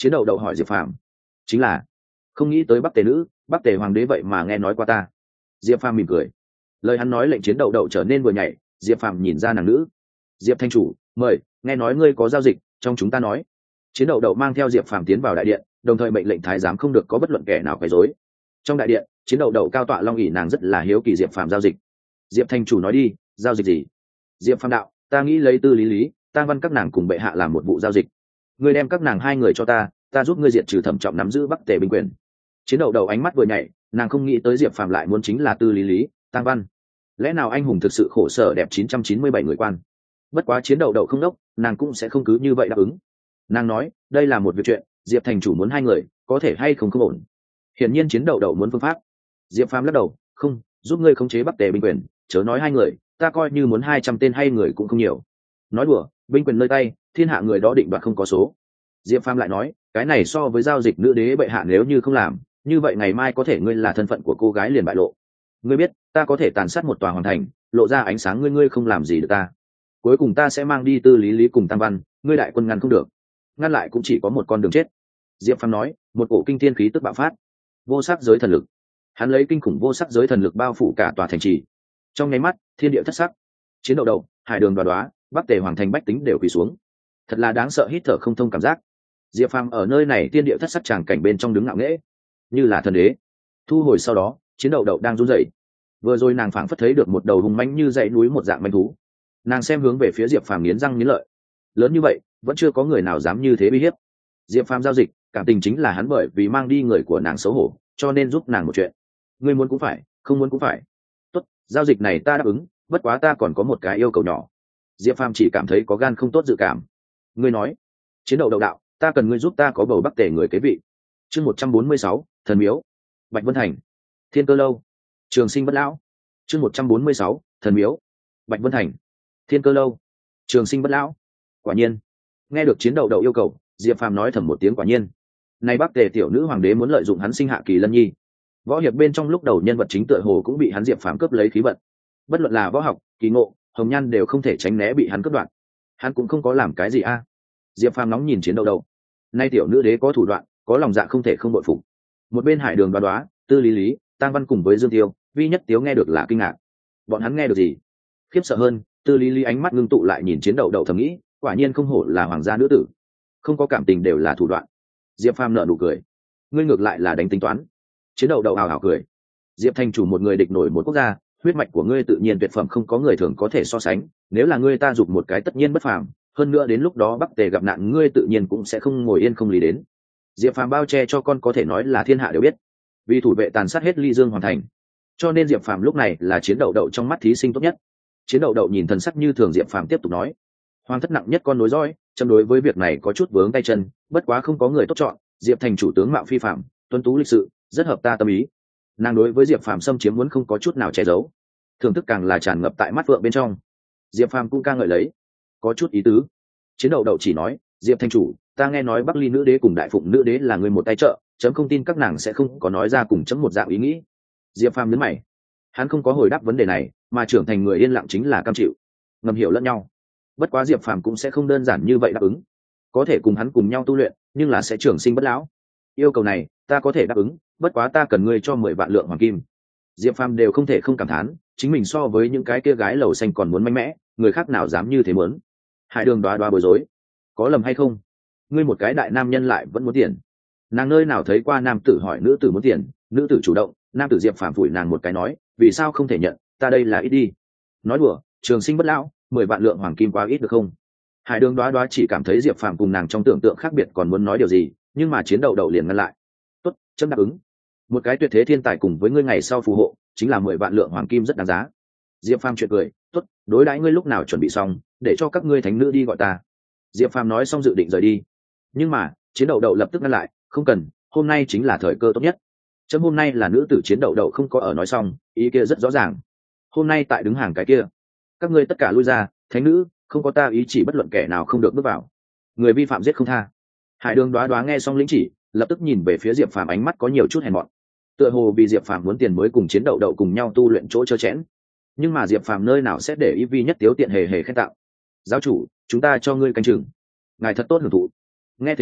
Chiến đậu đậu hỏi Diệp Phàm. Chính là không nghĩ tới Bắc Tề nữ, Bắc Tề hoàng đế vậy mà nghe nói qua ta. Diệp Phàm mỉm cười. Lời hắn nói lệnh chiến đậu đậu trở nên vừa nhảy. Diệp Phàm nhìn ra nàng nữ. Diệp thanh chủ, mời, nghe nói ngươi có giao dịch, trong chúng ta nói. Chiến đậu đậu mang theo Diệp Phàm tiến vào đại điện, đồng thời mệnh lệnh thái giám không được có bất luận kẻ nào quấy rối. Trong đại điện, chiến đậu đậu cao tọa long ỷ, nàng rất là hiếu kỳ Diệp Phàm giao dịch. Diệp thanh chủ nói đi, giao dịch gì? Diệp Phàm đạo, ta nghĩ lấy Tư Lý Lý, Tang Văn các nàng cùng bệ hạ làm một vụ giao dịch. Ngươi đem các nàng hai người cho ta giúp ngươi diệt trừ Thẩm Trọng nắm giữ Bắc Tề binh quyền. Chiến đậu đậu ánh mắt vừa nhảy, nàng không nghĩ tới Diệp Phàm lại muốn chính là Tư Lý Lý, Tang Văn. Lẽ nào anh hùng thực sự khổ sở đẹp 997 người quan? Bất quá chiến đậu đậu không đốc, nàng cũng sẽ không cứ như vậy đáp ứng. Nàng nói, đây là một việc chuyện, Diệp thành chủ muốn hai người, có thể hay không không ổn. Hiển nhiên chiến đậu đậu muốn phương pháp. Diệp Phàm lắc đầu, không, giúp ngươi khống chế Bắc Tề binh quyền, chớ nói hai người, ta coi như muốn 200 tên hay người cũng không nhiều. Nói đùa, binh quyền nơi tay, thiên hạ người đó định đoạt không có số. Diệp Phàm lại nói, cái này so với giao dịch nữ đế bệ hạ nếu như không làm, như vậy ngày mai có thể ngươi là thân phận của cô gái liền bại lộ. Ngươi biết, ta có thể tàn sát một tòa hoàng thành, lộ ra ánh sáng ngươi không làm gì được ta. Cuối cùng ta sẽ mang đi Tư Lý Lý cùng Tam Văn, ngươi đại quân ngăn không được, ngăn lại cũng chỉ có một con đường chết. Diệp Phàm nói, một cổ kinh thiên khí tức bạo phát, vô sắc giới thần lực. Hắn lấy kinh khủng vô sắc giới thần lực bao phủ cả tòa thành trì. Trong nháy mắt, thiên địa thất sắc. Chiến đậu đậu, Hải Đường Đoá, Bắc Tề hoàng thành bách tính đều quỳ xuống. Thật là đáng sợ, hít thở không thông cảm giác. Diệp Phàm ở nơi này thiên địa thất sắc tràng cảnh bên trong đứng ngạo nghễ, như là thần đế. Thu hồi sau đó, chiến đậu đậu đang run rẩy. Vừa rồi nàng phảng phất thấy được một đầu hùng mãnh như dãy núi một dạng manh thú. Nàng xem hướng về phía Diệp Phàm nghiến răng nghiến lợi. Lớn như vậy, vẫn chưa có người nào dám như thế uy hiếp. Diệp Phàm giao dịch, cảm tình chính là hắn bởi vì mang đi người của nàng xấu hổ, cho nên giúp nàng một chuyện. Ngươi muốn cũng phải, không muốn cũng phải. Tốt, giao dịch này ta đáp ứng, bất quá ta còn có một cái yêu cầu nhỏ. Diệp Phàm chỉ cảm thấy có gan không tốt dự cảm. Ngươi nói. Chiến đậu đậu đạo, ta cần ngươi giúp ta có bầu Bắc Tề người kế vị. Chương 146, thần miếu. Bạch Vân Thành. Thiên Cơ lâu. Trường Sinh Bất Lão. Chương 146, thần miếu. Bạch Vân Thành. Thiên Cơ lâu. Trường Sinh Bất Lão. Quả nhiên. Nghe được chiến đậu đậu yêu cầu, Diệp Phàm nói thầm một tiếng quả nhiên. Này Bắc Tề tiểu nữ hoàng đế muốn lợi dụng hắn sinh hạ Kỳ Lân Nhi. Võ hiệp bên trong lúc đầu nhân vật chính tựa hồ cũng bị hắn Diệp Phàm cướp lấy khí vận. Bất luận là võ học, kỳ ngộ, hồng nhan đều không thể tránh né bị hắn cướp đoạt. Hắn cũng không có làm cái gì a. Diệp Phàm nóng nhìn chiến đậu đậu. Nay tiểu nữ đế có thủ đoạn, có lòng dạ không thể không bội phục. Một bên Hải Đường Đoá, Tư Lý Lý, Tang Văn cùng với Dương Tiêu, Vi Nhất Tiếu nghe được là kinh ngạc. Bọn hắn nghe được gì? Khiếp sợ hơn, Tư Lý Lý ánh mắt ngưng tụ lại nhìn chiến đậu đậu thầm nghĩ, quả nhiên không hổ là hoàng gia nữ tử, không có cảm tình đều là thủ đoạn. Diệp Phàm nở nụ cười, ngươi ngược lại là đánh tính toán. Chiến đậu đậu hào hào cười, Diệp thành chủ một người địch nổi một quốc gia, huyết mạch của ngươi tự nhiên tuyệt phẩm không có người thường có thể so sánh, nếu là ngươi ta dục một cái tất nhiên bất phàm, hơn nữa đến lúc đó Bắc Tề gặp nạn ngươi tự nhiên cũng sẽ không ngồi yên không lý đến. Diệp Phàm bao che cho con có thể nói là thiên hạ đều biết, vì thủ vệ tàn sát hết Ly Dương hoàn thành, cho nên Diệp Phàm lúc này là chiến đậu đậu trong mắt thí sinh tốt nhất. Chiến đậu đậu nhìn thần sắc như thường, Diệp Phàm tiếp tục nói, hoàng thất nặng nhất con nối dõi, châm đối với việc này có chút vướng tay chân, bất quá không có người tốt chọn, Diệp thành chủ tướng mạo phi phạm, tuấn tú lịch sự, rất hợp ta tâm ý. Nàng đối với Diệp Phàm xâm chiếm muốn không có chút nào che giấu, thưởng thức càng là tràn ngập tại mắt vượng bên trong. Diệp Phàm cũng ca ngợi lấy, có chút ý tứ. Chiến đậu đậu chỉ nói, Diệp thành chủ, ta nghe nói Bắc Ly nữ đế cùng Đại Phụng nữ đế là người một tay trợ, chấm không tin các nàng sẽ không có nói ra cùng chấm một dạng ý nghĩ. Diệp Phàm nhấn mày, hắn không có hồi đáp vấn đề này, mà trưởng thành người yên lặng chính là cam chịu, ngầm hiểu lẫn nhau. Bất quá Diệp Phàm cũng sẽ không đơn giản như vậy đáp ứng, có thể cùng hắn cùng nhau tu luyện, nhưng là sẽ trường sinh bất lão. Yêu cầu này ta có thể đáp ứng, bất quá ta cần ngươi cho 10 vạn lượng hoàng kim. Diệp Phàm đều không thể không cảm thán, chính mình so với những cái kia gái lầu xanh còn muốn mạnh mẽ, người khác nào dám như thế muốn. Hải Đường Đoá bối rối, có lầm hay không? Ngươi một cái đại nam nhân lại vẫn muốn tiền? Nàng nơi nào thấy qua nam tử hỏi nữ tử muốn tiền, nữ tử chủ động, nam tử Diệp Phàm phủi nàng một cái nói, vì sao không thể nhận, ta đây là ít đi. Nói đùa, trường sinh bất lão, 10 vạn lượng hoàng kim quá ít được không? Hải Đường Đoá chỉ cảm thấy Diệp Phàm cùng nàng trong tưởng tượng khác biệt, còn muốn nói điều gì, nhưng mà chiến đậu đậu liền ngăn lại. Tốt, chấm đáp ứng. Một cái tuyệt thế thiên tài cùng với ngươi ngày sau phù hộ, chính là 10 vạn lượng hoàng kim rất đáng giá. Diệp Phàm chuyện cười, tốt, đối đãi ngươi lúc nào chuẩn bị xong, để cho các ngươi thánh nữ đi gọi ta. Diệp Phàm nói xong dự định rời đi, nhưng mà chiến đậu đậu lập tức ngăn lại, không cần, hôm nay chính là thời cơ tốt nhất. Chấm hôm nay là nữ tử. Chiến đậu đậu không có ở nói xong, ý kia rất rõ ràng. Hôm nay tại đứng hàng cái kia, các ngươi tất cả lui ra, thánh nữ, không có ta ý chỉ bất luận kẻ nào không được bước vào, người vi phạm giết không tha. Hải Đường Đoá nghe xong lĩnh chỉ, lập tức nhìn về phía Diệp Phàm, ánh mắt có nhiều chút hèn mọn, tựa hồ vì Diệp Phàm muốn tiền mới cùng chiến đậu đậu cùng nhau tu luyện chỗ trơ chẽn. Nhưng mà Diệp Phàm nơi nào sẽ để ý Vi Nhất Tiếu tiện hề hề khen tạo. Giáo chủ, chúng ta cho ngươi canh chừng, ngài thật tốt hưởng thụ. Nghe thế mà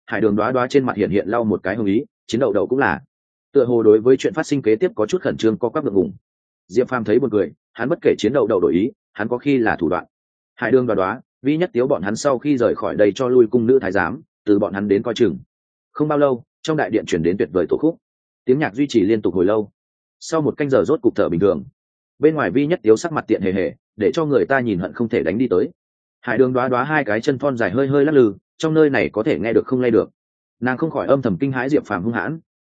Hải Đường Đoá Đoá trên mặt hiện lau một cái hồng ý, Chiến Đậu Đậu cũng là tựa hồ đối với chuyện phát sinh kế tiếp có chút khẩn trương, có quắc ngượng ngùng. Diệp Phàm thấy buồn cười, hắn bất kể Chiến Đậu Đậu đổi ý, hắn có khi là thủ đoạn. Hải Đường Đoá Đoá, Vi Nhất Tiếu bọn hắn sau khi rời khỏi đây cho lui cung nữ thái giám, từ bọn hắn đến coi chừng. Không bao lâu, trong đại điện chuyển đến tuyệt vời tổ khúc, tiếng nhạc duy trì liên tục hồi lâu. Sau một canh giờ rốt cục thở bình thường, bên ngoài Vi Nhất Tiếu sắc mặt tiện hề hề, để cho người ta nhìn hận không thể đánh đi tới. Hải Đường Đoá Đoá hai cái chân thon dài hơi hơi lắc lư, trong nơi này có thể nghe được không lay được. Nàng không khỏi âm thầm kinh hãi Diệp Phàm hung hãn.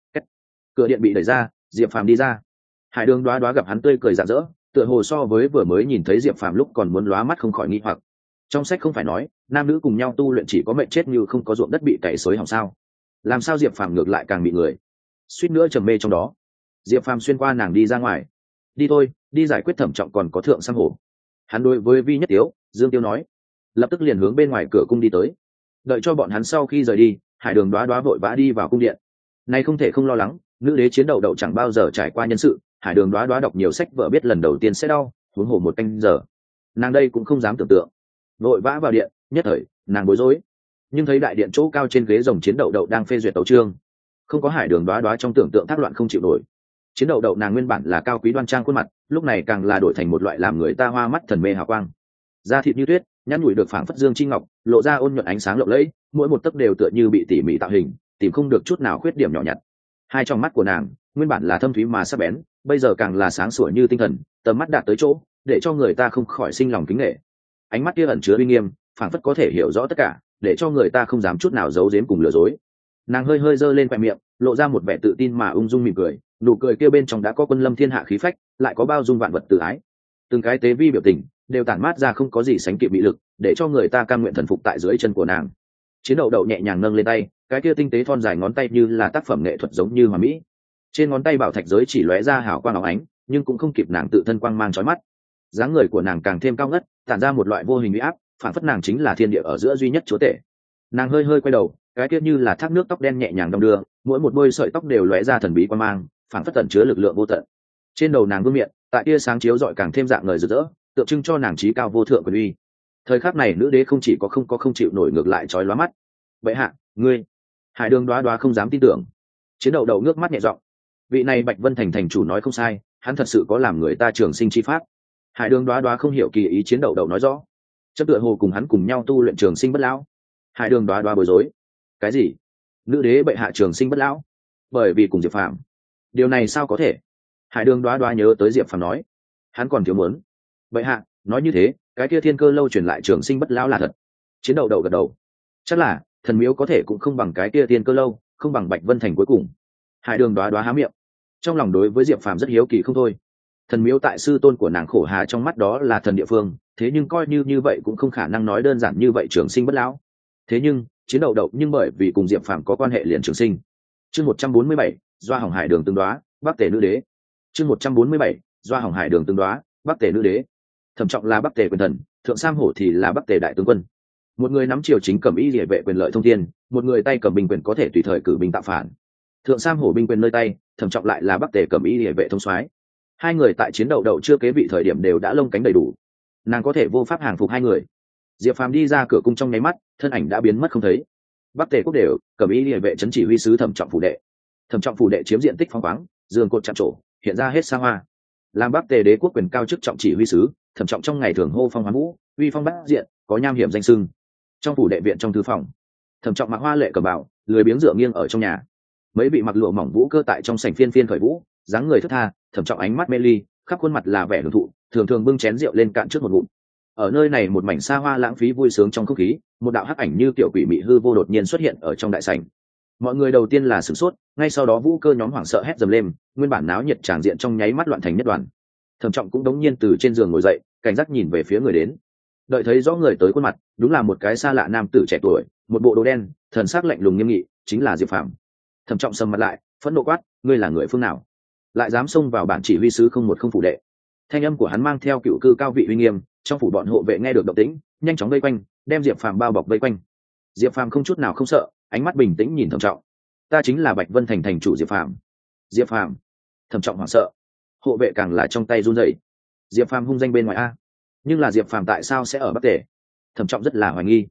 Cửa điện bị đẩy ra, Diệp Phàm đi ra. Hải Đường Đoá Đoá gặp hắn tươi cười rạng rỡ, tựa hồ so với vừa mới nhìn thấy Diệp Phàm lúc còn muốn lóa mắt, không khỏi nghi hoặc. Trong sách không phải nói nam nữ cùng nhau tu luyện chỉ có mệnh chết như không có ruộng đất bị cày xới hỏng sao? Làm sao Diệp Phàm ngược lại càng bị người suýt nữa trầm mê trong đó? Diệp Phàm xuyên qua nàng đi ra ngoài. Đi thôi, đi giải quyết Thẩm Trọng còn có Thượng Sam Hổ. Hắn đối với Vi Nhất Tiếu, Dương Tiêu nói, lập tức liền hướng bên ngoài cửa cung đi tới. Đợi cho bọn hắn sau khi rời đi, Hải Đường Đoá Đoá vội vã đi vào cung điện. Này không thể không lo lắng, nữ đế Chiến Đậu Đậu chẳng bao giờ trải qua nhân sự, Hải Đường Đoá Đoá đọc nhiều sách vợ biết lần đầu tiên sẽ đau, huống hồ một canh giờ. Nàng đây cũng không dám tưởng tượng. Vội vã vào điện, nhất thời nàng bối rối, nhưng thấy đại điện chỗ cao trên ghế rồng Chiến Đậu Đậu đang phê duyệt tấu chương, không có Hải Đường Đoá Đoá trong tưởng tượng thác loạn không chịu nổi. Chiến Đậu Đậu nàng nguyên bản là cao quý đoan trang khuôn mặt, lúc này càng là đổi thành một loại làm người ta hoa mắt thần mê hào quang. Da thịt như tuyết, nhăn nhủi được phảng phất dương chi ngọc, lộ ra ôn nhuận ánh sáng lộng lẫy, mỗi một tấc đều tựa như bị tỉ mỉ tạo hình, tìm không được chút nào khuyết điểm nhỏ nhặt. Hai trong mắt của nàng nguyên bản là thâm thúy mà sắc bén, bây giờ càng là sáng sủa như tinh thần, tầm mắt đạt tới chỗ để cho người ta không khỏi sinh lòng kính nể. Ánh mắt kia ẩn chứa uy nghiêm, phảng phất có thể hiểu rõ tất cả, để cho người ta không dám chút nào giấu giếm cùng lừa dối. Nàng hơi hơi giơ lên khoẹt miệng, lộ ra một vẻ tự tin mà ung dung mỉm cười, nụ cười kia bên trong đã có quân lâm thiên hạ khí phách, lại có bao dung vạn vật tự ái. Từng cái tế vi biểu tình đều tản mát ra không có gì sánh kịp mỹ lực, để cho người ta cam nguyện thần phục tại dưới chân của nàng. Chiến Đậu Đậu nhẹ nhàng nâng lên tay, cái kia tinh tế thon dài ngón tay như là tác phẩm nghệ thuật giống như hoa mỹ. Trên ngón tay bảo thạch giới chỉ lóe ra hào quang óng ánh, nhưng cũng không kịp nàng tự thân quang mang chói mắt. Dáng người của nàng càng thêm cao ngất, tản ra một loại vô hình uy áp, phản phất nàng chính là thiên địa ở giữa duy nhất chúa tể. Nàng hơi hơi quay đầu, cái kia như là thác nước tóc đen nhẹ nhàng đong đưa, mỗi một đôi sợi tóc đều lóe ra thần bí quang mang, phản phất tẩn chứa lực lượng vô tận. Trên đầu nàng vương miện, tại tia sáng chiếu rọi càng thêm dạng ngời rực rỡ, tượng trưng cho nàng trí cao vô thượng quyền uy. Thời khắc này nữ đế không chỉ có không chịu nổi, ngược lại chói lóa mắt. Bệ hạ, ngươi. Hải Đường Đoá Đoá không dám tin tưởng. Chiến Đậu Đậu ngước mắt nhẹ giọng, vị này Bạch Vân thành thành chủ nói không sai, hắn thật sự có làm người ta trường sinh chi pháp. Hải Đường Đoá Đoá không hiểu kỳ ý Chiến Đậu Đậu nói rõ, chấp tựa hồ cùng hắn cùng nhau tu luyện trường sinh bất lão. Hải Đường Đoá Đoá bối rối, cái gì? Nữ đế bệ hạ trường sinh bất lão? Bởi vì cùng Diệp Phàm. Điều này sao có thể? Hải Đường Đoá Đoá nhớ tới Diệp Phàm nói, hắn còn thiếu muốn. Bệ hạ nói như thế, cái kia Thiên Cơ lâu truyền lại trường sinh bất lão là thật. Chiến Đậu Đậu gật đầu, chắc là thần miếu có thể cũng không bằng cái kia Thiên Cơ lâu, không bằng Bạch Vân thành cuối cùng. Hải Đường Đoá Đoá há miệng, trong lòng đối với Diệp Phàm rất hiếu kỳ không thôi. Thần miếu tại sư tôn của nàng Khổ Hà trong mắt đó là thần địa phương, thế nhưng coi như vậy cũng không khả năng nói đơn giản như vậy trường sinh bất lão. Thế nhưng Chiến Đậu Đậu nhưng bởi vì cùng Diệp Phàm có quan hệ liền trường sinh. Chương 147, Doa Hồng Hải Đường tương đoá, Bắc Tề nữ đế. Chương 147, Doa Hồng Hải Đường tương đoá, Bắc Tề nữ đế. Thẩm Trọng là Bắc Tề quyền thần, Thượng Sam Hổ thì là Bắc Tề đại tướng quân. Một người nắm triều chính cầm y liề vệ quyền lợi thông thiên, một người tay cầm binh quyền có thể tùy thời cử binh tạo phản. Thượng Sam Hổ binh quyền nơi tay, Thẩm Trọng lại là Bắc Tề cầm y liề vệ thông soái. Hai người tại Chiến Đậu Đậu chưa kế vị thời điểm đều đã lông cánh đầy đủ, nàng có thể vô pháp hàng phục hai người. Diệp Phàm đi ra cửa cung trong nháy mắt, thân ảnh đã biến mất không thấy. Bắc Tề quốc đều cầm y liề vệ trấn chỉ huy sứ Thẩm Trọng phủ đệ. Thẩm Trọng phủ đệ chiếm diện tích phong khoáng, giường cột chạm trổ, hiện ra hết xa hoa. Làm Bắc Tề đế quốc quyền cao chức trọng chỉ huy sứ, Thẩm Trọng trong ngày thường hô phong hoán vũ, uy phong bát diện, có nham hiểm danh sưng. Trong phủ đệ viện trong thư phòng, Thẩm Trọng mặc hoa lệ cẩm bào, lười biếng dựa nghiêng ở trong nhà. Mấy vị mặc lụa mỏng vũ cơ tại trong sảnh phiên phiên khởi vũ, dáng người thướt tha, Thẩm Trọng ánh mắt mê ly, khắp khuôn mặt là vẻ hưởng thụ, thường thường bưng chén rượu lên cạn trước một ngụm. Ở nơi này một mảnh xa hoa lãng phí vui sướng trong không khí, một đạo hắc ảnh như kiểu quỷ mị hư vô đột nhiên xuất hiện ở trong đại sảnh. Mọi người đầu tiên là sửng sốt, ngay sau đó vũ cơ nhóm hoảng sợ hét dầm lên, nguyên bản náo nhiệt tràng diện trong nháy mắt loạn thành nhất đoàn. Thẩm Trọng cũng đống nhiên từ trên giường ngồi dậy, cảnh giác nhìn về phía người đến. Đợi thấy rõ người tới khuôn mặt, đúng là một cái xa lạ nam tử trẻ tuổi, một bộ đồ đen, thần sắc lạnh lùng nghiêm nghị, chính là Diệp Phàm. Thẩm Trọng sầm mặt lại, phẫn nộ quát, ngươi là người phương nào, lại dám xông vào bản chỉ huy sứ không một không phủ đệ? Thanh âm của hắn mang theo cựu cư cao vị uy nghiêm, trong phủ bọn hộ vệ nghe được động tĩnh, nhanh chóng vây quanh, đem Diệp Phàm bao bọc vây quanh. Diệp Phàm không chút nào không sợ, ánh mắt bình tĩnh nhìn Thẩm Trọng. Ta chính là Bạch Vân thành thành chủ Diệp Phàm. Diệp Phàm. Thẩm Trọng hoảng sợ, hộ vệ càng là trong tay run rẩy. Diệp Phàm hung danh bên ngoài a, nhưng là Diệp Phàm tại sao sẽ ở Bắc Tề? Thẩm Trọng rất là hoài nghi.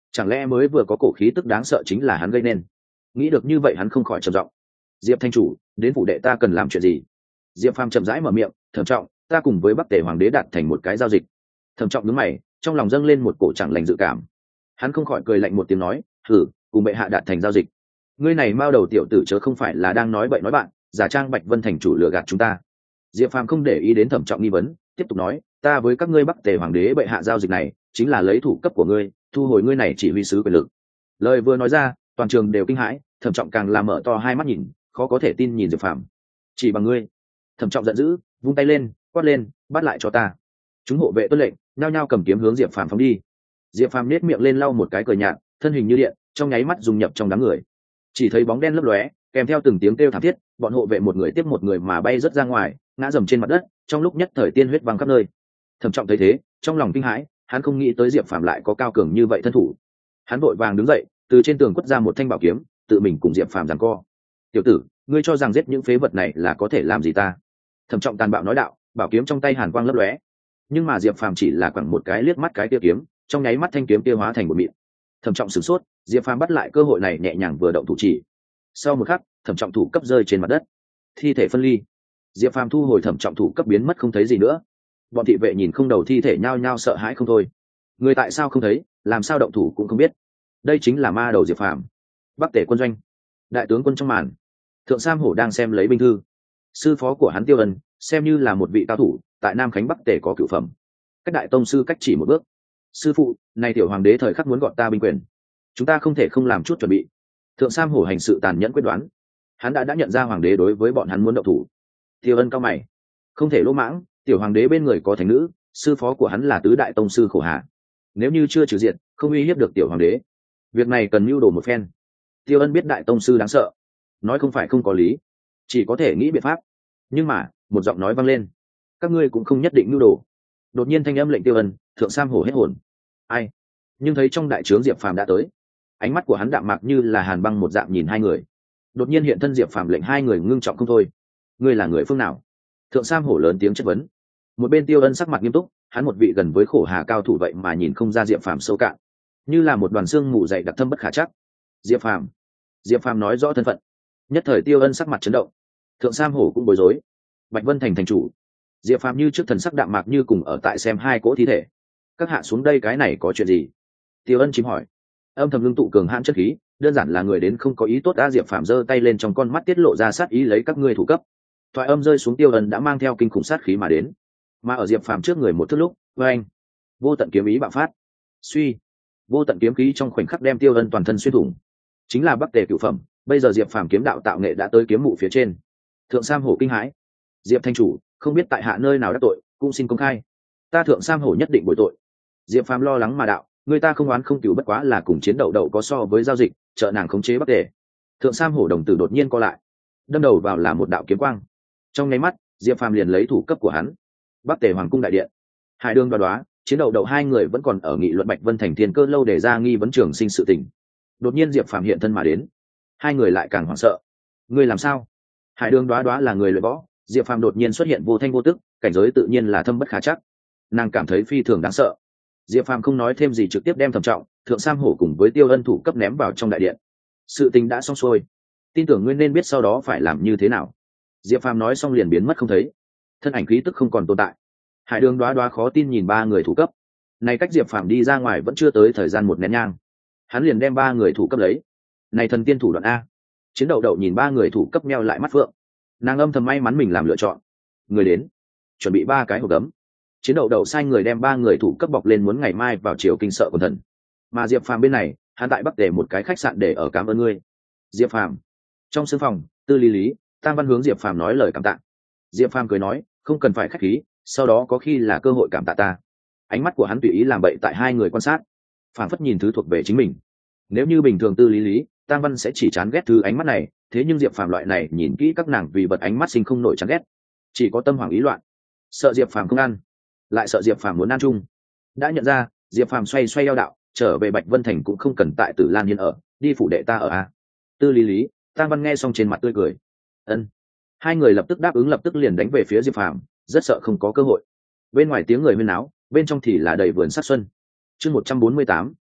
chẳng lẽ mới vừa có cổ khí tức đáng sợ chính là hắn gây nên? Nghĩ được như vậy hắn không khỏi trầm giọng: Diệp thanh chủ, đến phủ đệ ta cần làm chuyện gì? Diệp Phàm chậm rãi mở miệng: Thẩm Trọng, ta cùng với Bắc Tề Hoàng đế đạt thành một cái giao dịch. Thẩm Trọng nhướng mày, trong lòng dâng lên một cổ chẳng lành dự cảm. Hắn không khỏi cười lạnh một tiếng nói: Hử, cùng bệ hạ đạt thành giao dịch? Ngươi này mao đầu tiểu tử chớ không phải là đang nói bậy nói bạn, giả trang Bạch Vân thành chủ lừa gạt chúng ta? Diệp Phàm không để ý đến Thẩm Trọng nghi vấn, tiếp tục nói: Ta với các ngươi Bắc Tề Hoàng đế bệ hạ giao dịch này, chính là lấy thủ cấp của ngươi, thu hồi ngươi này chỉ huy sứ quyền lực. Lời vừa nói ra, toàn trường đều kinh hãi, Thẩm Trọng càng làm mở to hai mắt nhìn, khó có thể tin nhìn Diệp Phàm. Chỉ bằng ngươi? Thẩm Trọng giận dữ, vung tay lên, quát lên: Bắt lại cho ta! Chúng hộ vệ tuân lệnh, nhao nhao cầm kiếm hướng Diệp Phàm phóng đi. Diệp Phàm nét miệng lên lau một cái cười nhạt, thân hình như điện, trong nháy mắt dung nhập trong đám người. Chỉ thấy bóng đen lấp lóe, kèm theo từng tiếng kêu thảm thiết, bọn hộ vệ một người tiếp một người mà bay rất ra ngoài, ngã dầm trên mặt đất, trong lúc nhất thời tiên huyết văng khắp nơi. Thẩm Trọng thấy thế, trong lòng kinh hãi, hắn không nghĩ tới Diệp Phàm lại có cao cường như vậy thân thủ. Hắn vội vàng đứng dậy, từ trên tường quất ra một thanh bảo kiếm, tự mình cùng Diệp Phàm giằng co. Tiểu tử, ngươi cho rằng giết những phế vật này là có thể làm gì ta? Thẩm Trọng tàn bạo nói đạo, bảo kiếm trong tay hàn quang lấp lóe. Nhưng mà Diệp Phàm chỉ là quẳng một cái liếc mắt cái kia kiếm, trong nháy mắt thanh kiếm kia hóa thành một mịn. Thẩm Trọng sửng sốt, Diệp Phàm bắt lại cơ hội này nhẹ nhàng vừa động thủ chỉ. Sau một khắc, Thẩm Trọng thủ cấp rơi trên mặt đất, thi thể phân ly. Diệp Phàm thu hồi Thẩm Trọng thủ cấp biến mất không thấy gì nữa. Bọn thị vệ nhìn không đầu thi thể nhao nhao sợ hãi không thôi. Người tại sao không thấy, làm sao động thủ cũng không biết. Đây chính là ma đầu Diệp Phàm. Bắc Tề quân doanh, đại tướng quân trong màn, Thượng Sam Hổ đang xem lấy binh thư. Sư phó của hắn Tiêu Ân xem như là một vị cao thủ, tại Nam Khánh Bắc Tề có cửu phẩm, cách đại tông sư cách chỉ một bước. Sư phụ, này tiểu hoàng đế thời khắc muốn gọn ta binh quyền, chúng ta không thể không làm chút chuẩn bị. Thượng Sam Hổ hành sự tàn nhẫn quyết đoán, hắn đã nhận ra hoàng đế đối với bọn hắn muốn động thủ. Tiêu Ân cao mày, không thể lỗ mãng, tiểu hoàng đế bên người có thánh nữ, sư phó của hắn là tứ đại tông sư khổ hạ, nếu như chưa trừ diệt, không uy hiếp được tiểu hoàng đế, việc này cần mưu đồ một phen. Tiêu Ân biết đại tông sư đáng sợ, nói không phải không có lý, chỉ có thể nghĩ biện pháp. Nhưng mà một giọng nói vang lên: các ngươi cũng không nhất định mưu đồ. Đột nhiên thanh âm lệnh Tiêu Ân, Thượng Sam Hổ hết hồn. Ai? Nhưng thấy trong đại trướng Diệp Phàm đã tới, ánh mắt của hắn đạm mạc như là hàn băng một dạng nhìn hai người. Đột nhiên hiện thân Diệp Phàm lệnh hai người ngưng trọng không thôi. Ngươi là người phương nào? Thượng Sam Hổ lớn tiếng chất vấn. Một bên Tiêu Ân sắc mặt nghiêm túc, hắn một vị gần với khổ hà cao thủ vậy mà nhìn không ra Diệp Phàm sâu cạn, như là một đoàn xương mù dày đặc thâm bất khả chắc. Diệp Phàm. Diệp Phàm nói rõ thân phận. Nhất thời Tiêu Ân sắc mặt chấn động, Thượng Sam Hổ cũng bối rối. Bạch Vân thành thành chủ. Diệp Phàm như trước thần sắc đạm mạc như cùng ở tại xem hai cỗ thi thể. Các hạ xuống đây cái này có chuyện gì? Tiêu Ân chìm hỏi. Âm thầm ngưng tụ cường hãn chất khí, đơn giản là người đến không có ý tốt. Đã Diệp Phàm giơ tay lên, trong con mắt tiết lộ ra sát ý, lấy các ngươi thủ cấp. Thoại âm rơi xuống, Tiêu Ân đã mang theo kinh khủng sát khí mà đến. Mà ở Diệp Phàm trước người một thước lúc, với anh, vô tận kiếm ý bạo phát. Suy, vô tận kiếm khí trong khoảnh khắc đem Tiêu Ân toàn thân xuyên thủng. Chính là Bắc Tề cửu phẩm, bây giờ Diệp Phàm kiếm đạo tạo nghệ đã tới kiếm mụ phía trên. Thượng Sam Hổ kinh hãi. Diệp thanh chủ, không biết tại hạ nơi nào đắc tội, cũng xin công khai. Ta Thượng Sam Hổ nhất định bồi tội. Diệp Phàm lo lắng mà đạo, người ta không oán không cửu, bất quá là cùng chiến đậu đậu có so với giao dịch, trợ nàng khống chế Bắc Tề. Thượng Sam Hổ đồng tử đột nhiên co lại, đâm đầu vào là một đạo kiếm quang. Trong nháy mắt, Diệp Phàm liền lấy thủ cấp của hắn. Bắc Tề Hoàng cung đại điện, Hải Đường Đoá, chiến đậu đậu hai người vẫn còn ở nghị luận Bạch Vân thành Thiên Cơ lâu để ra nghi vấn trường sinh sự tình. Đột nhiên Diệp Phàm hiện thân mà đến, hai người lại càng hoảng sợ. Ngươi làm sao? Hải Đường Đoá là người luyện võ, Diệp Phàm đột nhiên xuất hiện vô thanh vô tức, cảnh giới tự nhiên là thâm bất khả chắc, nàng cảm thấy phi thường đáng sợ. Diệp Phàm không nói thêm gì, trực tiếp đem Thẩm Trọng, Thượng Sam Hổ cùng với Tiêu Ân thủ cấp ném vào trong đại điện. Sự tình đã xong xuôi, tin tưởng ngươi nên biết sau đó phải làm như thế nào. Diệp Phàm nói xong liền biến mất không thấy, thân ảnh khí tức không còn tồn tại. Hải Đường Đoá khó tin nhìn ba người thủ cấp, này cách Diệp Phàm đi ra ngoài vẫn chưa tới thời gian một nén nhang, hắn liền đem ba người thủ cấp lấy. Này thần tiên thủ đoạn a. Chiến đậu đậu nhìn ba người thủ cấp meo lại mắt phượng, nàng âm thầm may mắn mình làm lựa chọn. Người đến, chuẩn bị ba cái hộp gấm. Chiến đậu đậu sai người đem ba người thủ cấp bọc lên, muốn ngày mai vào chiều kinh sợ quần thần. Mà Diệp Phàm bên này, hắn tại Bắc Tề một cái khách sạn để ở, cảm ơn ngươi Diệp Phàm. Trong sương phòng, Tư Lý, Tang Văn hướng Diệp Phàm nói lời cảm tạ. Diệp Phàm cười nói, không cần phải khách khí, sau đó có khi là cơ hội cảm tạ ta. Ánh mắt của hắn tùy ý làm bậy tại hai người quan sát, phảng phất nhìn thứ thuộc về chính mình. Nếu như bình thường Tư Lý, Tang Văn sẽ chỉ chán ghét thứ ánh mắt này, thế nhưng Diệp Phàm loại này nhìn kỹ các nàng vì vật ánh mắt sinh không nổi chán ghét, chỉ có tâm hoảng ý loạn, sợ Diệp Phàm không ăn, lại sợ Diệp Phàm muốn ăn chung. Đã nhận ra, Diệp Phàm xoay eo đạo, trở về Bạch Vân thành cũng không cần tại Tử Lan Hiên ở, đi phủ đệ ta ở a. Tư Lý, Tang Văn nghe xong trên mặt tươi cười. Ân. Hai người lập tức đáp ứng, lập tức liền đánh về phía Diệp Phàm, rất sợ không có cơ hội. Bên ngoài tiếng người huyên náo, bên trong thì là đầy vườn sắc xuân. Chương 148,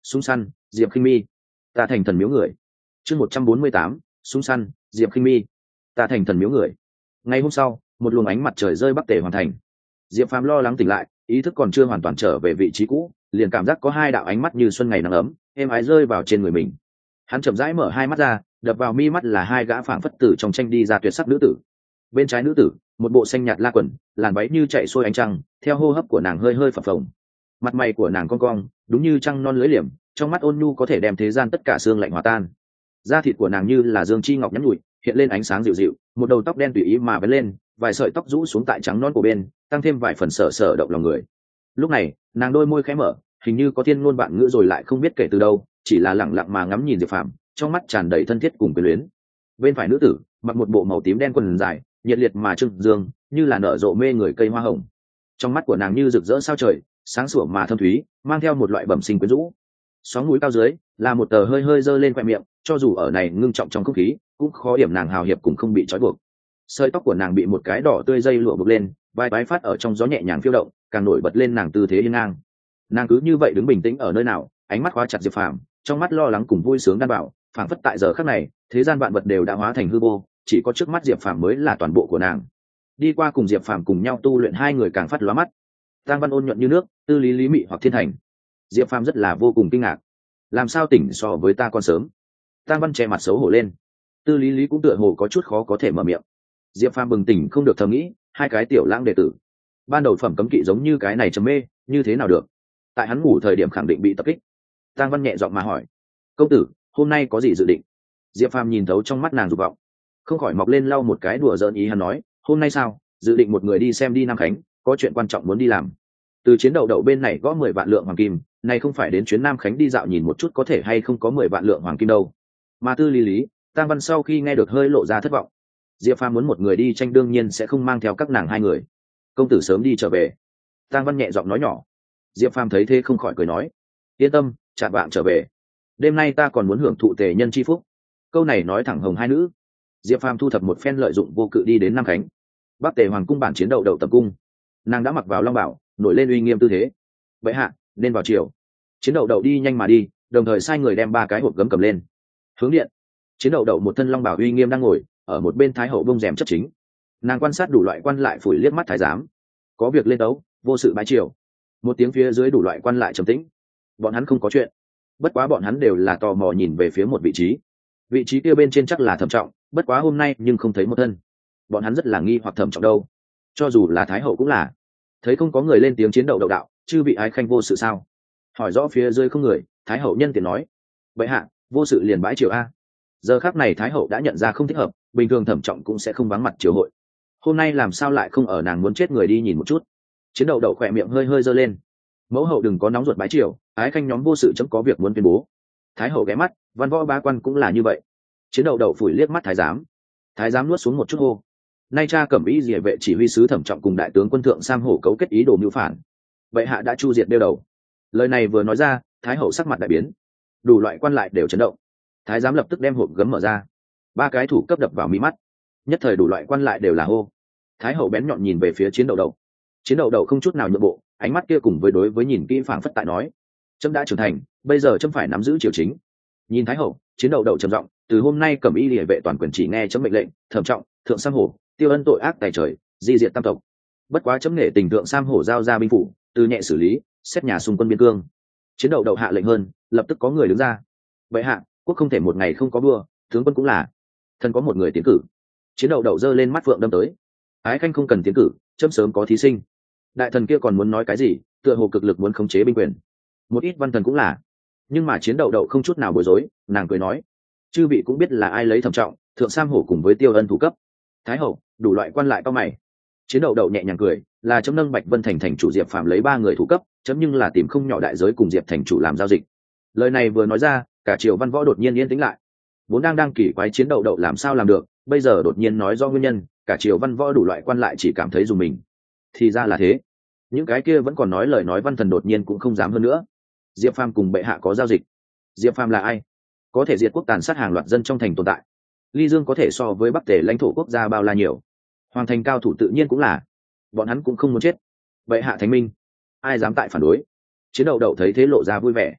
súng săn diệp khinh mi, ta thành thần miếu người. Chương 148, súng săn diệp khinh mi, ta thành thần miếu người. Ngày hôm sau, một luồng ánh mặt trời rơi bắc tề hoàn thành. Diệp Phàm lo lắng tỉnh lại, ý thức còn chưa hoàn toàn trở về vị trí cũ, liền cảm giác có hai đạo ánh mắt như xuân ngày nắng ấm êm ái rơi vào trên người mình. Hắn chậm rãi mở hai mắt ra, đập vào mi mắt là hai gã phảng phất tử trong tranh đi ra tuyệt sắc nữ tử. Bên trái nữ tử, một bộ xanh nhạt la quần, làn váy như chạy xuôi ánh trăng, theo hô hấp của nàng hơi hơi phập phồng. Mặt mày của nàng cong cong, đúng như trăng non lưới liềm, trong mắt ôn nhu có thể đem thế gian tất cả xương lạnh hòa tan. Da thịt của nàng như là dương chi ngọc nhắn nhụi, hiện lên ánh sáng dịu dịu, một đầu tóc đen tùy ý mà vén lên, vài sợi tóc rũ xuống tại trắng non của bên, tăng thêm vài phần sở sở động lòng người. Lúc này, nàng đôi môi khẽ mở, hình như có thiên ngôn vạn ngữ rồi lại không biết kể từ đâu, chỉ là lẳng lặng mà ngắm nhìn Diệp Phàm, trong mắt tràn đầy thân thiết cùng quyến luyến. Bên phải nữ tử, mặc một bộ màu tím đen quần dài, nhiệt liệt mà trưng dương, như là nở rộ mê người cây hoa hồng. Trong mắt của nàng như rực rỡ sao trời, sáng sủa mà thâm thúy, mang theo một loại bẩm sinh quyến rũ. Sóng núi cao dưới là một tờ hơi hơi dơ lên khoe miệng, cho dù ở này ngưng trọng trong không khí, cũng khó điểm nàng hào hiệp cũng không bị trói buộc. Sợi tóc của nàng bị một cái đỏ tươi dây lụa buộc lên, vai bái phát ở trong gió nhẹ nhàng phiêu động, càng nổi bật lên nàng tư thế hiên ngang. Nàng cứ như vậy đứng bình tĩnh ở nơi nào, ánh mắt khóa chặt Diệp Phàm, trong mắt lo lắng cùng vui sướng đan bảo, phảng phất tại giờ khắc này, thế gian vạn vật đều đã hóa thành hư vô, chỉ có trước mắt Diệp Phàm mới là toàn bộ của nàng. Đi qua cùng Diệp Phàm cùng nhau tu luyện hai người càng phát lóa mắt. Tang Văn ôn nhuận như nước, tư lý lý mị hoặc thiên thành. Diệp Phàm rất là vô cùng kinh ngạc. Làm sao tỉnh so với ta còn sớm? Tang Văn che mặt xấu hổ lên. Tư lý lý cũng tựa hồ có chút khó có thể mở miệng. Diệp Phàm bừng tỉnh không được thầm nghĩ, hai cái tiểu lãng đệ tử, ban đầu phẩm cấm kỵ giống như cái này trầm mê, như thế nào được? Tại hắn ngủ thời điểm khẳng định bị tập kích. Tang Văn nhẹ giọng mà hỏi, công tử, hôm nay có gì dự định? Diệp Phàm nhìn thấu trong mắt nàng dục vọng, không khỏi mọc lên lau một cái đùa giỡn ý. Hắn nói, hôm nay sao, dự định một người đi xem đi Nam Khánh, có chuyện quan trọng muốn đi làm. Từ chiến đậu đậu bên này gõ 10 vạn lượng hoàng kim, này không phải đến chuyến Nam Khánh đi dạo nhìn một chút có thể hay không có 10 vạn lượng hoàng kim đâu. Mà Tư lý lý, Tang Văn sau khi nghe được hơi lộ ra thất vọng. Diệp Phàm muốn một người đi tranh đương nhiên sẽ không mang theo các nàng hai người. Công tử sớm đi trở về. Tang Văn nhẹ giọng nói nhỏ. Diệp Phàm thấy thế không khỏi cười nói, yên tâm, chạm vạng trở về. Đêm nay ta còn muốn hưởng thụ tề nhân chi phúc. Câu này nói thẳng hồng hai nữ. Diệp Phàm thu thập một phen lợi dụng vô cự đi đến Nam Khánh. Bắc Tề hoàng cung bản chiến đậu đậu tập cung. Nàng đã mặc vào long bảo, nổi lên uy nghiêm tư thế. Bệ hạ, nên vào chiều. Chiến đậu đậu đi nhanh mà đi, đồng thời sai người đem 3 cái hộp gấm cầm lên. Hướng điện. Chiến đậu đậu một thân long bảo uy nghiêm đang ngồi ở một bên thái hậu bông rèm chấp chính. Nàng quan sát đủ loại quan lại phủi liếc mắt thái giám. Có việc lên tấu, vô sự bái triều. Một tiếng phía dưới đủ loại quan lại trầm tĩnh. Bọn hắn không có chuyện, bất quá bọn hắn đều là tò mò nhìn về phía một vị trí. Vị trí kia bên trên chắc là Thẩm Trọng, bất quá hôm nay nhưng không thấy một thân. Bọn hắn rất là nghi hoặc Thẩm Trọng đâu. Cho dù là thái hậu cũng là. Thấy không có người lên tiếng chiến đậu đậu đạo, chư vị ái khanh vô sự sao? Hỏi rõ phía dưới không người, thái hậu nhân tiện nói, vậy hạ, vô sự liền bãi triều a. Giờ khắc này thái hậu đã nhận ra không thích hợp, bình thường Thẩm Trọng cũng sẽ không vắng mặt triều hội. Hôm nay làm sao lại không ở, nàng muốn chết người đi nhìn một chút. Chiến đậu đậu khỏe miệng hơi hơi giơ lên. Mẫu hậu đừng có nóng ruột bái triều, ái khanh nhóm vô sự chấm có việc muốn tuyên bố. Thái hậu ghé mắt, văn võ bá quan cũng là như vậy. Chiến đậu đậu phủi liếc mắt thái giám. Thái giám nuốt xuống một chút hô. Nay cha Cẩm Ý Liễu vệ chỉ huy sứ Thẩm Trọng cùng đại tướng quân thượng Sam Hổ cấu kết ý đồ mưu phản. Vậy hạ đã chu diệt đeo đầu. Lời này vừa nói ra, thái hậu sắc mặt đại biến. Đủ loại quan lại đều chấn động. Thái giám lập tức đem hộp gấm mở ra. 3 cái thủ cấp đập vào mi mắt. Nhất thời đủ loại quan lại đều là hô. Thái hậu bén nhọn nhìn về phía chiến đậu đậu. Chiến đậu đậu không chút nào nhượng bộ, ánh mắt kia cùng với đối với nhìn kỹ phảng phất tại nói, trẫm đã trưởng thành, bây giờ trẫm phải nắm giữ triều chính. Nhìn thái hậu, chiến đậu đậu trầm giọng, từ hôm nay Cẩm Y Liễu vệ toàn quyền chỉ nghe trẫm mệnh lệnh. Thẩm Trọng, thượng Sam Hổ, tiêu ân tội ác tày trời, di diệt tam tộc. Bất quá trẫm nể tình thượng Sam Hổ giao ra binh phủ, từ nhẹ xử lý, xét nhà xung quân biên cương. Chiến đậu đậu hạ lệnh hơn, lập tức có người đứng ra. Vậy hạ, quốc không thể một ngày không có vua, tướng quân cũng là. Thần có một người tiến cử. Chiến đậu đậu giơ lên mắt phượng đâm tới. Ái khanh không cần tiến cử, trẫm sớm có thí sinh. Đại thần kia còn muốn nói cái gì, tựa hồ cực lực muốn khống chế binh quyền. Một ít văn thần cũng là. Nhưng mà chiến đậu đậu không chút nào bối rối, nàng cười nói, chư vị cũng biết là ai lấy Thẩm Trọng, thượng Sam Hổ cùng với tiêu ân thủ cấp. Thái hậu, đủ loại quan lại cao mày. Chiến đậu đậu nhẹ nhàng cười, là chấm nâng Bạch Vân thành thành chủ Diệp Phàm lấy 3 người thủ cấp, chấm nhưng là tìm không nhỏ đại giới cùng Diệp thành chủ làm giao dịch. Lời này vừa nói ra, cả triều văn võ đột nhiên yên tĩnh lại. Vốn đang kỳ quái chiến đậu đậu làm sao làm được, bây giờ đột nhiên nói do nguyên nhân, cả triều văn võ đủ loại quan lại chỉ cảm thấy dùng mình. Thì ra là thế. Những cái kia vẫn còn nói lời nói văn thần đột nhiên cũng không dám hơn nữa. Diệp Phàm cùng bệ hạ có giao dịch. Diệp Phàm là ai? Có thể diệt quốc tàn sát hàng loạt dân trong thành tồn tại. Ly Dương có thể so với Bắc Tề lãnh thổ quốc gia bao la nhiều. Hoàng thành cao thủ tự nhiên cũng là. Bọn hắn cũng không muốn chết. Bệ hạ thánh minh, ai dám tại phản đối? Chiến đậu đậu thấy thế lộ ra vui vẻ.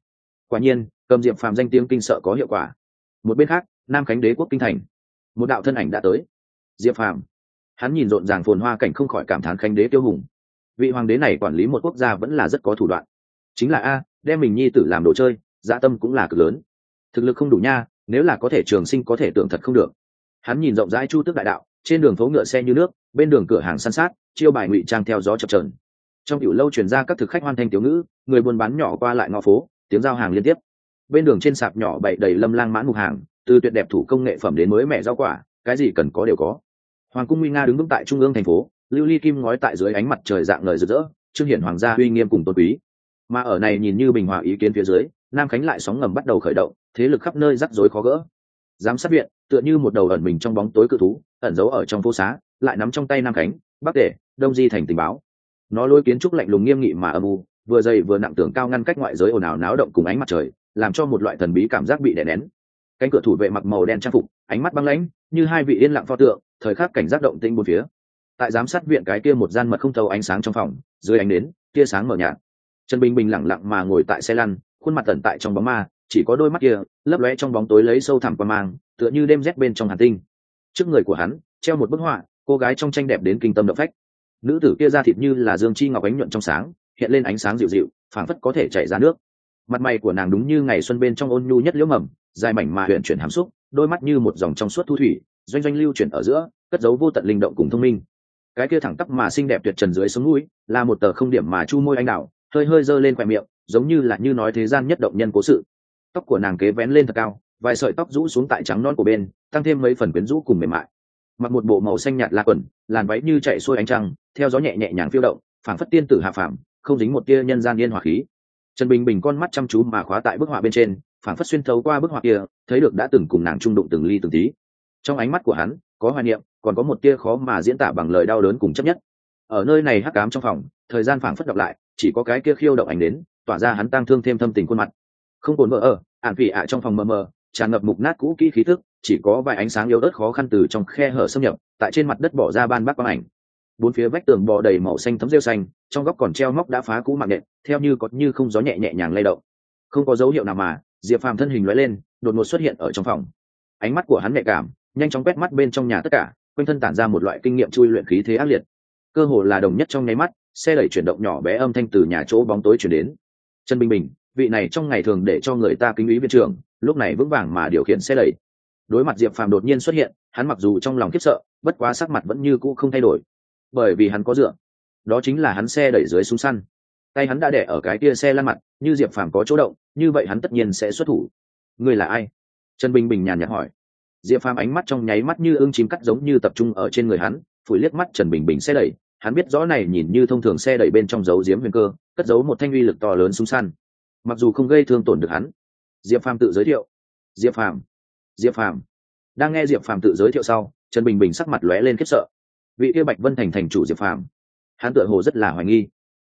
Quả nhiên cầm diệp phàm danh tiếng kinh sợ có hiệu quả. Một bên khác Nam Khánh đế quốc kinh thành, một đạo thân ảnh đã tới. Diệp phàm, hắn nhìn rộn ràng phồn hoa cảnh không khỏi cảm thán Khánh đế tiêu hùng. Vị hoàng đế này quản lý một quốc gia vẫn là rất có thủ đoạn. Chính là đem mình nhi tử làm đồ chơi, dạ tâm cũng là cực lớn. Thực lực không đủ nha, nếu là có thể trường sinh có thể tưởng thật không được. Hắn nhìn rộng rãi chu tước đại đạo, trên đường phố ngựa xe như nước, bên đường cửa hàng săn sát, chiêu bài ngụy trang theo gió chập chờn. Trong tiểu lâu truyền ra các thực khách hoan thanh tiểu ngữ, người buôn bán nhỏ qua lại ngõ phố, tiếng giao hàng liên tiếp. Bên đường trên sạp nhỏ bày đầy lâm lang mãn mục hàng, từ tuyệt đẹp thủ công nghệ phẩm đến mới mẻ rau quả, cái gì cần có đều có. Hoàng cung nguy nga đứng vững tại trung ương thành phố, lưu ly kim ngói tại dưới ánh mặt trời dạng ngời rực rỡ, trương hiển hoàng gia uy nghiêm cùng tôn quý. Mà ở này nhìn như bình hòa ý kiến phía dưới, Nam Khánh lại sóng ngầm bắt đầu khởi động, thế lực khắp nơi rắc rối khó gỡ. Giám sát viện tựa như một đầu ẩn mình trong bóng tối cự thú, ẩn giấu ở trong phố xá, lại nắm trong tay Nam Khánh, Bắc Tể, Đông Di thành tình báo. Nó lôi kiến trúc lạnh lùng nghiêm nghị mà âm u, vừa dày vừa nặng tường cao ngăn cách ngoại giới ồn ào náo động cùng ánh mặt trời, làm cho một loại thần bí cảm giác bị đè nén. Cánh cửa thủ vệ mặc màu đen trang phục, ánh mắt băng lãnh, như hai vị yên lặng pho tượng, thời khắc cảnh giác động tĩnh bốn phía. Tại giám sát viện cái kia một gian mật không thấu ánh sáng trong phòng, dưới ánh đến tia sáng mờ nhạt. Trần Bình Bình lặng lặng mà ngồi tại xe lăn, khuôn mặt tẩn tại trong bóng ma, chỉ có đôi mắt kia lấp lóe trong bóng tối lấy sâu thẳm qua mang, tựa như đêm rét bên trong hàn tinh. Trước người của hắn treo một bức họa, cô gái trong tranh đẹp đến kinh tâm động phách. Nữ tử kia da thịt như là dương chi ngọc ánh nhuận trong sáng, hiện lên ánh sáng dịu dịu, phảng phất có thể chảy ra nước. Mặt mày của nàng đúng như ngày xuân bên trong ôn nhu nhất liễu mầm, dài mảnh mà huyền chuyển hàm xúc, đôi mắt như một dòng trong suốt thu thủy, doanh doanh lưu chuyển ở giữa, cất giấu vô tận linh động cùng thông minh. Cái kia thẳng tắp mà xinh đẹp tuyệt trần dưới sống mũi, là một tờ không điểm mà chu môi anh đào, hơi hơi giơ lên khóe miệng, giống như là như nói thế gian nhất động nhân cố sự. Tóc của nàng kế vén lên thật cao, vài sợi tóc rũ xuống tại trắng non của bên, tăng thêm mấy phần quyến rũ cùng mềm mại. Mặc một bộ màu xanh nhạt la quần, làn váy như chạy xuôi ánh trăng, theo gió nhẹ nhẹ nhàng phiêu động, phảng phất tiên tử hạ phàm, không dính một tia nhân gian yên hỏa khí. Trần Bình Bình con mắt chăm chú mà khóa tại bức họa bên trên, phảng phất xuyên thấu qua bức họa kia, thấy được đã từng cùng nàng chung đụng từng ly từng tí. Trong ánh mắt của hắn có hoài niệm, còn có một tia khó mà diễn tả bằng lời đau đớn cùng chấp nhất. Ở nơi này hắc ám trong phòng, thời gian phảng phất đọc lại, chỉ có cái kia khiêu động ánh đến, tỏa ra hắn tang thương thêm thâm tình khuôn mặt. Không cồn vợ ở, ản phỉ trong phòng mờ mờ, tràn ngập mục nát cũ kỹ khí tức, chỉ có vài ánh sáng yếu ớt khó khăn từ trong khe hở xâm nhập, tại trên mặt đất bỏ ra ban bác quang ảnh. Bốn phía vách tường bò đầy màu xanh thấm rêu xanh, trong góc còn treo móc đã phá cũ mạng nện, theo như có như không gió nhẹ nhẹ nhàng lay động. Không có dấu hiệu nào mà, Diệp Phàm thân hình lóe lên, đột ngột xuất hiện ở trong phòng. Ánh mắt của hắn nhạy cảm, nhanh chóng quét mắt bên trong nhà tất cả, quanh thân tản ra một loại kinh nghiệm chui luyện khí thế ác liệt. Cơ hồ là đồng nhất trong nháy mắt, xe đẩy chuyển động nhỏ bé âm thanh từ nhà chỗ bóng tối chuyển đến. Trần Bình Bình, vị này trong ngày thường để cho người ta kính ý viện trưởng, lúc này vững vàng mà điều khiển xe đẩy. Đối mặt Diệp Phàm đột nhiên xuất hiện, hắn mặc dù trong lòng khiếp sợ, bất quá sắc mặt vẫn như cũ không thay đổi, bởi vì hắn có dựa, đó chính là hắn xe đẩy dưới súng săn. Tay hắn đã đè ở cái kia xe lăn mặt, như Diệp Phàm có chỗ động, như vậy hắn tất nhiên sẽ xuất thủ. Ngươi là ai? Trần Bình Bình nhàn nhạt hỏi. Diệp Phàm ánh mắt trong nháy mắt như ưng chim cắt giống như tập trung ở trên người hắn, phủi liếc mắt Trần Bình Bình xe đẩy, hắn biết rõ này nhìn như thông thường xe đẩy bên trong giấu giếm huyền cơ, cất giấu một thanh uy lực to lớn súng săn, mặc dù không gây thương tổn được hắn. Diệp Phàm tự giới thiệu. Diệp Phàm. Diệp Phàm. Đang nghe Diệp Phàm tự giới thiệu sau, Trần Bình Bình sắc mặt lóe lên khiếp sợ. Vị kia Bạch Vân thành thành chủ Diệp Phàm, hắn tựa hồ rất là hoài nghi.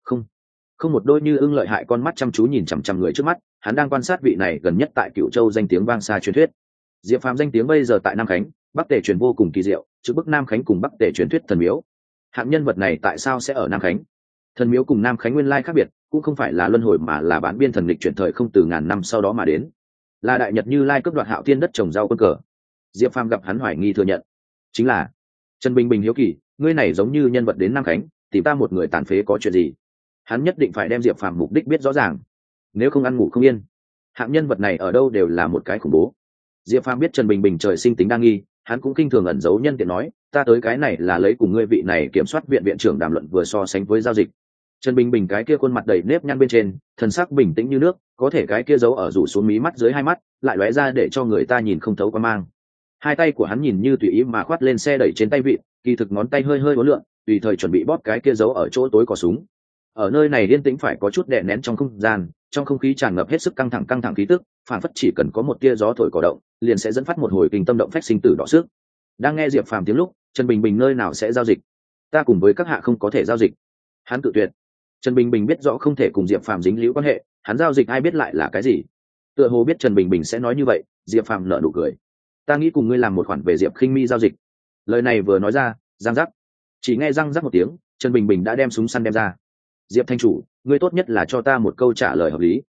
Không một đôi như ưng lợi hại con mắt chăm chú nhìn chằm chằm người trước mắt, hắn đang quan sát vị này gần nhất tại Cửu Châu danh tiếng vang xa truyền thuyết. Diệp Phàm danh tiếng bây giờ tại Nam Khánh, Bắc Tề truyền vô cùng kỳ diệu, trước bức Nam Khánh cùng Bắc Tề truyền thuyết thần miếu. Hạng nhân vật này tại sao sẽ ở Nam Khánh? Thần miếu cùng Nam Khánh nguyên lai khác biệt, cũng không phải là luân hồi mà là bản biên thần lịch chuyển thời không từ ngàn năm sau đó mà đến. Là đại nhật Như Lai cướp đoạt Hạo Thiên đất trồng rau quân cờ. Diệp Phàm gặp hắn hoài nghi thừa nhận. Chính là Trần Bình Bình hiếu kỳ, ngươi này giống như nhân vật đến Nam Khánh, tìm ta một người tàn phế có chuyện gì? Hắn nhất định phải đem Diệp Phàm mục đích biết rõ ràng, nếu không ăn ngủ không yên. Hạng nhân vật này ở đâu đều là một cái khủng bố. Diệp Phàm biết Trần Bình Bình trời sinh tính đa nghi, hắn cũng kinh thường ẩn giấu nhân tiện nói, ta tới cái này là lấy cùng ngươi vị này kiểm soát viện viện trưởng đàm luận vừa so sánh với giao dịch. Trần Bình Bình cái kia khuôn mặt đầy nếp nhăn bên trên, thần sắc bình tĩnh như nước, có thể cái kia giấu ở rủ xuống mí mắt dưới hai mắt, lại lóe ra để cho người ta nhìn không thấu qua mang. Hai tay của hắn nhìn như tùy ý mà khoát lên xe đẩy trên tay vịn, kỳ thực ngón tay hơi hơi uốn lượn, tùy thời chuẩn bị bóp cái kia giấu ở chỗ tối cò súng. Ở nơi này yên tĩnh phải có chút đè nén trong không gian, trong không khí tràn ngập hết sức căng thẳng khí tức, phản phất chỉ cần có một tia gió thổi cỏ động, liền sẽ dẫn phát một hồi kinh tâm động phách sinh tử đỏ sức. Đang nghe Diệp Phàm tiếng lúc, Trần Bình Bình nơi nào sẽ giao dịch? Ta cùng với các hạ không có thể giao dịch. Hắn cự tuyệt. Trần Bình Bình biết rõ không thể cùng Diệp Phàm dính líu quan hệ, hắn giao dịch ai biết lại là cái gì? Tựa hồ biết Trần Bình Bình sẽ nói như vậy, Diệp Phàm nở nụ cười. Ta nghĩ cùng ngươi làm một khoản về Diệp Khinh Mi giao dịch. Lời này vừa nói ra, răng rắc. Chỉ nghe răng rắc một tiếng, Trần Bình Bình đã đem súng săn đem ra. Diệp thanh chủ, ngươi tốt nhất là cho ta một câu trả lời hợp lý.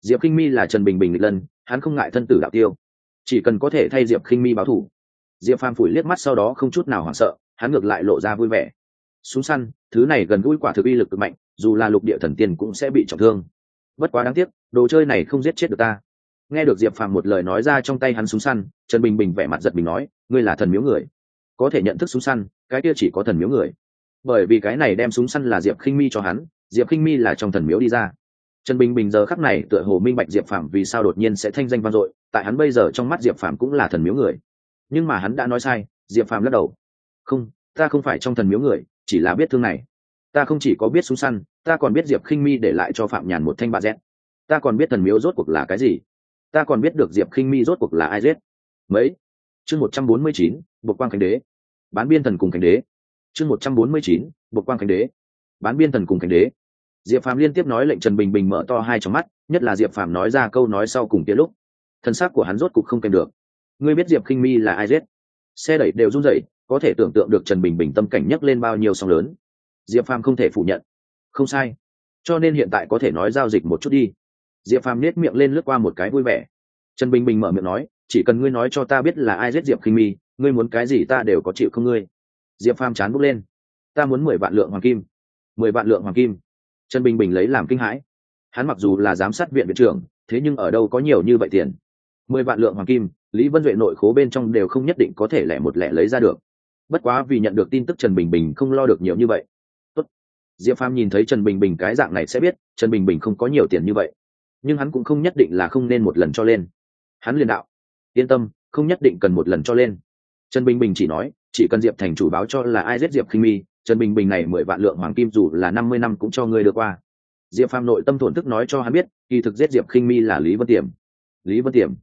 Diệp Khinh Mi là Trần Bình Bình nghịch lân, hắn không ngại thân tử đạo tiêu, chỉ cần có thể thay Diệp Khinh Mi báo thù. Diệp Phàm phủi liếc mắt sau đó không chút nào hoảng sợ, hắn ngược lại lộ ra vui vẻ. Súng săn, thứ này gần gũi quả thực uy lực cực mạnh, dù là lục địa thần tiên cũng sẽ bị trọng thương. Bất quá đáng tiếc, đồ chơi này không giết chết được ta. Nghe được Diệp Phàm một lời nói ra trong tay hắn súng săn, Trần Bình Bình vẻ mặt giật mình nói, ngươi là thần miếu người, có thể nhận thức súng săn, cái kia chỉ có thần miếu người. Bởi vì cái này đem súng săn là Diệp Khinh Mi cho hắn, Diệp Khinh Mi là trong thần miếu đi ra. Trần Bình Bình giờ khắc này tựa hồ minh bạch Diệp Phàm vì sao đột nhiên sẽ thanh danh vang dội, tại hắn bây giờ trong mắt Diệp Phàm cũng là thần miếu người. Nhưng mà hắn đã nói sai, Diệp Phàm lắc đầu. Không, ta không phải trong thần miếu người, chỉ là biết thương này. Ta không chỉ có biết súng săn, ta còn biết Diệp Khinh Mi để lại cho Phạm Nhàn một thanh bạ dẹt. Ta còn biết thần miếu rốt cuộc là cái gì. Ta còn biết được Diệp Khinh Mi rốt cuộc là ai giết. Mấy? Chương 149, Bộc Quang Khánh Đế. Bán biên thần cùng Khánh Đế. Chương 149, Bộc Quang Khánh Đế. Bán biên thần cùng Khánh Đế. Diệp Phàm liên tiếp nói lệnh Trần Bình Bình mở to hai tròng mắt, nhất là Diệp Phàm nói ra câu nói sau cùng kia lúc, thân xác của hắn rốt cục không kèm được. Ngươi biết Diệp Khinh Mi là ai giết? Xe đẩy đều run rẩy, có thể tưởng tượng được Trần Bình Bình tâm cảnh nhấc lên bao nhiêu sóng lớn. Diệp Phàm không thể phủ nhận. Không sai. Cho nên hiện tại có thể nói giao dịch một chút đi. Diệp Phàm nhếch miệng lên lướt qua một cái vui vẻ. Trần Bình Bình mở miệng nói, chỉ cần ngươi nói cho ta biết là ai giết Diệp Khinh Mi, ngươi muốn cái gì ta đều có chịu không ngươi. Diệp Phàm chán bốc lên. Ta muốn 10 vạn lượng hoàng kim. 10 vạn lượng hoàng kim. Trần Bình Bình lấy làm kinh hãi. Hắn mặc dù là giám sát viện viện trưởng, thế nhưng ở đâu có nhiều như vậy tiền. 10 vạn lượng hoàng kim, Lý Vân Duệ nội khố bên trong đều không nhất định có thể lẻ một lẻ lấy ra được. Bất quá vì nhận được tin tức Trần Bình Bình không lo được nhiều như vậy. Tốt. Diệp Phàm nhìn thấy Trần Bình Bình cái dạng này sẽ biết, Trần Bình Bình không có nhiều tiền như vậy. Nhưng hắn cũng không nhất định là không nên một lần cho lên. Hắn liền đạo, yên tâm, không nhất định cần một lần cho lên. Trần Bình Bình chỉ nói, chỉ cần Diệp thành chủ báo cho là ai giết Diệp Khinh Mi, Trần Bình Bình này 10 vạn lượng hoàng kim dù là 50 năm cũng cho người được qua. Diệp Phàm nội tâm thổn thức nói cho hắn biết, kỳ thực giết Diệp Khinh Mi là Lý Vân Tiềm. Lý Vân Tiềm,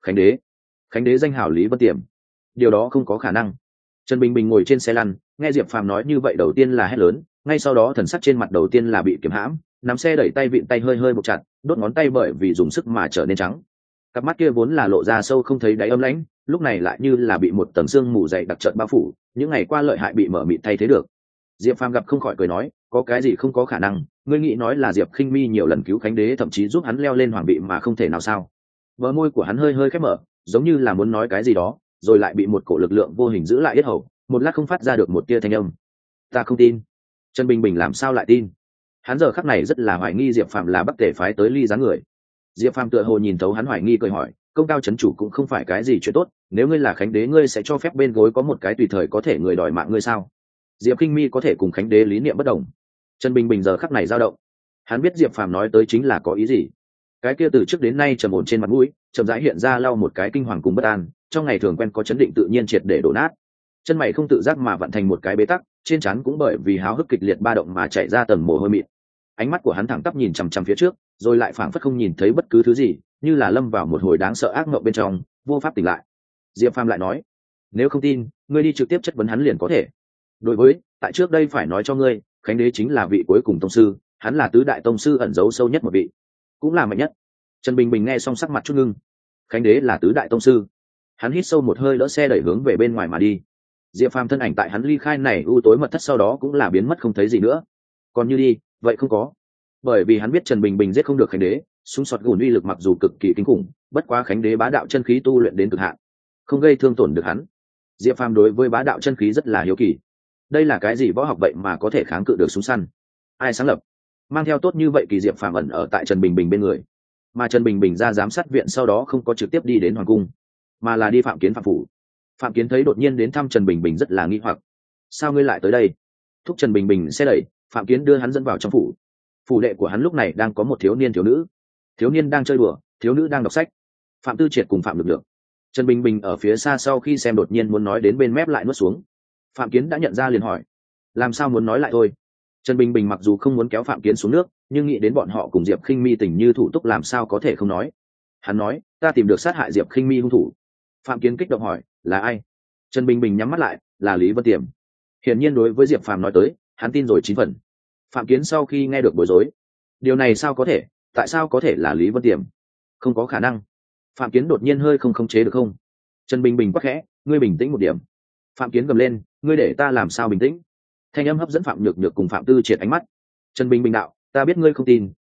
Khánh Đế danh hảo Lý Vân Tiềm. Điều đó không có khả năng. Trần Bình Bình ngồi trên xe lăn, nghe Diệp Phàm nói như vậy đầu tiên là hét lớn, ngay sau đó thần sắc trên mặt đầu tiên là bị kiềm hãm, nắm xe đẩy tay vịn tay hơi hơi buộc chặt, đốt ngón tay bởi vì dùng sức mà trở nên trắng. Cặp mắt kia vốn là lộ ra sâu không thấy đáy âm lãnh, lúc này lại như là bị một tầng sương mù dày đặc trợn bao phủ, những ngày qua lợi hại bị mở mịt thay thế được. Diệp Phàm gặp không khỏi cười nói, có cái gì không có khả năng, ngươi nghĩ nói là Diệp Khinh Mi nhiều lần cứu Khánh Đế thậm chí giúp hắn leo lên hoàng vị mà không thể nào sao? Bờ môi của hắn hơi hơi khép mở, giống như là muốn nói cái gì đó, rồi lại bị một cổ lực lượng vô hình giữ lại yết hầu, một lát không phát ra được một tia thanh âm. Ta không tin. Trần Bình Bình làm sao lại tin? Hắn giờ khắc này rất là hoài nghi Diệp Phàm là Bắc Tề phái tới ly gián người. Diệp Phàm tựa hồ nhìn thấu hắn hoài nghi, cười hỏi, công cao chấn chủ cũng không phải cái gì chuyện tốt, nếu ngươi là Khánh Đế ngươi sẽ cho phép bên gối có một cái tùy thời có thể người đòi mạng ngươi sao? Diệp Khinh Mi có thể cùng Khánh Đế lý niệm bất đồng. Trần Bình Bình giờ khắc này dao động. Hắn biết Diệp Phàm nói tới chính là có ý gì. Cái kia từ trước đến nay trầm ổn trên mặt mũi, chậm rãi hiện ra lau một cái kinh hoàng cùng bất an, trong ngày thường quen có chấn định tự nhiên triệt để đổ nát. Chân mày không tự giác mà vận thành một cái bế tắc, trên trán cũng bởi vì háo hức kịch liệt ba động mà chạy ra tầng mồ hôi mịn. Ánh mắt của hắn thẳng tắp nhìn chằm chằm phía trước, rồi lại phảng phất không nhìn thấy bất cứ thứ gì, như là lâm vào một hồi đáng sợ ác mộng bên trong, vô pháp tỉnh lại. Diệp Phàm lại nói, nếu không tin, ngươi đi trực tiếp chất vấn hắn liền có thể. Đối với, tại trước đây phải nói cho ngươi, Khánh Đế chính là vị cuối cùng tông sư, hắn là tứ đại tông sư ẩn giấu sâu nhất một vị, cũng là mạnh nhất. Trần Bình Bình nghe xong sắc mặt chút ngưng. Khánh Đế là tứ đại tông sư. Hắn hít sâu một hơi đỡ xe đẩy hướng về bên ngoài mà đi. Diệp Phàm thân ảnh tại hắn ly khai này u tối mật thất sau đó cũng là biến mất không thấy gì nữa. Còn như đi, vậy không có. Bởi vì hắn biết Trần Bình Bình giết không được Khánh Đế, súng sọt gùn uy lực mặc dù cực kỳ kinh khủng, bất quá Khánh Đế bá đạo chân khí tu luyện đến cực hạn, không gây thương tổn được hắn. Diệp Phàm đối với bá đạo chân khí rất là hiếu kỳ. Đây là cái gì võ học vậy mà có thể kháng cự được súng săn? Ai sáng lập? Mang theo tốt như vậy kỳ Diệp Phàm ẩn ở tại Trần Bình Bình bên người. Mà Trần Bình Bình ra giám sát viện sau đó không có trực tiếp đi đến hoàng cung, mà là đi Phạm Kiến phạm phủ. Phạm Kiến thấy đột nhiên đến thăm Trần Bình Bình rất là nghi hoặc. Sao ngươi lại tới đây? Thúc Trần Bình Bình xe đẩy, Phạm Kiến đưa hắn dẫn vào trong phủ. Phủ đệ của hắn lúc này đang có một thiếu niên thiếu nữ. Thiếu niên đang chơi đùa, thiếu nữ đang đọc sách. Phạm Tư Triệt cùng Phạm Lực Lượng. Trần Bình Bình ở phía xa sau khi xem đột nhiên muốn nói đến bên mép lại nuốt xuống. Phạm Kiến đã nhận ra liền hỏi, làm sao muốn nói lại thôi? Trần Bình Bình mặc dù không muốn kéo Phạm Kiến xuống nước, nhưng nghĩ đến bọn họ cùng Diệp Khinh Mi tình như thủ túc làm sao có thể không nói. Hắn nói, ta tìm được sát hại Diệp Khinh Mi hung thủ. Phạm Kiến kích động hỏi, là ai? Trần Bình Bình nhắm mắt lại, là Lý Vân Tiềm. Hiển nhiên đối với Diệp Phàm nói tới, hắn tin rồi 9 phần. Phạm Kiến sau khi nghe được bối rối, điều này sao có thể, tại sao có thể là Lý Vân Tiềm? Không có khả năng. Phạm Kiến đột nhiên hơi không khống chế được không? Trần Bình Bình quắc khẽ, ngươi bình tĩnh một điểm. Phạm Kiến gầm lên, ngươi để ta làm sao bình tĩnh? Thanh âm hấp dẫn Phạm Nhược Nhược cùng Phạm Tư Triệt ánh mắt. Trần Bình Bình đạo, ta biết ngươi không tin,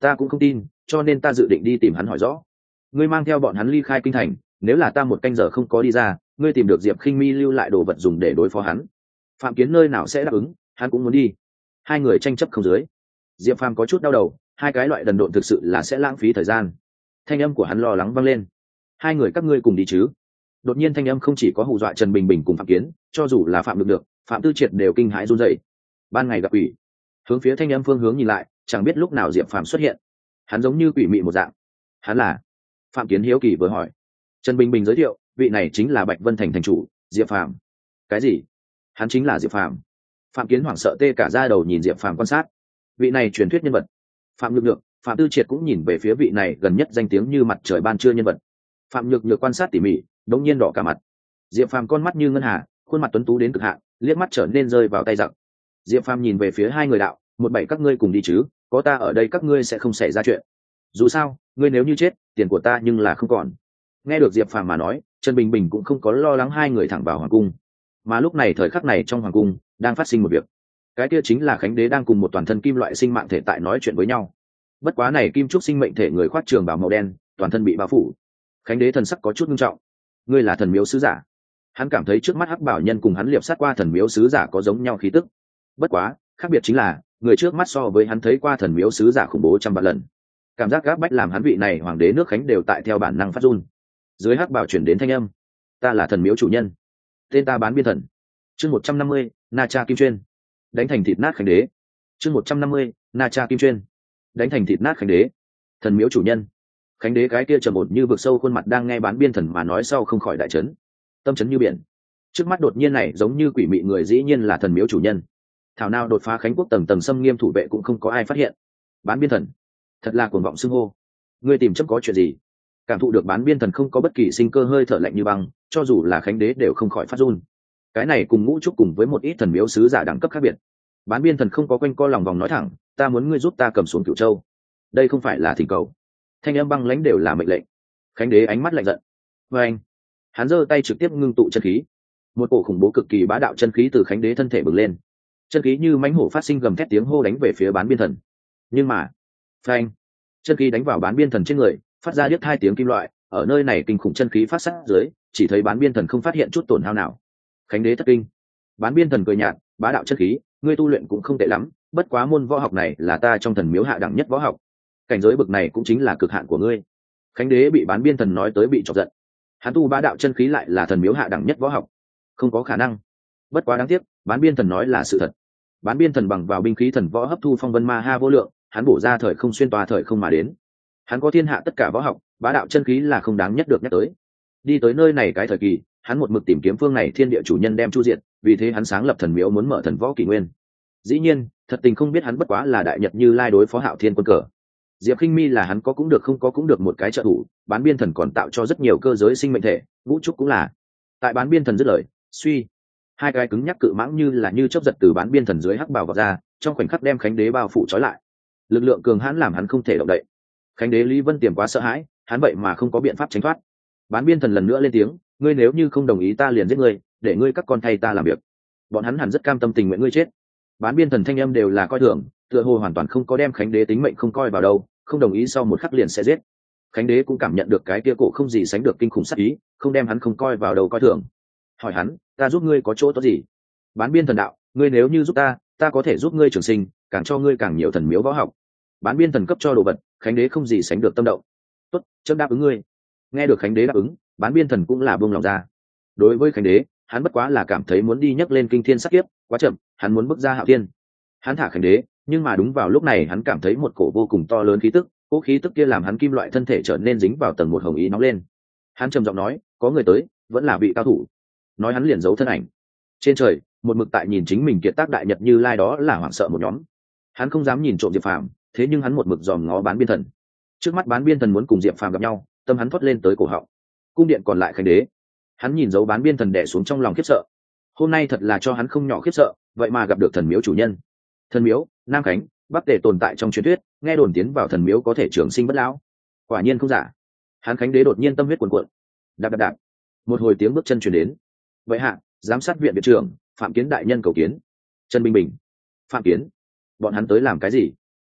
ta cũng không tin, cho nên ta dự định đi tìm hắn hỏi rõ. Ngươi mang theo bọn hắn ly khai kinh thành, nếu là ta một canh giờ không có đi ra, ngươi tìm được Diệp Khinh Mi lưu lại đồ vật dùng để đối phó hắn. Phạm Kiến nơi nào sẽ đáp ứng, hắn cũng muốn đi. Hai người tranh chấp không dưới. Diệp Phàm có chút đau đầu, hai cái loại đần độn thực sự là sẽ lãng phí thời gian. Thanh âm của hắn lo lắng vang lên. Hai người các ngươi cùng đi chứ? Đột nhiên thanh âm không chỉ có hù dọa Trần Bình Bình cùng Phạm Kiến, cho dù là Phạm được, Phạm Tư Triệt đều kinh hãi run rẩy. Ban ngày gặp quỷ. Hướng phía thanh âm phương hướng nhìn lại, chẳng biết lúc nào Diệp Phàm xuất hiện. Hắn giống như quỷ mị một dạng. Hắn là? Phạm Kiến hiếu kỳ vừa hỏi. Trần Bình Bình giới thiệu, vị này chính là Bạch Vân Thành thành chủ, Diệp Phàm. Cái gì? Hắn chính là Diệp Phàm? Phạm Kiến hoảng sợ tê cả da đầu nhìn Diệp Phàm quan sát. Vị này truyền thuyết nhân vật. Phạm Nhược Nhược, Phạm Tư Triệt cũng nhìn về phía vị này gần nhất danh tiếng như mặt trời ban trưa nhân vật. Phạm Nhược Nhược quan sát tỉ mỉ, đống nhiên đỏ cả mặt. Diệp Phàm con mắt như ngân hà, khuôn mặt tuấn tú đến cực hạn, liếc mắt trở nên rơi vào tay giặc. Diệp Phàm nhìn về phía hai người đạo, một bảy các ngươi cùng đi chứ, có ta ở đây các ngươi sẽ không xảy ra chuyện. Dù sao, ngươi nếu như chết, tiền của ta nhưng là không còn. Nghe được Diệp Phàm mà nói, Trần Bình Bình cũng không có lo lắng hai người thẳng vào hoàng cung. Mà lúc này thời khắc này trong hoàng cung đang phát sinh một việc. Cái kia chính là Khánh Đế đang cùng một toàn thân kim loại sinh mạng thể tại nói chuyện với nhau. Bất quá này kim trúc sinh mệnh thể người khoác trường bào màu đen, toàn thân bị bao phủ. Khánh Đế thần sắc có chút nghiêm trọng. Ngươi là thần miếu sứ giả? Hắn cảm thấy trước mắt hắc bảo nhân cùng hắn liệp sát qua thần miếu sứ giả có giống nhau khí tức. Bất quá, khác biệt chính là người trước mắt so với hắn thấy qua thần miếu sứ giả khủng bố trăm vạn lần. Cảm giác gáp bách làm hắn vị này hoàng đế nước Khánh đều tại theo bản năng phát run. Dưới hắc bảo chuyển đến thanh âm, ta là thần miếu chủ nhân, tên ta Bán Biên Thần. Chương 150, Na Cha Kim Chuyên. Đánh thành thịt nát Khánh Đế. Chương 150, Na Cha Kim Chuyên. Đánh thành thịt nát Khánh Đế. Thần miếu chủ nhân. Khánh Đế cái kia trầm ổn như vực sâu khuôn mặt đang nghe Bán Biên Thần mà nói sau không khỏi đại chấn. Tâm chấn như biển. Trước mắt đột nhiên này giống như quỷ mị người dĩ nhiên là thần miếu chủ nhân. Thảo nào đột phá Khánh quốc tầng tầng xâm nghiêm thủ vệ cũng không có ai phát hiện. Bán Biên Thần, thật là cuồng vọng xưng hô. Ngươi tìm chấp có chuyện gì? Cảm thụ được Bán Biên Thần không có bất kỳ sinh cơ hơi thở lạnh như băng, cho dù là Khánh Đế đều không khỏi phát run. Cái này cùng ngũ trúc cùng với một ít thần miếu sứ giả đẳng cấp khác biệt. Bán Biên Thần không có quanh co lòng vòng nói thẳng, ta muốn ngươi giúp ta cầm xuống Cửu Châu. Đây không phải là thỉnh cầu, thanh âm băng lãnh đều là mệnh lệnh. Khánh Đế ánh mắt lạnh giận. Và anh, hắn giơ tay trực tiếp ngưng tụ chân khí. Một cổ khủng bố cực kỳ bá đạo chân khí từ Khánh Đế thân thể bừng lên. Chân khí như mãnh hổ phát sinh gầm thét tiếng hô đánh về phía Bán Biên Thần. Nhưng mà, phanh, chân khí đánh vào Bán Biên Thần trên người, phát ra điếc hai tiếng kim loại. Ở nơi này kinh khủng chân khí phát sát dưới, chỉ thấy Bán Biên Thần không phát hiện chút tổn hao nào. Khánh Đế thất kinh. Bán Biên Thần cười nhạt, bá đạo chân khí, ngươi tu luyện cũng không tệ lắm, bất quá môn võ học này là ta trong thần miếu hạ đẳng nhất võ học, cảnh giới bậc này cũng chính là cực hạn của ngươi. Khánh Đế bị Bán Biên Thần nói tới bị chọc giận. Hắn tu bá đạo chân khí lại là thần miếu hạ đẳng nhất võ học, không có khả năng. Bất quá đáng tiếc, Bán Biên Thần nói là sự thật. Bán Biên Thần bằng vào binh khí thần võ hấp thu phong vân ma ha vô lượng, hắn bổ ra thời không xuyên toa thời không mà đến. Hắn có thiên hạ tất cả võ học, bá đạo chân khí là không đáng nhất được nhắc tới. Đi tới nơi này cái thời kỳ, hắn một mực tìm kiếm phương này thiên địa chủ nhân đem chu diệt, vì thế hắn sáng lập thần miếu muốn mở thần võ kỷ nguyên. Dĩ nhiên, thật tình không biết hắn bất quá là đại nhật Như Lai đối phó Hạo Thiên quân cờ. Diệp Khinh Mi là hắn có cũng được không có cũng được một cái trợ thủ, Bán Biên Thần còn tạo cho rất nhiều cơ giới sinh mệnh thể, Vũ Trúc cũng là. Tại Bán Biên Thần dứt lời, suy, hai cái cứng nhắc cự mãng như chớp giật từ Bán Biên Thần dưới hắc bào vọt ra, trong khoảnh khắc đem Khánh Đế bao phủ trói lại. Lực lượng cường hãn làm hắn không thể động đậy. Khánh Đế Lý Vân Tiềm quá sợ hãi, hắn vậy mà không có biện pháp tránh thoát. Bán Biên Thần lần nữa lên tiếng, ngươi nếu như không đồng ý ta liền giết ngươi, để ngươi các con thay ta làm việc. Bọn hắn hẳn rất cam tâm tình nguyện ngươi chết. Bán Biên Thần thanh âm đều là coi thường, tựa hồ hoàn toàn không có đem Khánh Đế tính mệnh không coi vào đâu, không đồng ý sau một khắc liền sẽ giết. Khánh Đế cũng cảm nhận được cái kia cổ không gì sánh được kinh khủng sát ý, không đem hắn không coi vào đầu coi thường. Hỏi hắn, ta giúp ngươi có chỗ tốt gì? Bán Biên Thần đạo, ngươi nếu như giúp ta, ta có thể giúp ngươi trường sinh, càng cho ngươi càng nhiều thần miếu võ học. Bán Biên Thần cấp cho đồ vật, Khánh Đế không gì sánh được tâm động. Tốt, chấm đáp ứng ngươi. Nghe được Khánh Đế đáp ứng, Bán Biên Thần cũng là buông lòng ra. Đối với Khánh Đế, hắn bất quá là cảm thấy muốn đi nhấc lên kinh thiên sát kiếp, quá chậm, hắn muốn bước ra Hạo Thiên. Hắn thả Khánh Đế, nhưng mà đúng vào lúc này hắn cảm thấy một cổ vô cùng to lớn khí tức, cỗ khí tức kia làm hắn kim loại thân thể trở nên dính vào tầng một hồng ý nóng lên. Hắn trầm giọng nói, có người tới, vẫn là vị cao thủ. Nói hắn liền giấu thân ảnh. Trên trời, một mực tại nhìn chính mình kiệt tác đại nhật Như Lai đó là hoảng sợ một nhóm. Hắn không dám nhìn trộm Diệp Phàm, thế nhưng hắn một mực dòm ngó Bán Biên Thần. Trước mắt Bán Biên Thần muốn cùng Diệp Phàm gặp nhau, tâm hắn thoát lên tới cổ họng. Cung điện còn lại Khánh Đế, hắn nhìn dấu Bán Biên Thần đè xuống trong lòng khiếp sợ. Hôm nay thật là cho hắn không nhỏ khiếp sợ, vậy mà gặp được thần miếu chủ nhân. Thần miếu, Nam Khánh, Bắc Tề tồn tại trong truyền thuyết, nghe đồn tiến vào thần miếu có thể trường sinh bất lão. Quả nhiên không giả. Hắn Khánh Đế đột nhiên tâm huyết cuồn cuộn. Đạp đạp đạp. Một hồi tiếng bước chân truyền đến. Vậy hạ, giám sát viện viện trưởng, Phạm Kiến đại nhân cầu kiến. Trần Bình Bình. Phạm Kiến. Bọn hắn tới làm cái gì?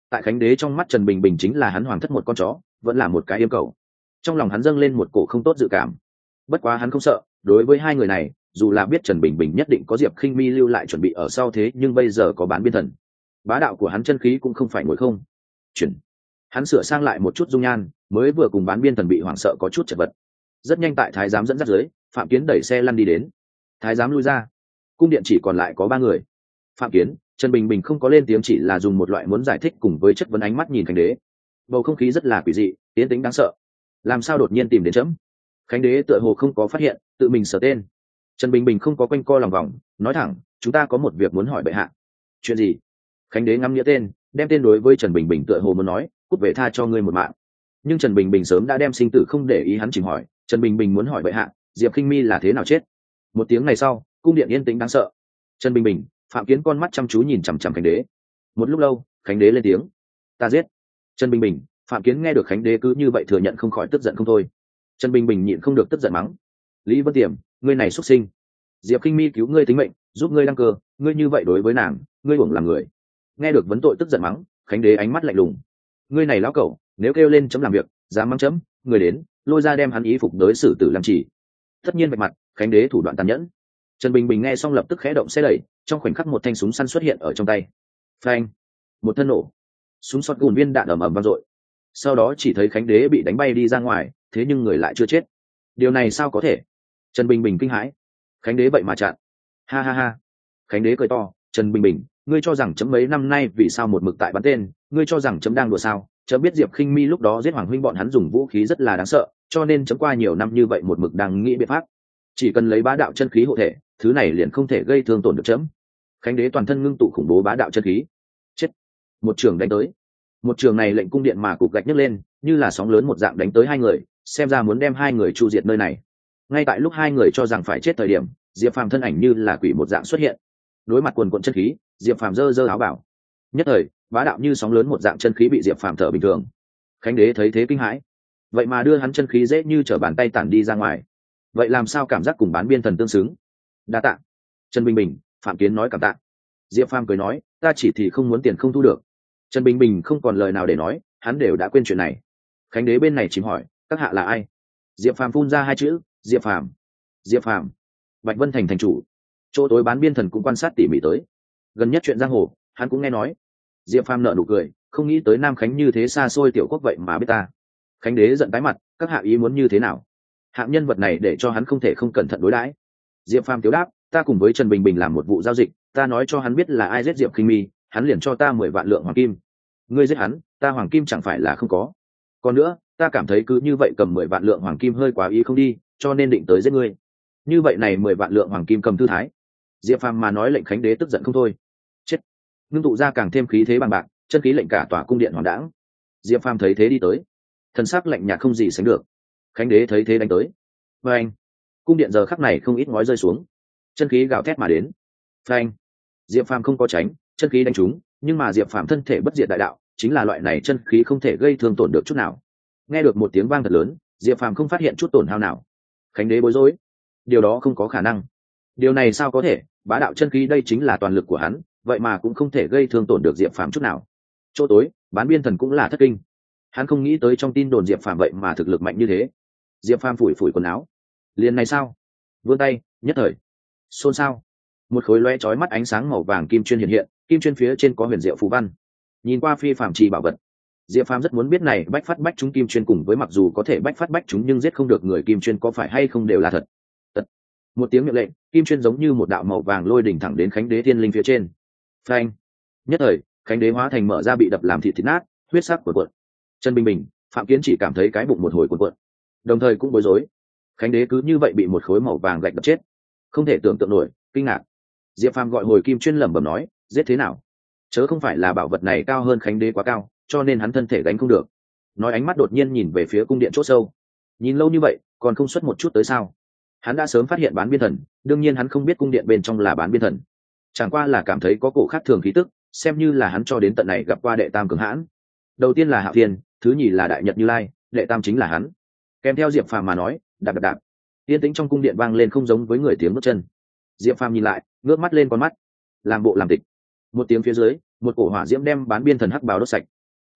tại khánh đế trong mắt Trần Bình Bình chính là hắn hoàng thất một con chó, vẫn là một cái yêu cầu. Trong lòng hắn dâng lên một cổ không tốt dự cảm. Bất quá hắn không sợ, đối với hai người này, dù là biết Trần Bình Bình nhất định có Diệp Khinh Mi lưu lại chuẩn bị ở sau thế, nhưng bây giờ có Bán Biên Thần, bá đạo của hắn chân khí cũng không phải ngồi không. Chuyển. Hắn sửa sang lại một chút dung nhan, mới vừa cùng Bán Biên Thần bị hoảng sợ có chút chật vật. Rất nhanh tại thái giám dẫn dắt dưới, Phạm Kiến đẩy xe lăn đi đến. Thái giám lui ra, cung điện chỉ còn lại có ba người. Phạm Kiến, Trần Bình Bình không có lên tiếng, chỉ là dùng một loại muốn giải thích cùng với chất vấn ánh mắt nhìn Khánh đế. Bầu không khí rất là quỷ dị, tiến tĩnh đáng sợ. Làm sao đột nhiên tìm đến chấm? Khánh đế tựa hồ không có phát hiện, tự mình sở tên. Trần Bình Bình không có quanh co lòng vòng, nói thẳng, chúng ta có một việc muốn hỏi bệ hạ. Chuyện gì? Khánh đế ngắm nghĩa tên, đem tên đối với Trần Bình Bình tựa hồ muốn nói, cút về tha cho ngươi một mạng. Nhưng Trần Bình Bình sớm đã đem sinh tử không để ý, hắn chỉ hỏi, Trần Bình Bình muốn hỏi bệ hạ, Diệp Khinh Mi là thế nào chết? Một tiếng này sau, cung điện yên tĩnh đáng sợ. Trần Bình Bình, Phạm Kiến con mắt chăm chú nhìn chằm chằm Khánh đế. Một lúc lâu, Khánh đế lên tiếng, ta giết. Trần Bình Bình, Phạm Kiến nghe được Khánh đế cứ như vậy thừa nhận, không khỏi tức giận không thôi. Trần Bình Bình nhịn không được tức giận mắng, Lý Vân Tiềm, ngươi này xuất sinh. Diệp Khinh Mi cứu ngươi tính mệnh, giúp ngươi đăng cơ, ngươi như vậy đối với nàng, ngươi uổng làm người. Nghe được vấn tội tức giận mắng, Khánh đế ánh mắt lạnh lùng, ngươi này lão cẩu, nếu kêu lên chấm làm việc, dám mắng chấm, người đến, lôi ra đem hắn ý phục đối xử tử làm chỉ. Tất nhiên bạch mặt, Khánh đế thủ đoạn tàn nhẫn. Trần Bình Bình nghe xong lập tức khẽ động xe đẩy, trong khoảnh khắc một thanh súng săn xuất hiện ở trong tay. Phanh, một thân nổ, súng sọt gùn viên đạn ầm ầm vang dội. Sau đó chỉ thấy Khánh đế bị đánh bay đi ra ngoài, thế nhưng người lại chưa chết. Điều này sao có thể? Trần Bình Bình kinh hãi. Khánh đế vậy mà chặn. Ha ha ha. Khánh đế cười to, Trần Bình Bình, ngươi cho rằng chấm mấy năm nay vì sao một mực tại bắn tên, ngươi cho rằng chấm đang đùa sao? Chấm biết Diệp Khinh Mi lúc đó giết hoàng huynh bọn hắn dùng vũ khí rất là đáng sợ, cho nên chấm qua nhiều năm như vậy một mực đang nghĩ biện pháp. Chỉ cần lấy bá đạo chân khí hộ thể, thứ này liền không thể gây thương tổn được chấm. Khánh đế toàn thân ngưng tụ khủng bố bá đạo chân khí. Chết. Một trường đánh tới. Một trường này lệnh cung điện mà cục gạch nhấc lên, như là sóng lớn một dạng đánh tới hai người, xem ra muốn đem hai người chu diệt nơi này. Ngay tại lúc hai người cho rằng phải chết thời điểm, Diệp Phàm thân ảnh như là quỷ một dạng xuất hiện. Đối mặt quần quần chân khí, Diệp Phàm giơ giơ áo bảo. Nhất thời, bá đạo như sóng lớn một dạng chân khí bị Diệp Phàm thở bình thường. Khánh đế thấy thế kinh hãi, vậy mà đưa hắn chân khí dễ như trở bàn tay tản đi ra ngoài. Vậy làm sao cảm giác cùng Bán Biên Thần tương xứng? Đa tạ. Trần Bình Bình, Phạm Kiến nói cảm tạ. Diệp Phàm cười nói, ta chỉ thì không muốn tiền không thu được. Trần Bình Bình không còn lời nào để nói, hắn đều đã quên chuyện này. Khánh đế bên này chìm hỏi, các hạ là ai? Diệp Phàm phun ra hai chữ, Diệp Phàm. Diệp Phàm. Bạch Vân Thành thành chủ, chỗ tối Bán Biên Thần cũng quan sát tỉ mỉ tới. Gần nhất chuyện giang hồ, hắn cũng nghe nói. Diệp Phàm nở nụ cười, không nghĩ tới Nam Khánh như thế xa xôi tiểu quốc vậy mà biết ta. Khánh đế giận tái mặt, các hạ ý muốn như thế nào? Hạng nhân vật này để cho hắn không thể không cẩn thận đối đãi. Diệp Phàm tiếu đáp, ta cùng với Trần Bình Bình làm một vụ giao dịch, ta nói cho hắn biết là ai giết Diệp Khinh Mi, hắn liền cho ta 10 vạn lượng hoàng kim. Ngươi giết hắn, ta hoàng kim chẳng phải là không có. Còn nữa, ta cảm thấy cứ như vậy cầm 10 vạn lượng hoàng kim hơi quá ý không đi, cho nên định tới giết ngươi. Như vậy này 10 vạn lượng hoàng kim cầm thư thái. Diệp Phàm mà nói lệnh Khánh đế tức giận không thôi. Chết. Ngưng tụ ra càng thêm khí thế bằng bạc, chân khí lệnh cả tòa cung điện hoàng đãng. Diệp Phàm thấy thế đi tới, thần sắc lạnh nhạt không gì sánh được. Khánh đế thấy thế đánh tới. Và anh, cung điện giờ khắc này không ít ngói rơi xuống, chân khí gào thét mà đến. Phanh. Diệp Phàm không có tránh, chân khí đánh trúng, nhưng mà Diệp Phàm thân thể bất diệt đại đạo, chính là loại này chân khí không thể gây thương tổn được chút nào. Nghe được một tiếng vang thật lớn, Diệp Phàm không phát hiện chút tổn hao nào. Khánh đế bối rối, điều đó không có khả năng. Điều này sao có thể? Bá đạo chân khí đây chính là toàn lực của hắn, vậy mà cũng không thể gây thương tổn được Diệp Phàm chút nào. Chỗ tối, Bán Biên Thần cũng là thất kinh. Hắn không nghĩ tới trong tin đồn Diệp Phàm vậy mà thực lực mạnh như thế. Diệp Phàm phủi phủi quần áo, liền này sao? Vươn tay, nhất thời xôn xao, một khối lóe chói mắt ánh sáng màu vàng kim chuyên hiện hiện, kim chuyên phía trên có huyền diệu phù văn, nhìn qua phi phàm trì bảo vật. Diệp Phàm rất muốn biết này bách phát bách chúng kim chuyên cùng với mặc dù có thể bách phát bách chúng nhưng giết không được người kim chuyên có phải hay không đều là thật. Tật. Một tiếng miệng lệnh, kim chuyên giống như một đạo màu vàng lôi đỉnh thẳng đến Khánh đế thiên linh phía trên. Phanh. Nhất thời, Khánh đế hóa thành mở ra bị đập làm thịt nát, huyết sắc của cuộn. Trần Bình Bình, Phạm Kiến chỉ cảm thấy cái bụng một hồi cuộn cuộn, đồng thời cũng bối rối. Khánh đế cứ như vậy bị một khối màu vàng gạch đập chết, không thể tưởng tượng nổi, kinh ngạc. Diệp Phàm gọi hồi kim chuyên lẩm bẩm nói, giết thế nào? Chớ không phải là bảo vật này cao hơn Khánh đế quá cao, cho nên hắn thân thể đánh không được. Nói ánh mắt đột nhiên nhìn về phía cung điện chỗ sâu. Nhìn lâu như vậy, còn không xuất một chút tới sao? Hắn đã sớm phát hiện Bán Biên Thần, đương nhiên hắn không biết cung điện bên trong là Bán Biên Thần. Chẳng qua là cảm thấy có cổ khác thường khí tức, xem như là hắn cho đến tận này gặp qua đệ tam cường hãn. Đầu tiên là Hạo Thiên, thứ nhì là Đại Nhật Như Lai, đệ tam chính là hắn. Kèm theo Diệp Phàm mà nói, đạp đạp đạp. Yên tĩnh trong cung điện vang lên không giống với người tiếng bước chân. Diệp Phàm nhìn lại, ngước mắt lên con mắt, làm bộ làm tịch. Một tiếng phía dưới, một cổ hỏa diễm đem Bán Biên Thần hắc bào đốt sạch.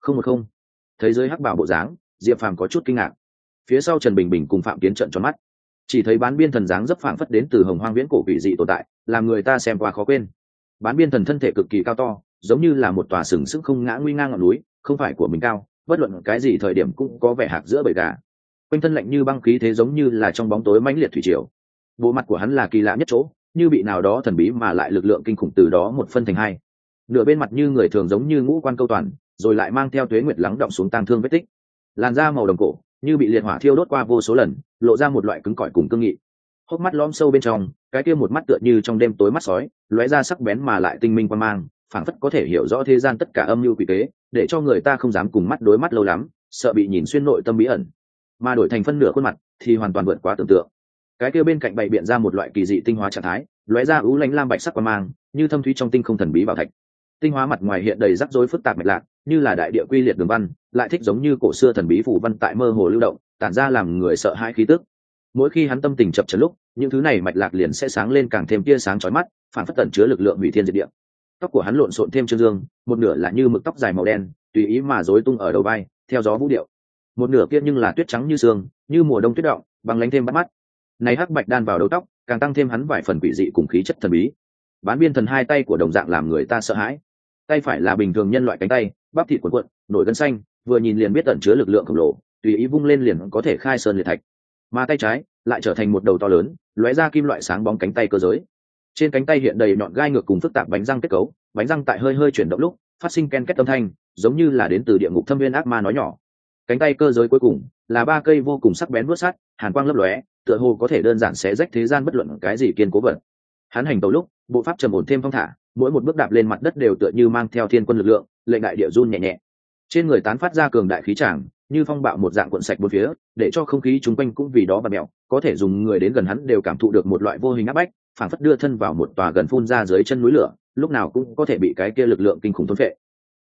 Không một không. Thấy dưới hắc bảo bộ dáng, Diệp Phàm có chút kinh ngạc. Phía sau Trần Bình Bình cùng Phạm Kiến trợn tròn mắt, chỉ thấy bán biên thần dáng dấp phảng phất đến từ hồng hoang viễn cổ quỷ dị tồn tại, làm người ta xem qua khó quên. Bán biên thần thân thể cực kỳ cao to, giống như là một tòa sừng sững không ngã nguy ngang ngọn núi, không phải của mình cao, bất luận cái gì thời điểm cũng có vẻ hạc giữa bầy gà. Quanh thân lạnh như băng khí thế giống như là trong bóng tối mãnh liệt thủy triều. Bộ mặt của hắn là kỳ lạ nhất chỗ, như bị nào đó thần bí mà lại lực lượng kinh khủng từ đó một phân thành hai. Nửa bên mặt như người thường giống như ngũ quan câu toàn, rồi lại mang theo tuế nguyệt lắng động xuống tang thương vết tích. Làn da màu đồng cổ, như bị liệt hỏa thiêu đốt qua vô số lần, lộ ra một loại cứng cỏi cùng cương nghị. Hốc mắt lõm sâu bên trong, cái kia một mắt tựa như trong đêm tối mắt sói, lóe ra sắc bén mà lại tinh minh quan mang, phảng phất có thể hiểu rõ thế gian tất cả âm mưu quỷ kế, để cho người ta không dám cùng mắt đối mắt lâu lắm, sợ bị nhìn xuyên nội tâm bí ẩn. Mà đổi thành phân nửa khuôn mặt thì hoàn toàn vượt quá tưởng tượng. Cái kia bên cạnh bày biện ra một loại kỳ dị tinh hóa trạng thái, lóe ra ú lánh lam bạch sắc quan mang, như thâm thúy trong tinh không thần bí bảo thạch. Tinh hóa mặt ngoài hiện đầy rắc rối phức tạp mạch lạc, như là đại địa quy liệt đường văn, lại thích giống như cổ xưa thần bí phù văn tại mơ hồ lưu động, tản ra làm người sợ hãi khí tức. Mỗi khi hắn tâm tình chập chờn lúc, những thứ này mạch lạc liền sẽ sáng lên càng thêm tia sáng chói mắt, phản phất tẩn chứa lực lượng hủy thiên diệt địa. Tóc của hắn lộn xộn thêm trương dương, một nửa là như mực tóc dài màu đen, tùy ý mà rối tung ở đầu vai, theo gió vũ điệu. Một nửa kia nhưng là tuyết trắng như sương, như mùa đông tuyết động, băng lãnh thêm bắt mắt. Này hắc bạch đan vào đầu tóc, càng tăng thêm hắn vài phần quỷ dị cùng khí chất thần bí. Bán biên thần hai tay của đồng dạng làm người ta sợ hãi. Tay phải là bình thường nhân loại cánh tay, bắp thịt cuộn cuộn, nổi gân xanh, vừa nhìn liền biết ẩn chứa lực lượng khổng lồ, tùy ý vung lên liền có thể khai sơn liệt thạch. Mà tay trái lại trở thành một đầu to lớn, lóe ra kim loại sáng bóng cánh tay cơ giới. Trên cánh tay hiện đầy nhọn gai ngược cùng phức tạp bánh răng kết cấu, bánh răng tại hơi hơi chuyển động lúc phát sinh ken két âm thanh, giống như là đến từ địa ngục thâm viên ác ma nói nhỏ. Cánh tay cơ giới cuối cùng là ba cây vô cùng sắc bén vuốt sắt, hàn quang lấp lóe, tựa hồ có thể đơn giản xé rách thế gian bất luận cái gì kiên cố vật. Hắn hành tẩu lúc, bộ pháp trầm ổn thêm phong thả, mỗi một bước đạp lên mặt đất đều tựa như mang theo thiên quân lực lượng, lệnh đại địa run nhẹ nhẹ. Trên người tán phát ra cường đại khí tràng, như phong bạo một dạng cuộn sạch bốn phía, để cho không khí chung quanh cũng vì đó bạt mèo, có thể dùng người đến gần hắn đều cảm thụ được một loại vô hình áp bách, phảng phất đưa thân vào một tòa gần phun ra dưới chân núi lửa, lúc nào cũng có thể bị cái kia lực lượng kinh khủng thôn phệ.